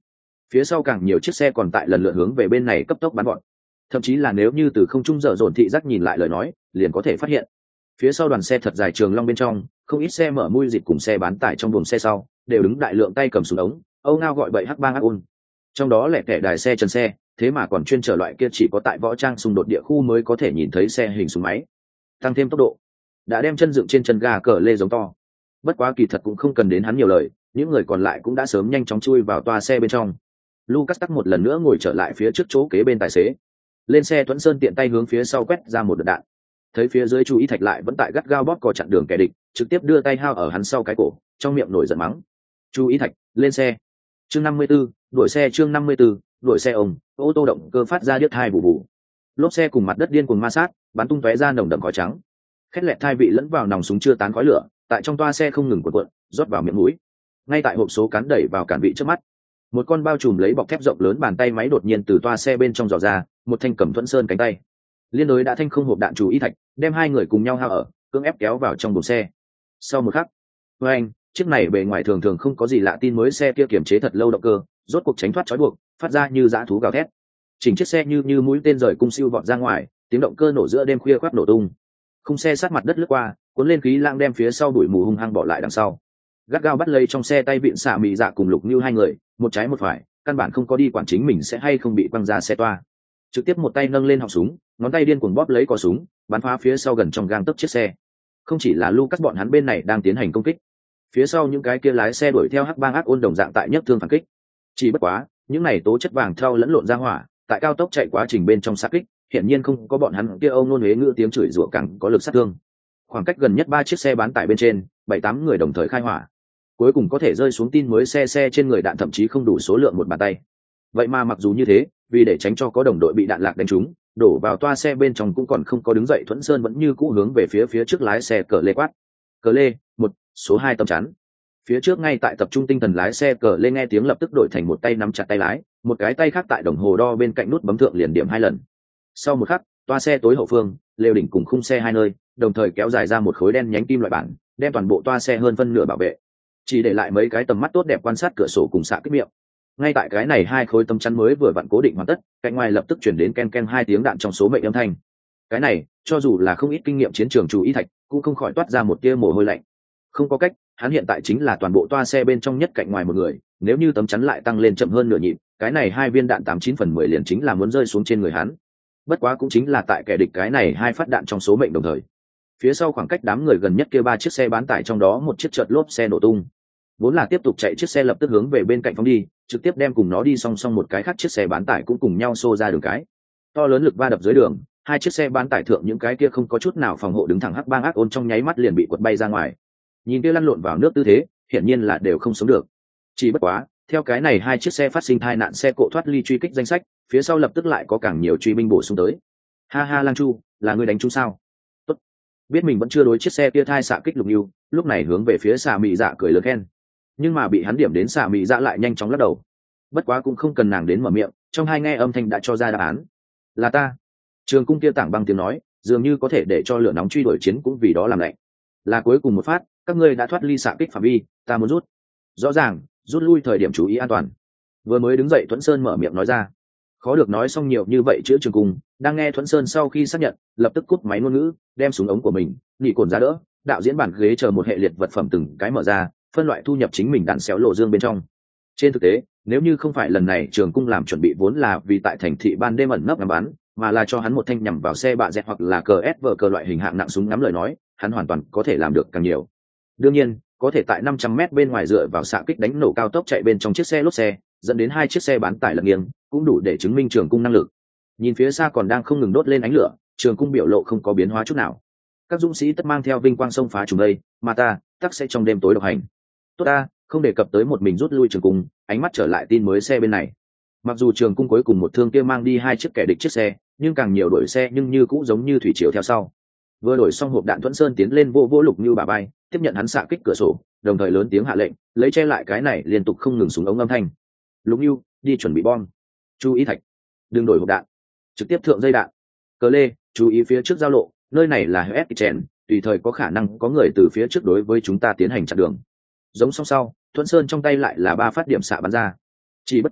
phía sau càng nhiều chiếc xe còn tại lần lượt hướng về bên này cấp tốc bắn gọn. Thậm chí là nếu như từ không trung dở dồn thị giác nhìn lại lời nói, liền có thể phát hiện phía sau đoàn xe thật dài trường long bên trong, không ít xe mở mui dịp cùng xe bán tải trong buồng xe sau đều đứng đại lượng tay cầm súng ống, âu ngao gọi bậy hắc bang ác ôn. Trong đó lẻ tẻ đài xe chân xe, thế mà còn chuyên chở loại kia chỉ có tại võ trang xung đột địa khu mới có thể nhìn thấy xe hình súng máy. Tăng thêm tốc độ, đã đem chân dựng trên chân ga cờ lê giống to. Bất quá kỳ thật cũng không cần đến hắn nhiều lời, những người còn lại cũng đã sớm nhanh chóng chui vào toa xe bên trong. Lucas tắc một lần nữa ngồi trở lại phía trước chỗ kế bên tài xế. Lên xe, Tuấn Sơn tiện tay hướng phía sau quét ra một đợt đạn. Thấy phía dưới Chu Ý Thạch lại vẫn tại gắt gao bóp cò chặn đường kẻ địch, trực tiếp đưa tay hao ở hắn sau cái cổ, trong miệng nổi giận mắng. Chu Ý Thạch, lên xe. Chương năm mươi 54, đuổi xe chương năm mươi 54, đuổi xe ông, ô tô động cơ phát ra điếc thai bù bù. Lốp xe cùng mặt đất điên cuồng ma sát, bắn tung tóe ra nồng đậm khói trắng. Khét lẹt thai vị lẫn vào nòng súng chưa tán khói lửa, tại trong toa xe không ngừng cuộn cuộn, rót vào miệng mũi. Ngay tại hộp số cán đẩy vào cản vị trước mắt, một con bao trùm lấy bọc thép rộng lớn bàn tay máy đột nhiên từ toa xe bên trong dò ra, một thanh cầm Thuận Sơn cánh tay. Liên đối đã thanh không hộp đạn Chu Ý Thạch, đem hai người cùng nhau hao ở, cưỡng ép kéo vào trong buồng xe. Sau một khắc, với anh, chiếc này bề ngoài thường thường không có gì lạ tin mới xe kia kiềm chế thật lâu động cơ, rốt cuộc tránh thoát trói buộc, phát ra như dã thú gào thét. Chỉnh chiếc xe như như mũi tên rời cung siêu vọt ra ngoài, tiếng động cơ nổ giữa đêm khuya khoác nổ tung. Khung xe sát mặt đất lướt qua, cuốn lên khí lang đem phía sau đuổi mù hung hăng bỏ lại đằng sau. Gắt gao bắt lấy trong xe tay vịn xạ mị dạ cùng Lục Như hai người, một trái một phải, căn bản không có đi quản chính mình sẽ hay không bị quăng ra xe toa. Trực tiếp một tay nâng lên họng súng, ngón tay điên cuồng bóp lấy cò súng, bắn phá phía sau gần trong gang tấc chiếc xe. Không chỉ là Lucas bọn hắn bên này đang tiến hành công kích, phía sau những cái kia lái xe đuổi theo hắc bang ác ôn đồng dạng tại nhất thương phản kích. Chỉ bất quá, những này tố chất vàng thau lẫn lộn ra hỏa, tại cao tốc chạy quá trình bên trong sát kích, hiển nhiên không có bọn hắn kia âu nôn huế ngữ tiếng chửi rủa càng có lực sát thương. Khoảng cách gần nhất ba chiếc xe bán tải bên trên, bảy tám người đồng thời khai hỏa. Cuối cùng có thể rơi xuống tin mới xe xe trên người đạn thậm chí không đủ số lượng một bàn tay. Vậy mà mặc dù như thế, vì để tránh cho có đồng đội bị đạn lạc đánh trúng, đổ vào toa xe bên trong cũng còn không có đứng dậy, Thuẫn Sơn vẫn như cũ hướng về phía phía trước lái xe cờ lê quát. Cờ lê, một, số hai tầm chắn. Phía trước ngay tại tập trung tinh thần lái xe cờ lê nghe tiếng lập tức đổi thành một tay nắm chặt tay lái, một cái tay khác tại đồng hồ đo bên cạnh nút bấm thượng liền điểm hai lần. Sau một khắc, toa xe tối hậu phương, lều đỉnh cùng khung xe hai nơi, đồng thời kéo dài ra một khối đen nhánh kim loại bản, đem toàn bộ toa xe hơn phân nửa bảo vệ. Chỉ để lại mấy cái tầm mắt tốt đẹp quan sát cửa sổ cùng xạ kích miệng. Ngay tại cái này hai khối tấm chắn mới vừa vặn cố định hoàn tất, cạnh ngoài lập tức chuyển đến ken ken hai tiếng đạn trong số mệnh âm thanh. Cái này, cho dù là không ít kinh nghiệm chiến trường Chu Ý Thạch, cũng không khỏi toát ra một tia mồ hôi lạnh. Không có cách, hắn hiện tại chính là toàn bộ toa xe bên trong nhất cạnh ngoài một người, nếu như tấm chắn lại tăng lên chậm hơn nửa nhịp, cái này hai viên đạn tám chín phần mười liền chính là muốn rơi xuống trên người hắn. Bất quá cũng chính là tại kẻ địch cái này hai phát đạn trong số mệnh đồng thời. Phía sau khoảng cách đám người gần nhất kia ba chiếc xe bán tải trong đó một chiếc chợt lốp xe nổ tung. Vốn là tiếp tục chạy chiếc xe lập tức hướng về bên cạnh phóng đi, trực tiếp đem cùng nó đi song song một cái khác chiếc xe bán tải cũng cùng nhau xô ra đường cái. To lớn lực va đập dưới đường, hai chiếc xe bán tải thượng những cái kia không có chút nào phòng hộ đứng thẳng hắc bang ác ôn trong nháy mắt liền bị quật bay ra ngoài. Nhìn kia lăn lộn vào nước tư thế, hiển nhiên là đều không sống được. Chỉ bất quá, theo cái này hai chiếc xe phát sinh tai nạn xe cộ thoát ly truy kích danh sách, phía sau lập tức lại có càng nhiều truy binh bổ sung tới. Ha ha Lang Chu, là ngươi đánh chúng sao? Tốt. Biết mình vẫn chưa đối chiếc xe kia thai xạ kích Lục Nưu, lúc này hướng về phía xà mị dạ cười lớn khen. Nhưng mà bị hắn điểm đến xà mị dạ lại nhanh chóng lắc đầu. Bất quá cũng không cần nàng đến mở miệng, trong hai nghe âm thanh đã cho ra đáp án. Là ta. Trường cung kia tảng băng tiếng nói, dường như có thể để cho lửa nóng truy đuổi chiến cũng vì đó làm lạnh. Là cuối cùng một phát, các ngươi đã thoát ly xạ kích phạm vi, ta muốn rút. Rõ ràng, rút lui thời điểm chú ý an toàn. Vừa mới đứng dậy Thuẫn Sơn mở miệng nói ra. Khó được nói xong nhiều như vậy chữa Trường cung, đang nghe Thuẫn Sơn sau khi xác nhận, lập tức cúp máy ngôn ngữ, đem súng ống của mình, nỉ cồn ra đỡ, đạo diễn bản ghế chờ một hệ liệt vật phẩm từng cái mở ra, phân loại thu nhập chính mình đạn xéo lộ dương bên trong. Trên thực tế, nếu như không phải lần này Trường cung làm chuẩn bị vốn là vì tại thành thị ban đêm ẩn nấp ngắm bắn, mà là cho hắn một thanh nhằm vào xe bạ dẹt hoặc là cờ ét vờ cờ loại hình hạng nặng súng ngắm lời nói, hắn hoàn toàn có thể làm được càng nhiều. Đương nhiên, có thể tại năm trăm mét bên ngoài dựa vào xạ kích đánh nổ cao tốc chạy bên trong chiếc xe lốp xe, dẫn đến hai chiếc xe bán tải lật nghiêng, cũng đủ để chứng minh Trường cung năng lực. Nhìn phía xa còn đang không ngừng đốt lên ánh lửa, Trường cung biểu lộ không có biến hóa chút nào. Các dũng sĩ tất mang theo vinh quang sông phá trùng đây, mà ta, tắc sẽ trong đêm tối độc hành. Tốt ta, không đề cập tới một mình rút lui Trường cung, ánh mắt trở lại tin mới xe bên này. Mặc dù Trường cung cuối cùng một thương kia mang đi hai chiếc kẻ địch chiếc xe, nhưng càng nhiều đuổi xe nhưng như cũng giống như thủy triều theo sau. Vừa đổi xong hộp đạn Thuẫn Sơn tiến lên vô vô Lục Như bà bay, tiếp nhận hắn xạ kích cửa sổ, đồng thời lớn tiếng hạ lệnh, lấy che lại cái này liên tục không ngừng súng ống âm thanh. Lục Như, đi chuẩn bị bom. Chú ý Thạch, đừng đổi hộp đạn, trực tiếp thượng dây đạn. Cờ Lê, chú ý phía trước giao lộ, nơi này là ép chèn, tùy thời có khả năng có người từ phía trước đối với chúng ta tiến hành chặn đường. Giống song sau, Thuẫn Sơn trong tay lại là ba phát điểm xạ bắn ra. Chỉ bất quá,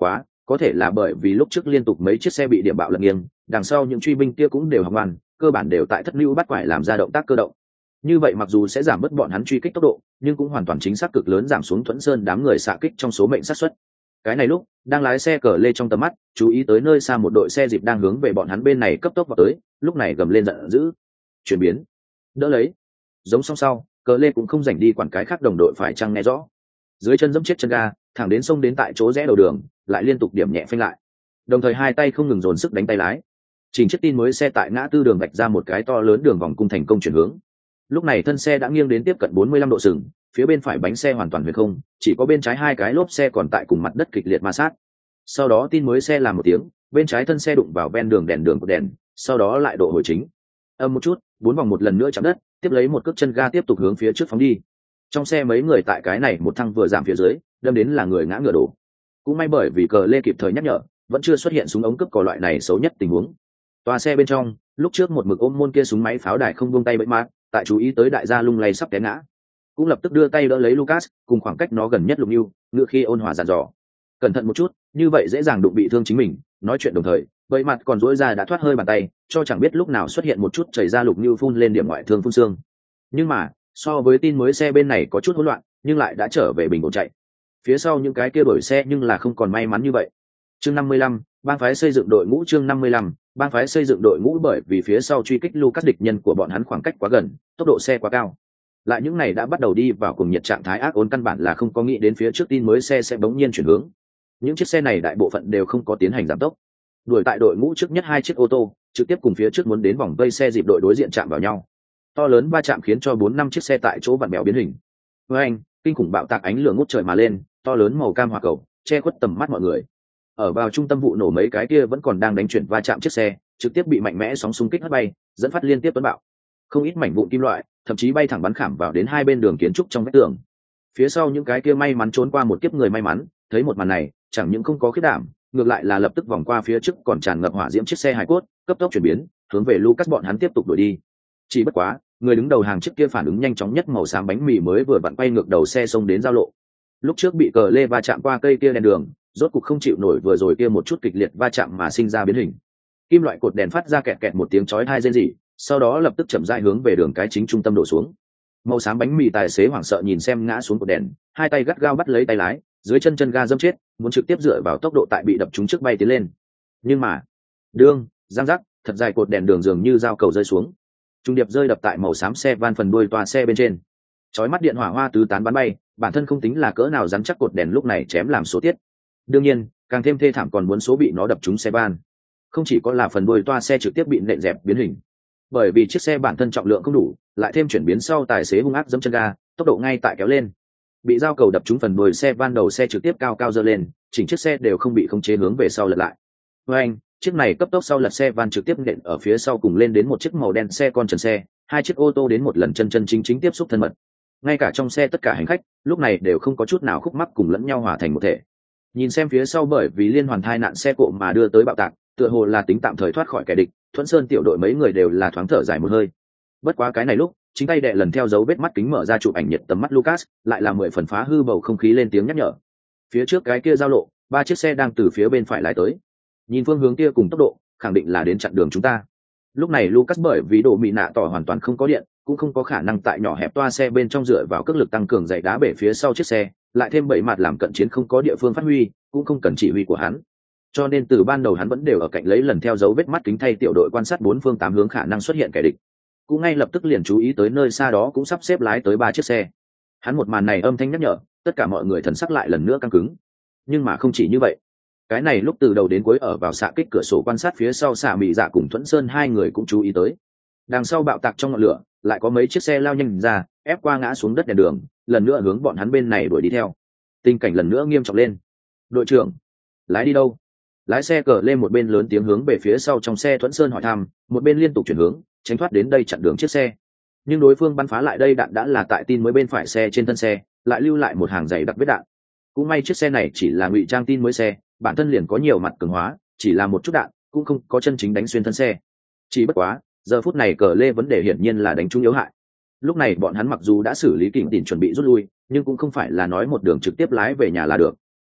có thể là bởi vì lúc trước liên tục mấy chiếc xe bị điểm bạo lật nghiêng, đằng sau những truy binh kia cũng đều học ngoan, cơ bản đều tại thất lưu bắt quải làm ra động tác cơ động. Như vậy mặc dù sẽ giảm bớt bọn hắn truy kích tốc độ, nhưng cũng hoàn toàn chính xác cực lớn giảm xuống Thuẫn Sơn đám người xạ kích trong số mệnh sát suất. Cái này lúc đang lái xe cờ lê trong tầm mắt, chú ý tới nơi xa một đội xe dịp đang hướng về bọn hắn bên này cấp tốc vào tới, lúc này gầm lên giận dữ. Chuyển biến, đỡ lấy. Giống song sau, cờ lê cũng không rảnh đi quản cái khác đồng đội phải chăng nghe rõ. Dưới chân giẫm chết chân ga, thẳng đến sông đến tại chỗ rẽ đầu đường, lại liên tục điểm nhẹ phanh lại. Đồng thời hai tay không ngừng dồn sức đánh tay lái. Chỉnh chiếc tin mới xe tại ngã tư đường vạch ra một cái to lớn đường vòng cung thành công chuyển hướng. Lúc này thân xe đã nghiêng đến tiếp cận bốn mươi lăm độ sừng, phía bên phải bánh xe hoàn toàn huyền không, chỉ có bên trái hai cái lốp xe còn tại cùng mặt đất kịch liệt ma sát. Sau đó tin mới xe làm một tiếng, bên trái thân xe đụng vào ven đường đèn đường của đèn, sau đó lại độ hồi chính. Âm một chút, bốn vòng một lần nữa chạm đất, tiếp lấy một cước chân ga tiếp tục hướng phía trước phóng đi. Trong xe mấy người tại cái này một thăng vừa giảm phía dưới, đâm đến là người ngã ngựa đổ. Cũng may bởi vì cờ lê kịp thời nhắc nhở, vẫn chưa xuất hiện súng ống cướp cò loại này xấu nhất tình huống. Toa xe bên trong, lúc trước một mực ôm môn kia súng máy pháo đài không buông tay bẫy mát, tại chú ý tới đại gia lung lay sắp té ngã, cũng lập tức đưa tay đỡ lấy Lucas, cùng khoảng cách nó gần nhất Lục Nưu, ngựa khi ôn hòa dặn dò, cẩn thận một chút, như vậy dễ dàng đụng bị thương chính mình. Nói chuyện đồng thời, bẫy mặt còn duỗi ra đã thoát hơi bàn tay, cho chẳng biết lúc nào xuất hiện một chút chảy ra. Lục Nưu phun lên điểm ngoại thương phun xương, nhưng mà so với tin mới xe bên này có chút hỗn loạn, nhưng lại đã trở về bình ổn chạy. Phía sau những cái kia đổi xe nhưng là không còn may mắn như vậy. Chương năm mươi lăm, bang phái xây dựng đội ngũ. Chương năm mươi lăm, bang phái xây dựng đội ngũ. Bởi vì phía sau truy kích Lucas địch nhân của bọn hắn khoảng cách quá gần, tốc độ xe quá cao, lại những này đã bắt đầu đi vào cùng nhiệt trạng thái ác ôn, căn bản là không có nghĩ đến phía trước tin mới xe sẽ bỗng nhiên chuyển hướng. Những chiếc xe này đại bộ phận đều không có tiến hành giảm tốc, đuổi tại đội ngũ trước nhất hai chiếc ô tô trực tiếp cùng phía trước muốn đến vòng vây xe dịp đội đối diện chạm vào nhau. To lớn va chạm khiến cho bốn năm chiếc xe tại chỗ vặn bèo biến hình. Với anh, kinh khủng bạo tạc ánh lửa ngút trời mà lên, to lớn màu cam hỏa cầu che khuất tầm mắt mọi người. Ở vào trung tâm vụ nổ mấy cái kia vẫn còn đang đánh chuyển va chạm chiếc xe, trực tiếp bị mạnh mẽ sóng xung kích hất bay, dẫn phát liên tiếp tuấn bạo. Không ít mảnh vụn kim loại, thậm chí bay thẳng bắn khảm vào đến hai bên đường kiến trúc trong vách tường. Phía sau những cái kia may mắn trốn qua một kiếp người may mắn, thấy một màn này, chẳng những không có khiếp đảm, ngược lại là lập tức vòng qua phía trước còn tràn ngập hỏa diễm chiếc xe hài cốt, cấp tốc chuyển biến, hướng về Lucas bọn hắn tiếp tục đuổi đi. Chỉ bất quá, người đứng đầu hàng chiếc kia phản ứng nhanh chóng nhất, màu xám bánh mì mới vừa vặn quay ngược đầu xe xông đến giao lộ. Lúc trước bị cờ lê va chạm qua cây kia đèn đường, rốt cục không chịu nổi vừa rồi kia một chút kịch liệt va chạm mà sinh ra biến hình. Kim loại cột đèn phát ra kẹt kẹt một tiếng chói tai rên rỉ, sau đó lập tức chậm rãi hướng về đường cái chính trung tâm đổ xuống. Màu xám bánh mì tài xế hoảng sợ nhìn xem ngã xuống cột đèn, hai tay gắt gao bắt lấy tay lái, dưới chân chân ga dâm chết, muốn trực tiếp dựa vào tốc độ tại bị đập trúng trước bay tiến lên. Nhưng mà, đương, giang rắc, thật dài cột đèn đường dường như dao cầu rơi xuống. Trung điệp rơi đập tại màu xám xe van phần đuôi toa xe bên trên. Chói mắt điện hỏa hoa tứ tán bắn bay, bản thân không tính là cỡ nào rắn chắc cột đèn lúc này chém làm số tiết. Đương nhiên, càng thêm thê thảm còn muốn số bị nó đập trúng xe van. Không chỉ có là phần đuôi toa xe trực tiếp bị nện dẹp biến hình, bởi vì chiếc xe bản thân trọng lượng không đủ, lại thêm chuyển biến sau tài xế hung ác giẫm chân ga, tốc độ ngay tại kéo lên, bị dao cầu đập trúng phần đuôi xe van, đầu xe trực tiếp cao cao dơ lên, chỉnh chiếc xe đều không bị khống chế hướng về sau lật lại. Với anh, chiếc này cấp tốc sau lật xe van trực tiếp nện ở phía sau cùng lên đến một chiếc màu đen xe con trần xe, hai chiếc ô tô đến một lần chân chân chính chính tiếp xúc thân mật. Ngay cả trong xe tất cả hành khách lúc này đều không có chút nào khúc mắc, cùng lẫn nhau hòa thành một thể. Nhìn xem phía sau bởi vì liên hoàn tai nạn xe cộ mà đưa tới bạo tạc, tựa hồ là tính tạm thời thoát khỏi kẻ địch, Thuẫn Sơn tiểu đội mấy người đều là thoáng thở dài một hơi. Bất quá cái này lúc, chính tay đệ lần theo dấu vết mắt kính mở ra chụp ảnh nhiệt tầm mắt Lucas, lại là mười phần phá hư bầu không khí lên tiếng nhắc nhở. Phía trước cái kia giao lộ, ba chiếc xe đang từ phía bên phải lái tới. Nhìn phương hướng kia cùng tốc độ, khẳng định là đến chặn đường chúng ta. Lúc này Lucas bởi vì độ mị nạ tỏ hoàn toàn không có điện, cũng không có khả năng tại nhỏ hẹp toa xe bên trong dựa vào cước lực tăng cường dày đá bể phía sau chiếc xe, lại thêm bảy mặt làm cận chiến không có địa phương phát huy, cũng không cần chỉ huy của hắn. Cho nên từ ban đầu hắn vẫn đều ở cạnh lấy lần theo dấu vết mắt kính thay tiểu đội quan sát bốn phương tám hướng khả năng xuất hiện kẻ địch. Cũng ngay lập tức liền chú ý tới nơi xa đó cũng sắp xếp lái tới ba chiếc xe. Hắn một màn này âm thanh nhắc nhở, tất cả mọi người thần sắc lại lần nữa căng cứng. Nhưng mà không chỉ như vậy, cái này lúc từ đầu đến cuối ở vào xạ kích cửa sổ quan sát phía sau xạ mị dạ cùng Thuẫn Sơn hai người cũng chú ý tới. Đằng sau bạo tạc trong ngọn lửa, lại có mấy chiếc xe lao nhanh ra, ép qua ngã xuống đất đèn đường, lần nữa hướng bọn hắn bên này đuổi đi theo. Tình cảnh lần nữa nghiêm trọng lên. Đội trưởng, lái đi đâu? Lái xe cờ lên một bên lớn tiếng hướng về phía sau trong xe Thuẫn Sơn hỏi thăm, một bên liên tục chuyển hướng, tránh thoát đến đây chặn đường chiếc xe. Nhưng đối phương bắn phá lại đây đạn đã là tại tin mới bên phải xe trên thân xe, lại lưu lại một hàng dày đặc vết đạn. Cũng may chiếc xe này chỉ là ngụy trang tin mới xe, bản thân liền có nhiều mặt cường hóa, chỉ là một chút đạn, cũng không có chân chính đánh xuyên thân xe. Chỉ bất quá, giờ phút này cờ lê vấn đề hiển nhiên là đánh trúng yếu hại. Lúc này bọn hắn mặc dù đã xử lý kỉnh tỉn chuẩn bị rút lui, nhưng cũng không phải là nói một đường trực tiếp lái về nhà là được.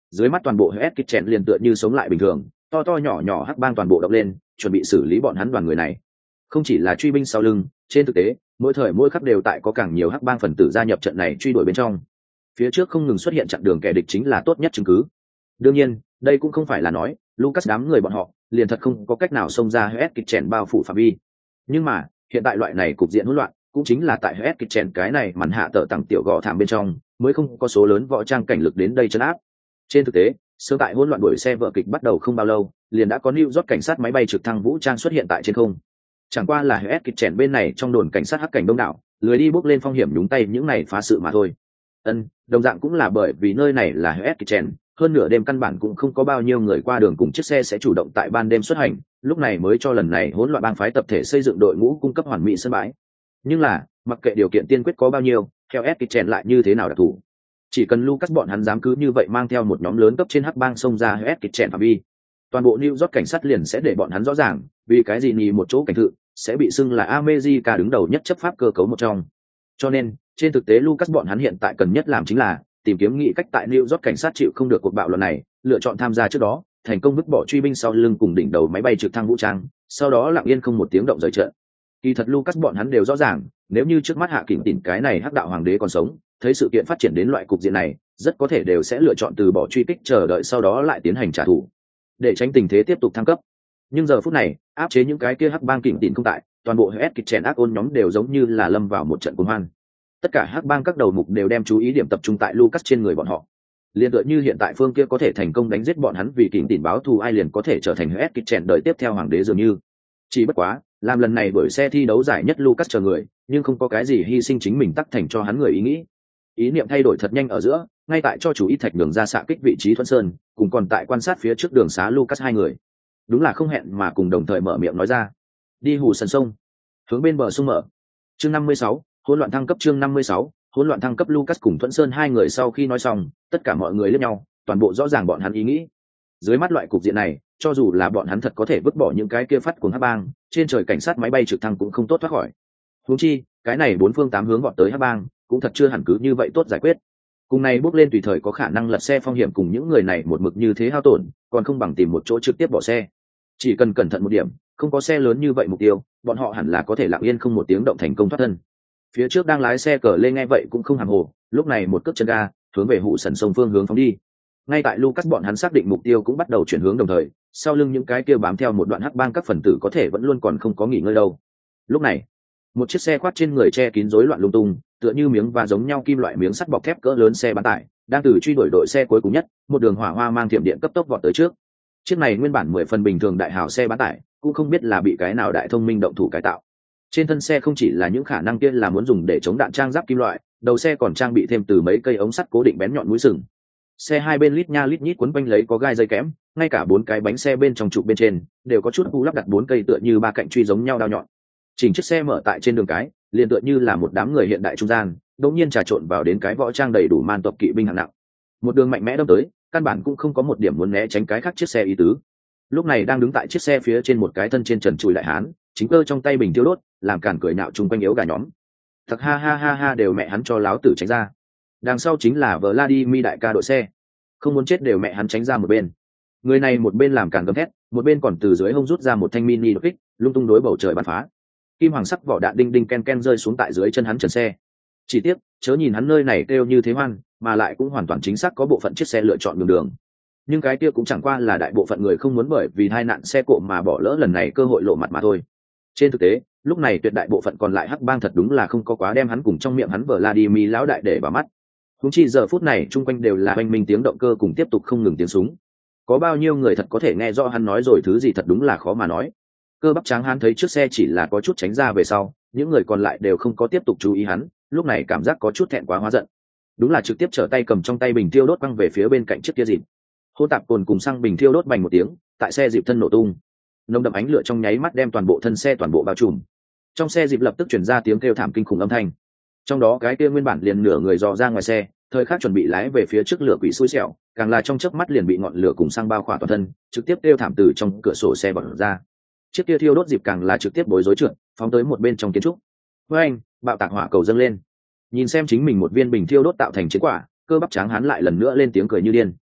Dưới mắt toàn bộ Hell's Kitchen liền tựa như sống lại bình thường, to to nhỏ nhỏ hắc bang toàn bộ động lên, chuẩn bị xử lý bọn hắn đoàn người này. Không chỉ là truy binh sau lưng, trên thực tế, mỗi thời mỗi khắc đều tại có càng nhiều hắc bang phần tử gia nhập trận này truy đuổi bên trong. Phía trước không ngừng xuất hiện chặn đường kẻ địch chính là tốt nhất chứng cứ. Đương nhiên, đây cũng không phải là nói Lucas đám người bọn họ liền thật không có cách nào xông ra Hell's Kitchen bao phủ phạm vi. Nhưng mà, hiện tại loại này cục diện hỗn loạn, cũng chính là tại Hell's Kitchen cái này màn hạ tở tặng tiểu gò thảm bên trong, mới không có số lớn võ trang cảnh lực đến đây trấn áp. Trên thực tế, sơ tại hỗn loạn đuổi xe vợ kịch bắt đầu không bao lâu, liền đã có New York cảnh sát máy bay trực thăng vũ trang xuất hiện tại trên không. Chẳng qua là Hell's Kitchen bên này trong đồn cảnh sát hắc cảnh đông đảo, lười đi bước lên phong hiểm nhúng tay những này phá sự mà thôi. Ân, đồng dạng cũng là bởi vì nơi này là Hell's Kitchen, hơn nửa đêm căn bản cũng không có bao nhiêu người qua đường cùng chiếc xe sẽ chủ động tại ban đêm xuất hành, lúc này mới cho lần này hỗn loạn bang phái tập thể xây dựng đội ngũ cung cấp hoàn mỹ sân bãi. Nhưng là, mặc kệ điều kiện tiên quyết có bao nhiêu, theo Hell's Kitchen lại như thế nào đặc thù. Chỉ cần Lucas bọn hắn dám cứ như vậy mang theo một nhóm lớn cấp trên hắc bang xông ra Hell's Kitchen phạm vi, toàn bộ New York cảnh sát liền sẽ để bọn hắn rõ ràng, vì cái gì nhì một chỗ cảnh thự sẽ bị xưng là America đứng đầu nhất chấp pháp cơ cấu một trong. Cho nên, trên thực tế Lucas bọn hắn hiện tại cần nhất làm chính là tìm kiếm nghị cách tại New York cảnh sát chịu không được cuộc bạo loạn này, lựa chọn tham gia trước đó, thành công vứt bỏ truy binh sau lưng cùng đỉnh đầu máy bay trực thăng vũ trang, sau đó lặng yên không một tiếng động rời trận. Kỳ thật Lucas bọn hắn đều rõ ràng, nếu như trước mắt hạ kỉnh tỉnh cái này hắc đạo hoàng đế còn sống, thấy sự kiện phát triển đến loại cục diện này, rất có thể đều sẽ lựa chọn từ bỏ truy kích chờ đợi sau đó lại tiến hành trả thù, để tránh tình thế tiếp tục thăng cấp. Nhưng giờ phút này, áp chế những cái kia hắc bang kỉnh tỉnh không tại, toàn bộ Hell's Kitchen ác ôn nhóm đều giống như là lâm vào một trận cuồng hoan. Tất cả hắc bang các đầu mục đều đem chú ý điểm tập trung tại Lucas trên người bọn họ. Liên tựa như hiện tại phương kia có thể thành công đánh giết bọn hắn vì kỉnh tỉnh báo thù ai liền có thể trở thành Hell's Kitchen đời tiếp theo hoàng đế dường như. Chỉ bất quá, làm lần này đuổi xe thi đấu giải nhất Lucas chờ người, nhưng không có cái gì hy sinh chính mình tắc thành cho hắn người ý nghĩ. Ý niệm thay đổi thật nhanh ở giữa, ngay tại cho chủ ý thạch đường ra xạ kích vị trí Thuận Sơn, cùng còn tại quan sát phía trước đường xá Lucas hai người. Đúng là không hẹn mà cùng đồng thời mở miệng nói ra. Đi hù sần sông, hướng bên bờ sông mở. Chương năm mươi sáu, hỗn loạn thăng cấp chương năm mươi sáu, hỗn loạn thăng cấp Lucas cùng Thuận Sơn hai người sau khi nói xong, tất cả mọi người liếc nhau, toàn bộ rõ ràng bọn hắn ý nghĩ. Dưới mắt loại cục diện này, cho dù là bọn hắn thật có thể vứt bỏ những cái kia phát cuồng hắc bang, trên trời cảnh sát máy bay trực thăng cũng không tốt thoát khỏi. Huống chi, cái này bốn phương tám hướng vọt tới hắc bang, cũng thật chưa hẳn cứ như vậy tốt giải quyết. Cùng này bước lên tùy thời có khả năng lật xe phong hiểm cùng những người này một mực như thế hao tổn, còn không bằng tìm một chỗ trực tiếp bỏ xe. Chỉ cần cẩn thận một điểm, không có xe lớn như vậy mục tiêu, bọn họ hẳn là có thể lặng yên không một tiếng động thành công thoát thân. Phía trước đang lái xe cờ lên nghe vậy cũng không hàm hồ, lúc này một cước chân ga, hướng về hụ sần sông phương hướng phóng đi. Ngay tại Lucas bọn hắn xác định mục tiêu cũng bắt đầu chuyển hướng đồng thời, sau lưng những cái kia bám theo một đoạn hắc bang các phần tử có thể vẫn luôn còn không có nghỉ ngơi đâu. Lúc này, một chiếc xe khoát trên người che kín rối loạn lung tung, tựa như miếng và giống nhau kim loại miếng sắt bọc thép cỡ lớn xe bán tải, đang từ truy đuổi đội xe cuối cùng nhất, một đường hỏa hoa mang thiểm điện cấp tốc vọt tới trước. Chiếc này nguyên bản mười phần bình thường đại hào xe bán tải, cũng không biết là bị cái nào đại thông minh động thủ cải tạo. Trên thân xe không chỉ là những khả năng kia là muốn dùng để chống đạn trang giáp kim loại, đầu xe còn trang bị thêm từ mấy cây ống sắt cố định bén nhọn mũi sừng. Xe hai bên lít nha lít nhít quấn quanh lấy có gai dây kẽm, ngay cả bốn cái bánh xe bên trong trục bên trên đều có chút u lắp đặt bốn cây tựa như ba cạnh truy giống nhau đao nhọn. Chỉnh chiếc xe mở tại trên đường cái, liền tựa như là một đám người hiện đại trung gian, đột nhiên trà trộn vào đến cái võ trang đầy đủ man tộc kỵ binh hạng nặng. Một đường mạnh mẽ đâm tới, căn bản cũng không có một điểm muốn né tránh cái khác chiếc xe ý tứ. Lúc này đang đứng tại chiếc xe phía trên một cái thân trên trần trụi đại hán, chính cơ trong tay bình tiêu đốt, làm cản cười nhạo chung quanh yếu gà nhóm. Thật ha ha ha ha đều mẹ hắn cho láo tử tránh ra. Đằng sau chính là Vladimir đại ca đội xe. Không muốn chết đều mẹ hắn tránh ra một bên. Người này một bên làm cản gầm thét, một bên còn từ dưới hông rút ra một thanh mini đột kích, lung tung đối bầu trời bắn phá. Kim hoàng sắc vỏ đạn đinh đinh ken ken rơi xuống tại dưới chân hắn trần xe. Chỉ tiếc, chớ nhìn hắn nơi này kêu như thế hoan, mà lại cũng hoàn toàn chính xác có bộ phận chiếc xe lựa chọn đường đường. Nhưng cái kia cũng chẳng qua là đại bộ phận người không muốn bởi vì tai nạn xe cộ mà bỏ lỡ lần này cơ hội lộ mặt mà thôi. Trên thực tế, lúc này tuyệt đại bộ phận còn lại hắc bang thật đúng là không có quá đem hắn cùng trong miệng hắn Vladimir lão đại để vào mắt. Huống chi giờ phút này chung quanh đều là oanh minh tiếng động cơ cùng tiếp tục không ngừng tiếng súng. Có bao nhiêu người thật có thể nghe rõ hắn nói rồi thứ gì thật đúng là khó mà nói. Cơ bắp tráng hắn thấy trước xe chỉ là có chút tránh ra về sau, những người còn lại đều không có tiếp tục chú ý hắn, lúc này cảm giác có chút thẹn quá hóa giận. Đúng là trực tiếp trở tay cầm trong tay bình thiêu đốt băng về phía bên cạnh chiếc kia dịp. Hỗn tạp cồn cùng xăng bình thiêu đốt bành một tiếng, tại xe dịp thân nổ tung. Nồng đậm ánh lửa trong nháy mắt đem toàn bộ thân xe toàn bộ bao trùm. Trong xe dịp lập tức truyền ra tiếng kêu thảm kinh khủng âm thanh. Trong đó cái kia nguyên bản liền nửa người dò ra ngoài xe, thời khắc chuẩn bị lái về phía trước lửa quỷ xui xẻo, càng là trong chớp mắt liền bị ngọn lửa cùng xăng bao khỏa toàn thân, trực tiếp kêu thảm từ trong cửa sổ xe bật ra. Chiếc kia thiêu đốt dịp càng là trực tiếp bối rối trượt, phóng tới một bên trong kiến trúc. Với anh, bạo tạc hỏa cầu dâng lên. Nhìn xem chính mình một viên bình thiêu đốt tạo thành chiến quả, cơ bắp tráng hắn lại lần nữa lên tiếng cười như điên.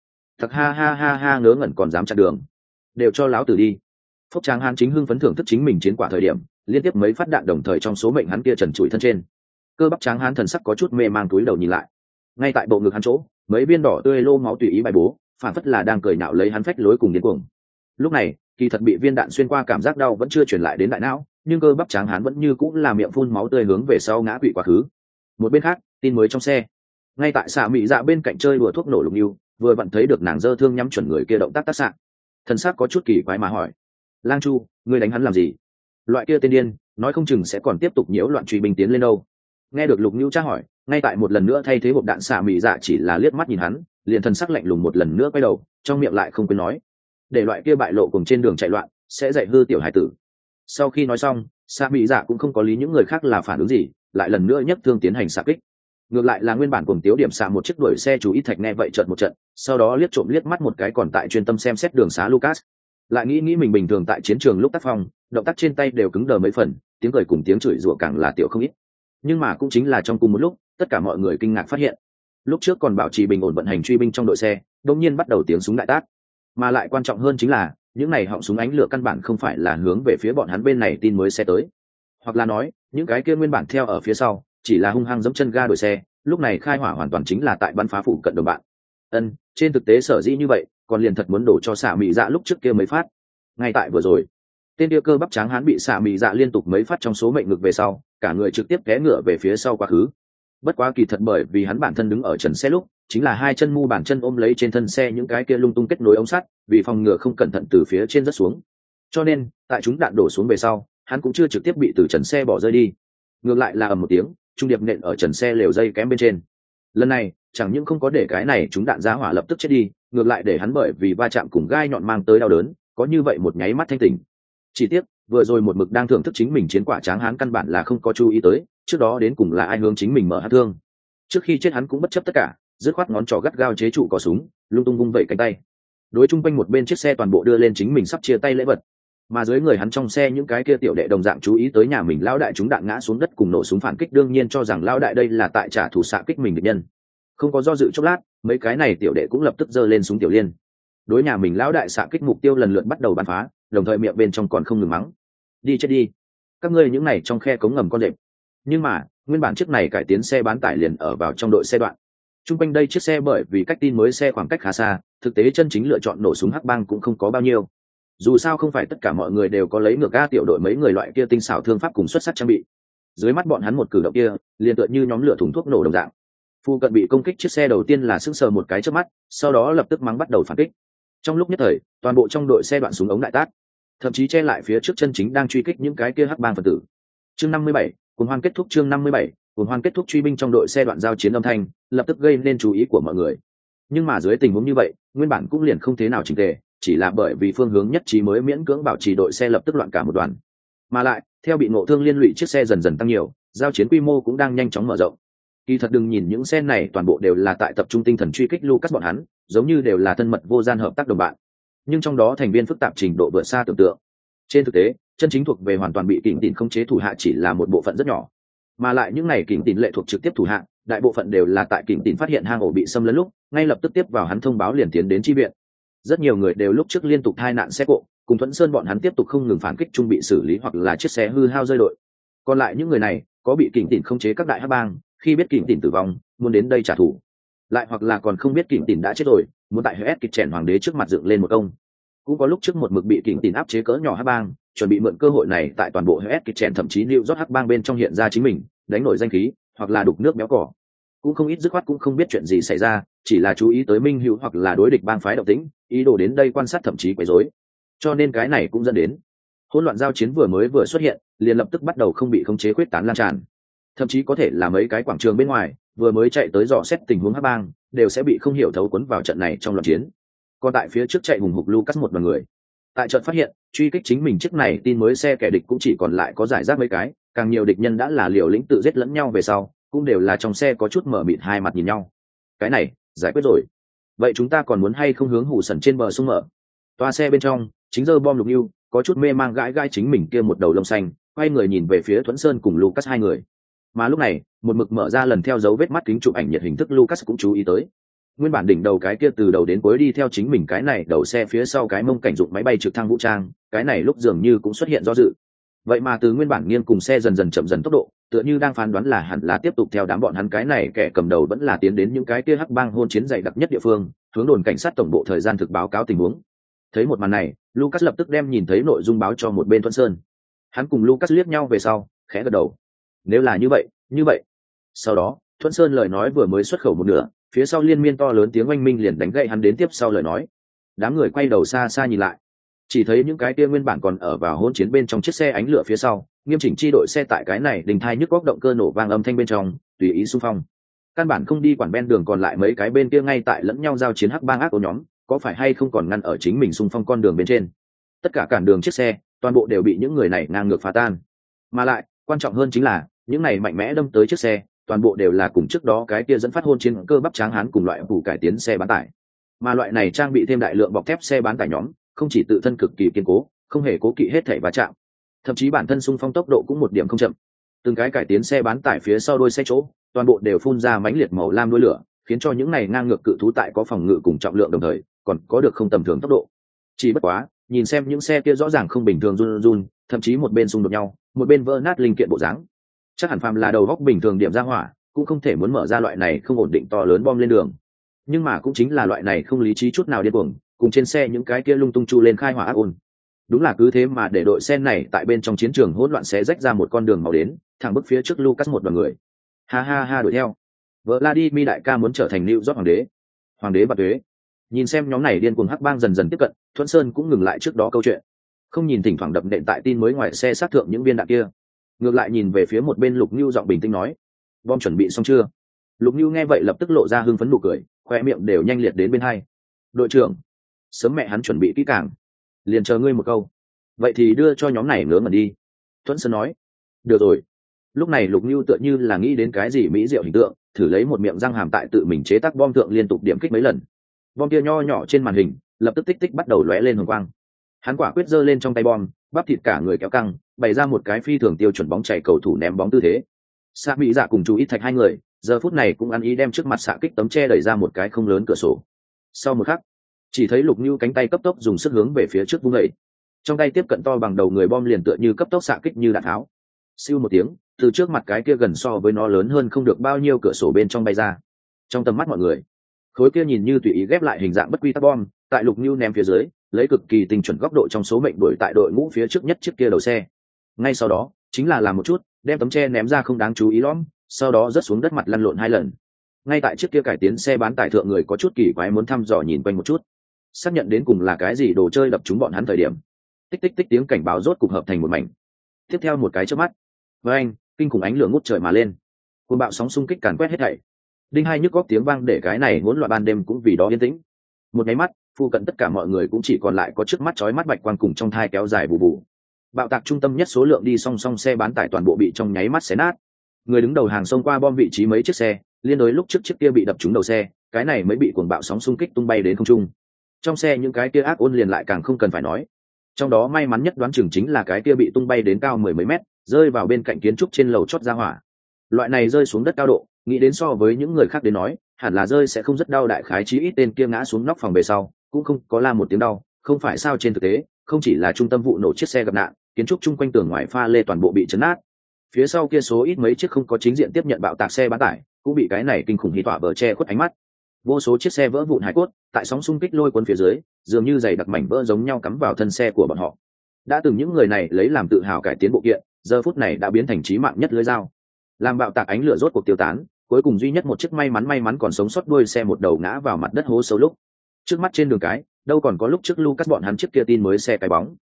thật ha ha ha ha ngớ ngẩn còn dám chặn đường, đều cho láo tử đi. Phúc Tráng Hán chính hưng phấn thưởng thức chính mình chiến quả thời điểm, liên tiếp mấy phát đạn đồng thời trong số mệnh hắn kia trần trụi thân trên. Cơ bắp Tráng Hán thần sắc có chút mê mang túi đầu nhìn lại, ngay tại bộ ngực hắn chỗ, mấy viên đỏ tươi lô máu tùy ý bài bố, phản phất là đang cười nhạo lấy hắn phách lối cùng điên cuồng. Lúc này, kỳ thật bị viên đạn xuyên qua cảm giác đau vẫn chưa truyền lại đến đại não, nhưng cơ bắp Tráng Hán vẫn như cũng là miệng phun máu tươi hướng về sau ngã quỵ quá khứ. Một bên khác, tin mới trong xe, ngay tại xạ mỹ dạ bên cạnh chơi đùa thuốc nổ lục yêu, vừa vặn thấy được nàng dơ thương nhắm chuẩn người kia động tác tác xạ. Thần sắc có chút kỳ quái mà hỏi: Lang Chu, ngươi đánh hắn làm gì? Loại kia tên điên, nói không chừng sẽ còn tiếp tục nhiễu loạn truy binh tiến lên đâu. Nghe được lục yêu tra hỏi, ngay tại một lần nữa thay thế hộp đạn xạ mỹ dạ chỉ là liếc mắt nhìn hắn, liền thần sắc lạnh lùng một lần nữa quay đầu, trong miệng lại không quên nói: để loại kia bại lộ cùng trên đường chạy loạn, sẽ dạy hư tiểu hải tử. Sau khi nói xong, xạ mỹ dạ cũng không có lý những người khác là phản ứng gì, lại lần nữa nhấc thương tiến hành xạ kích. Ngược lại là nguyên bản cùng tiếu điểm xạ một chiếc đuổi xe chú ý thạch nghe vậy trận một trận, sau đó liếc trộm liếc mắt một cái còn tại chuyên tâm xem xét đường xá Lucas, lại nghĩ nghĩ mình bình thường tại chiến trường lúc tác phong, động tác trên tay đều cứng đờ mấy phần, tiếng cười cùng tiếng chửi rủa càng là tiểu không ít. Nhưng mà cũng chính là trong cùng một lúc, tất cả mọi người kinh ngạc phát hiện, lúc trước còn bảo trì bình ổn vận hành truy binh trong đội xe, đột nhiên bắt đầu tiếng súng đại tác, mà lại quan trọng hơn chính là những này họng súng ánh lửa căn bản không phải là hướng về phía bọn hắn bên này tin mới xe tới, hoặc là nói những cái kia nguyên bản theo ở phía sau chỉ là hung hăng giẫm chân ga đổi xe, lúc này khai hỏa hoàn toàn chính là tại bắn phá phụ cận đồng bạn. Ân, trên thực tế sở dĩ như vậy, còn liền thật muốn đổ cho xạ mỹ dạ lúc trước kia mấy phát. Ngay tại vừa rồi, tên kia cơ bắp Tráng Hán bị xạ mỹ dạ liên tục mấy phát trong số mệnh ngực về sau, cả người trực tiếp té ngựa về phía sau quá khứ. Bất quá kỳ thật bởi vì hắn bản thân đứng ở trần xe lúc, chính là hai chân mu bàn chân ôm lấy trên thân xe những cái kia lung tung kết nối ống sắt, vì phòng ngừa không cẩn thận từ phía trên rớt xuống. Cho nên, tại chúng đạn đổ xuống về sau, hắn cũng chưa trực tiếp bị từ trần xe bỏ rơi đi. Ngược lại là ầm một tiếng, trung điệp nện ở trần xe lều dây kém bên trên. Lần này, chẳng những không có để cái này chúng đạn giá hỏa lập tức chết đi, ngược lại để hắn bởi vì va chạm cùng gai nhọn mang tới đau đớn, có như vậy một nháy mắt thanh tỉnh. Chỉ tiếc, vừa rồi một mực đang thưởng thức chính mình chiến quả Tráng Hán căn bản là không có chú ý tới, trước đó đến cùng là ai hướng chính mình mở hát thương. Trước khi chết hắn cũng bất chấp tất cả, dứt khoát ngón trỏ gắt gao chế trụ cò súng, lung tung vung vẩy cánh tay. Đối chung quanh một bên chiếc xe toàn bộ đưa lên chính mình sắp chia tay lễ vật. Mà dưới người hắn trong xe những cái kia tiểu đệ đồng dạng chú ý tới nhà mình lão đại chúng đạn ngã xuống đất cùng nổ súng phản kích, đương nhiên cho rằng lão đại đây là tại trả thù xạ kích mình địch nhân. Không có do dự chốc lát, mấy cái này tiểu đệ cũng lập tức giơ lên súng tiểu liên. Đối nhà mình lão đại xạ kích mục tiêu lần lượt bắt đầu bắn phá, đồng thời miệng bên trong còn không ngừng mắng: đi chết đi, các ngươi những này trong khe cống ngầm con đệm. Nhưng mà nguyên bản chiếc này cải tiến xe bán tải liền ở vào trong đội xe đoạn. Trung quanh đây chiếc xe bởi vì cách tin mới xe khoảng cách khá xa, thực tế chân chính lựa chọn nổ súng hắc bang cũng không có bao nhiêu. Dù sao không phải tất cả mọi người đều có lấy ngược ga tiểu đội mấy người loại kia tinh xảo thương pháp cùng xuất sắc trang bị. Dưới mắt bọn hắn một cử động kia, liền tựa như nhóm lửa thùng thuốc nổ đồng dạng. Phu cận bị công kích chiếc xe đầu tiên là sững sờ một cái trước mắt, sau đó lập tức mắng bắt đầu phản kích. Trong lúc nhất thời, toàn bộ trong đội xe đoạn súng ống đại tác, thậm chí che lại phía trước chân chính đang truy kích những cái kia hắc bang phần tử. Chương năm mươi bảy, cuồng hoan kết thúc. Chương năm mươi bảy, cuồng hoan kết thúc. Truy binh trong đội xe đoạn giao chiến âm thanh, lập tức gây nên chú ý của mọi người. Nhưng mà dưới tình huống như vậy, nguyên bản cũng liền không thế nào chỉnh tề, chỉ là bởi vì phương hướng nhất trí mới miễn cưỡng bảo trì đội xe lập tức loạn cả một đoàn. Mà lại, theo bị ngộ thương liên lụy chiếc xe dần dần tăng nhiều, giao chiến quy mô cũng đang nhanh chóng mở rộng. Kỳ thật đừng nhìn những xe này toàn bộ đều là tại tập trung tinh thần truy kích Lucas bọn hắn, giống như đều là thân mật vô gian hợp tác đồng bạn. Nhưng trong đó thành viên phức tạp trình độ vượt xa tưởng tượng. Trên thực tế, chân chính thuộc về hoàn toàn bị kỉnh tỉn không chế thủ hạ chỉ là một bộ phận rất nhỏ. Mà lại những này kỉnh tỉn lệ thuộc trực tiếp thủ hạ, đại bộ phận đều là tại kỉnh tỉn phát hiện hang ổ bị xâm lấn lúc, ngay lập tức tiếp vào hắn thông báo liền tiến đến chi viện. Rất nhiều người đều lúc trước liên tục tai nạn xe cộ, cùng Thuẫn Sơn bọn hắn tiếp tục không ngừng phản kích trung bị xử lý hoặc là chiếc xe hư hao rơi đội. Còn lại những người này, có bị kỉnh tỉn không chế các đại hắc bang, khi biết kỉnh tỉn tử vong, muốn đến đây trả thù. Lại hoặc là còn không biết kỉnh tỉn đã chết rồi, muốn tại Hess kịch chèn hoàng đế trước mặt dựng lên một công. Cũng có lúc trước một mực bị kỉnh tỉn áp chế cỡ nhỏ hắc bang, chuẩn bị mượn cơ hội này tại toàn bộ Hess kịch chèn thậm chí lưu rót hắc bang bên trong hiện ra chính mình, đánh nổi danh khí, hoặc là đục nước béo cỏ. Cũng không ít dứt khoát cũng không biết chuyện gì xảy ra, chỉ là chú ý tới minh hữu hoặc là đối địch bang phái động tĩnh, ý đồ đến đây quan sát thậm chí quấy rối. Cho nên cái này cũng dẫn đến hỗn loạn giao chiến vừa mới vừa xuất hiện, liền lập tức bắt đầu không bị khống chế khuyết tán lan tràn. Thậm chí có thể là mấy cái quảng trường bên ngoài, vừa mới chạy tới dò xét tình huống hắc bang, đều sẽ bị không hiểu thấu cuốn vào trận này trong loạn chiến. Còn tại phía trước chạy hùng hục Lucas một đoàn người, tại trận phát hiện, truy kích chính mình chiếc này tin mới xe kẻ địch cũng chỉ còn lại có giải rác mấy cái, càng nhiều địch nhân đã là liều lĩnh tự giết lẫn nhau về sau, cũng đều là trong xe có chút mở mịt hai mặt nhìn nhau. Cái này giải quyết rồi, vậy chúng ta còn muốn hay không hướng hủ sần trên bờ sông mở? Toa xe bên trong chính giơ bom lục yêu, có chút mê mang gãi gãi chính mình kia một đầu lông xanh, quay người nhìn về phía Thuẫn Sơn cùng Lucas hai người. Mà lúc này, một mực mở ra lần theo dấu vết mắt kính chụp ảnh nhiệt hình thức Lucas cũng chú ý tới. nguyên bản đỉnh đầu cái kia từ đầu đến cuối đi theo chính mình cái này đầu xe phía sau cái mông cảnh dụng máy bay trực thăng vũ trang, cái này lúc dường như cũng xuất hiện do dự. Vậy mà từ nguyên bản nghiêng cùng xe dần dần chậm dần tốc độ, tựa như đang phán đoán là hẳn là tiếp tục theo đám bọn hắn cái này kẻ cầm đầu vẫn là tiến đến những cái kia hắc bang hôn chiến dày đặc nhất địa phương, hướng đồn cảnh sát tổng bộ thời gian thực báo cáo tình huống. Thấy một màn này, Lucas lập tức đem nhìn thấy nội dung báo cho một bên Thuận Sơn. Hắn cùng Lucas liếc nhau về sau, khẽ gật đầu. Nếu là như vậy, như vậy. Sau đó, Thuận Sơn lời nói vừa mới xuất khẩu một nửa, phía sau liên miên to lớn tiếng oanh minh liền đánh gậy hắn đến tiếp sau lời nói. Đám người quay đầu xa xa nhìn lại, chỉ thấy những cái kia nguyên bản còn ở vào hỗn chiến bên trong chiếc xe ánh lửa phía sau, nghiêm chỉnh chi đội xe tại cái này đình thai nhức góc động cơ nổ vang âm thanh bên trong, tùy ý xung phong. Căn bản không đi quản bên đường còn lại mấy cái bên kia ngay tại lẫn nhau giao chiến hắc bang ác ôn nhóm, có phải hay không còn ngăn ở chính mình xung phong con đường bên trên. Tất cả cản đường chiếc xe, toàn bộ đều bị những người này ngang ngược phá tan. Mà lại, quan trọng hơn chính là, những này mạnh mẽ đâm tới chiếc xe, toàn bộ đều là cùng trước đó cái kia dẫn phát hôn chiến cơ bắp tráng hán cùng loại phủ cải tiến xe bán tải. Mà loại này trang bị thêm đại lượng bọc thép xe bán tải nhóm, không chỉ tự thân cực kỳ kiên cố, không hề cố kỵ hết thảy va chạm, thậm chí bản thân xung phong tốc độ cũng một điểm không chậm. Từng cái cải tiến xe bán tải phía sau đuôi xe chỗ, toàn bộ đều phun ra mãnh liệt màu lam đuôi lửa, khiến cho những này ngang ngược cự thú tại có phòng ngự cùng trọng lượng đồng thời, còn có được không tầm thường tốc độ. Chỉ bất quá, nhìn xem những xe kia rõ ràng không bình thường run run, thậm chí một bên xung đột nhau, một bên vỡ nát linh kiện bộ dáng. Chắc hẳn phàm là đầu góc bình thường điểm ra hỏa, cũng không thể muốn mở ra loại này không ổn định to lớn bom lên đường. Nhưng mà cũng chính là loại này không lý trí chút nào điên cuồng, cùng trên xe những cái kia lung tung chu lên khai hỏa ác ôn. Đúng là cứ thế mà để đội xe này tại bên trong chiến trường hỗn loạn xé rách ra một con đường màu đến, thẳng bước phía trước Lucas một đoàn người. Ha ha ha đuổi theo. Vladimir đại ca muốn trở thành New York hoàng đế. Hoàng đế bạt tuế. Nhìn xem nhóm này điên cuồng hắc bang dần dần tiếp cận, Thuận Sơn cũng ngừng lại trước đó câu chuyện. Không nhìn thỉnh thoảng đập nện tại tin mới ngoài xe sát thượng những viên đạn kia. Ngược lại nhìn về phía một bên Lục Nưu giọng bình tĩnh nói: "Bom chuẩn bị xong chưa?" Lục Nưu nghe vậy lập tức lộ ra hưng phấn nụ cười, khoe miệng đều nhanh liệt đến bên hai. "Đội trưởng, sớm mẹ hắn chuẩn bị kỹ càng, liền chờ ngươi một câu. Vậy thì đưa cho nhóm này ngớ ngẩn đi." Thuận Sơn nói. "Được rồi." Lúc này Lục Nưu tựa như là nghĩ đến cái gì mỹ diệu hình tượng, thử lấy một miệng răng hàm tại tự mình chế tác bom thượng liên tục điểm kích mấy lần. Bom kia nho nhỏ trên màn hình lập tức tích tích bắt đầu lóe lên hồng quang. Hắn quả quyết giơ lên trong tay bom, bắp thịt cả người kéo căng, bày ra một cái phi thường tiêu chuẩn bóng chảy cầu thủ ném bóng tư thế. Sa Mỹ Dạ cùng chú ít thạch hai người, giờ phút này cũng ăn ý đem trước mặt xạ kích tấm che đẩy ra một cái không lớn cửa sổ. Sau một khắc, chỉ thấy Lục Nưu cánh tay cấp tốc dùng sức hướng về phía trước vung đẩy. Trong tay tiếp cận to bằng đầu người bom liền tựa như cấp tốc xạ kích như đạn tháo. Siêu một tiếng, từ trước mặt cái kia gần so với nó lớn hơn không được bao nhiêu cửa sổ bên trong bay ra. Trong tầm mắt mọi người, khối kia nhìn như tùy ý ghép lại hình dạng bất quy tắc bom, tại Lục Nưu ném phía dưới, lấy cực kỳ tinh chuẩn góc độ trong số mệnh đuổi tại đội ngũ phía trước nhất chiếc kia đầu xe. Ngay sau đó, chính là làm một chút, đem tấm che ném ra không đáng chú ý lõm, sau đó rớt xuống đất mặt lăn lộn hai lần. Ngay tại chiếc kia cải tiến xe bán tải thượng người có chút kỳ quái muốn thăm dò nhìn quanh một chút, xác nhận đến cùng là cái gì đồ chơi đập chúng bọn hắn thời điểm. Tích tích tích tiếng cảnh báo rốt cục hợp thành một mảnh. Tiếp theo một cái chớp mắt, với anh, kinh khủng ánh lửa ngút trời mà lên. Cuồng bạo sóng xung kích càn quét hết thảy. Đinh hai nhức góc tiếng vang để cái này hỗn loạn ban đêm cũng vì đó yên tĩnh. Một cái mắt, phu cận tất cả mọi người cũng chỉ còn lại có trước mắt chói mắt bạch quang cùng trong thai kéo dài bù bù. Bạo tạc trung tâm nhất số lượng đi song song xe bán tải toàn bộ bị trong nháy mắt xé nát. Người đứng đầu hàng xông qua bom vị trí mấy chiếc xe, liên đối lúc trước chiếc kia bị đập trúng đầu xe, cái này mới bị cuồng bạo sóng xung kích tung bay đến không trung. Trong xe những cái kia ác ôn liền lại càng không cần phải nói. Trong đó may mắn nhất đoán chừng chính là cái kia bị tung bay đến cao mười mấy mét, rơi vào bên cạnh kiến trúc trên lầu chót ra hỏa. Loại này rơi xuống đất cao độ, nghĩ đến so với những người khác đến nói, hẳn là rơi sẽ không rất đau, đại khái chí ít tên kia ngã xuống nóc phòng về sau, cũng không có la một tiếng đau, không phải sao trên thực tế, không chỉ là trung tâm vụ nổ chiếc xe gặp nạn, kiến trúc chung quanh tường ngoài pha lê toàn bộ bị chấn nát. Phía sau kia số ít mấy chiếc không có chính diện tiếp nhận bạo tạc xe bán tải, cũng bị cái này kinh khủng hí tỏa bờ che khuất ánh mắt. Vô số chiếc xe vỡ vụn hải cốt, tại sóng xung kích lôi cuốn phía dưới, dường như dày đặc mảnh vỡ giống nhau cắm vào thân xe của bọn họ. Đã từng những người này lấy làm tự hào cải tiến bộ kiện, giờ phút này đã biến thành chí mạng nhất lưỡi dao. Làm bạo tạc ánh lửa rốt cuộc tiêu tán, cuối cùng duy nhất một chiếc may mắn may mắn còn sống sót đuôi xe một đầu ngã vào mặt đất hố sâu lúc. Trước mắt trên đường cái, đâu còn có lúc trước Lucas bọn hắn chiếc kia tin mới xe cái bóng.